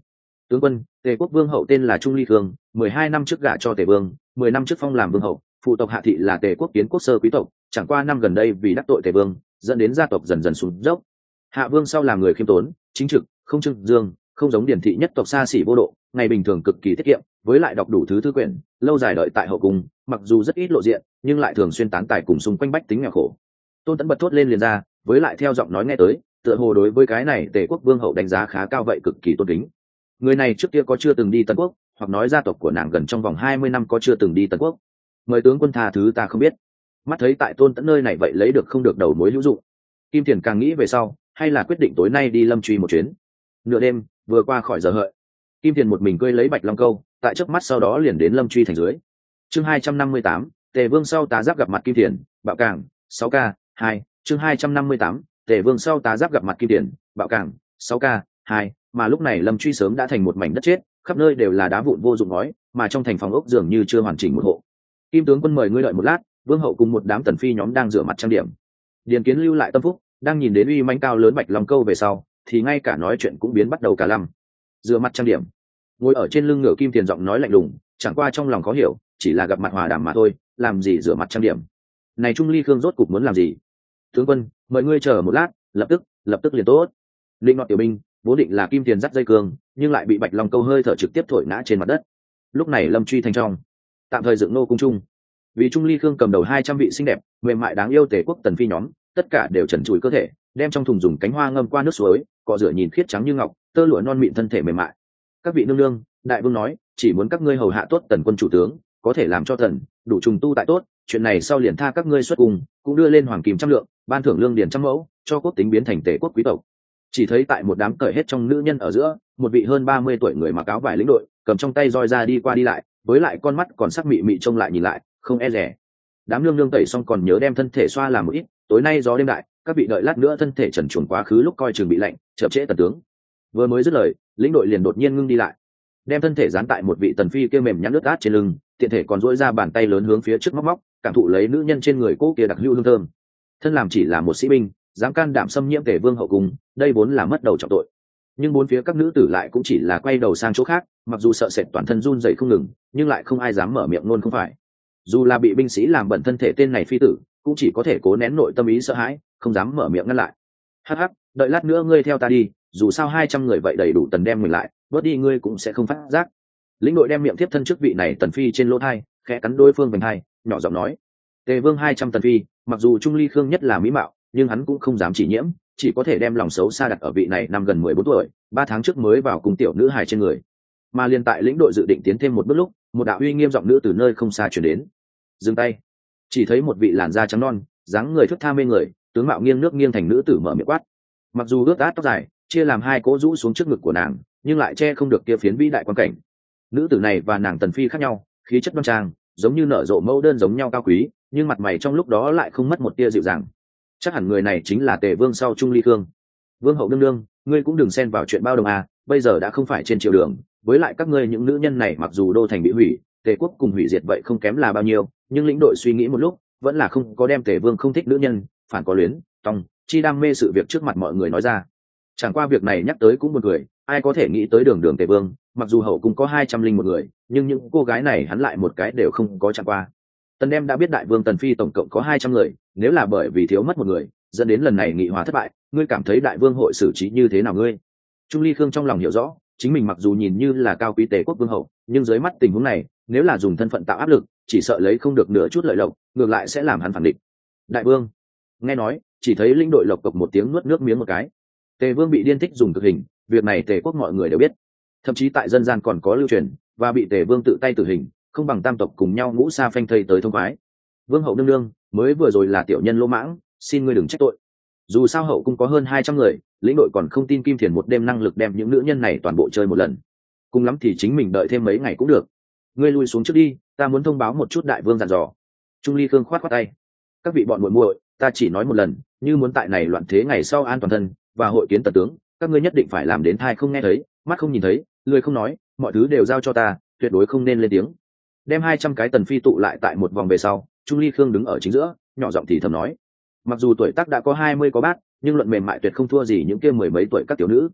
Tướng quân, Tề quốc vương hậu tên là Trung Ly Khương, 12 năm trước gả cho Tề vương, 10 năm trước phong làm vương hậu, phụ tộc Hạ thị là Tề quốc Kiến quốc sơ quý tộc, chẳng qua năm gần đây vì đắc tội Tề vương, dẫn đến gia tộc dần dần sụp dốc. Hạ vương sau là người khiêm tốn, chính trực, không trưng dương, không giống điển thị nhất tộc xa xỉ vô độ, ngày bình thường cực kỳ tiết kiệm, với lại đọc đủ thứ thư quyển, lâu dài đợi tại hậu cung, mặc dù rất ít lộ diện, nhưng lại thường xuyên tán tài cùng xung quanh bách tính nghèo khổ. Tôn Tấn bật thốt lên liền ra, với lại theo giọng nói nghe tới, tựa hồ đối với cái này Tề quốc vương hậu đánh giá khá cao vậy, cực kỳ tôn kính. Người này trước kia có chưa từng đi Tân Quốc, hoặc nói gia tộc của nàng gần trong vòng 20 năm có chưa từng đi Tân Quốc. Mời tướng quân tha thứ ta không biết. Mắt thấy tại Tôn Tấn nơi này vậy lấy được không được đầu mối hữu dụng. Kim Thiền càng nghĩ về sau, hay là quyết định tối nay đi Lâm Truy một chuyến. Nửa đêm vừa qua khỏi giờ hợi, Kim Thiền một mình cưỡi lấy Bạch Long Câu, tại chớp mắt sau đó liền đến Lâm Truy thành dưới. Chương 258, Tề Vương sau tá giáp gặp mặt Kim Thiền, Bạo Cảng, 6K, 2, chương 258, Tề Vương sau tá giáp gặp mặt Kim Thiền, Bạo Cảng, 6K, 2, mà lúc này Lâm Truy sớm đã thành một mảnh đất chết, khắp nơi đều là đá vụn vô dụng ngói, mà trong thành phòng ốc dường như chưa hoàn chỉnh một hộ. Kim tướng quân mời ngươi đợi một lát, Vương hậu cùng một đám tần phi nhóm đang rửa mặt trang điểm. Điền Kiến lưu lại tâm phúc, đang nhìn đến uy manh cao lớn Bạch Long Câu về sau, thì ngay cả nói chuyện cũng biến bắt đầu cả lăm. Rửa mặt trang điểm. Ngồi ở trên lưng ngựa Kim Tiền giọng nói lạnh lùng, chẳng qua trong lòng khó hiểu, chỉ là gặp mặt hòa đàm mà thôi, làm gì rửa mặt trang điểm. Này Trung Ly Khương rốt cục muốn làm gì? Tướng quân, mời ngươi chờ một lát, lập tức liền tốt. Linh nọ tiểu binh, vốn định là Kim Tiền dắt dây cương, nhưng lại bị Bạch Long Câu hơi thở trực tiếp thổi ngã trên mặt đất. Lúc này Lâm Truy thành trong, tạm thời dựng nô cung trung. Vì Trung Ly Khương cầm đầu 200 vị xinh đẹp, mềm mại đáng yêu Tề quốc tần phi nhóm, tất cả đều trần trụi cơ thể, đem trong thùng dùng cánh hoa ngâm qua nước suối, cọ rửa nhìn khiết trắng như ngọc, tơ lụa non mịn thân thể mềm mại. Các vị nương nương, đại vương nói, chỉ muốn các ngươi hầu hạ tốt tần quân chủ tướng, có thể làm cho thần đủ trùng tu tại tốt, chuyện này sau liền tha các ngươi xuất cùng, cũng đưa lên hoàng kim trăm lượng, ban thưởng lương điền trăm mẫu, cho quốc tính biến thành Tề quốc quý tộc. Chỉ thấy tại một đám cởi hết trong nữ nhân ở giữa, một vị hơn 30 tuổi người mặc áo vải lĩnh đội, cầm trong tay roi ra đi qua đi lại, với lại con mắt còn sắc mị mị trông lại nhìn lại, không e dè. Đám nương nương tẩy xong còn nhớ đem thân thể xoa làm một ít, tối nay gió đêm đại, các vị đợi lát nữa thân thể trần truồng quá khứ lúc coi chừng bị lạnh, chậm trễ tần tướng. Vừa mới dứt lời, lĩnh đội liền đột nhiên ngưng đi lại, đem thân thể dán tại một vị tần phi kia mềm nhẵn nước át trên lưng, tiện thể còn duỗi ra bàn tay lớn hướng phía trước móc móc, cảm thụ lấy nữ nhân trên người cô kia đặc hữu hương thơm. Thân làm chỉ là một sĩ binh, dám can đảm xâm nhiễm Tề vương hậu cung, đây vốn là mất đầu trọng tội. Nhưng bốn phía các nữ tử lại cũng chỉ là quay đầu sang chỗ khác, mặc dù sợ sệt toàn thân run rẩy không ngừng, nhưng lại không ai dám mở miệng luôn không phải. Dù là bị binh sĩ làm bẩn thân thể tên này phi tử, cũng chỉ có thể cố nén nội tâm ý sợ hãi, không dám mở miệng ngăn lại. Hắc hắc, đợi lát nữa ngươi theo ta đi, dù sao 200 người vậy đầy đủ tần đem mình lại, bớt đi ngươi cũng sẽ không phát giác. Lĩnh đội đem miệng tiếp thân trước vị này tần phi trên lỗ thai, khẽ cắn đối phương vành hai, nhỏ giọng nói: Tề vương 200 tần phi, mặc dù Trung Ly Khương nhất là mỹ mạo, nhưng hắn cũng không dám chỉ nhiễm, chỉ có thể đem lòng xấu xa đặt ở vị này năm gần 14 tuổi, 3 tháng trước mới vào cùng tiểu nữ hài trên người. Mà liên tại lĩnh đội dự định tiến thêm một bước lúc, một đạo uy nghiêm giọng nữ từ nơi không xa truyền đến. Dừng tay. Chỉ thấy một vị làn da trắng non, dáng người thướt tha mê người, tướng mạo nghiêng nước nghiêng thành nữ tử mở miệng quát. Mặc dù ướt át tóc dài, chia làm hai cỗ rũ xuống trước ngực của nàng, nhưng lại che không được kia phiến vĩ đại quan cảnh. Nữ tử này và nàng tần phi khác nhau, khí chất đoan trang, giống như nở rộ mẫu đơn giống nhau cao quý, nhưng mặt mày trong lúc đó lại không mất một tia dịu dàng. Chắc hẳn người này chính là Tề vương sau Trung Ly Khương. Vương hậu nương nương, ngươi cũng đừng xen vào chuyện bao đồng à, bây giờ đã không phải trên triều đường, với lại các ngươi những nữ nhân này mặc dù đô thành bị hủy, Tề quốc cùng hủy diệt vậy không kém là bao nhiêu, nhưng lĩnh đội suy nghĩ một lúc, vẫn là không có đem Tề vương không thích nữ nhân, phản có luyến, tòng, chi đam mê sự việc trước mặt mọi người nói ra. Chẳng qua việc này nhắc tới cũng buồn cười, ai có thể nghĩ tới đường đường Tề vương, mặc dù hậu cung có 201 người, nhưng những cô gái này hắn lại một cái đều không có chạm qua. Tần đem đã biết đại vương tần phi tổng cộng có 200 người, nếu là bởi vì thiếu mất một người, dẫn đến lần này nghị hòa thất bại, ngươi cảm thấy đại vương hội xử trí như thế nào ngươi? Trung Ly Khương trong lòng hiểu rõ, chính mình mặc dù nhìn như là cao quý Tề quốc vương hậu, nhưng dưới mắt tình huống này, nếu là dùng thân phận tạo áp lực, chỉ sợ lấy không được nửa chút lợi lộc, ngược lại sẽ làm hắn phản định. Đại vương, nghe nói, chỉ thấy lĩnh đội lộc cộc một tiếng nuốt nước miếng một cái. Tề vương bị điên thích dùng cực hình, việc này Tề quốc mọi người đều biết, thậm chí tại dân gian còn có lưu truyền, và bị Tề vương tự tay tử hình, không bằng tam tộc cùng nhau ngũ sa phanh thây tới thông khoái. Vương hậu nương nương, mới vừa rồi là tiểu nhân lỗ mãng, xin ngươi đừng trách tội. Dù sao hậu cung có hơn 200 người, lĩnh đội còn không tin Kim Thiền một đêm năng lực đem những nữ nhân này toàn bộ chơi một lần. Cùng lắm thì chính mình đợi thêm mấy ngày cũng được. Ngươi lui xuống trước đi, ta muốn thông báo một chút đại vương dặn dò. Trung Ly Khương khoát khoát tay. Các vị bọn muội muội, ta chỉ nói một lần, như muốn tại này loạn thế ngày sau an toàn thân và hội kiến tần tướng, các ngươi nhất định phải làm đến thai không nghe thấy, mắt không nhìn thấy, lười không nói, mọi thứ đều giao cho ta, tuyệt đối không nên lên tiếng. Đem 200 cái tần phi tụ lại tại một vòng về sau, Trung Ly Khương đứng ở chính giữa, nhỏ giọng thì thầm nói: mặc dù tuổi tác đã có 20 có bát, nhưng luận mềm mại tuyệt không thua gì những kia mười mấy tuổi các tiểu nữ.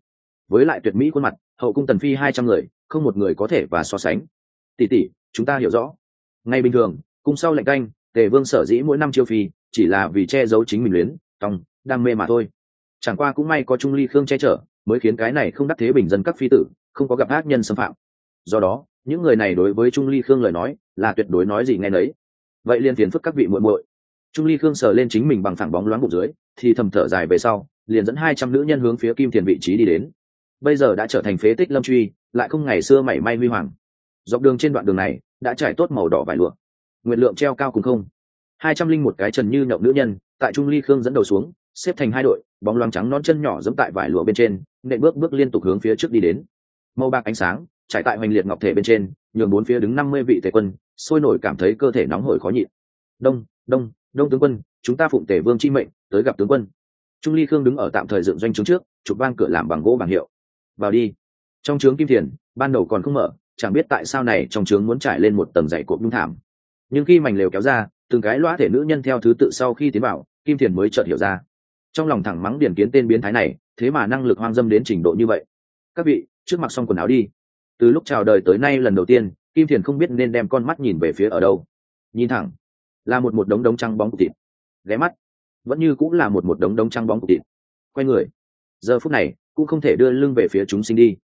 với lại tuyệt mỹ khuôn mặt, hậu cung tần phi 200 người không một người có thể và so sánh. Tỷ tỷ, chúng ta hiểu rõ. Ngày bình thường cung sau lệnh canh, Tề Vương sở dĩ mỗi năm chiêu phi chỉ là vì che giấu chính mình luyến tòng đam mê mà thôi. Chẳng qua cũng may có Trung Ly Khương che chở, mới khiến cái này không đắc thế bình dân các phi tử không có gặp ác nhân xâm phạm. Do đó những người này đối với Trung Ly Khương lời nói là tuyệt đối nói gì nghe nấy. Vậy liên phiền phức các vị muội muội. Trung Ly Khương sờ lên chính mình bằng phẳng bóng loáng bụng dưới, thì thầm thở dài về sau, liền dẫn 200 nữ nhân hướng phía Kim Thiền vị trí đi đến. Bây giờ đã trở thành phế tích lâm truy, lại không ngày xưa mảy may huy hoàng. Dọc đường trên đoạn đường này đã trải tốt màu đỏ vải lụa, nguyện lượng treo cao cùng không. 201 cái trần như nhộng nữ nhân tại Trung Ly Khương dẫn đầu xuống, xếp thành hai đội, bóng loáng trắng non chân nhỏ giẫm tại vải lụa bên trên, nện bước bước liên tục hướng phía trước đi đến. Màu bạc ánh sáng trải tại hoành liệt ngọc thể bên trên, nhường bốn phía đứng 50 vị tề quân sôi nổi cảm thấy cơ thể nóng hổi khó nhịn. Đông tướng quân, chúng ta phụng Tề Vương chi mệnh tới gặp tướng quân. Trung Ly Khương đứng ở tạm thời dựng doanh trướng trước, chụp vang cửa làm bằng gỗ bảng hiệu. Vào đi. Trong trướng Kim Thiền ban đầu còn không mở, chẳng biết tại sao này trong trướng muốn trải lên một tầng dày cộp nhung thảm. Nhưng khi mảnh lều kéo ra, từng cái lõa thể nữ nhân theo thứ tự sau khi tiến vào, Kim Thiền mới chợt hiểu ra. Trong lòng thẳng mắng Điền Kiến tên biến thái này, thế mà năng lực hoang dâm đến trình độ như vậy. Các vị, trước mặc xong quần áo đi. Từ lúc chào đời tới nay lần đầu tiên, Kim Thiền không biết nên đem con mắt nhìn về phía ở đâu. Nhìn thẳng, là một đống đống trắng bóng của thịt. Ghé mắt, vẫn như cũng là một đống trắng bóng của thịt. Quay người, giờ phút này cũng không thể đưa lưng về phía chúng sinh đi.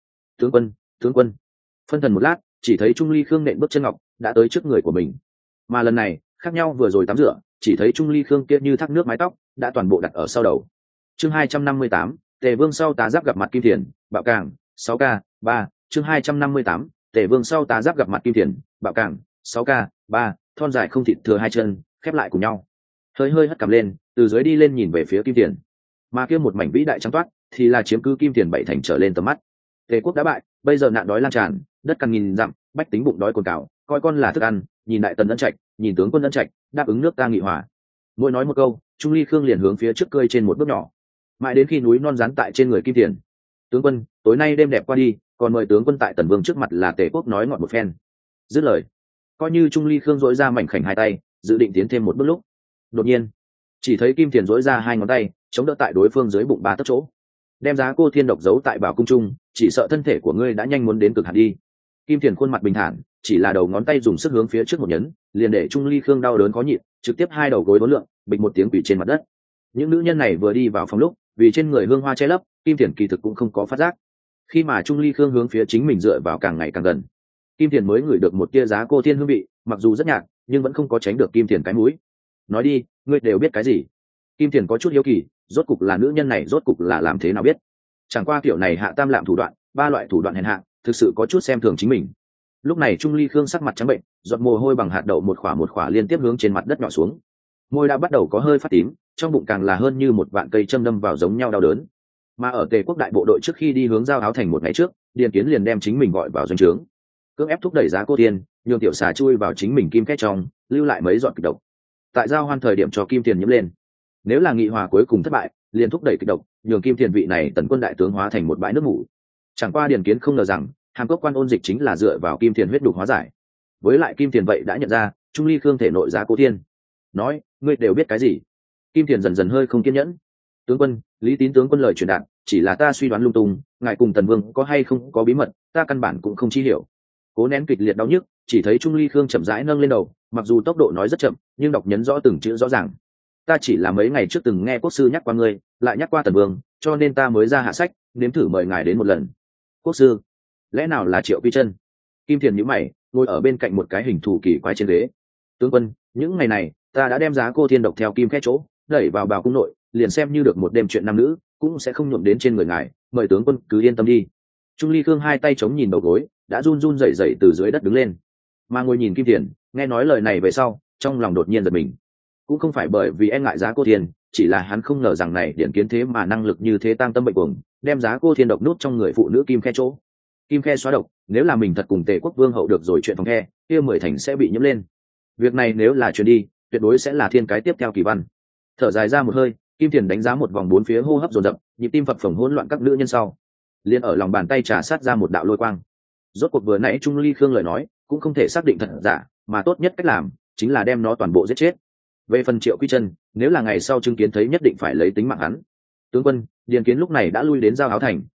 Tướng quân. Phân thần một lát, chỉ thấy Trung Ly Khương nện bước chân ngọc đã tới trước người của mình. Mà lần này khác nhau vừa rồi tắm rửa, chỉ thấy Trung Ly Khương kia như thác nước mái tóc đã toàn bộ đặt ở sau đầu. Chương 258, Tề Vương sau tá giáp gặp mặt Kim Thiền, bạo càng, 6k, 3, chương 258, Tề Vương sau tá giáp gặp mặt Kim Thiền, bạo càng, 6k, 3, thon dài không thịt thừa hai chân, khép lại cùng nhau. Hơi hất cằm lên, từ dưới đi lên nhìn về phía Kim Thiền. Mà kia một mảnh vĩ đại trắng toát thì là chiếm cứ Kim Thiền bảy thành trở lên tầm mắt. Tề quốc đã bại, bây giờ nạn đói lan tràn, đất cằn nghìn dặm, bách tính bụng đói cồn cào, coi con là thức ăn, nhìn đại tần ân trạch, nhìn tướng quân ân trạch, đáp ứng nước ta nghị hòa. Mỗi nói một câu, Trung Ly Khương liền hướng phía trước cơi trên một bước nhỏ, mãi đến khi núi non dán tại trên người Kim Thiền. Tướng quân, tối nay đêm đẹp qua đi, còn mời tướng quân tại Tần Vương trước mặt là Tề quốc nói ngọt một phen. Dứt lời, coi như Trung Ly Khương dỗi ra mảnh khảnh hai tay, dự định tiến thêm một bước lúc, đột nhiên chỉ thấy Kim Thiền dỗi ra hai ngón tay chống đỡ tại đối phương dưới bụng ba tấc chỗ, đem giá cô thiên độc giấu tại bảo cung trung, chỉ sợ thân thể của ngươi đã nhanh muốn đến cực hạn đi. Kim Thiền khuôn mặt bình thản, chỉ là đầu ngón tay dùng sức hướng phía trước một nhấn, liền để Trung Ly Khương đau đớn khó nhịn, trực tiếp hai đầu gối vốn lượng, bịch một tiếng quỷ trên mặt đất. Những nữ nhân này vừa đi vào phòng lúc, vì trên người hương hoa che lấp, Kim Thiền kỳ thực cũng không có phát giác. Khi mà Trung Ly Khương hướng phía chính mình dựa vào càng ngày càng gần, Kim Thiền mới ngửi được một tia giá cô thiên hương vị, mặc dù rất nhạt, nhưng vẫn không có tránh được Kim Thiền cái mũi. Nói đi, ngươi đều biết cái gì? Kim Thiền có chút hiếu kỳ, rốt cục là nữ nhân này rốt cục là làm thế nào biết? Chẳng qua kiểu này hạ tam lạm thủ đoạn, ba loại thủ đoạn hèn hạ, thực sự có chút xem thường chính mình. Lúc này Trung Ly Khương sắc mặt trắng bệnh, giọt mồ hôi bằng hạt đậu một khỏa liên tiếp hướng trên mặt đất nhỏ xuống. Môi đã bắt đầu có hơi phát tím, trong bụng càng là hơn như một vạn cây châm đâm vào giống nhau đau đớn. Mà ở Tề quốc đại bộ đội trước khi đi hướng giao áo thành một ngày trước, Điền Kiến liền đem chính mình gọi vào doanh trướng, cưỡng ép thúc đẩy giá cô tiên, nhường tiểu xà chui vào chính mình kim két trong, lưu lại mấy giọt kịch độc. Tại giao hoan thời điểm cho Kim Thiền nhiễm lên. Nếu là nghị hòa cuối cùng thất bại, liền thúc đẩy kịch độc, nhường Kim Thiền vị này tần quân đại tướng hóa thành một bãi nước mủ. Chẳng qua Điền Kiến không ngờ rằng Hàm Cốc quan ôn dịch chính là dựa vào Kim Thiền huyết đục hóa giải. Với lại Kim Thiền vậy đã nhận ra Trung Ly Khương thể nội giá cô thiên. Nói, ngươi đều biết cái gì? Kim Thiền dần dần hơi không kiên nhẫn. Tướng quân, Lý Tín tướng quân lời truyền đạt, chỉ là ta suy đoán lung tung, ngài cùng Tần Vương có hay không có bí mật, ta căn bản cũng không chi hiểu. Cố nén kịch liệt đau nhức, chỉ thấy Trung Ly Khương chậm rãi nâng lên đầu, mặc dù tốc độ nói rất chậm, nhưng đọc nhấn rõ từng chữ rõ ràng. Ta chỉ là mấy ngày trước từng nghe quốc sư nhắc qua ngươi, lại nhắc qua Tần Vương, cho nên ta mới ra hạ sách, nếm thử mời ngài đến một lần. Quốc sư? Lẽ nào là Triệu Quy Chân? Kim Thiền nhíu mày, ngồi ở bên cạnh một cái hình thù kỳ quái trên ghế. Tướng quân, những ngày này ta đã đem giá cô thiên độc theo kim khét chỗ đẩy vào bào cung nội, liền xem như được một đêm chuyện nam nữ cũng sẽ không nhuộm đến trên người ngài, mời tướng quân cứ yên tâm đi. Trung Ly Khương hai tay chống nhìn đầu gối, đã run run rẩy rẩy từ dưới đất đứng lên, mà ngồi nhìn Kim Thiền, nghe nói lời này về sau, trong lòng đột nhiên giật mình. Cũng không phải bởi vì e ngại giá cô thiên, chỉ là hắn không ngờ rằng này Điển Kiến thế mà năng lực như thế tăng tâm bệnh cuồng, đem giá cô thiên độc nút trong người phụ nữ kim khe chỗ. Kim khe xóa độc, nếu là mình thật cùng Tề quốc vương hậu được rồi chuyện phòng khe, kia 10 thành sẽ bị nhiễm lên. Việc này nếu là truyền đi, tuyệt đối sẽ là thiên cái tiếp theo kỳ văn. Thở dài ra một hơi, Kim Thiền đánh giá một vòng bốn phía hô hấp dồn dập, nhịp tim phập phồng hỗn loạn các nữ nhân sau, liền ở lòng bàn tay trà sát ra một đạo lôi quang. Rốt cuộc vừa nãy Trung Ly Khương lời nói cũng không thể xác định thật giả, mà tốt nhất cách làm chính là đem nó toàn bộ giết chết. Về phần Triệu Quy Chân, nếu là ngày sau chứng kiến thấy nhất định phải lấy tính mạng hắn. Tướng quân, Điền Kiến lúc này đã lui đến giao áo thành,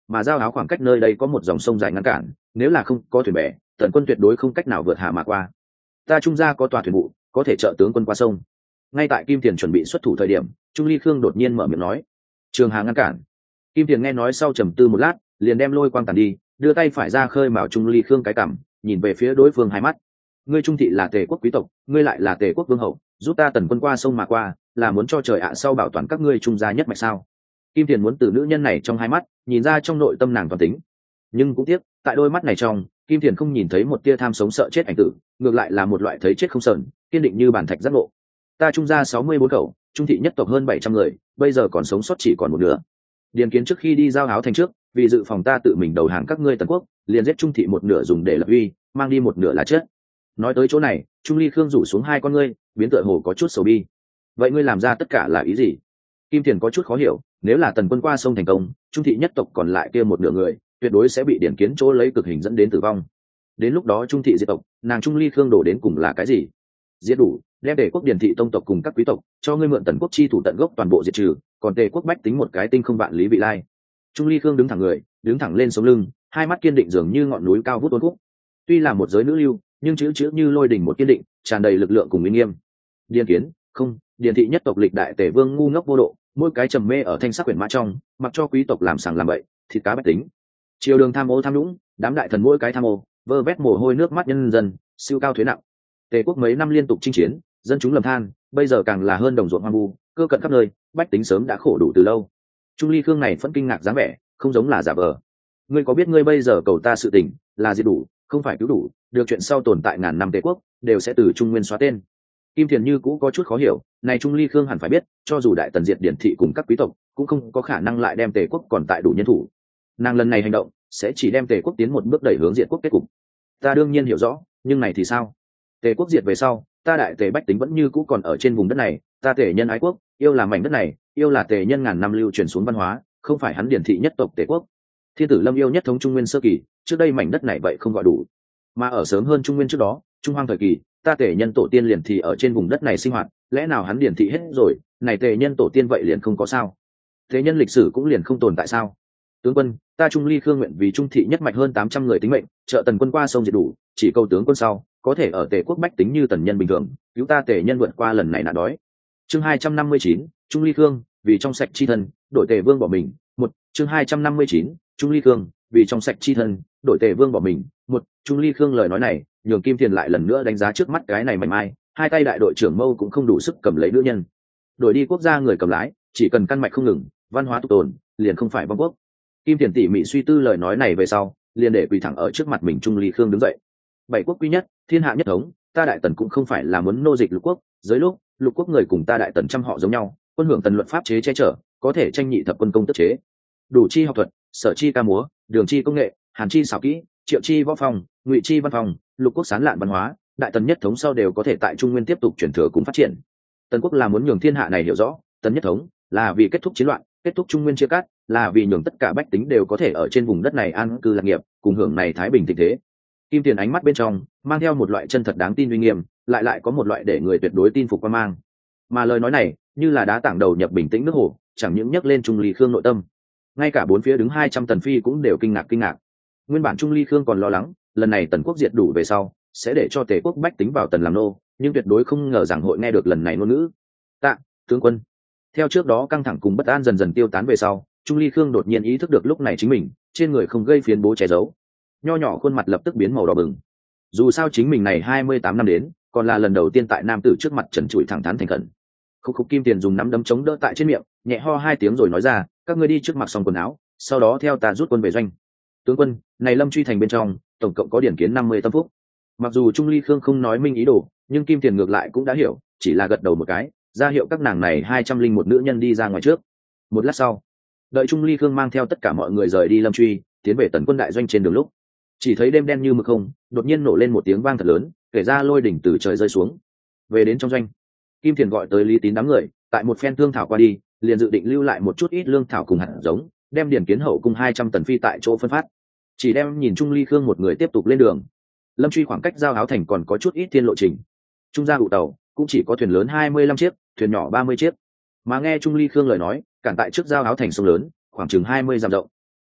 mà giao áo khoảng cách nơi đây có một dòng sông dài ngăn cản, nếu là không có thuyền bè, tần quân tuyệt đối không cách nào vượt hạ mà qua. Ta Trung gia có tòa thuyền vụ, có thể trợ tướng quân qua sông. Ngay tại Kim Tiền chuẩn bị xuất thủ thời điểm, Trung Ly Khương đột nhiên mở miệng nói. Trường Hà ngăn cản. Kim Tiền nghe nói sau trầm tư một lát, liền đem lôi quang tàn đi, đưa tay phải ra khơi mào Trung Ly Khương cái cằm, nhìn về phía đối phương hai mắt. Ngươi Trung thị là Tề quốc quý tộc, ngươi lại là Tề quốc vương hậu, giúp ta tần quân qua sông mà qua, là muốn cho trời ạ sau bảo toàn các ngươi Trung gia nhất mạch sao? Kim Tiền muốn từ nữ nhân này trong hai mắt nhìn ra trong nội tâm nàng toàn tính, nhưng cũng tiếc tại đôi mắt này trong Kim Tiền không nhìn thấy một tia tham sống sợ chết ảnh tử, ngược lại là một loại thấy chết không sờn, kiên định như bản thạch giác ngộ. Ta Trung gia 64 khẩu, Trung thị nhất tộc hơn 700 người, bây giờ còn sống sót chỉ còn một nửa. Điền Kiến trước khi đi giao áo thành trước, vì dự phòng ta tự mình đầu hàng các ngươi tần quốc, liền giết Trung thị một nửa dùng để lập uy, mang đi một nửa là chết. Nói tới chỗ này, Trung Ly Khương rủ xuống hai con ngươi, biến tựa hồ có chút sầu bi. Vậy ngươi làm ra tất cả là ý gì? Kim Tiền có chút khó hiểu, nếu là tần quân qua sông thành công, Trung thị nhất tộc còn lại kia một nửa người, tuyệt đối sẽ bị Điền Kiến chỗ lấy cực hình dẫn đến tử vong. Đến lúc đó Trung thị diệt tộc, nàng Trung Ly Khương đổ đến cùng là cái gì? Diệt đủ, đem Tề quốc Điền thị tông tộc cùng các quý tộc, cho ngươi mượn tần quốc chi thủ tận gốc toàn bộ diệt trừ, còn Tề quốc bách tính một cái tinh không vạn lý vị lai. Trung Ly Khương đứng thẳng người, đứng thẳng lên sống lưng, hai mắt kiên định dường như ngọn núi cao vút uốn khúc. Tuy là một giới nữ lưu, nhưng chữ như lôi đỉnh một kiên định, tràn đầy lực lượng cùng uy nghiêm. Điền Kiến, không, Điền thị nhất tộc lịch đại Tề vương ngu ngốc vô độ, mỗi cái trầm mê ở thanh sắc quyển mã trong, mặc cho quý tộc làm sàng làm bậy, thịt cá bách tính. Triều đường tham ô tham nhũng, đám đại thần mỗi cái tham ô, vơ vét mồ hôi nước mắt nhân dân, siêu cao thuế nặng. Tề quốc mấy năm liên tục chinh chiến, dân chúng lầm than, bây giờ càng là hơn đồng ruộng hoang vu, cơ cận khắp nơi, bách tính sớm đã khổ đủ từ lâu. Trung Ly Khương này vẫn kinh ngạc dáng vẻ, không giống là giả vờ. Ngươi có biết ngươi bây giờ cầu ta sự tình, là diệt đủ, không phải cứu đủ, được chuyện sau tồn tại ngàn năm Tề quốc, đều sẽ từ Trung Nguyên xóa tên. Kim Thiền như cũ có chút khó hiểu, này Trung Ly Khương hẳn phải biết, cho dù đại tần diệt điển thị cùng các quý tộc, cũng không có khả năng lại đem Tề quốc còn tại đủ nhân thủ. Nàng lần này hành động, sẽ chỉ đem Tề quốc tiến một bước đẩy hướng diệt quốc kết cục. Ta đương nhiên hiểu rõ, nhưng này thì sao? Tề quốc diệt về sau, ta đại Tề bách tính vẫn như cũ còn ở trên vùng đất này, ta Tề nhân ái quốc, yêu là mảnh đất này, yêu là Tề nhân ngàn năm lưu truyền xuống văn hóa, không phải hắn điển thị nhất tộc Tề quốc. Thiên tử Lâm yêu nhất thống Trung Nguyên sơ kỳ, trước đây mảnh đất này vậy không gọi đủ, mà ở sớm hơn Trung Nguyên trước đó, Trung Hoang thời kỳ, ta Tề nhân tổ tiên liền thì ở trên vùng đất này sinh hoạt, lẽ nào hắn điển thị hết rồi, này Tề nhân tổ tiên vậy liền không có sao? Tề nhân lịch sử cũng liền không tồn tại sao? Tướng quân, ta Trung Ly Khương nguyện vì Trung thị nhất mạch hơn 800 người tính mệnh, trợ tần quân qua sông diệt đủ, chỉ câu tướng quân sau, có thể ở Tề quốc bách tính như tần nhân bình thường, cứu ta Tề nhân vượt qua lần này nạn đói. Chương 259, Trung Ly Khương, vì trong sạch chi thân, đổi Tề vương bỏ mình. Một, chương 259, Trung Ly Khương, vì trong sạch chi thân, đổi Tề vương bỏ mình. Một, Trung Ly Khương lời nói này, nhường Kim Thiền lại lần nữa đánh giá trước mắt cái này mảnh mai, hai tay đại đội trưởng mâu cũng không đủ sức cầm lấy nữ nhân. Đổi đi quốc gia người cầm lái, chỉ cần căn mạch không ngừng, văn hóa tục tồn, liền không phải vong quốc. Kim Thiền tỉ mỉ suy tư lời nói này về sau, liền để quỳ thẳng ở trước mặt mình Trung Ly Khương đứng dậy. Bảy quốc quý nhất, thiên hạ nhất thống, ta đại tần cũng không phải là muốn nô dịch lục quốc, dưới lúc lục quốc người cùng ta đại tần trăm họ giống nhau, quân hưởng tần luật pháp chế che chở, có thể tranh nhị thập quân công tức chế, đủ chi học thuật, sở chi ca múa, đường chi công nghệ, hàn chi xảo kỹ, triệu chi võ phòng, ngụy chi văn phòng, lục quốc sán lạn văn hóa, đại tần nhất thống sau đều có thể tại Trung Nguyên tiếp tục truyền thừa cùng phát triển. Tần quốc là muốn nhường thiên hạ này hiểu rõ, tần nhất thống là vì kết thúc chiến loạn, kết thúc Trung Nguyên chia cắt, là vì nhường tất cả bách tính đều có thể ở trên vùng đất này an cư lạc nghiệp, cùng hưởng này thái bình thịnh thế. Kim Tiền ánh mắt bên trong mang theo một loại chân thật đáng tin uy nghiêm, lại có một loại để người tuyệt đối tin phục quan mang. Mà lời nói này, như là đá tảng đầu nhập bình tĩnh nước hồ, chẳng những nhấc lên Trung Ly Khương nội tâm, ngay cả bốn phía đứng 200 tần phi cũng đều kinh ngạc. Nguyên bản Trung Ly Khương còn lo lắng, lần này tần quốc diệt đủ về sau, sẽ để cho Tề quốc bách tính vào tần làm nô, nhưng tuyệt đối không ngờ rằng hội nghe được lần này ngôn ngữ. Tạ, tướng quân. Theo trước đó căng thẳng cùng bất an dần dần tiêu tán về sau, Trung Ly Khương đột nhiên ý thức được lúc này chính mình trên người không gây phiến bố che giấu, nho nhỏ khuôn mặt lập tức biến màu đỏ bừng. Dù sao chính mình này 28 năm đến, còn là lần đầu tiên tại nam tử trước mặt trần trụi thẳng thắn thành khẩn. Khúc Kim Tiền dùng nắm đấm chống đỡ tại trên miệng, nhẹ ho hai tiếng rồi nói ra, các ngươi đi trước mặc xong quần áo, sau đó theo ta rút quân về doanh. Tướng quân, này Lâm Truy thành bên trong, tổng cộng có điển kiến 50 tâm phúc. Mặc dù Trung Ly Khương không nói minh ý đồ, nhưng Kim Tiền ngược lại cũng đã hiểu, chỉ là gật đầu một cái, ra hiệu các nàng này 201 nữ nhân đi ra ngoài trước. Một lát sau, đợi Trung Ly Khương mang theo tất cả mọi người rời đi Lâm Truy, tiến về tần quân đại doanh trên đường lúc, chỉ thấy đêm đen như mực không, đột nhiên nổ lên một tiếng vang thật lớn, kể ra lôi đỉnh từ trời rơi xuống. Về đến trong doanh, Kim Thiền gọi tới Lý Tín đám người, tại một phen thương thảo qua đi, liền dự định lưu lại một chút ít lương thảo cùng hạt giống, đem điển kiến hậu cùng 200 tần phi tại chỗ phân phát. Chỉ đem nhìn Trung Ly Khương một người tiếp tục lên đường. Lâm Truy khoảng cách giao áo thành còn có chút ít thiên lộ trình. Trung gia ụ tàu cũng chỉ có thuyền lớn 25 chiếc, thuyền nhỏ 30 chiếc. Mà nghe Trung Ly Khương lời nói, cản tại trước giao áo thành sông lớn, khoảng chừng 20 dặm rộng.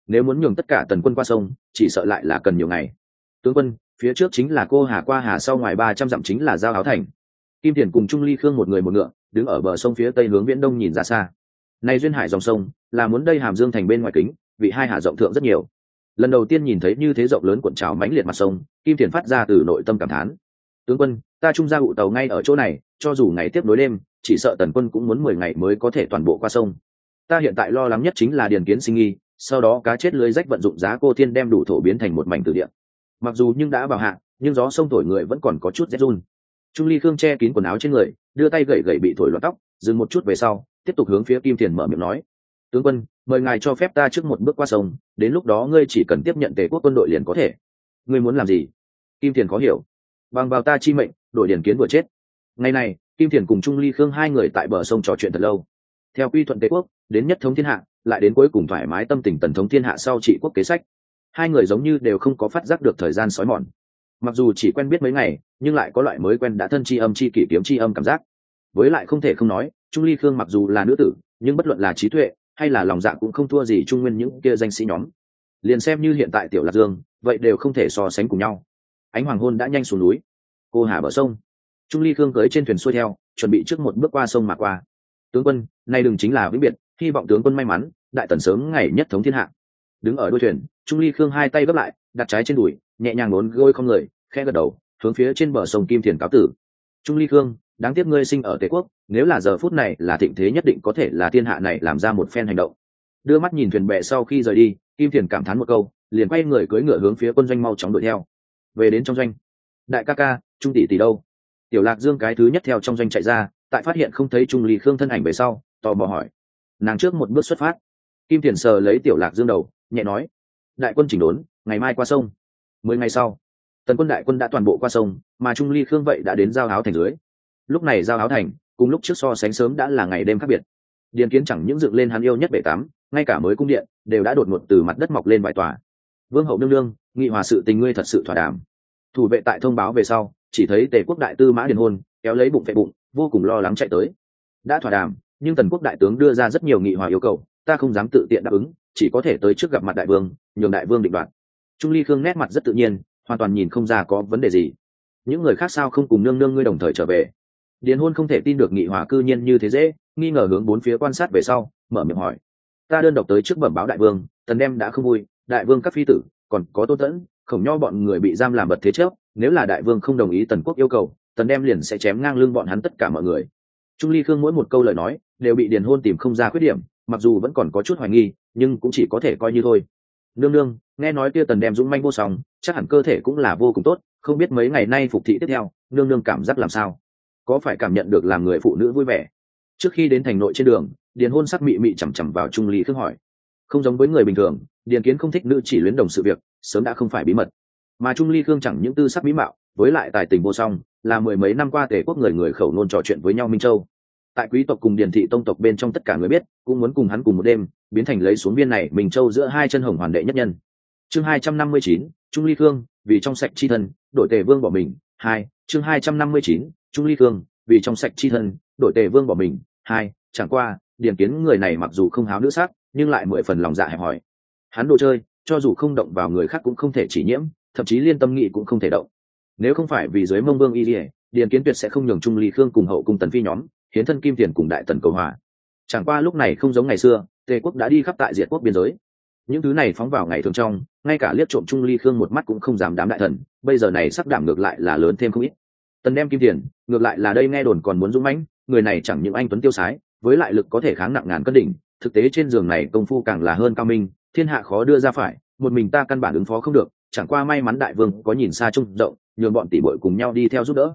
nếu muốn nhường tất cả tần quân qua sông chỉ sợ lại là cần nhiều ngày. Tướng quân, phía trước chính là cô hà, qua hà sau ngoài 300 dặm chính là Giao Áo Thành. Kim Thiền cùng Trung Ly Khương một người một ngựa đứng ở bờ sông phía tây hướng viễn đông nhìn ra xa. Này duyên hải dòng sông là muốn đây Hàm Dương thành bên ngoài kính, vị hai hà rộng thượng rất nhiều. Lần đầu tiên nhìn thấy như thế rộng lớn cuộn trào mãnh liệt mặt sông, Kim Thiền phát ra từ nội tâm cảm thán. Tướng quân, ta trung ra ụ tàu ngay ở chỗ này, cho dù ngày tiếp nối đêm, chỉ sợ tần quân cũng muốn 10 ngày mới có thể toàn bộ qua sông. Ta hiện tại lo lắng nhất chính là Điền Kiến sinh nghi, sau đó cá chết lưới rách vận dụng giá cô thiên đem đủ thổ biến thành một mảnh tử địa. Mặc dù nhưng đã vào hạ, nhưng gió sông thổi người vẫn còn có chút rét run. Trung Ly Khương che kín quần áo trên người, đưa tay gẩy gẩy bị thổi loạn tóc, dừng một chút về sau, tiếp tục hướng phía Kim Thiền mở miệng nói: tướng quân, mời ngài cho phép ta trước một bước qua sông, đến lúc đó ngươi chỉ cần tiếp nhận Tề quốc quân đội liền có thể. Ngươi muốn làm gì? Kim Thiền khó hiểu. Bằng vào ta chi mệnh, đội Điền Kiến vừa chết. Ngày này, Kim Thiền cùng Trung Ly Khương hai người tại bờ sông trò chuyện thật lâu. Theo quy thuận Tề quốc, đến nhất thống thiên hạ, lại đến cuối cùng thoải mái tâm tình tần thống thiên hạ sau trị quốc kế sách. Hai người giống như đều không có phát giác được thời gian sói mòn. Mặc dù chỉ quen biết mấy ngày, nhưng lại có loại mới quen đã thân chi âm chi kỷ kiếm chi âm cảm giác. Với lại không thể không nói, Trung Ly Khương mặc dù là nữ tử, nhưng bất luận là trí tuệ hay là lòng dạ cũng không thua gì Trung Nguyên những kia danh sĩ nhóm. Liền xem như hiện tại Tiểu Lạc Dương, vậy đều không thể so sánh cùng nhau. Ánh hoàng hôn đã nhanh xuống núi, cô hà bờ sông. Trung Ly Khương cưỡi trên thuyền xuôi theo, chuẩn bị trước một bước qua sông mà qua. Tướng quân, nay đừng chính là vĩnh biệt, hy vọng tướng quân may mắn, đại tần sớm ngày nhất thống thiên hạ. Đứng ở đuôi thuyền, Trung Ly Khương hai tay gấp lại, đặt trái trên đùi, nhẹ nhàng uốn gối không người, khẽ gật đầu, hướng phía trên bờ sông Kim Thiền cáo tử. Trung Ly Khương, đáng tiếc ngươi sinh ở Tề quốc, nếu là giờ phút này là thịnh thế nhất định có thể là thiên hạ này làm ra một phen hành động. Đưa mắt nhìn thuyền bè sau khi rời đi, Kim Thiền cảm thán một câu, liền quay người cưỡi ngựa hướng phía quân doanh mau chóng đuổi theo. Về đến trong doanh, đại ca ca, Trung tỷ tỷ đâu? Tiểu Lạc Dương cái thứ nhất theo trong doanh chạy ra, tại phát hiện không thấy Trung Ly Khương thân ảnh về sau, tò mò hỏi. Nàng trước một bước xuất phát. Kim Thiền sờ lấy Tiểu Lạc Dương đầu, nhẹ nói: đại quân chỉnh đốn, ngày mai qua sông. 10 ngày sau, tần quân đại quân đã toàn bộ qua sông, mà Trung Ly Khương vậy đã đến Giao Áo Thành dưới. Lúc này Giao Áo Thành cùng lúc trước so sánh sớm đã là ngày đêm khác biệt. Điền Kiến chẳng những dựng lên hắn yêu nhất bể tắm, ngay cả mới cung điện đều đã đột ngột từ mặt đất mọc lên vài tòa. Vương hậu nương nương, nghị hòa sự tình ngươi thật sự thỏa đàm. Thủ vệ tại thông báo về sau, chỉ thấy Tề quốc đại tư mã Điền Hôn kéo lấy bụng phệ bụng, vô cùng lo lắng chạy tới. Đã thỏa đàm, nhưng tần quốc đại tướng đưa ra rất nhiều nghị hòa yêu cầu, ta không dám tự tiện đáp ứng, chỉ có thể tới trước gặp mặt đại vương, nhường đại vương định đoạt. Trung Ly Khương nét mặt rất tự nhiên, hoàn toàn nhìn không ra có vấn đề gì. Những người khác sao không cùng nương nương ngươi đồng thời trở về? Điền Hôn không thể tin được nghị hòa cư nhiên như thế dễ, nghi ngờ hướng bốn phía quan sát về sau, mở miệng hỏi: ta đơn độc tới trước bẩm báo đại vương, tần đem đã không vui, đại vương các phi tử, còn có Tôn Tẫn, Khổng Nho bọn người bị giam làm bậc thế chấp, nếu là đại vương không đồng ý tần quốc yêu cầu, tần đem liền sẽ chém ngang lưng bọn hắn tất cả mọi người. Trung Ly Khương mỗi một câu lời nói đều bị Điền Hôn tìm không ra khuyết điểm, mặc dù vẫn còn có chút hoài nghi, nhưng cũng chỉ có thể coi như thôi. Nương nương, nghe nói kia tần đem dũng manh vô song, chắc hẳn cơ thể cũng là vô cùng tốt, không biết mấy ngày nay phục thị tiếp theo, nương nương cảm giác làm sao? Có phải cảm nhận được làm người phụ nữ vui vẻ? Trước khi đến thành nội trên đường, Điền Hôn sắc mị mị chằm chằm vào Trung Ly Khương hỏi. Không giống với người bình thường, Điền Kiến không thích nữ chỉ luyến đồng sự việc, sớm đã không phải bí mật. Mà Trung Ly Khương chẳng những tư sắc mỹ mạo, với lại tài tình vô song, là mười mấy năm qua Tề quốc người người khẩu ngôn trò chuyện với nhau Minh Châu. Tại quý tộc cùng Điền thị tông tộc bên trong tất cả người biết, cũng muốn cùng hắn cùng một đêm, biến thành lấy xuống viên này Minh Châu giữa hai chân hồng hoàn đệ nhất nhân. Chương 259, Trung Ly Khương, vì trong sạch chi thân, đổi Tề vương bỏ mình. 2, chương 259, Trung Ly Khương, vì trong sạch chi thân, đổi Tề vương bỏ mình. 2, chẳng qua, Điền Kiến người này mặc dù không háo nữ sắc, nhưng lại 10 phần lòng dạ hẹp hòi. Hắn đồ chơi, cho dù không động vào người khác cũng không thể chỉ nhiễm, thậm chí liên tâm nghị cũng không thể động. Nếu không phải vì dưới Mông Vương y liễu, Điền Kiến tuyệt sẽ không nhường Trung Ly Khương cùng hậu cung tần phi nhóm hiến thân Kim Tiền cùng đại tần cầu hòa. Chẳng qua lúc này không giống ngày xưa, Tề quốc đã đi khắp tại diệt quốc biên giới. Những thứ này phóng vào ngày thường trong, ngay cả liếc trộm Trung Ly Khương một mắt cũng không dám đám đại thần, bây giờ này sắc đảm ngược lại là lớn thêm không ít. Tần đem Kim Tiền, ngược lại là đây nghe đồn còn muốn dũng mãnh, người này chẳng những anh tuấn tiêu sái, với lại lực có thể kháng nặng ngàn cân đỉnh, thực tế trên giường này công phu càng là hơn cao minh, thiên hạ khó đưa ra phải, một mình ta căn bản ứng phó không được, chẳng qua may mắn đại vương có nhìn xa trông rộng, nhường bọn tỷ muội cùng nhau đi theo giúp đỡ.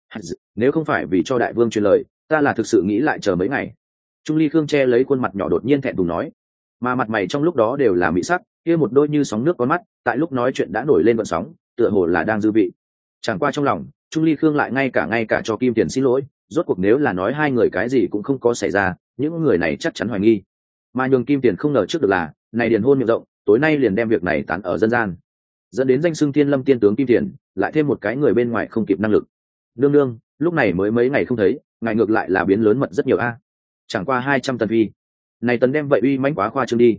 Nếu không phải vì cho đại vương truyền lời, ta là thực sự nghĩ lại chờ mấy ngày. Trung Ly Khương che lấy khuôn mặt nhỏ đột nhiên thẹn thùng nói, mà mặt mày trong lúc đó đều là mỹ sắc, kia một đôi như sóng nước con mắt, tại lúc nói chuyện đã nổi lên gợn sóng, tựa hồ là đang dư vị. Chẳng qua trong lòng, Trung Ly Khương lại ngay cả cho Kim Tiền xin lỗi, rốt cuộc nếu là nói hai người cái gì cũng không có xảy ra, những người này chắc chắn hoài nghi. Mà nhường Kim Tiền không ngờ trước được là, này Điền Hôn miệng rộng, tối nay liền đem việc này tán ở dân gian, dẫn đến danh xưng Thiên Lâm tiên tướng Kim Tiền, lại thêm một cái người bên ngoài không kịp năng lực. Nương nương, lúc này mới mấy ngày không thấy, ngài ngược lại là biến lớn mật rất nhiều a. Chẳng qua 200 tần phi, này tần đem vậy uy mãnh quá khoa trương đi.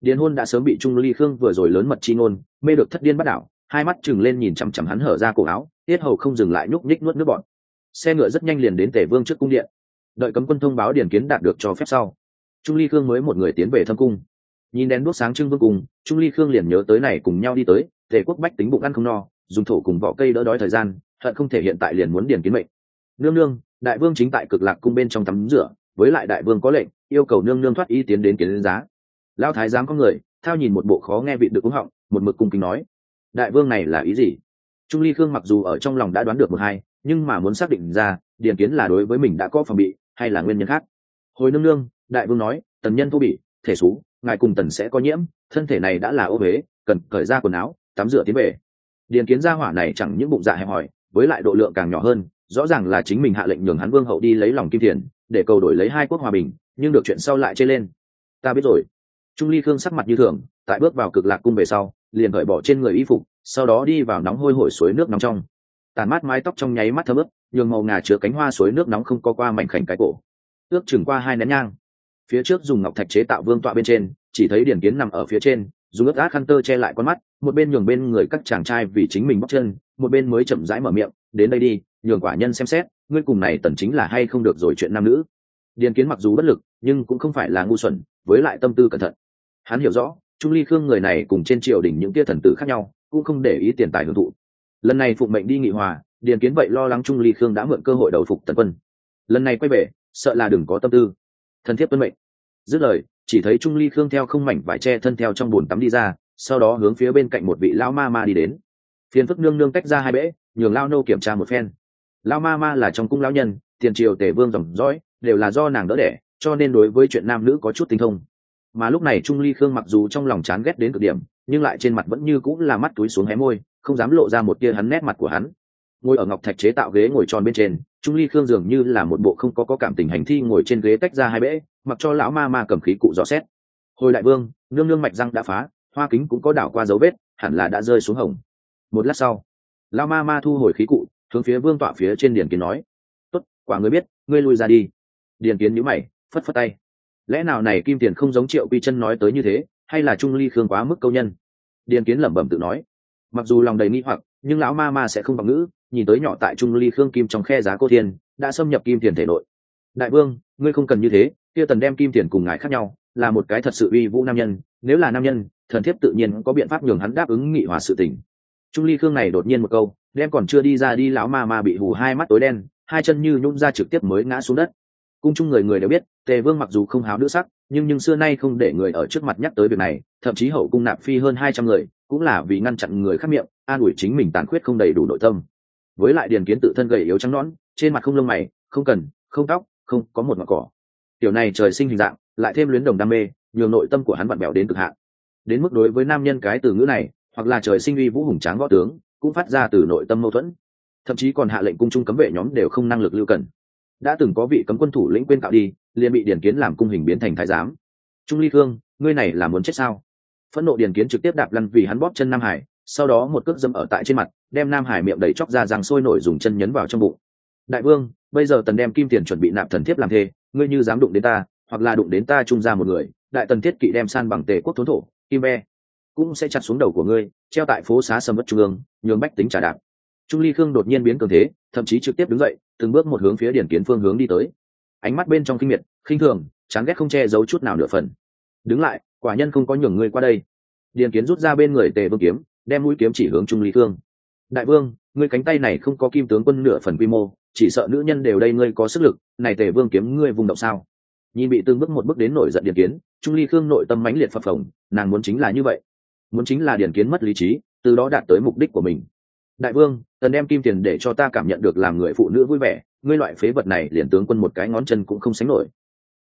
Điền Hôn đã sớm bị Trung Ly Khương vừa rồi lớn mật chi ngôn mê được thất điên bắt đảo, hai mắt trừng lên nhìn chằm chằm hắn hở ra cổ áo, tiết hầu không dừng lại nhúc nhích nuốt nước bọt. Xe ngựa rất nhanh liền đến Tề Vương trước cung điện. Đợi cấm quân thông báo Điền Kiến đạt được cho phép sau, Trung Ly Khương mới một người tiến về thâm cung. Nhìn đèn đuốc sáng trưng vương cung, Trung Ly Khương liền nhớ tới này cùng nhau đi tới, Tề quốc bách tính bụng ăn không no, dùng thổ cùng vỏ cây đỡ đói thời gian, hận không thể hiện tại liền muốn Điền Kiến mệnh. Nương nương, đại vương chính tại Cực Lạc cung bên trong tắm rửa, với lại đại vương có lệnh, yêu cầu nương nương thoát y tiến đến kiến giá. Lão thái giám có người, thao nhìn một bộ khó nghe vị được uống họng, một mực cung kính nói: đại vương này là ý gì? Trung Ly Khương mặc dù ở trong lòng đã đoán được một hai, nhưng mà muốn xác định ra Điền Kiến là đối với mình đã có phòng bị hay là nguyên nhân khác. Hồi nương nương, đại vương nói tần nhân thô bỉ, thể xú, ngài cùng tần sẽ có nhiễm, thân thể này đã là ô huế, cần cởi ra quần áo tắm rửa tiến về. Điền Kiến gia hỏa này chẳng những bụng dạ hẹp hòi, với lại độ lượng càng nhỏ hơn, rõ ràng là chính mình hạ lệnh nhường hắn vương hậu đi lấy lòng Kim Thiền để cầu đổi lấy hai quốc hòa bình, nhưng được chuyện sau lại chê lên. Ta biết rồi. Trung Ly Khương sắc mặt như thường, tại bước vào Cực Lạc cung về sau liền cởi bỏ trên người y phục, sau đó đi vào nóng hôi hổi suối nước nóng trong. Tàn mát mái tóc trong nháy mắt thấm ướt, nhường màu ngà chứa cánh hoa suối nước nóng không có qua mảnh khảnh cái cổ. Ước chừng qua 2 nén nhang, phía trước dùng ngọc thạch chế tạo vương tọa bên trên, chỉ thấy Điền Kiến nằm ở phía trên, dùng ướt át khăn tơ che lại con mắt, một bên nhường bên người các chàng trai vì chính mình bóc chân, một bên mới chậm rãi mở miệng: đến đây đi, nhường quả nhân xem xét, ngươi cùng này tần chính là hay không được rồi chuyện nam nữ. Điền Kiến mặc dù bất lực, nhưng cũng không phải là ngu xuẩn, với lại tâm tư cẩn thận. Hắn hiểu rõ, Trung Ly Khương người này cùng trên triều đình những tia thần tử khác nhau, cũng không để ý tiền tài hưởng thụ. Lần này phụng mệnh đi nghị hòa, Điền Kiến vậy lo lắng Trung Ly Khương đã mượn cơ hội đầu phục tần quân. Lần này quay về, sợ là đừng có tâm tư. Thần thiếp tuân mệnh. Dứt lời, chỉ thấy Trung Ly Khương theo không mảnh vải che thân theo trong bồn tắm đi ra, sau đó hướng phía bên cạnh một vị lão ma ma đi đến. Phiền phức nương nương tách ra hai bễ, nhường lão nô kiểm tra một phen. Lão ma ma là trong cung lão nhân, tiền triều Tề vương dòng dõi, đều là do nàng đỡ đẻ, cho nên đối với chuyện nam nữ có chút tinh thông. Mà lúc này Trung Ly Khương mặc dù trong lòng chán ghét đến cực điểm, nhưng lại trên mặt vẫn như cũng là mắt túi xuống hé môi, không dám lộ ra một tia hắn nét mặt của hắn. Ngồi ở ngọc thạch chế tạo ghế ngồi tròn bên trên, Trung Ly Khương dường như là một bộ không có cảm tình hành thi ngồi trên ghế tách ra hai bễ, mặc cho lão ma ma cầm khí cụ dò xét. Hồi đại vương, nương nương mạch răng đã phá, hoa kính cũng có đảo qua dấu vết, hẳn là đã rơi xuống hồng. Một lát sau, lão ma ma thu hồi khí cụ, hướng phía vương tọa phía trên Điền Kiến nói: tốt, quả ngươi biết, ngươi lui ra đi. Điền Kiến nhíu mày, phất phất tay. Lẽ nào này Kim Tiền không giống Triệu Quy Chân nói tới như thế, hay là Trung Ly Khương quá mức câu nhân? Điền Kiến lẩm bẩm tự nói. Mặc dù lòng đầy nghi hoặc, nhưng lão ma ma sẽ không bằng ngữ, nhìn tới nhỏ tại Trung Ly Khương kim trong khe giá cô thiên đã xâm nhập Kim Tiền thể nội. Đại vương, ngươi không cần như thế, kia tần đem Kim Tiền cùng ngài khác nhau, là một cái thật sự uy vũ nam nhân, nếu là nam nhân, thần thiếp tự nhiên có biện pháp nhường hắn đáp ứng nghị hòa sự tình. Trung Ly Khương này đột nhiên một câu, đem còn chưa đi ra đi lão ma ma bị hù hai mắt tối đen, hai chân như nhũn ra trực tiếp mới ngã xuống đất. Cung chung người đều biết, Tề vương mặc dù không háo nữ sắc, nhưng xưa nay không để người ở trước mặt nhắc tới việc này, thậm chí hậu cung nạp phi hơn 200 người, cũng là vì ngăn chặn người khác miệng, an ủi chính mình tàn khuyết không đầy đủ nội tâm. Với lại Điền Kiến tự thân gầy yếu trắng nõn, trên mặt không lông mày, không cần, không tóc, không có một ngọn cỏ. Tiểu này trời sinh hình dạng, lại thêm luyến đồng đam mê, nhường nội tâm của hắn vặn vẹo đến cực hạn. Đến mức đối với nam nhân cái từ ngữ này, hoặc là trời sinh uy vũ hùng tráng võ tướng, cũng phát ra từ nội tâm mâu thuẫn. Thậm chí còn hạ lệnh cung trung cấm vệ nhóm đều không năng lực lưu cần. Đã từng có vị cấm quân thủ lĩnh quên cạo đi, liền bị Điền Kiến làm cung hình biến thành thái giám. Trung Ly Khương, ngươi này là muốn chết sao? Phẫn nộ Điền Kiến trực tiếp đạp lăn vì hắn bóp chân Nam Hải, sau đó một cước dẫm ở tại trên mặt, đem Nam Hải miệng đầy chóc ra răng sôi nổi dùng chân nhấn vào trong bụng. Đại vương, bây giờ tần đem Kim Tiền chuẩn bị nạp thần thiếp làm thê, ngươi như dám đụng đến ta, hoặc là đụng đến ta trung ra một người, đại tần thiết kỵ đem san bằng Tề quốc thốn thổ, Kim Be cũng sẽ chặt xuống đầu của ngươi, treo tại phố xá sầm uất trung ương, nhường bách tính trả đạp. Trung Ly Khương đột nhiên biến cường thế, thậm chí trực tiếp đứng dậy, từng bước một hướng phía Điền Kiến phương hướng đi tới. Ánh mắt bên trong kinh miệt, khinh thường, chán ghét không che giấu chút nào nửa phần. Đứng lại, quả nhân không có nhường ngươi qua đây. Điền Kiến rút ra bên người Tề vương kiếm, đem mũi kiếm chỉ hướng Trung Ly Khương. Đại vương, ngươi cánh tay này không có Kim tướng quân nửa phần quy mô, chỉ sợ nữ nhân đều đây ngươi có sức lực, này Tề vương kiếm ngươi vùng động sao? Nhìn bị từng bước một bước đến nổi giận Điền Kiến, Trung Ly Khương nội tâm mãnh liệt phập phồng, nàng muốn chính là như vậy, muốn chính là Điền Kiến mất lý trí, từ đó đạt tới mục đích của mình. Đại vương, tần đem Kim Tiền để cho ta cảm nhận được làm người phụ nữ vui vẻ, ngươi loại phế vật này liền tướng quân một cái ngón chân cũng không sánh nổi.